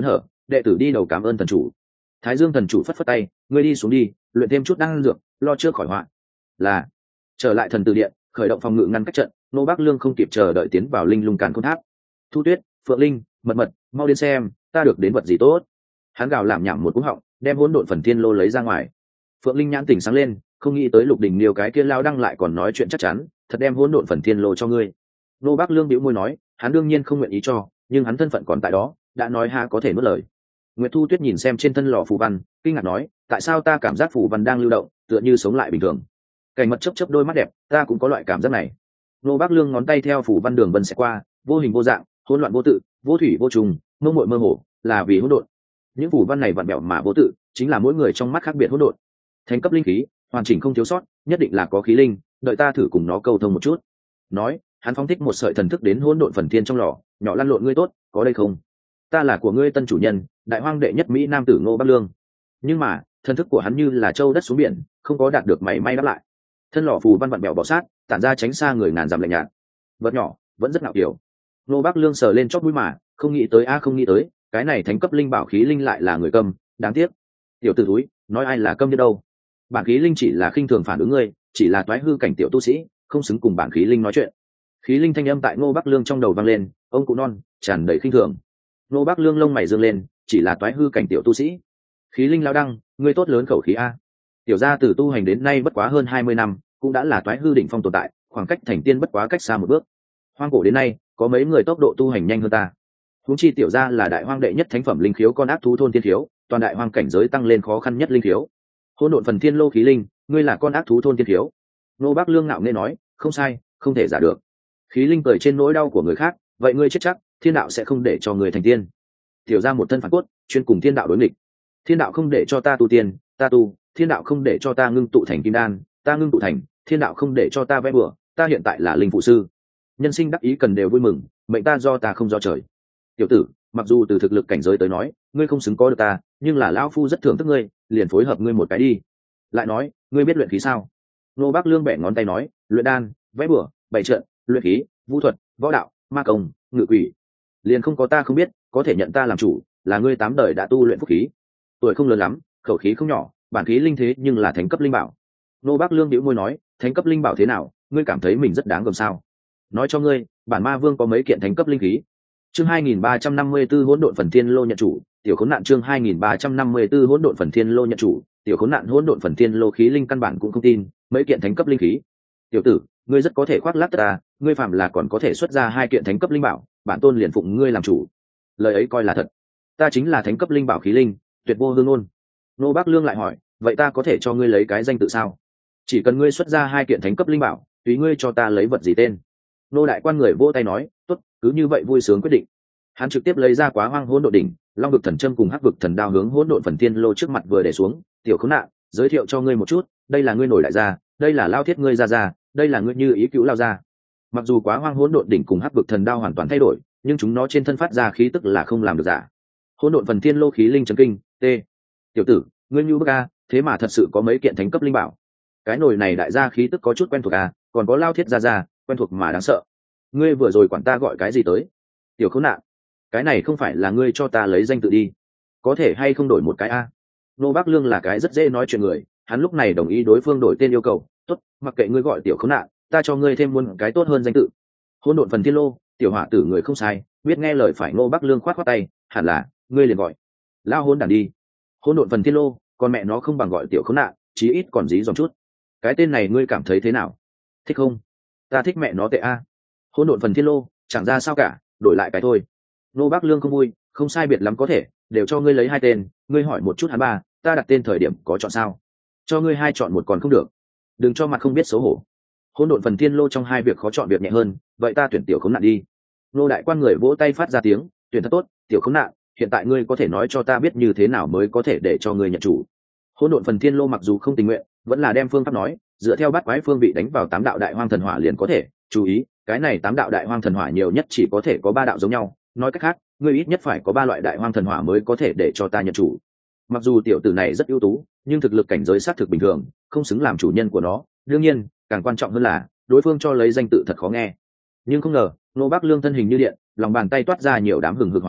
đệ tử đi đầu cảm ơn thần chủ. Thái Dương thần chủ phất phất tay, ngươi đi xuống đi, luyện thêm chút đan dược, lo trước khỏi họa. Là. Trở lại thần tử điện, khởi động phòng ngự ngăn cách trận. Nô Bác Lương không kịp chờ đợi tiến vào linh lung càn khôn tháp. Thu Tuyết, Phượng Linh, Mật Mật, mau đến xem, ta được đến vật gì tốt. Hắn gào làm nhảm một cú họng, đem hỗn độn phần thiên lô lấy ra ngoài. Phượng Linh nhãn tỉnh sáng lên, không nghĩ tới Lục Đình Liêu cái kia lao đăng lại còn nói chuyện chắc chắn, thật đem hỗn độn phần thiên lô cho ngươi. Nô Bác Lương bĩu môi nói, hắn đương nhiên không nguyện ý cho, nhưng hắn thân phận còn tại đó, đã nói ha có thể nuốt lời. Nguyệt Thu Tuyết nhìn xem trên thân lò phù văn, kinh ngạc nói, tại sao ta cảm giác phù văn đang lưu động, tựa như sống lại bình thường. Cảnh Mật chớp chớp đôi mắt đẹp, ta cũng có loại cảm giác này. Nô Bác Lương ngón tay theo phù văn đường vân sẽ qua, vô hình vô dạng, hỗn loạn vô tự, vô thủy vô trùng, mông muội mơ hồ, là vì hỗn độn. Những phù văn này vặn vẹo mà vô tự, chính là mỗi người trong mắt khác biệt hỗn độn. Thành cấp linh khí, hoàn chỉnh không thiếu sót, nhất định là có khí linh, đợi ta thử cùng nó câu thông một chút. Nói, hắn phóng thích một sợi thần thức đến hỗn độn phần thiên trong lò, nhỏ lăn lộn ngươi tốt, có đây không? Ta là của ngươi tân chủ nhân, đại hoang đệ nhất mỹ nam tử Ngô Bác Lương. Nhưng mà, thần thức của hắn như là châu đất xuống biển, không có đạt được mảy may đáp lại. Thân lò phù văn vặn bẹo bọ sát, tản ra tránh xa người ngàn dặm lạnh nhạt. Vật nhỏ, vẫn rất ngạo kiểu. Ngô Bác Lương sờ lên chóp mũi mà, không nghĩ tới a không nghĩ tới, cái này thánh cấp linh bảo khí linh lại là người câm, đáng tiếc. Tiểu tử túi, nói ai là câm như đâu? Bản khí linh chỉ là khinh thường phản ứng ngươi, chỉ là toái hư cảnh tiểu tu sĩ, không xứng cùng bản khí linh nói chuyện. Khí linh thanh âm tại Ngô Bác Lương trong đầu vang lên, ông cụ non, tràn đầy khinh thường. Ngô Bác Lương lông mày dương lên, chỉ là toái hư cảnh tiểu tu sĩ. Khí linh lao đăng, ngươi tốt lớn khẩu khí a. Tiểu gia từ tu hành đến nay bất quá hơn hai mươi năm, cũng đã là toái hư đỉnh phong tồn tại, khoảng cách thành tiên bất quá cách xa một bước. Hoang cổ đến nay, có mấy người tốc độ tu hành nhanh hơn ta. Huống chi tiểu gia là đại hoang đệ nhất thánh phẩm linh khiếu con ác thú thôn thiên khiếu, toàn đại hoang cảnh giới tăng lên khó khăn nhất linh khiếu. Hỗn độn phần thiên lô khí linh, ngươi là con ác thú thôn thiên khiếu. Nô Bác Lương ngạo nghễ nói, không sai, không thể giả được. Khí linh cười trên nỗi đau của người khác, vậy ngươi chết chắc, thiên đạo sẽ không để cho người thành tiên. Tiểu gia một thân phản cốt, chuyên cùng thiên đạo đối nghịch. Thiên đạo không để cho ta tu tiên, ta tu, thiên đạo không để cho ta ngưng tụ thành kim đan, ta ngưng tụ thành, thiên đạo không để cho ta vẽ bừa, ta hiện tại là linh phụ sư. Nhân sinh đắc ý cần đều vui mừng, mệnh ta do ta không do trời. Tiểu tử, mặc dù từ thực lực cảnh giới tới nói, ngươi không xứng có được ta, nhưng là lão phu rất thưởng thức ngươi, liền phối hợp ngươi một cái đi. Lại nói, ngươi biết luyện khí sao? Nô Bác Lương bẻ ngón tay nói, luyện đan, vẽ bừa, bày trận, luyện khí, vũ thuật, võ đạo, ma công, ngự quỷ, liền không có ta không biết, có thể nhận ta làm chủ, là ngươi tám đời đã tu luyện phúc khí. Tuổi không lớn lắm, khẩu khí không nhỏ, bản khí linh thế nhưng là thánh cấp linh bảo. Nô Bác Lương bĩu môi nói, thánh cấp linh bảo thế nào, ngươi cảm thấy mình rất đáng gờm sao? Nói cho ngươi, bản ma vương có mấy kiện thánh cấp linh khí. Chương hai nghìn ba trăm năm mươi 354 hỗn độn phần thiên lô nhận chủ, tiểu khốn nạn chương hai nghìn ba trăm năm mươi 354 hỗn độn phần thiên lô nhận chủ, tiểu khốn nạn hỗn độn phần thiên lô khí linh căn bản cũng không tin, mấy kiện thánh cấp linh khí. Tiểu tử, ngươi rất có thể khoác lác ta, ngươi phạm là còn có thể xuất ra hai kiện thánh cấp linh bảo, bản tôn liền phụng ngươi làm chủ. Lời ấy coi là thật. Ta chính là thánh cấp linh bảo khí linh, tuyệt vô hương ngôn. Nô Bác Lương lại hỏi, vậy ta có thể cho ngươi lấy cái danh tự sao? Chỉ cần ngươi xuất ra hai kiện thánh cấp linh bảo, tùy ngươi cho ta lấy vật gì tên. Nô đại quan người vỗ tay nói, tốt, cứ như vậy vui sướng quyết định. Hắn trực tiếp lấy ra Quá Hoang hỗn độn đỉnh, Long vực thần châm cùng Hắc vực thần đao hướng hỗn độn phần thiên lô trước mặt vừa để xuống. Tiểu khốn nạn, giới thiệu cho ngươi một chút, đây là ngươi nổi đại gia, đây là lao thiết ngươi ra ra, đây là ngươi như ý cứu lao gia. Mặc dù Quá Hoang hỗn độn đỉnh cùng Hắc vực thần đao hoàn toàn thay đổi, nhưng chúng nó trên thân phát ra khí tức là không làm được giả. Hỗn độn phần thiên lô khí linh chấn kinh, t. Tiểu tử, ngươi như bức a, thế mà thật sự có mấy kiện thánh cấp linh bảo. Cái nồi này đại gia khí tức có chút quen thuộc à, còn có lao thiết ra ra, quen thuộc mà đáng sợ. Ngươi vừa rồi quản ta gọi cái gì tới? Tiểu khốn nạn, cái này không phải là ngươi cho ta lấy danh tự đi, có thể hay không đổi một cái a? Nô Bác Lương là cái rất dễ nói chuyện người, hắn lúc này đồng ý đối phương đổi tên yêu cầu, tốt, mặc kệ ngươi gọi tiểu khốn nạn, ta cho ngươi thêm một cái tốt hơn danh tự. Hỗn độn phần thiên lô, tiểu hỏa tử người không sai, biết nghe lời phải. Nô Bác Lương khoát khoát tay, hẳn là ngươi liền gọi lao hỗn đản đi. Hỗn độn phần thiên lô, còn mẹ nó không bằng gọi tiểu khốn nạn, chí ít còn dí dòm chút. Cái tên này ngươi cảm thấy thế nào? Thích không? Ta thích mẹ nó tệ a. Hỗn độn phần thiên lô, chẳng ra sao cả, đổi lại cái thôi. Nô Bác Lương không vui, không sai biệt lắm có thể, đều cho ngươi lấy hai tên, ngươi hỏi một chút hắn ba, ta đặt tên thời điểm có chọn sao? Cho ngươi hai chọn một còn không được. Đừng cho mặt không biết xấu hổ. Hỗn độn phần thiên lô trong hai việc khó chọn việc nhẹ hơn, vậy ta tuyển tiểu khốn nạn đi. Nô đại quan người vỗ tay phát ra tiếng, tuyển thật tốt, tiểu khốn nạn, hiện tại ngươi có thể nói cho ta biết như thế nào mới có thể để cho ngươi nhận chủ. Hỗn độn phần thiên lô mặc dù không tình nguyện, vẫn là đem phương pháp nói, dựa theo bát quái phương vị đánh vào tám đạo đại hoang thần hỏa liền có thể. Chú ý, cái này tám đạo đại hoang thần hỏa nhiều nhất chỉ có thể có ba đạo giống nhau, nói cách khác, ngươi ít nhất phải có ba loại đại hoang thần hỏa mới có thể để cho ta nhận chủ. Mặc dù tiểu tử này rất ưu tú, nhưng thực lực cảnh giới xác thực bình thường, không xứng làm chủ nhân của nó. Đương nhiên, càng quan trọng hơn là đối phương cho lấy danh tự thật khó nghe. Nhưng không ngờ, Nô Bác Lương thân hình như điện, lòng bàn tay toát ra nhiều đám hừng hực hỏa diễm,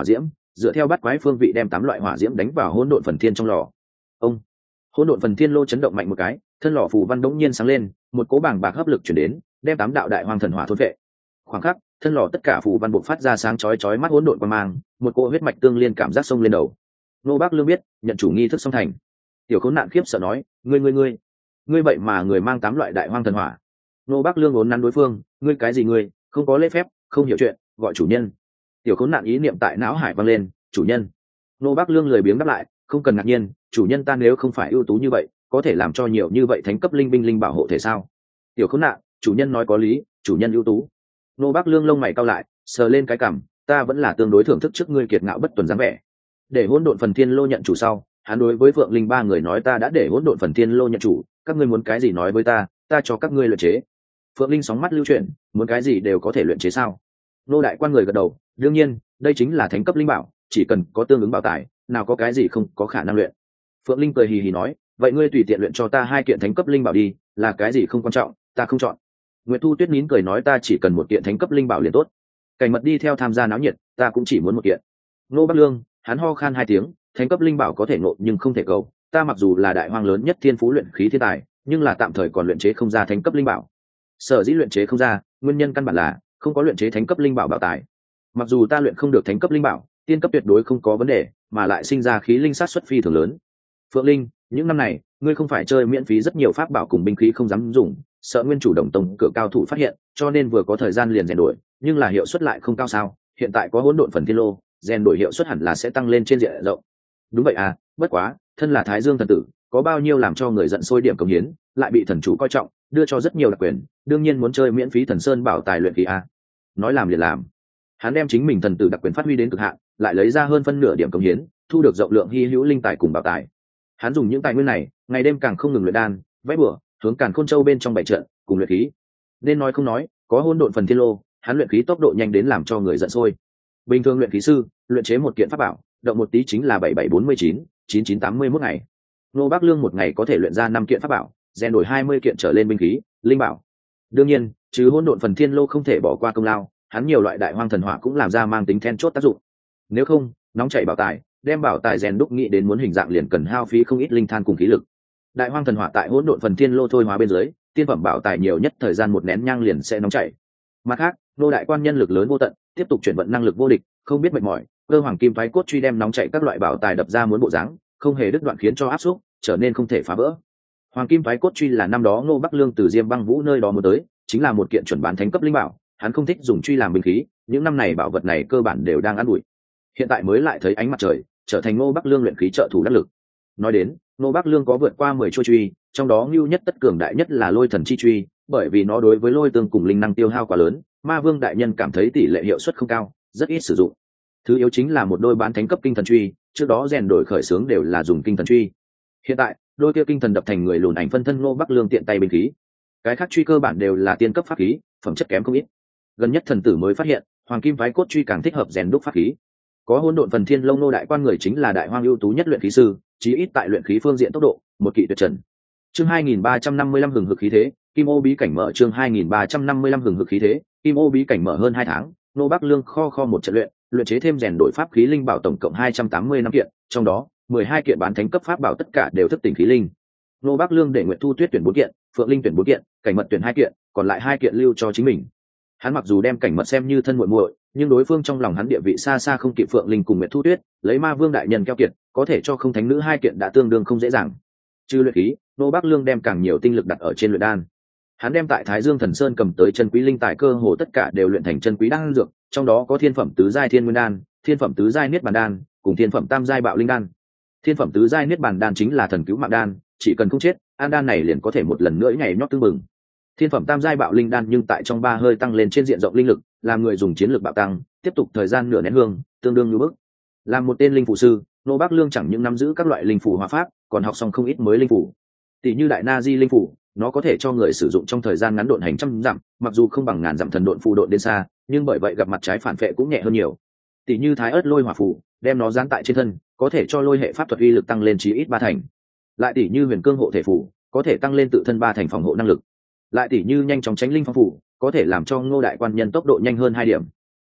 dựa theo bắt quái phương vị đem tám loại hỏa diễm đánh vào hỗn độn phần thiên trong lò. Ông hỗn độn phần thiên lô chấn động mạnh một cái, thân lò phù văn đống nhiên sáng lên, một cỗ bàng bạc hấp lực chuyển đến, đem tám đạo đại hoang thần hỏa thôn vệ. Khoảng khắc, thân lò tất cả phù văn bộc phát ra sáng chói chói mắt hỗn độn quang mang, một cỗ huyết mạch tương liên cảm giác sông lên đầu. Nô Bác Lương biết, nhận chủ nghi thức xong thành. Tiểu Khốn Nạn khiếp sợ nói, ngươi ngươi ngươi, ngươi vậy mà người mang tám loại đại hoang thần hỏa. Nô Bác Lương ốn nắn đối phương, ngươi cái gì ngươi, không có lễ phép, không hiểu chuyện, gọi chủ nhân. Tiểu Khốn Nạn ý niệm tại não hải vang lên, chủ nhân. Nô Bác Lương lười biếng đáp lại, không cần ngạc nhiên, chủ nhân ta nếu không phải ưu tú như vậy, có thể làm cho nhiều như vậy thánh cấp linh binh linh bảo hộ thể sao? Tiểu Khốn Nạn, chủ nhân nói có lý, chủ nhân ưu tú. Nô Bác Lương lông mày cau lại, sờ lên cái cằm, ta vẫn là tương đối thưởng thức trước ngươi kiệt ngạo bất tuần dáng vẻ. Để hỗn độn phần thiên lô nhận chủ sau, hắn đối với Phượng Linh ba người nói ta đã để hỗn độn phần thiên lô nhận chủ, các ngươi muốn cái gì nói với ta, ta cho các ngươi luyện chế. Phượng Linh sóng mắt lưu chuyển, muốn cái gì đều có thể luyện chế sao? Nô đại quan người gật đầu, đương nhiên, đây chính là thánh cấp linh bảo, chỉ cần có tương ứng bảo tài, nào có cái gì không có khả năng luyện. Phượng Linh cười hì hì nói, vậy ngươi tùy tiện luyện cho ta hai kiện thánh cấp linh bảo đi, là cái gì không quan trọng, ta không chọn. Nguyệt Thu Tuyết nín cười nói ta chỉ cần một kiện thánh cấp linh bảo liền tốt. Cảnh Mật đi theo tham gia náo nhiệt, ta cũng chỉ muốn một kiện. Nô Bắc Lương, hắn ho khan hai tiếng, thánh cấp linh bảo có thể ngộ nhưng không thể cầu, ta mặc dù là đại hoang lớn nhất thiên phú luyện khí thiên tài, nhưng là tạm thời còn luyện chế không ra thánh cấp linh bảo. Sở dĩ luyện chế không ra, nguyên nhân căn bản là không có luyện chế thánh cấp linh bảo bảo tài. Mặc dù ta luyện không được thánh cấp linh bảo, tiên cấp tuyệt đối không có vấn đề, mà lại sinh ra khí linh sát xuất phi thường lớn. Phượng Linh, những năm này, ngươi không phải chơi miễn phí rất nhiều pháp bảo cùng binh khí không dám dùng, sợ nguyên chủ đồng tông cửa cao thủ phát hiện, cho nên vừa có thời gian liền rèn đổi, nhưng là hiệu suất lại không cao sao? Hiện tại có hỗn độn phần thiên lô, rèn đổi hiệu suất hẳn là sẽ tăng lên trên diện rộng. Đúng vậy à, bất quá, thân là Thái Dương thần tử, có bao nhiêu làm cho người giận sôi điểm cống hiến, lại bị thần chủ coi trọng, đưa cho rất nhiều đặc quyền, đương nhiên muốn chơi miễn phí thần sơn bảo tài luyện khí a. Nói làm liền làm. Hắn đem chính mình thần tử đặc quyền phát huy đến cực hạn, lại lấy ra hơn phân nửa điểm cống hiến, thu được rộng lượng hy hữu linh tài cùng bảo tài. Hắn dùng những tài nguyên này, ngày đêm càng không ngừng luyện đan, vẽ bừa, hướng Càn Khôn Châu bên trong bảy trận, cùng luyện khí. Nên nói không nói, có hỗn độn phần thiên lô, hắn luyện khí tốc độ nhanh đến làm cho người giận sôi. Bình thường luyện khí sư, luyện chế một kiện pháp bảo, động một tí chính là bảy bảy bốn mươi chín, chín chín tám mươi mốt ngày. Nô Bác Lương một ngày có thể luyện ra năm kiện pháp bảo, rèn đổi hai mươi kiện trở lên binh khí, linh bảo. Đương nhiên, chứ hỗn độn phần thiên lô không thể bỏ qua công lao, hắn nhiều loại đại hoang thần hỏa cũng làm ra mang tính then chốt tác dụng. Nếu không, nóng chảy bảo tài, đem bảo tài rèn đúc nghĩ đến muốn hình dạng liền cần hao phí không ít linh than cùng khí lực. Đại hoang thần hỏa tại hỗn độn phần thiên lô thôi hóa bên dưới, tiên phẩm bảo tài nhiều nhất thời gian một nén nhang liền sẽ nóng chảy. Mặt khác, nô đại quan nhân lực lớn vô tận, tiếp tục chuyển vận năng lực vô địch, không biết mệt mỏi, cơ hoàng kim phái cốt truy đem nóng chảy các loại bảo tài đập ra muốn bộ dáng, không hề đứt đoạn khiến cho áp xúc, trở nên không thể phá vỡ. Hoàng kim phái cốt truy là năm đó Ngô Bắc Lương từ Diêm Băng Vũ nơi đó mua tới, chính là một kiện chuẩn bán thánh cấp linh bảo, hắn không thích dùng truy làm binh khí, những năm này bảo vật này cơ bản đều đang ăn bụi. Hiện tại mới lại thấy ánh mặt trời, trở thành Ngô Bắc Lương luyện khí trợ thủ đắc lực. Nói đến, Ngô Bắc Lương có vượt qua mười chuôi truy, trong đó ưu nhất tất cường đại nhất là Lôi Thần chi truy, bởi vì nó đối với lôi tương cùng linh năng tiêu hao quá lớn, Ma Vương đại nhân cảm thấy tỷ lệ hiệu suất không cao, rất ít sử dụng. Thứ yếu chính là một đôi bán thánh cấp kinh thần truy, trước đó rèn đổi khởi xướng đều là dùng kinh thần truy. Hiện tại, đôi kia kinh thần đập thành người lùn ảnh phân thân Ngô Bắc Lương tiện tay binh khí. Cái khác truy cơ bản đều là tiên cấp pháp khí, phẩm chất kém không ít. Gần nhất thần tử mới phát hiện, hoàng kim phái cốt truy càng thích hợp rèn đúc pháp khí. Có hỗn độn phần thiên lông nô đại quan người chính là đại hoang ưu tú nhất luyện khí sư, chí ít tại luyện khí phương diện tốc độ, một kỵ tuyệt trần. Chương hai nghìn ba trăm năm mươi lăm hừng hực khí thế, Kim Ô bí cảnh mở chương hai nghìn ba trăm năm mươi lăm hừng hực khí thế, Kim Ô bí cảnh mở hơn hai tháng, Ngô Bắc Lương kho kho một trận luyện, luyện chế thêm rèn đổi pháp khí linh bảo tổng cộng hai trăm tám mươi năm kiện, trong đó mười hai kiện bán thánh cấp pháp bảo tất cả đều thức tỉnh khí linh. Ngô Bắc Lương để Nguyệt Thu Tuyết tuyển bốn kiện, Phượng Linh tuyển bốn kiện, Cảnh Mật tuyển hai kiện, còn lại hai kiện lưu cho chính mình. Hắn mặc dù đem Cảnh Mật xem như thân muội muội, nhưng đối phương trong lòng hắn địa vị xa xa không kịp Phượng Linh cùng Nguyệt Thu Tuyết, lấy Ma Vương đại nhân keo kiệt, có thể cho không thánh nữ hai kiện đã tương đương không dễ dàng. Trừ luyện khí, Ngô Bắc Lương đem càng nhiều tinh lực đặt ở trên luyện đan. Hắn đem tại Thái Dương Thần Sơn cầm tới chân quý linh tài cơ hồ tất cả đều luyện thành chân quý đan dược, trong đó có thiên phẩm tứ giai thiên nguyên đan, thiên phẩm tứ giai niết bàn đan, cùng thiên phẩm tam giai bạo linh đan. Thiên phẩm tứ giai niết bàn đan chính là thần cứu mạng đan, chỉ cần không chết, an đan này liền có thể một lần nữa nhảy nhót tương mừng. Thiên phẩm tam giai bạo linh đan nhưng tại trong ba hơi tăng lên trên diện rộng linh lực, làm người dùng chiến lược bạo tăng, tiếp tục thời gian nửa nén hương, tương đương như bước. Làm một tên linh phù sư, Ngô Bắc Lương chẳng những nắm giữ các loại linh phù hóa pháp, còn học xong không ít mới linh phù. Tỷ như đại na di linh phù, nó có thể cho người sử dụng trong thời gian ngắn độn hành trăm dặm, mặc dù không bằng ngàn dặm thần độn phù độn đến xa, nhưng bởi vậy gặp mặt trái phản phệ cũng nhẹ hơn nhiều. Tỷ như thái ớt lôi hỏa phù, đem nó dán tại trên thân, có thể cho lôi hệ pháp thuật uy lực tăng lên chí ít ba thành. Lại tỷ như huyền cương hộ thể phù, có thể tăng lên tự thân ba thành phòng hộ năng lực. Lại tỷ như nhanh chóng tránh linh phong phù, có thể làm cho Ngô đại quan nhân tốc độ nhanh hơn hai điểm.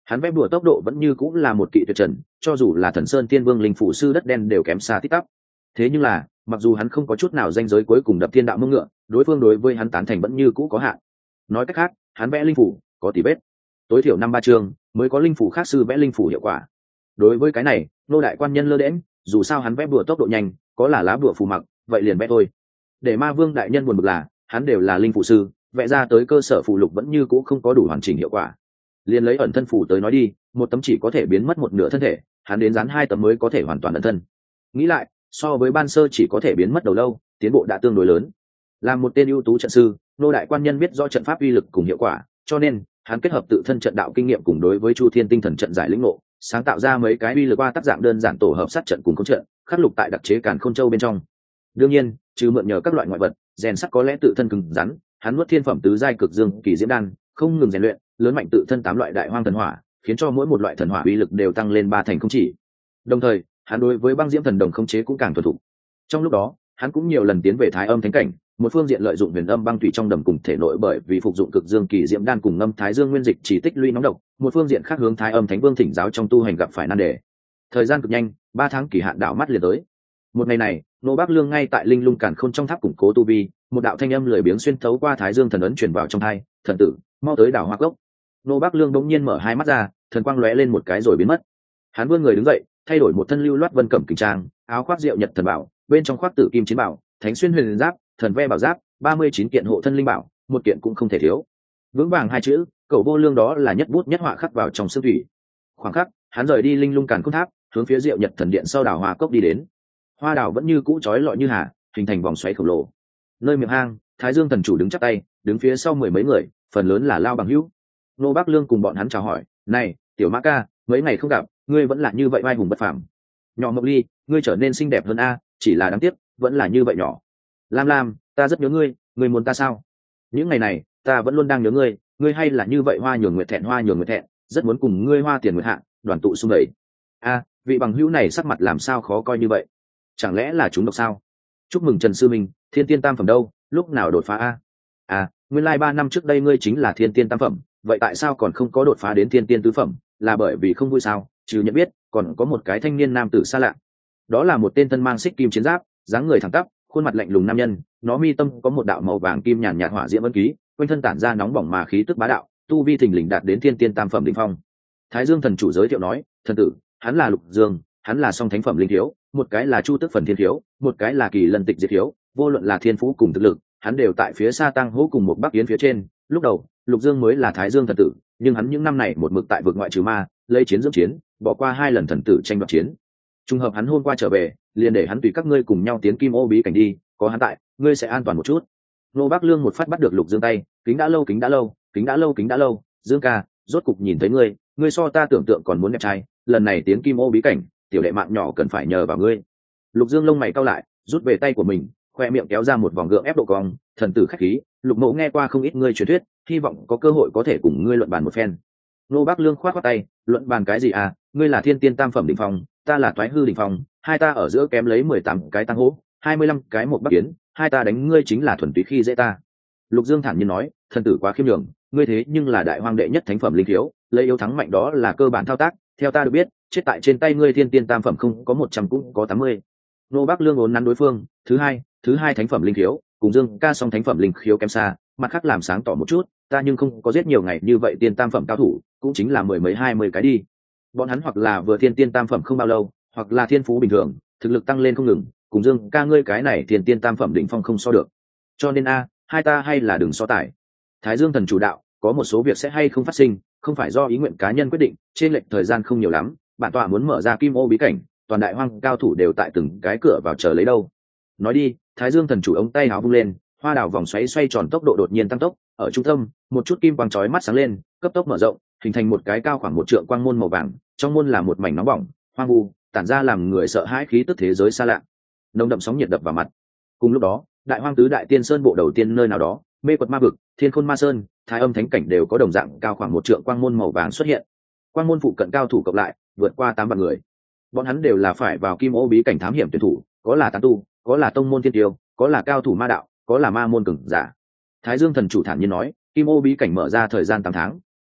Hắn vẽ bùa tốc độ vẫn như cũng là một kỵ tuyệt trần, cho dù là Thần Sơn Tiên Vương linh phủ sư đất đen đều kém xa tít tắp. Thế nhưng là, mặc dù hắn không có chút nào danh giới cuối cùng đập thiên đạo mông ngựa, đối phương đối với hắn tán thành vẫn như cũ có hạn. Nói cách khác, hắn vẽ linh phủ có tỷ vết, tối thiểu năm ba chương mới có linh phủ khác sư vẽ linh phủ hiệu quả. Đối với cái này, nô đại quan nhân lơ đễnh, dù sao hắn vẽ bùa tốc độ nhanh, có là lá bùa phù mặc, vậy liền vẽ thôi. Để Ma Vương đại nhân buồn bực là, hắn đều là linh phủ sư, vẽ ra tới cơ sở phù lục vẫn như cũ không có đủ hoàn chỉnh hiệu quả. Liên lấy ẩn thân phù tới nói đi, một tấm chỉ có thể biến mất một nửa thân thể, hắn đến dán hai tấm mới có thể hoàn toàn ẩn thân. Nghĩ lại, so với ban sơ chỉ có thể biến mất đầu lâu, tiến bộ đã tương đối lớn. Làm một tên ưu tú trận sư, nô đại quan nhân biết rõ trận pháp uy lực cùng hiệu quả, cho nên hắn kết hợp tự thân trận đạo kinh nghiệm cùng đối với Chu Thiên tinh thần trận giải lĩnh ngộ, sáng tạo ra mấy cái uy lực qua tác dạng đơn giản tổ hợp sát trận cùng công trận, khắc lục tại đặc chế Càn Khôn Châu bên trong. Đương nhiên, trừ mượn nhờ các loại ngoại vật, rèn sắt có lẽ tự thân cứng rắn, hắn nuốt thiên phẩm tứ giai cực dương kỳ diễm đan, không ngừng rèn luyện, lớn mạnh tự thân tám loại đại hoang thần hỏa, khiến cho mỗi một loại thần hỏa uy lực đều tăng lên ba thành không chỉ. Đồng thời, hắn đối với băng diễm thần đồng khống chế cũng càng thuần thục. Trong lúc đó, hắn cũng nhiều lần tiến về Thái Âm Thánh cảnh, một phương diện lợi dụng huyền âm băng thủy trong đầm cùng thể nội bởi vì phục dụng cực dương kỳ diễm đan cùng ngâm Thái Dương nguyên dịch chỉ tích lũy nóng độc, một phương diện khác hướng Thái Âm Thánh Vương thỉnh giáo trong tu hành gặp phải nan đề. Thời gian cực nhanh, ba tháng kỳ hạn đảo mắt liền tới. Một ngày này, nô Bác Lương ngay tại linh lung càn khôn trong tháp củng cố tu vi, một đạo thanh âm lười biếng xuyên thấu qua Thái Dương thần ấn truyền vào trong tai, "Thần tử, mau tới đảo Hoa Cốc." Nô Bác Lương đống nhiên mở hai mắt ra, thần quang lóe lên một cái rồi biến mất. Hắn vươn người đứng dậy, thay đổi một thân lưu loát vân cẩm kình trang, áo khoác diệu nhật thần bảo, bên trong khoác tử kim chiến bảo, thánh xuyên huyền giáp, thần ve bảo giáp, ba mươi chín kiện hộ thân linh bảo, một kiện cũng không thể thiếu. Vững vàng hai chữ, Cẩu Vô Lương đó là nhất bút nhất họa khắc vào trong xương thủy. Khoảng khắc, hắn rời đi linh lung càn khôn tháp, hướng phía diệu nhật thần điện sau đảo Hoa Cốc đi đến. Hoa đảo vẫn như cũ trói lọi như hà, hình thành vòng xoáy khổng lồ. Nơi miệng hang, Thái Dương thần chủ đứng chắp tay, đứng phía sau mười mấy người, phần lớn là lao bằng hữu. Nô Bác Lương cùng bọn hắn chào hỏi, "Này, tiểu Mã ca, mấy ngày không gặp, ngươi vẫn là như vậy vai hùng bất phàm. Nhỏ Mộc Ly, ngươi trở nên xinh đẹp hơn a, chỉ là đáng tiếc, vẫn là như vậy nhỏ. Lam Lam, ta rất nhớ ngươi, ngươi muốn ta sao? Những ngày này, ta vẫn luôn đang nhớ ngươi, ngươi hay là như vậy hoa nhường nguyệt thẹn hoa nhường nguyệt thẹn, rất muốn cùng ngươi hoa tiền nguyệt hạ, đoàn tụ xung đẩy." A, vị bằng hữu này sắc mặt làm sao khó coi như vậy? Chẳng lẽ là chúng độc sao? Chúc mừng Trần sư minh, thiên tiên tam phẩm đâu, lúc nào đột phá a? À, nguyên lai ba năm trước đây ngươi chính là thiên tiên tam phẩm, vậy tại sao còn không có đột phá đến thiên tiên tứ phẩm? Là bởi vì không vui sao? Chứ nhận biết, còn có một cái thanh niên nam tử xa lạ. Đó là một tên thân mang xích kim chiến giáp, dáng người thẳng tắp, khuôn mặt lạnh lùng nam nhân, nó mi tâm có một đạo màu vàng kim nhàn nhạt hỏa diễm ấn ký, quanh thân tản ra nóng bỏng mà khí tức bá đạo, tu vi thình lình đạt đến thiên tiên tam phẩm đỉnh phong. Thái Dương thần chủ giới thiệu nói, "Thần tử, hắn là Lục Dương, hắn là song thánh phẩm linh thiếu, một cái là Chu Tức phần thiên thiếu, một cái là Kỳ Lân tịch diệt thiếu, vô luận là thiên phú cùng thực lực, hắn đều tại phía xa tăng hỗ cùng một Bắc Yến phía trên. Lúc đầu, Lục Dương mới là Thái Dương thần tử, nhưng hắn những năm này một mực tại vực ngoại trừ ma, lấy chiến dưỡng chiến, bỏ qua hai lần thần tử tranh đoạt chiến. Trùng hợp hắn hôm qua trở về, liền để hắn tùy các ngươi cùng nhau tiến Kim Ô bí cảnh đi, có hắn tại, ngươi sẽ an toàn một chút." Nô Bác Lương một phát bắt được Lục Dương tay, "Kính đã lâu, kính đã lâu, kính đã lâu, kính đã lâu, Dương ca, rốt cục nhìn thấy ngươi, ngươi so ta tưởng tượng còn muốn đẹp trai, lần này tiến Kim Ô bí cảnh, tiểu đệ mạng nhỏ cần phải nhờ vào ngươi." Lục Dương lông mày cau lại, rút về tay của mình, khoe miệng kéo ra một vòng gượng ép độ cong, "Thần tử khách khí, Lục mẫu nghe qua không ít ngươi truyền thuyết, hy vọng có cơ hội có thể cùng ngươi luận bàn một phen." Nô Bác Lương khoát khoát tay, "Luận bàn cái gì à, ngươi là thiên tiên tam phẩm đỉnh phong, ta là toái hư đỉnh phong, hai ta ở giữa kém lấy mười tám cái tăng hố, hai mươi lăm cái một Bắc Yến, hai ta đánh ngươi chính là thuần túy khi dễ ta." Lục Dương thản nhiên nói, "Thần tử quá khiêm nhường, ngươi thế nhưng là đại hoang đệ nhất thánh phẩm linh thiếu, lấy yếu thắng mạnh đó là cơ bản thao tác, theo ta được biết, chết tại trên tay ngươi thiên tiên tam phẩm không có một trăm cũng có tám mươi." Nô Bác Lương ốn nắn đối phương, "Thứ hai, thứ hai thánh phẩm linh thiếu, cùng Dương ca song thánh phẩm linh khiếu kém xa, mặt khác làm sáng tỏ một chút, ta nhưng không có giết nhiều ngày như vậy tiên tam phẩm cao thủ, cũng chính là mười mấy hai mươi cái đi. Bọn hắn hoặc là vừa thiên tiên tam phẩm không bao lâu, hoặc là thiên phú bình thường, thực lực tăng lên không ngừng, cùng Dương ca ngươi cái này thiên tiên tam phẩm đỉnh phong không so được. Cho nên a, hai ta hay là đừng so tài. Thái Dương thần chủ đạo, có một số việc sẽ hay không phát sinh, không phải do ý nguyện cá nhân quyết định, trên lệch thời gian không nhiều lắm, bản tọa muốn mở ra Kim Ô bí cảnh, toàn đại hoang cao thủ đều tại từng cái cửa vào chờ lấy đâu." Nói đi, Thái Dương thần chủ ống tay áo vung lên, hoa đảo vòng xoáy xoay tròn tốc độ đột nhiên tăng tốc, ở trung tâm, một chút kim quang chói mắt sáng lên, cấp tốc mở rộng, hình thành một cái cao khoảng một trượng quang môn màu vàng, trong môn là một mảnh nóng bỏng, hoang vu, tản ra làm người sợ hãi khí tức thế giới xa lạ. Nồng đậm sóng nhiệt đập vào mặt. Cùng lúc đó, đại hoang tứ đại tiên sơn bộ đầu tiên nơi nào đó, Mê Quật Ma vực, Thiên Khôn Ma sơn, Thái Âm thánh cảnh đều có đồng dạng cao khoảng một trượng quang môn màu vàng xuất hiện. Quang môn phụ cận cao thủ cộng lại, vượt qua tám vạn người. Bọn hắn đều là phải vào Kim Ô bí cảnh thám hiểm tuyển thủ, có là tán tu, có là tông môn thiên tiêu, có là cao thủ ma đạo, có là ma môn cường giả. Thái Dương thần chủ thản nhiên nói, Kim Ô bí cảnh mở ra thời gian tám tháng,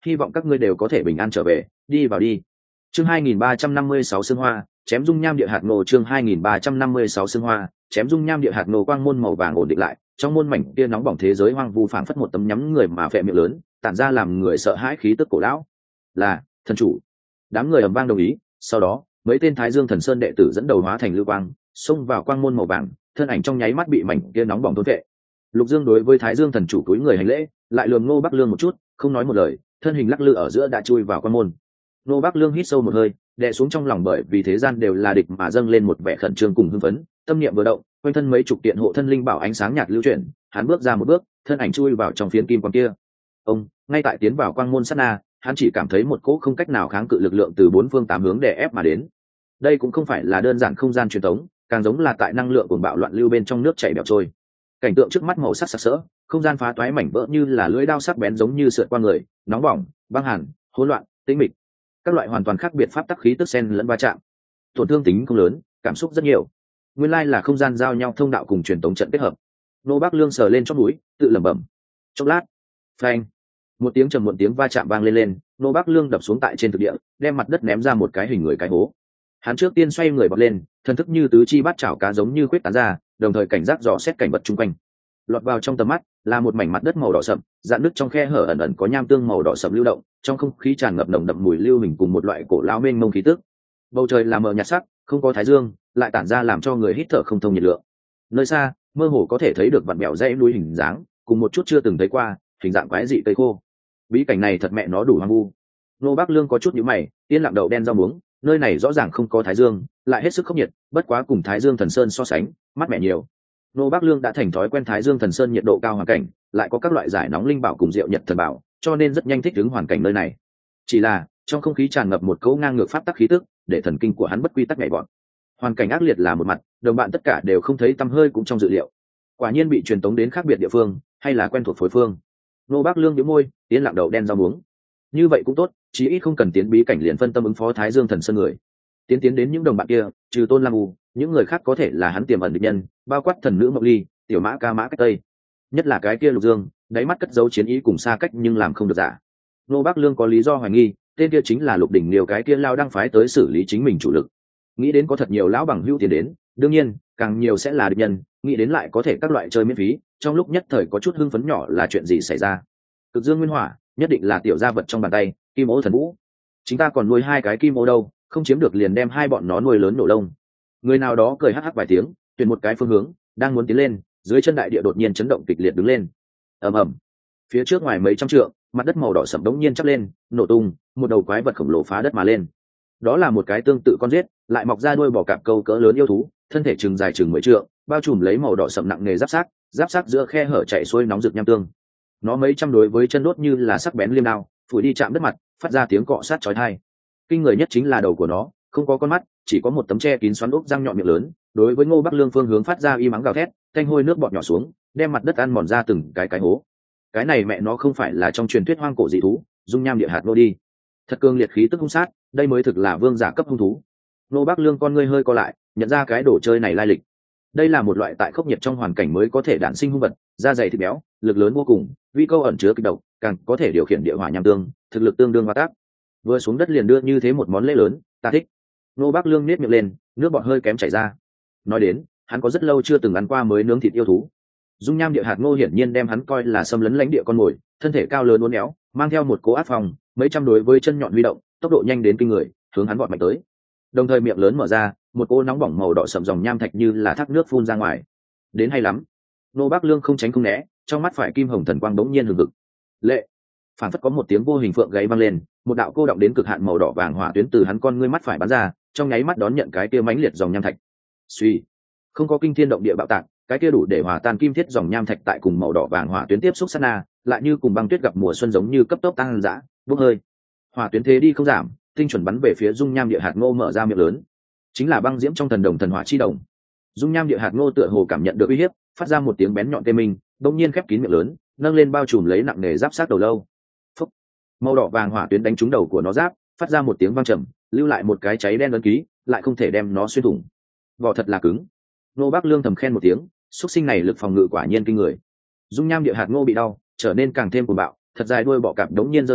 hy vọng các ngươi đều có thể bình an trở về, đi vào đi. Chương hai nghìn ba trăm năm mươi sáu Sương Hoa, chém dung nham địa hạt nổ. Chương hai nghìn ba trăm năm mươi sáu Sương Hoa, chém dung nham địa hạt nổ. Quang môn màu vàng ổn định lại, trong môn mảnh kia nóng bỏng thế giới hoang vu phảng phất một tấm nhắm người mà phệ miệng lớn, tản ra làm người sợ hãi khí tức cổ lão. Là thần chủ. Đám người ầm vang đồng ý, sau đó mấy tên Thái Dương Thần Sơn đệ tử dẫn đầu hóa thành lưu quang, xông vào quang môn màu vàng, thân ảnh trong nháy mắt bị mảnh kia nóng bỏng thôn vệ. Lục Dương đối với Thái Dương thần chủ cúi người hành lễ, lại lườm Ngô Bắc Lương một chút, không nói một lời, thân hình lắc lư ở giữa đã chui vào quang môn. Ngô Bắc Lương hít sâu một hơi, đè xuống trong lòng bởi vì thế gian đều là địch mà dâng lên một vẻ khẩn trương cùng hưng phấn, tâm niệm vừa động, quanh thân mấy chục kiện hộ thân linh bảo ánh sáng nhạt lưu chuyển, hắn bước ra một bước, thân ảnh chui vào trong phiến kim quang kia. Ông, ngay tại tiến vào quang môn sát na, hắn chỉ cảm thấy một cỗ không cách nào kháng cự lực lượng từ bốn phương tám hướng đè ép mà đến. Đây cũng không phải là đơn giản không gian truyền thống, càng giống là tại năng lượng cuồng bạo loạn lưu bên trong nước chảy bèo trôi. Cảnh tượng trước mắt màu sắc sặc sỡ, không gian phá toái mảnh vỡ như là lưỡi dao sắc bén giống như sượt qua người, nóng bỏng, băng hàn, hỗn loạn, tĩnh mịch. Các loại hoàn toàn khác biệt pháp tắc khí tức xen lẫn va chạm. Tổn thương tính không lớn, cảm xúc rất nhiều. Nguyên lai là không gian giao nhau thông đạo cùng truyền tống trận kết hợp. Nô Bác Lương sờ lên chóp mũi, tự lẩm bẩm. Chốc lát, phanh, một tiếng trầm muộn tiếng va chạm vang lên lên, Nô Bác Lương đập xuống tại trên thực địa, đem mặt đất ném ra một cái hình người cái hố. Hắn trước tiên xoay người bật lên, thân thức như tứ chi bát chảo cá giống như khuyết tán ra, đồng thời cảnh giác dò xét cảnh vật chung quanh. Lọt vào trong tầm mắt là một mảnh mặt đất màu đỏ sậm, dạn nứt trong khe hở ẩn ẩn có nham tương màu đỏ sậm lưu động, trong không khí tràn ngập nồng đậm mùi lưu hình cùng một loại cổ lão mênh mông khí tức. Bầu trời là mờ nhạt sắc, không có thái dương, lại tản ra làm cho người hít thở không thông nhiệt lượng. Nơi xa, mơ hồ có thể thấy được vặn bèo dãy núi hình dáng, cùng một chút chưa từng thấy qua, hình dạng quái dị cây khô. Bí cảnh này thật mẹ nó đủ hoang vu. Nô Bác Lương có chút nhíu mày, yên lặng đậu đen rau muống, nơi này rõ ràng không có thái dương, lại hết sức khốc nhiệt, bất quá cùng Thái Dương Thần Sơn so sánh, mát mẻ nhiều. Nô Bác Lương đã thành thói quen Thái Dương Thần Sơn nhiệt độ cao hoàn cảnh, lại có các loại giải nóng linh bảo cùng rượu nhật thần bảo, cho nên rất nhanh thích ứng hoàn cảnh nơi này. Chỉ là, trong không khí tràn ngập một cỗ ngang ngược pháp tắc khí tức, để thần kinh của hắn bất quy tắc nhảy vọt. Hoàn cảnh ác liệt là một mặt, đồng bạn tất cả đều không thấy tăm hơi cũng trong dự liệu. Quả nhiên bị truyền tống đến khác biệt địa phương, hay là quen thuộc phối phương. Nô Bác Lương nhíu môi, tiến lặng đầu đen rau muống. Như vậy cũng tốt, chí ít không cần tiến bí cảnh liền phân tâm ứng phó Thái Dương Thần Sơn người. Tiến tiến đến những đồng bạn kia, trừ Tôn Lam U, những người khác có thể là hắn tiềm ẩn địch nhân, bao quát thần nữ Mộc Ly, tiểu mã ca mã cách tây, nhất là cái kia Lục Dương, đáy mắt cất dấu chiến ý cùng xa cách nhưng làm không được giả. Nô Bác Lương có lý do hoài nghi, tên kia chính là Lục Đỉnh Liêu cái kia lao đăng phái tới xử lý chính mình chủ lực. Nghĩ đến có thật nhiều lão bằng hữu tiền đến, đương nhiên, càng nhiều sẽ là địch nhân, nghĩ đến lại có thể các loại chơi miễn phí, trong lúc nhất thời có chút hưng phấn nhỏ là chuyện gì xảy ra. Cực Dương Nguyên Hỏa, nhất định là tiểu gia vật trong bàn tay, Kim Ô Thần Vũ. Chúng ta còn nuôi hai cái kim ô đâu, không chiếm được liền đem hai bọn nó nuôi lớn nổ lông. Người nào đó cười hắc hắc vài tiếng, tuyển một cái phương hướng, đang muốn tiến lên, dưới chân đại địa đột nhiên chấn động kịch liệt đứng lên. Ầm ầm. Phía trước ngoài mấy trăm trượng, mặt đất màu đỏ sẫm đống nhiên chắp lên, nổ tung, một đầu quái vật khổng lồ phá đất mà lên. Đó là một cái tương tự con giết, lại mọc ra đuôi bò cạp câu cỡ lớn yêu thú, thân thể chừng dài chừng mười trượng, bao trùm lấy màu đỏ sẫm nặng nề giáp xác, giáp xác giữa khe hở chảy xuôi nóng rực nham tương. Nó mấy trăm đối với chân đốt như là sắc bén liêm đao, phủi đi chạm đất mặt, phát ra tiếng cọ sát chói tai. Kinh người nhất chính là đầu của nó, không có con mắt, chỉ có một tấm che kín xoắn ốc răng nhọn miệng lớn, đối với Ngô Bắc Lương phương hướng phát ra y mắng gào thét, thanh hôi nước bọt nhỏ xuống, đem mặt đất ăn mòn ra từng cái cái hố. Cái này mẹ nó không phải là trong truyền thuyết hoang cổ dị thú, dung nham địa hạt nô đi. Thật cương liệt khí tức hung sát, đây mới thực là vương giả cấp hung thú. Ngô Bắc Lương con ngươi hơi co lại, nhận ra cái đồ chơi này lai lịch. Đây là một loại tại khốc nhiệt trong hoàn cảnh mới có thể đản sinh hung vật, da dày thịt béo, lực lớn vô cùng, vi câu ẩn chứa kịch độc, càng có thể điều khiển địa hỏa nham tương, thực lực tương đương hóa tác. Vừa xuống đất liền đưa như thế một món lễ lớn, ta thích. Nô Bác Lương nết miệng lên, nước bọt hơi kém chảy ra. Nói đến, hắn có rất lâu chưa từng ăn qua mới nướng thịt yêu thú. Dung nham địa hạt ngô hiển nhiên đem hắn coi là xâm lấn lãnh địa con mồi, thân thể cao lớn uốn éo, mang theo một cố áp phòng, mấy trăm đối với chân nhọn huy động, tốc độ nhanh đến kinh người, hướng hắn vọt mạnh tới. Đồng thời miệng lớn mở ra, một cỗ nóng bỏng màu đỏ sậm dòng nham thạch như là thác nước phun ra ngoài. Đến hay lắm. Nô Bác Lương không tránh không né, trong mắt phải kim hồng thần quang bỗng nhiên hừng hực. Lệ, phản phất có một tiếng vô hình phượng gáy vang lên, một đạo cô động đến cực hạn màu đỏ vàng hỏa tuyến từ hắn con ngươi mắt phải bắn ra, trong nháy mắt đón nhận cái kia mãnh liệt dòng nham thạch. Suy, không có kinh thiên động địa bạo tạc, cái kia đủ để hòa tan kim thiết dòng nham thạch tại cùng màu đỏ vàng hỏa tuyến tiếp xúc sát na, lại như cùng băng tuyết gặp mùa xuân giống như cấp tốc tăng dã, bốc hơi. Hỏa tuyến thế đi không giảm, tinh chuẩn bắn về phía dung nham địa hạt ngô mở ra miệng lớn, chính là băng diễm trong thần đồng thần hỏa chi đồng. Dung nham địa hạt ngô tựa hồ cảm nhận được uy hiếp, phát ra một tiếng bén nhọn tê minh, đột nhiên khép kín miệng lớn, nâng lên bao trùm lấy nặng nề giáp sát đầu lâu. Phúc. Màu đỏ vàng hỏa tuyến đánh trúng đầu của nó giáp, phát ra một tiếng vang trầm, lưu lại một cái cháy đen ấn ký, lại không thể đem nó xuyên thủng. Vỏ thật là cứng. Nô Bác Lương thầm khen một tiếng, xuất sinh này lực phòng ngự quả nhiên kinh người. Dung nham địa hạt ngô bị đau, trở nên càng thêm cuồng bạo, thật dài đuôi bọ cạp đống nhiên giơ lên,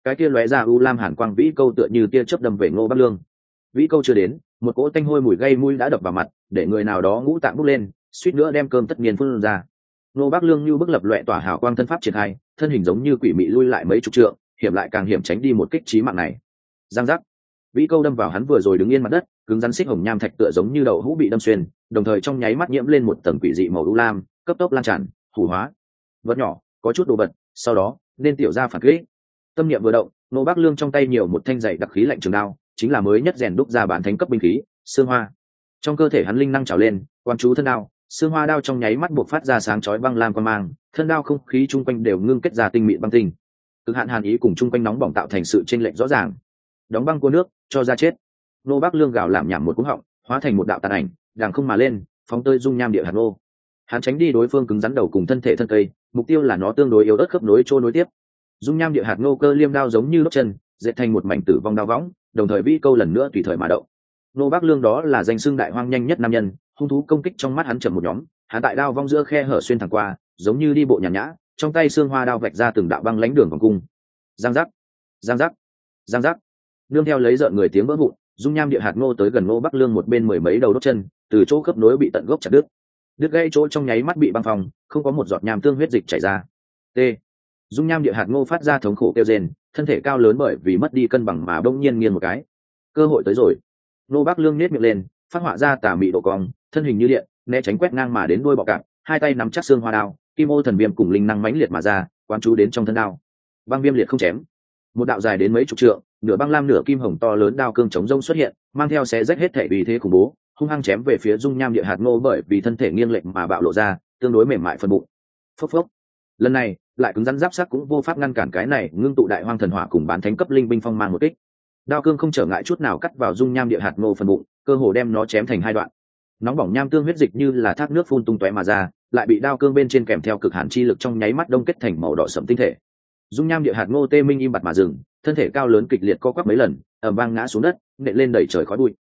cái kia lóe ra u lam hàn quang vĩ câu tựa như tia chớp đâm về Ngô Bắc Lương. Vĩ câu chưa đến, một cỗ tanh hôi mùi gây mũi đã đập vào mặt, để người nào đó ngũ tạng bốc lên, suýt nữa đem cơm tất niên phun ra. Ngô Bắc Lương như bức lập loè tỏa hào quang thân pháp triển khai, thân hình giống như quỷ mị lui lại mấy chục trượng, hiểm lại càng hiểm tránh đi một kích chí mạng này. Giang giác, vĩ câu đâm vào hắn vừa rồi đứng yên mặt đất, cứng rắn xích hồng nham thạch tựa giống như đậu hũ bị đâm xuyên, đồng thời trong nháy mắt nhiễm lên một tầng quỷ dị màu u lam, cấp tốc lan tràn, hủ hóa. Vật nhỏ, có chút đồ vật, sau đó nên tiểu ra phản kích. Tâm niệm vừa động, Ngô Bắc Lương trong tay nhiều một thanh dày đặc khí lạnh trường đao, chính là mới nhất rèn đúc ra bản thánh cấp binh khí, xương hoa. Trong cơ thể hắn linh năng trào lên, quan chú thân đao, xương hoa đao trong nháy mắt buộc phát ra sáng chói băng lam quang mang, thân đao không khí chung quanh đều ngưng kết ra tinh mịn băng tinh. Cực hạn hàn ý cùng chung quanh nóng bỏng tạo thành sự chênh lệch rõ ràng. Đóng băng cua nước, cho ra chết. Ngô Bắc Lương gào làm nhảm một cú họng, hóa thành một đạo tàn ảnh, đàng không mà lên, phóng tơi dung nham địa hạt nô. Hắn tránh đi đối phương cứng rắn đầu cùng thân thể thân cây, mục tiêu là nó tương đối yếu ớt khớp nối trôi nối tiếp. Dung nham địa hạt nô cơ liêm đao giống như đốt chân, dệt thành một mảnh tử vong đao võng, đồng thời vĩ câu lần nữa tùy thời mà động. Ngô Bắc Lương đó là danh xưng đại hoang nhanh nhất nam nhân, hung thú công kích trong mắt hắn chậm một nhóm, hắn tại đao vong giữa khe hở xuyên thẳng qua, giống như đi bộ nhàn nhã, trong tay xương hoa đao vạch ra từng đạo băng lãnh đường vòng cung. Giang giác, giang giác, giang giác. Nương theo lấy rợn người tiếng vỡ vụn, dung nham địa hạt ngô tới gần Ngô Bắc Lương một bên mười mấy đầu đốt chân, từ chỗ khớp nối bị tận gốc chặt đứt. Đứt gãy chỗ trong nháy mắt bị băng phòng, không có một giọt nham tương huyết dịch chảy ra. T. Dung nham địa hạt ngô phát ra thống khổ kêu rên, thân thể cao lớn bởi vì mất đi cân bằng mà bỗng nhiên nghiêng một cái. Cơ hội tới rồi. Ngô Bắc Lương nhếch miệng lên, phát họa ra tà mị độ cong, thân hình như điện, né tránh quét ngang mà đến đuôi bọ cạp, hai tay nắm chắc xương hoa đao, kim ô thần viêm cùng linh năng mãnh liệt mà ra, quán chú đến trong thân đao. Băng viêm liệt không chém. Một đạo dài đến mấy chục trượng, nửa băng lam nửa kim hồng to lớn đao cương chống rông xuất hiện, mang theo xé rách hết thể vì thế khủng bố, hung hăng chém về phía dung nham địa hạt ngô bởi vì thân thể nghiêng lệch mà bạo lộ ra, tương đối mềm mại phần bụng. Phốc phốc. Lần này, lại cứng rắn giáp sắc cũng vô pháp ngăn cản cái này, ngưng tụ đại hoang thần hỏa cùng bán thánh cấp linh binh phong mang một kích. Đao cương không trở ngại chút nào cắt vào dung nham địa hạt ngô phần bụng, cơ hồ đem nó chém thành hai đoạn. Nóng bỏng nham tương huyết dịch như là thác nước phun tung tóe mà ra, lại bị đao cương bên trên kèm theo cực hàn chi lực trong nháy mắt đông kết thành màu đỏ sẫm tinh thể. Dung nham địa hạt ngô tê minh im bặt mà dừng, thân thể cao lớn kịch liệt co quắp mấy lần, ầm vang ngã xuống đất, nện lên đẩy trời khói bụi.